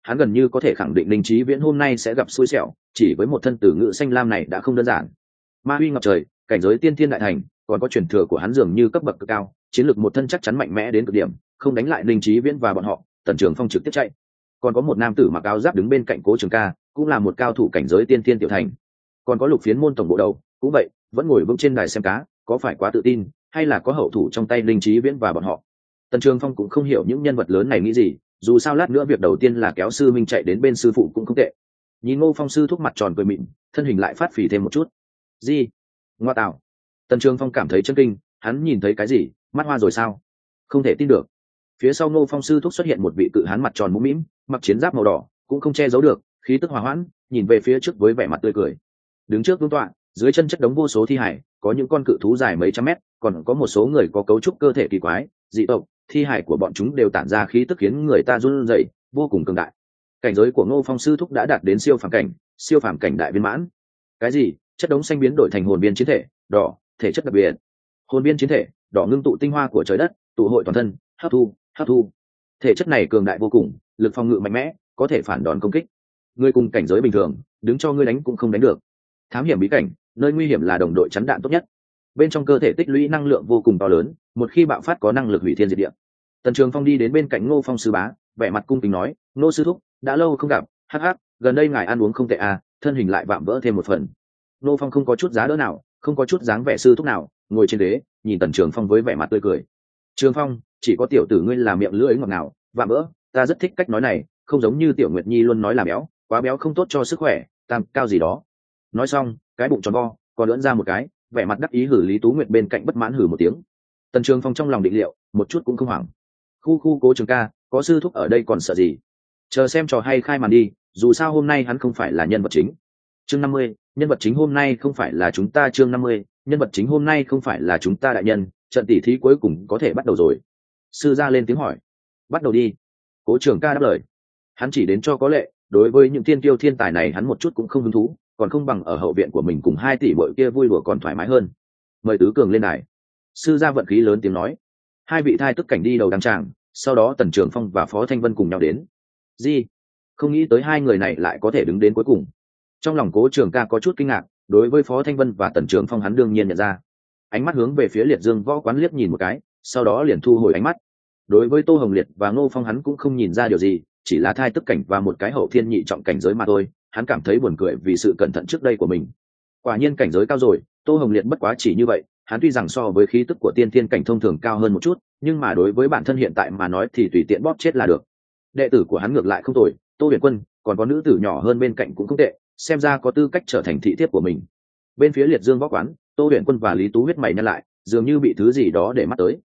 hắn gần như có thể khẳng định Linh Chí Viễn hôm nay sẽ gặp xui xẻo, chỉ với một thân tử ngự xanh lam này đã không đơn giản. Ma huy ngập trời, cảnh giới tiên thiên đại thành, còn có truyền thừa của hắn dường như cấp bậc cực cao, chiến lược một thân chắc chắn mạnh mẽ đến cực điểm, không đánh lại Linh Chí Viễn và bọn họ, Tần Trường Phong trực tiếp chạy. Còn có một nam tử mặc áo giáp đứng bên cạnh Cố Trường Ca, cũng là một cao thủ cảnh giới tiên thiên tiểu thành. Còn có Lục Phiến môn tổng bộ đầu, cũng vậy, vẫn ngồi vững trên đài xem cá, có phải quá tự tin, hay là có hậu thủ trong tay Linh Chí Viễn và bọn họ. Tần Trường Phong cũng không hiểu những nhân vật lớn này nghĩ gì, dù sao lát nữa việc đầu tiên là kéo sư minh chạy đến bên sư phụ cũng không tệ. Nhìn Ngô Phong sư thúc mặt tròn cười mịn, thân hình lại phát phì thêm một chút. Gì? Ngoa tạo. Tần Trường Phong cảm thấy chấn kinh, hắn nhìn thấy cái gì, mắt hoa rồi sao? Không thể tin được. Phía sau Ngô Phong sư thúc xuất hiện một vị cự hán mặt tròn mũm mĩm, mặc chiến giáp màu đỏ, cũng không che giấu được khí tức hòa hoãn, nhìn về phía trước với vẻ mặt tươi cười. Đứng trước vương tọa, dưới chân chất đống vô số thi hải, có những con cự thú dài mấy trăm mét, còn có một số người có cấu trúc cơ thể kỳ quái, dị tộc, thi hải của bọn chúng đều tản ra khí tức khiến người ta run rẩy, vô cùng cường đại. Cảnh giới của Ngô Phong sư thúc đã đạt đến siêu phàm cảnh đại viên mãn. Cái gì? Chất đống xanh biến đổi thành hồn viên chiến thể, đỏ, thể chất đặc biệt. Hồn viên chiến thể, đỏ ngưng tụ tinh hoa của trời đất, tụ hội toàn thân, hấp thu. Thể chất này cường đại vô cùng, lực phòng ngự mạnh mẽ, có thể phản đòn công kích. Ngươi cùng cảnh giới bình thường, đứng cho ngươi đánh cũng không đánh được. Thám hiểm bí cảnh, nơi nguy hiểm là đồng đội chắn đạn tốt nhất. Bên trong cơ thể tích lũy năng lượng vô cùng to lớn, một khi bạo phát có năng lực hủy thiên diệt địa. Tần Trường Phong đi đến bên cạnh Ngô Phong sư bá, vẻ mặt cung kính nói, Ngô sư thúc, đã lâu không gặp, hắc, gần đây ngài ăn uống không tệ à, thân hình lại vạm vỡ thêm một phần. Ngô Phong không có chút giá đỡ nào, không có chút dáng vẻ sư thúc nào, ngồi trên ghế, nhìn Tần Trường Phong với vẻ mặt tươi cười. Trường Phong, chỉ có tiểu tử ngươi là miệng lưỡi ngọt ngào, vạm vỡ, ta rất thích cách nói này, không giống như Tiểu Nguyệt Nhi luôn nói là béo, quá béo không tốt cho sức khỏe, tam cao gì đó. Nói xong, cái bụng tròn vo, còn lưỡn ra một cái, vẻ mặt đắc ý hử Lý Tú Nguyệt bên cạnh bất mãn hử một tiếng. Tần Trường Phong trong lòng định liệu, một chút cũng không hoảng. Khu Cố Trường ca, có sư thúc ở đây còn sợ gì? Chờ xem trò hay khai màn đi, dù sao hôm nay hắn không phải là nhân vật chính. Chương 50, nhân vật chính hôm nay không phải là chúng ta. Chương 50, nhân vật chính hôm nay không phải là chúng ta đại nhân, trận tỷ thí cuối cùng có thể bắt đầu rồi. Sư gia lên tiếng hỏi. Bắt đầu đi. Cố Trường ca đáp lời. Hắn chỉ đến cho có lệ, đối với những thiên kiêu thiên tài này hắn một chút cũng không hứng thú, còn không bằng ở hậu viện của mình cùng 2 tỷ bội kia vui đùa còn thoải mái hơn. Mời tứ cường lên đài. Sư gia vận khí lớn tiếng nói. 2 vị thai tức cảnh đi đầu đăng tràng, sau đó Tần Trường Phong và Phó Thanh Vân cùng nhau đến. Gì? Không nghĩ tới 2 người này lại có thể đứng đến cuối cùng. Trong lòng Cố Trường ca có chút kinh ngạc, đối với Phó Thanh Vân và Tần Trường Phong hắn đương nhiên nhận ra. Ánh mắt hướng về phía Liệt Dương Võ Quán liếc nhìn một cái, sau đó liền thu hồi ánh mắt. Đối với Tô Hồng Liệt và Ngô Phong hắn cũng không nhìn ra điều gì, chỉ là thai tức cảnh và một cái hậu thiên nhị trọng cảnh giới mà thôi, hắn cảm thấy buồn cười vì sự cẩn thận trước đây của mình. Quả nhiên cảnh giới cao rồi, Tô Hồng Liệt bất quá chỉ như vậy, hắn tuy rằng so với khí tức của tiên thiên cảnh thông thường cao hơn một chút, nhưng mà đối với bản thân hiện tại mà nói thì tùy tiện bóp chết là được. Đệ tử của hắn ngược lại không tồi, Tô Huyền Quân, còn có nữ tử nhỏ hơn bên cạnh cũng không tệ, xem ra có tư cách trở thành thị thiếp của mình. Bên phía Liệt Dương Võ Quán, Tô Huyền Quân và Lý Tú huyết mày nhăn lại, dường như bị thứ gì đó để mắt tới.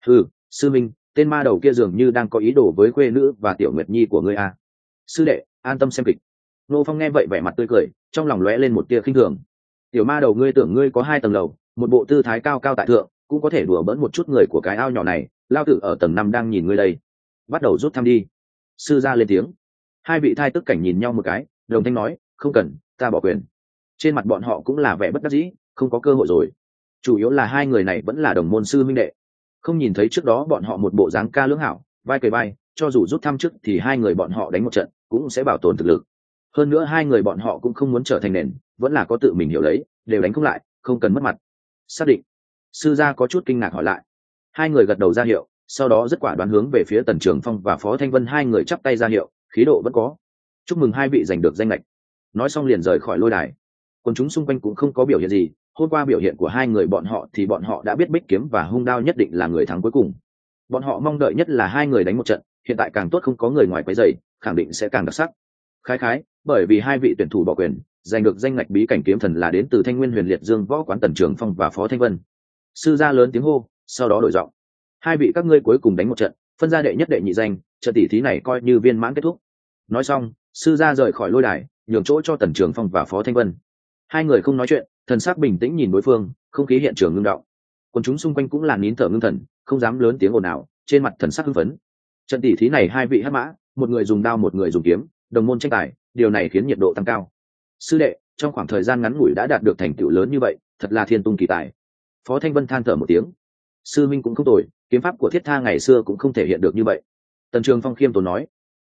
Sư minh, tên ma đầu kia dường như đang có ý đồ với khuê nữ và Tiểu Nguyệt Nhi của ngươi à? Sư đệ, an tâm xem kịch. Nô Phong nghe vậy vẻ mặt tươi cười, trong lòng lóe lên một tia khinh thường. Tiểu ma đầu ngươi tưởng ngươi có 2 tầng lầu, một bộ tư thái cao cao tại thượng, cũng có thể đùa bỡn một chút người của cái ao nhỏ này, lao tử ở tầng 5 đang nhìn ngươi đây. Bắt đầu rút thăm đi. Sư gia lên tiếng. 2 vị thai tức cảnh nhìn nhau một cái, đồng thanh nói, không cần, ta bỏ quyền. Trên mặt bọn họ cũng là vẻ bất đắc dĩ, không có cơ hội rồi. Chủ yếu là 2 người này vẫn là đồng môn sư minh đệ. Không nhìn thấy trước đó bọn họ một bộ dáng ca lưỡng hảo, vai kề vai, cho dù rút thăm trước thì 2 người bọn họ đánh một trận cũng sẽ bảo tồn thực lực. Hơn nữa 2 người bọn họ cũng không muốn trở thành nền, vẫn là có tự mình hiểu lấy, đều đánh không lại, không cần mất mặt. Xác định. Sư gia có chút kinh ngạc hỏi lại. 2 người gật đầu ra hiệu, sau đó rất quả đoán hướng về phía Tần Trường Phong và Phó Thanh Vân, 2 người chắp tay ra hiệu, khí độ vẫn có. Chúc mừng 2 vị giành được danh lệch. Nói xong liền rời khỏi lôi đài. Quần chúng xung quanh cũng không có biểu hiện gì, hôm qua biểu hiện của 2 người bọn họ thì bọn họ đã biết Bích Kiếm và Hung Đao nhất định là người thắng cuối cùng. Bọn họ mong đợi nhất là 2 người đánh một trận, hiện tại càng tốt không có người ngoài quấy rầy, khẳng định sẽ càng đặc sắc. Khái, bởi vì 2 vị tuyển thủ bỏ quyền, giành được danh ngạch bí cảnh kiếm thần là đến từ Thanh Nguyên Huyền Liệt Dương Võ Quán Tần Trường Phong và Phó Thanh Vân. Sư gia lớn tiếng hô, sau đó đổi giọng. 2 vị các ngươi cuối cùng đánh một trận, phân ra đệ nhất đệ nhị danh, trận tỷ thí này coi như viên mãn kết thúc. Nói xong, sư gia rời khỏi lôi đài, nhường chỗ cho Tần Trường Phong và Phó Thanh Vân. 2 người không nói chuyện, thần sắc bình tĩnh nhìn đối phương, không khí hiện trường ngưng động. Quần chúng xung quanh cũng là nín thở ngưng thần, không dám lớn tiếng ồn ào, trên mặt thần sắc hưng phấn. Trận tỷ thí này 2 vị hắc mã, một người dùng đao một người dùng kiếm, đồng môn tranh tài, điều này khiến nhiệt độ tăng cao. Sư đệ, trong khoảng thời gian ngắn ngủi đã đạt được thành tựu lớn như vậy, thật là thiên tung kỳ tài. Phó Thanh Vân than thở một tiếng. Sư minh cũng không tồi, kiếm pháp của Thiết Tha ngày xưa cũng không thể hiện được như vậy. Tần Trường Phong khiêm tốn nói.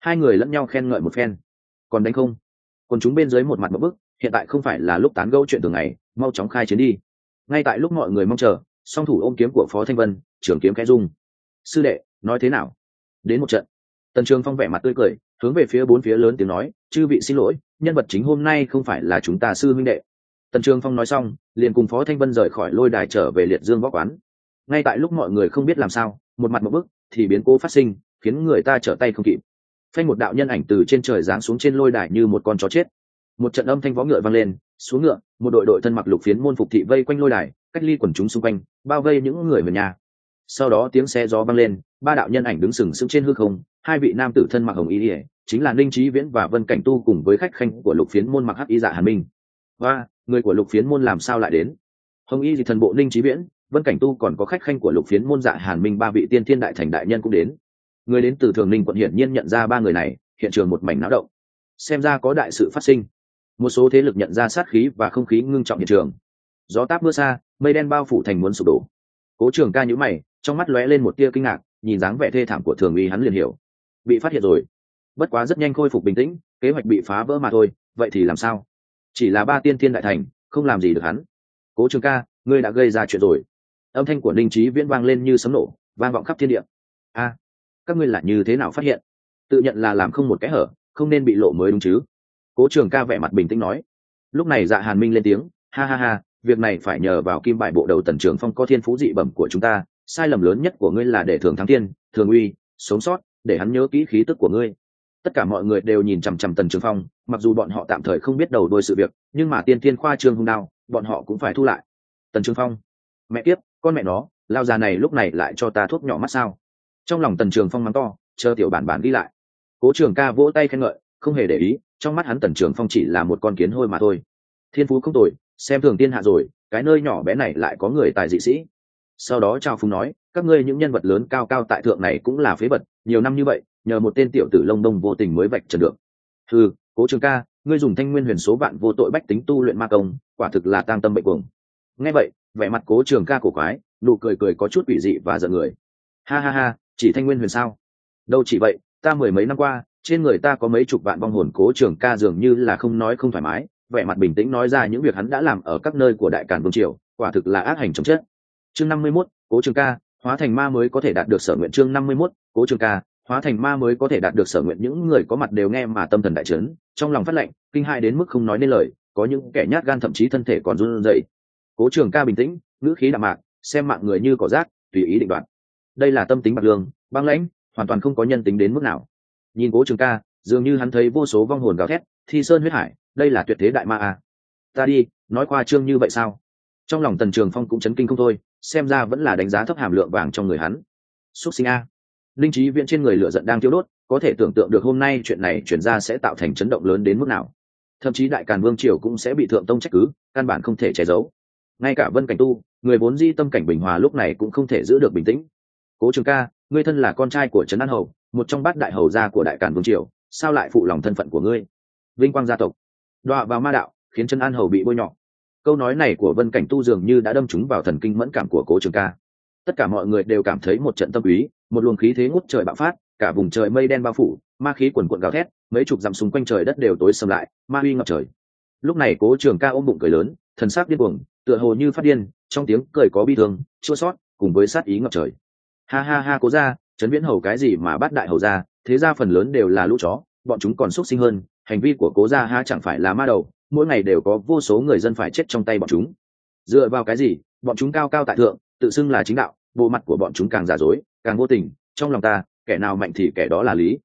Hai người lẫn nhau khen ngợi một phen. Còn đánh không? Còn chúng bên dưới một mặt một bức, hiện tại không phải là lúc tán gẫu chuyện thường ngày, mau chóng khai chiến đi. Ngay tại lúc mọi người mong chờ, song thủ ôm kiếm của Phó Thanh Vân, trường kiếm khẽ rung. Sư đệ, nói thế nào? Đến một trận. Tần Trường Phong vẻ mặt tươi cười, hướng về phía bốn phía lớn tiếng nói, chư vị xin lỗi, nhân vật chính hôm nay không phải là chúng ta sư huynh đệ. Tần Trường Phong nói xong, liền cùng Phó Thanh Vân rời khỏi lôi đài trở về Liệt Dương võ quán. Ngay tại lúc mọi người không biết làm sao, một mặt một bức, thì biến cố phát sinh, khiến người ta trở tay không kịp. Phanh một đạo nhân ảnh từ trên trời giáng xuống trên lôi đài như một con chó chết. Một trận âm thanh võ ngựa vang lên, xuống ngựa, một đội thân mặc lục phiến môn phục thị vây quanh lôi đài, cách ly quần chúng xung quanh, bao vây những người về nhà. Sau đó tiếng xe gió vang lên, ba đạo nhân ảnh đứng sừng sững trên hư không, hai vị nam tử thân mặc hồng y, chính là Ninh Chí Viễn và Vân Cảnh Tu cùng với khách khanh của lục phiến môn mặc hắc y Dạ Hàn Minh. Và người của lục phiến môn làm sao lại đến? Hồng y thì thần bộ Ninh Chí Viễn, Vân Cảnh Tu còn có khách khanh của lục phiến môn Dạ Hàn Minh, ba vị tiên thiên đại thành đại nhân cũng đến. Người đến từ Thường Ninh quận hiển nhiên nhận ra ba người này, hiện trường một mảnh náo động. Xem ra có đại sự phát sinh. Một số thế lực nhận ra sát khí và không khí ngưng trọng hiện trường. Gió táp mưa xa, mây đen bao phủ thành muốn sụp đổ. Cố Trường Ca nhíu mày, trong mắt lóe lên một tia kinh ngạc, nhìn dáng vẻ thê thảm của Thường Uy hắn liền hiểu, bị phát hiện rồi. Bất quá rất nhanh khôi phục bình tĩnh, kế hoạch bị phá vỡ mà thôi, vậy thì làm sao? Chỉ là ba tiên thiên đại thành, không làm gì được hắn. Cố Trường Ca, ngươi đã gây ra chuyện rồi. Âm thanh của Ninh Chí Viễn vang lên như sấm nổ, vang vọng khắp thiên địa. A, các ngươi là như thế nào phát hiện? Tự nhận là làm không một cái hở, không nên bị lộ mới đúng chứ? Cố Trường Ca vẻ mặt bình tĩnh nói. Lúc này Dạ Hàn Minh lên tiếng, ha ha ha, việc này phải nhờ vào Kim Bài bộ đầu Tần Trường Phong có thiên phú dị bẩm của chúng ta. Sai lầm lớn nhất của ngươi là để Thường Thắng Thiên, Thường Uy sống sót, để hắn nhớ kỹ khí tức của ngươi. Tất cả mọi người đều nhìn chằm chằm Tần Trường Phong, mặc dù bọn họ tạm thời không biết đầu đuôi sự việc, nhưng mà tiên thiên khoa trương hung đao, bọn họ cũng phải thu lại. Tần Trường Phong, mẹ kiếp, con mẹ nó, lao già này lúc này lại cho ta thuốc nhỏ mắt sao? Trong lòng Tần Trường Phong mắng to, chờ tiểu bản ghi lại. Cố Trường Ca vỗ tay khen ngợi, không hề để ý, trong mắt hắn Tần Trường Phong chỉ là một con kiến hôi mà thôi. Thiên phú không tồi, xem thường thiên hạ rồi, cái nơi nhỏ bé này lại có người tài dị sĩ. Sau đó Trao Phúng nói, các ngươi những nhân vật lớn cao cao tại thượng này cũng là phế vật, nhiều năm như vậy, nhờ một tên tiểu tử lông đông vô tình mới vạch trần được. Hừ, Cố Trường Ca, ngươi dùng Thanh Nguyên Huyền số vạn vô tội bách tính tu luyện ma công, quả thực là tang tâm bệnh cuồng. Nghe vậy, vẻ mặt Cố Trường Ca cổ quái, nụ cười có chút quỷ dị và giận người. Ha ha ha, chỉ Thanh Nguyên Huyền sao? Đâu chỉ vậy, ta mười mấy năm qua, trên người ta có mấy chục vạn vong hồn. Cố Trường Ca dường như là không nói không thoải mái, vẻ mặt bình tĩnh nói ra những việc hắn đã làm ở các nơi của Đại Càn Vương triều, quả thực là ác hành chồng chết. Chương 51, Cố Trường Ca, hóa thành ma mới có thể đạt được sở nguyện. Chương 51, Cố Trường Ca, hóa thành ma mới có thể đạt được sở nguyện. Những người có mặt đều nghe mà tâm thần đại chấn, trong lòng phát lạnh, kinh hãi đến mức không nói nên lời, có những kẻ nhát gan thậm chí thân thể còn run rẩy. Cố Trường Ca bình tĩnh, ngữ khí đạm mạc, xem mạng người như cỏ rác, tùy ý định đoạt. Đây là tâm tính bạc lương, băng lãnh, hoàn toàn không có nhân tính đến mức nào. Nhìn Cố Trường Ca, dường như hắn thấy vô số vong hồn gào thét, thi sơn huyết hải, đây là tuyệt thế đại ma à? Ta đi, nói qua trương như vậy sao? Trong lòng Tần Trường Phong cũng chấn kinh không thôi, xem ra vẫn là đánh giá thấp hàm lượng vàng trong người hắn. Xuất sinh a. Linh Chí Viễn trên người lửa giận đang thiêu đốt, có thể tưởng tượng được hôm nay chuyện này chuyển ra sẽ tạo thành chấn động lớn đến mức nào. Thậm chí Đại Càn Vương triều cũng sẽ bị thượng tông trách cứ, căn bản không thể che giấu. Ngay cả Vân Cảnh Tu, người vốn di tâm cảnh bình hòa lúc này cũng không thể giữ được bình tĩnh. Cố Trường Ca, ngươi thân là con trai của Trấn An Hầu, một trong bát đại hầu gia của Đại Càn Vương triều, sao lại phụ lòng thân phận của ngươi? Vinh quang gia tộc, đọa vào ma đạo, khiến Trấn An Hầu bị bôi nhọ. Câu nói này của Vân Cảnh Tu dường như đã đâm trúng vào thần kinh mẫn cảm của Cố Trường Ca. Tất cả mọi người đều cảm thấy một trận tâm ý, một luồng khí thế ngút trời bạo phát, cả vùng trời mây đen bao phủ, ma khí quần quần gào thét, mấy chục dặm xung quanh trời đất đều tối sầm lại, ma uy ngập trời. Lúc này Cố Trường Ca ôm bụng cười lớn, thần sắc điên cuồng, tựa hồ như phát điên, trong tiếng cười có bi thương, chua xót, cùng với sát ý ngập trời. Ha ha ha, Cố gia, Trấn Viễn hầu cái gì mà bát đại hầu gia, thế gia phần lớn đều là lũ chó, bọn chúng còn xúc sinh hơn, hành vi của Cố gia ha chẳng phải là ma đầu, mỗi ngày đều có vô số người dân phải chết trong tay bọn chúng. Dựa vào cái gì? Bọn chúng cao cao tại thượng, tự xưng là chính đạo, bộ mặt của bọn chúng càng giả dối, càng vô tình, trong lòng ta, kẻ nào mạnh thì kẻ đó là lý.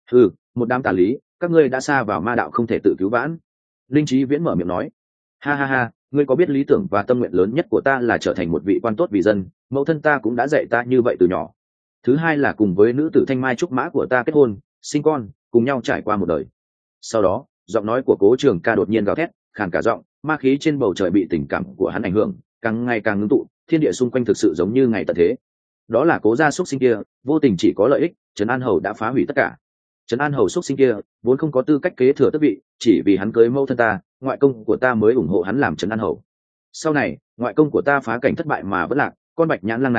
Một đám tà lý, các ngươi đã sa vào ma đạo không thể tự cứu vãn. Linh Chí Viễn mở miệng nói, ha ha ha, ngươi có biết lý tưởng và tâm nguyện lớn nhất của ta là trở thành một vị quan tốt vì dân, mẫu thân ta cũng đã dạy ta như vậy từ nhỏ. Thứ hai là cùng với nữ tử Thanh Mai trúc mã của ta kết hôn, sinh con, cùng nhau trải qua một đời. Sau đó, giọng nói của Cố Trường Ca đột nhiên gào thét, khàn cả giọng, ma khí trên bầu trời bị tình cảm của hắn ảnh hưởng, càng ngày càng ngưng tụ, thiên địa xung quanh thực sự giống như ngày tận thế. Đó là Cố gia xuất sinh kia, vô tình chỉ có lợi ích, Trấn An Hầu đã phá hủy tất cả. Trấn An Hầu xuất sinh kia, vốn không có tư cách kế thừa tước vị, chỉ vì hắn cưới mẫu thân ta, ngoại công của ta mới ủng hộ hắn làm Trấn An Hầu. Sau này, ngoại công của ta phá cảnh thất bại mà vẫn lạc, con Bạch Nhãn Lang này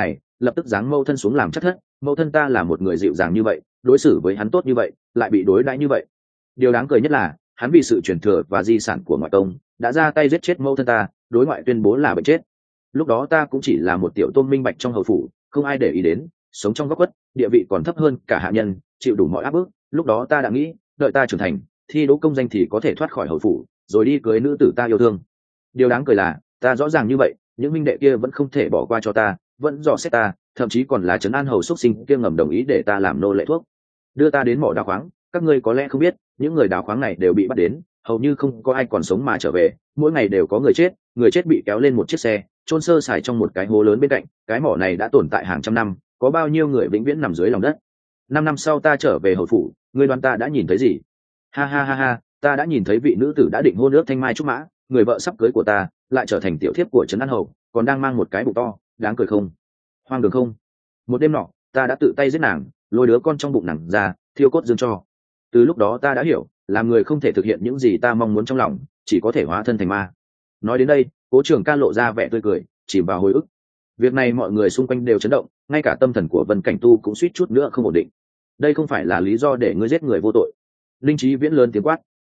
lập tức giáng mẫu thân xuống làm chắc thất. Mẫu thân ta là một người dịu dàng như vậy, đối xử với hắn tốt như vậy, lại bị đối đãi như vậy. Điều đáng cười nhất là hắn vì sự truyền thừa và di sản của ngoại công đã ra tay giết chết mẫu thân ta, đối ngoại tuyên bố là bệnh chết. Lúc đó ta cũng chỉ là một tiểu tôn minh bạch trong hầu phủ, không ai để ý đến, sống trong góc khuất, địa vị còn thấp hơn cả hạ nhân, chịu đủ mọi áp bức. Lúc đó ta đã nghĩ, đợi ta trưởng thành, thi đỗ công danh thì có thể thoát khỏi hầu phủ, rồi đi cưới nữ tử ta yêu thương. Điều đáng cười là ta rõ ràng như vậy, những minh đệ kia vẫn không thể bỏ qua cho ta, vẫn dò xét ta, thậm chí còn là trấn an hầu xuất sinh kia ngầm đồng ý để ta làm nô lệ thuốc, đưa ta đến mỏ đào khoáng. Các ngươi có lẽ không biết, những người đào khoáng này đều bị bắt đến, hầu như không có ai còn sống mà trở về, mỗi ngày đều có người chết bị kéo lên một chiếc xe, chôn sơ sài trong một cái hố lớn bên cạnh. Cái mỏ này đã tồn tại hàng trăm năm, có bao nhiêu người vĩnh viễn nằm dưới lòng đất. 5 năm sau ta trở về hầu phủ, ngươi đoán ta đã nhìn thấy gì? Ha ha ha ha, ta đã nhìn thấy vị nữ tử đã định hôn ước thanh mai trúc mã, người vợ sắp cưới của ta lại trở thành tiểu thiếp của trấn an hầu, còn đang mang một cái bụng to. Đáng cười không? Hoang đường không? Một đêm nọ ta đã tự tay giết nàng, lôi đứa con trong bụng nàng ra, thiêu cốt dương cho. Từ lúc đó ta đã hiểu, làm người không thể thực hiện những gì ta mong muốn trong lòng, chỉ có thể hóa thân thành ma. Nói đến đây, Cố Trường Ca lộ ra vẻ tươi cười, chìm vào hồi ức. Việc này mọi người xung quanh đều chấn động, ngay cả tâm thần của Vân Cảnh Tu cũng suýt chút nữa không ổn định. Đây không phải là lý do để ngươi giết người vô tội. Linh Chí Viễn lớn tiếng quát.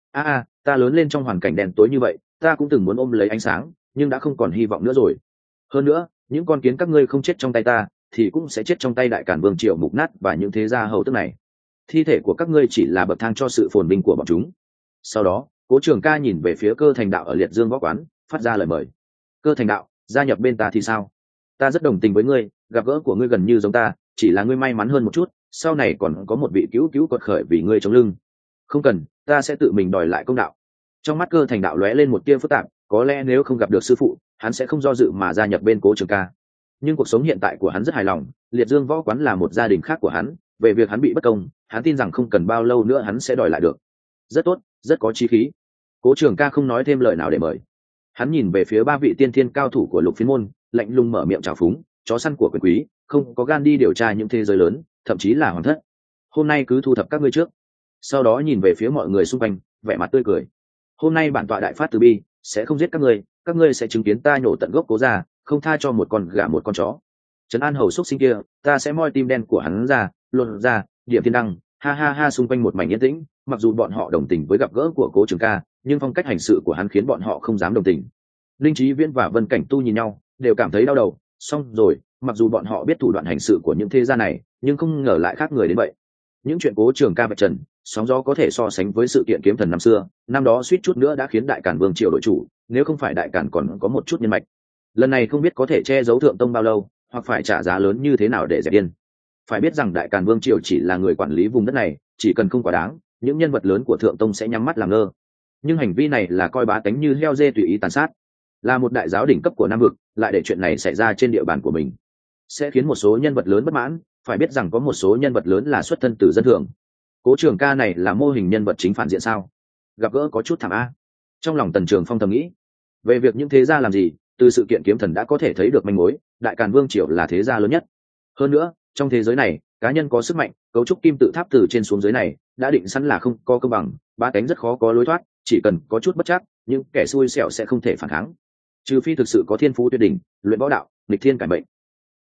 Ta lớn lên trong hoàn cảnh đen tối như vậy, ta cũng từng muốn ôm lấy ánh sáng, nhưng đã không còn hy vọng nữa rồi. Hơn nữa, những con kiến các ngươi không chết trong tay ta, thì cũng sẽ chết trong tay Đại Càn Vương triều mục nát và những thế gia hầu tước này. Thi thể của các ngươi chỉ là bậc thang cho sự phồn vinh của bọn chúng. Sau đó, Cố Trường Ca nhìn về phía Cơ Thành Đạo ở Liệt Dương võ quán, phát ra lời mời. Cơ Thành Đạo, gia nhập bên ta thì sao? Ta rất đồng tình với ngươi, gặp gỡ của ngươi gần như giống ta, chỉ là ngươi may mắn hơn một chút, sau này còn có một vị cứu cứu quật khởi vì ngươi chống lưng. Không cần, ta sẽ tự mình đòi lại công đạo. Trong mắt Cơ Thành Đạo lóe lên một tia phức tạp, có lẽ nếu không gặp được sư phụ, hắn sẽ không do dự mà gia nhập bên Cố Trường Ca. Nhưng cuộc sống hiện tại của hắn rất hài lòng, Liệt Dương võ quán là một gia đình khác của hắn, về việc hắn bị bất công, hắn tin rằng không cần bao lâu nữa hắn sẽ đòi lại được. Rất tốt, rất có chí khí. Cố Trường Ca không nói thêm lời nào để mời. Hắn nhìn về phía 3 vị tiên thiên cao thủ của Lục Phiến môn, lạnh lùng mở miệng chào phúng, chó săn của quyền quý, không có gan đi điều tra những thế giới lớn, thậm chí là hoàng thất. Hôm nay cứ thu thập các ngươi trước. Sau đó nhìn về phía mọi người xung quanh, vẻ mặt tươi cười. Hôm nay bản tọa đại phát từ bi, sẽ không giết các ngươi sẽ chứng kiến ta nhổ tận gốc Cố gia, không tha cho một con gà một con chó. Trấn An hầu xuất sinh kia, ta sẽ moi tim đen của hắn ra, luồn ra, điểm thiên đăng. Ha ha ha, xung quanh một mảnh yên tĩnh, mặc dù bọn họ đồng tình với gặp gỡ của Cố Trường Ca, nhưng phong cách hành sự của hắn khiến bọn họ không dám đồng tình. Linh Chí Viễn và Vân Cảnh Tu nhìn nhau, đều cảm thấy đau đầu. Xong rồi, mặc dù bọn họ biết thủ đoạn hành sự của những thế gia này, nhưng không ngờ lại khác người đến vậy. Những chuyện Cố Trường Ca vạch trần, sóng gió có thể so sánh với sự kiện kiếm thần năm xưa, năm đó suýt chút nữa đã khiến Đại Càn Vương triều đổi chủ, nếu không phải Đại Càn còn có một chút nhân mạch. Lần này không biết có thể che giấu Thượng Tông bao lâu, hoặc phải trả giá lớn như thế nào để dẹp điên. Phải biết rằng Đại Càn Vương triều chỉ là người quản lý vùng đất này, chỉ cần không quá đáng, những nhân vật lớn của Thượng Tông sẽ nhắm mắt làm ngơ. Nhưng hành vi này là coi bá tánh như heo dê tùy ý tàn sát, là một đại giáo đỉnh cấp của Nam vực, lại để chuyện này xảy ra trên địa bàn của mình, sẽ khiến một số nhân vật lớn bất mãn. Phải biết rằng có một số nhân vật lớn là xuất thân từ dân thường. Cố Trường Ca này là mô hình nhân vật chính phản diện sao? Gặp gỡ có chút thảm a. Trong lòng Tần Trường Phong thầm nghĩ, về việc những thế gia làm gì, từ sự kiện kiếm thần đã có thể thấy được manh mối. Đại Càn Vương triều là thế gia lớn nhất. Hơn nữa, trong thế giới này, cá nhân có sức mạnh, cấu trúc kim tự tháp từ trên xuống dưới này đã định sẵn là không có công bằng, ba cánh rất khó có lối thoát. Chỉ cần có chút bất chắc, những kẻ xui xẻo sẽ không thể phản kháng, trừ phi thực sự có thiên phú tuyệt đỉnh, luyện võ đạo, nghịch thiên cải mệnh.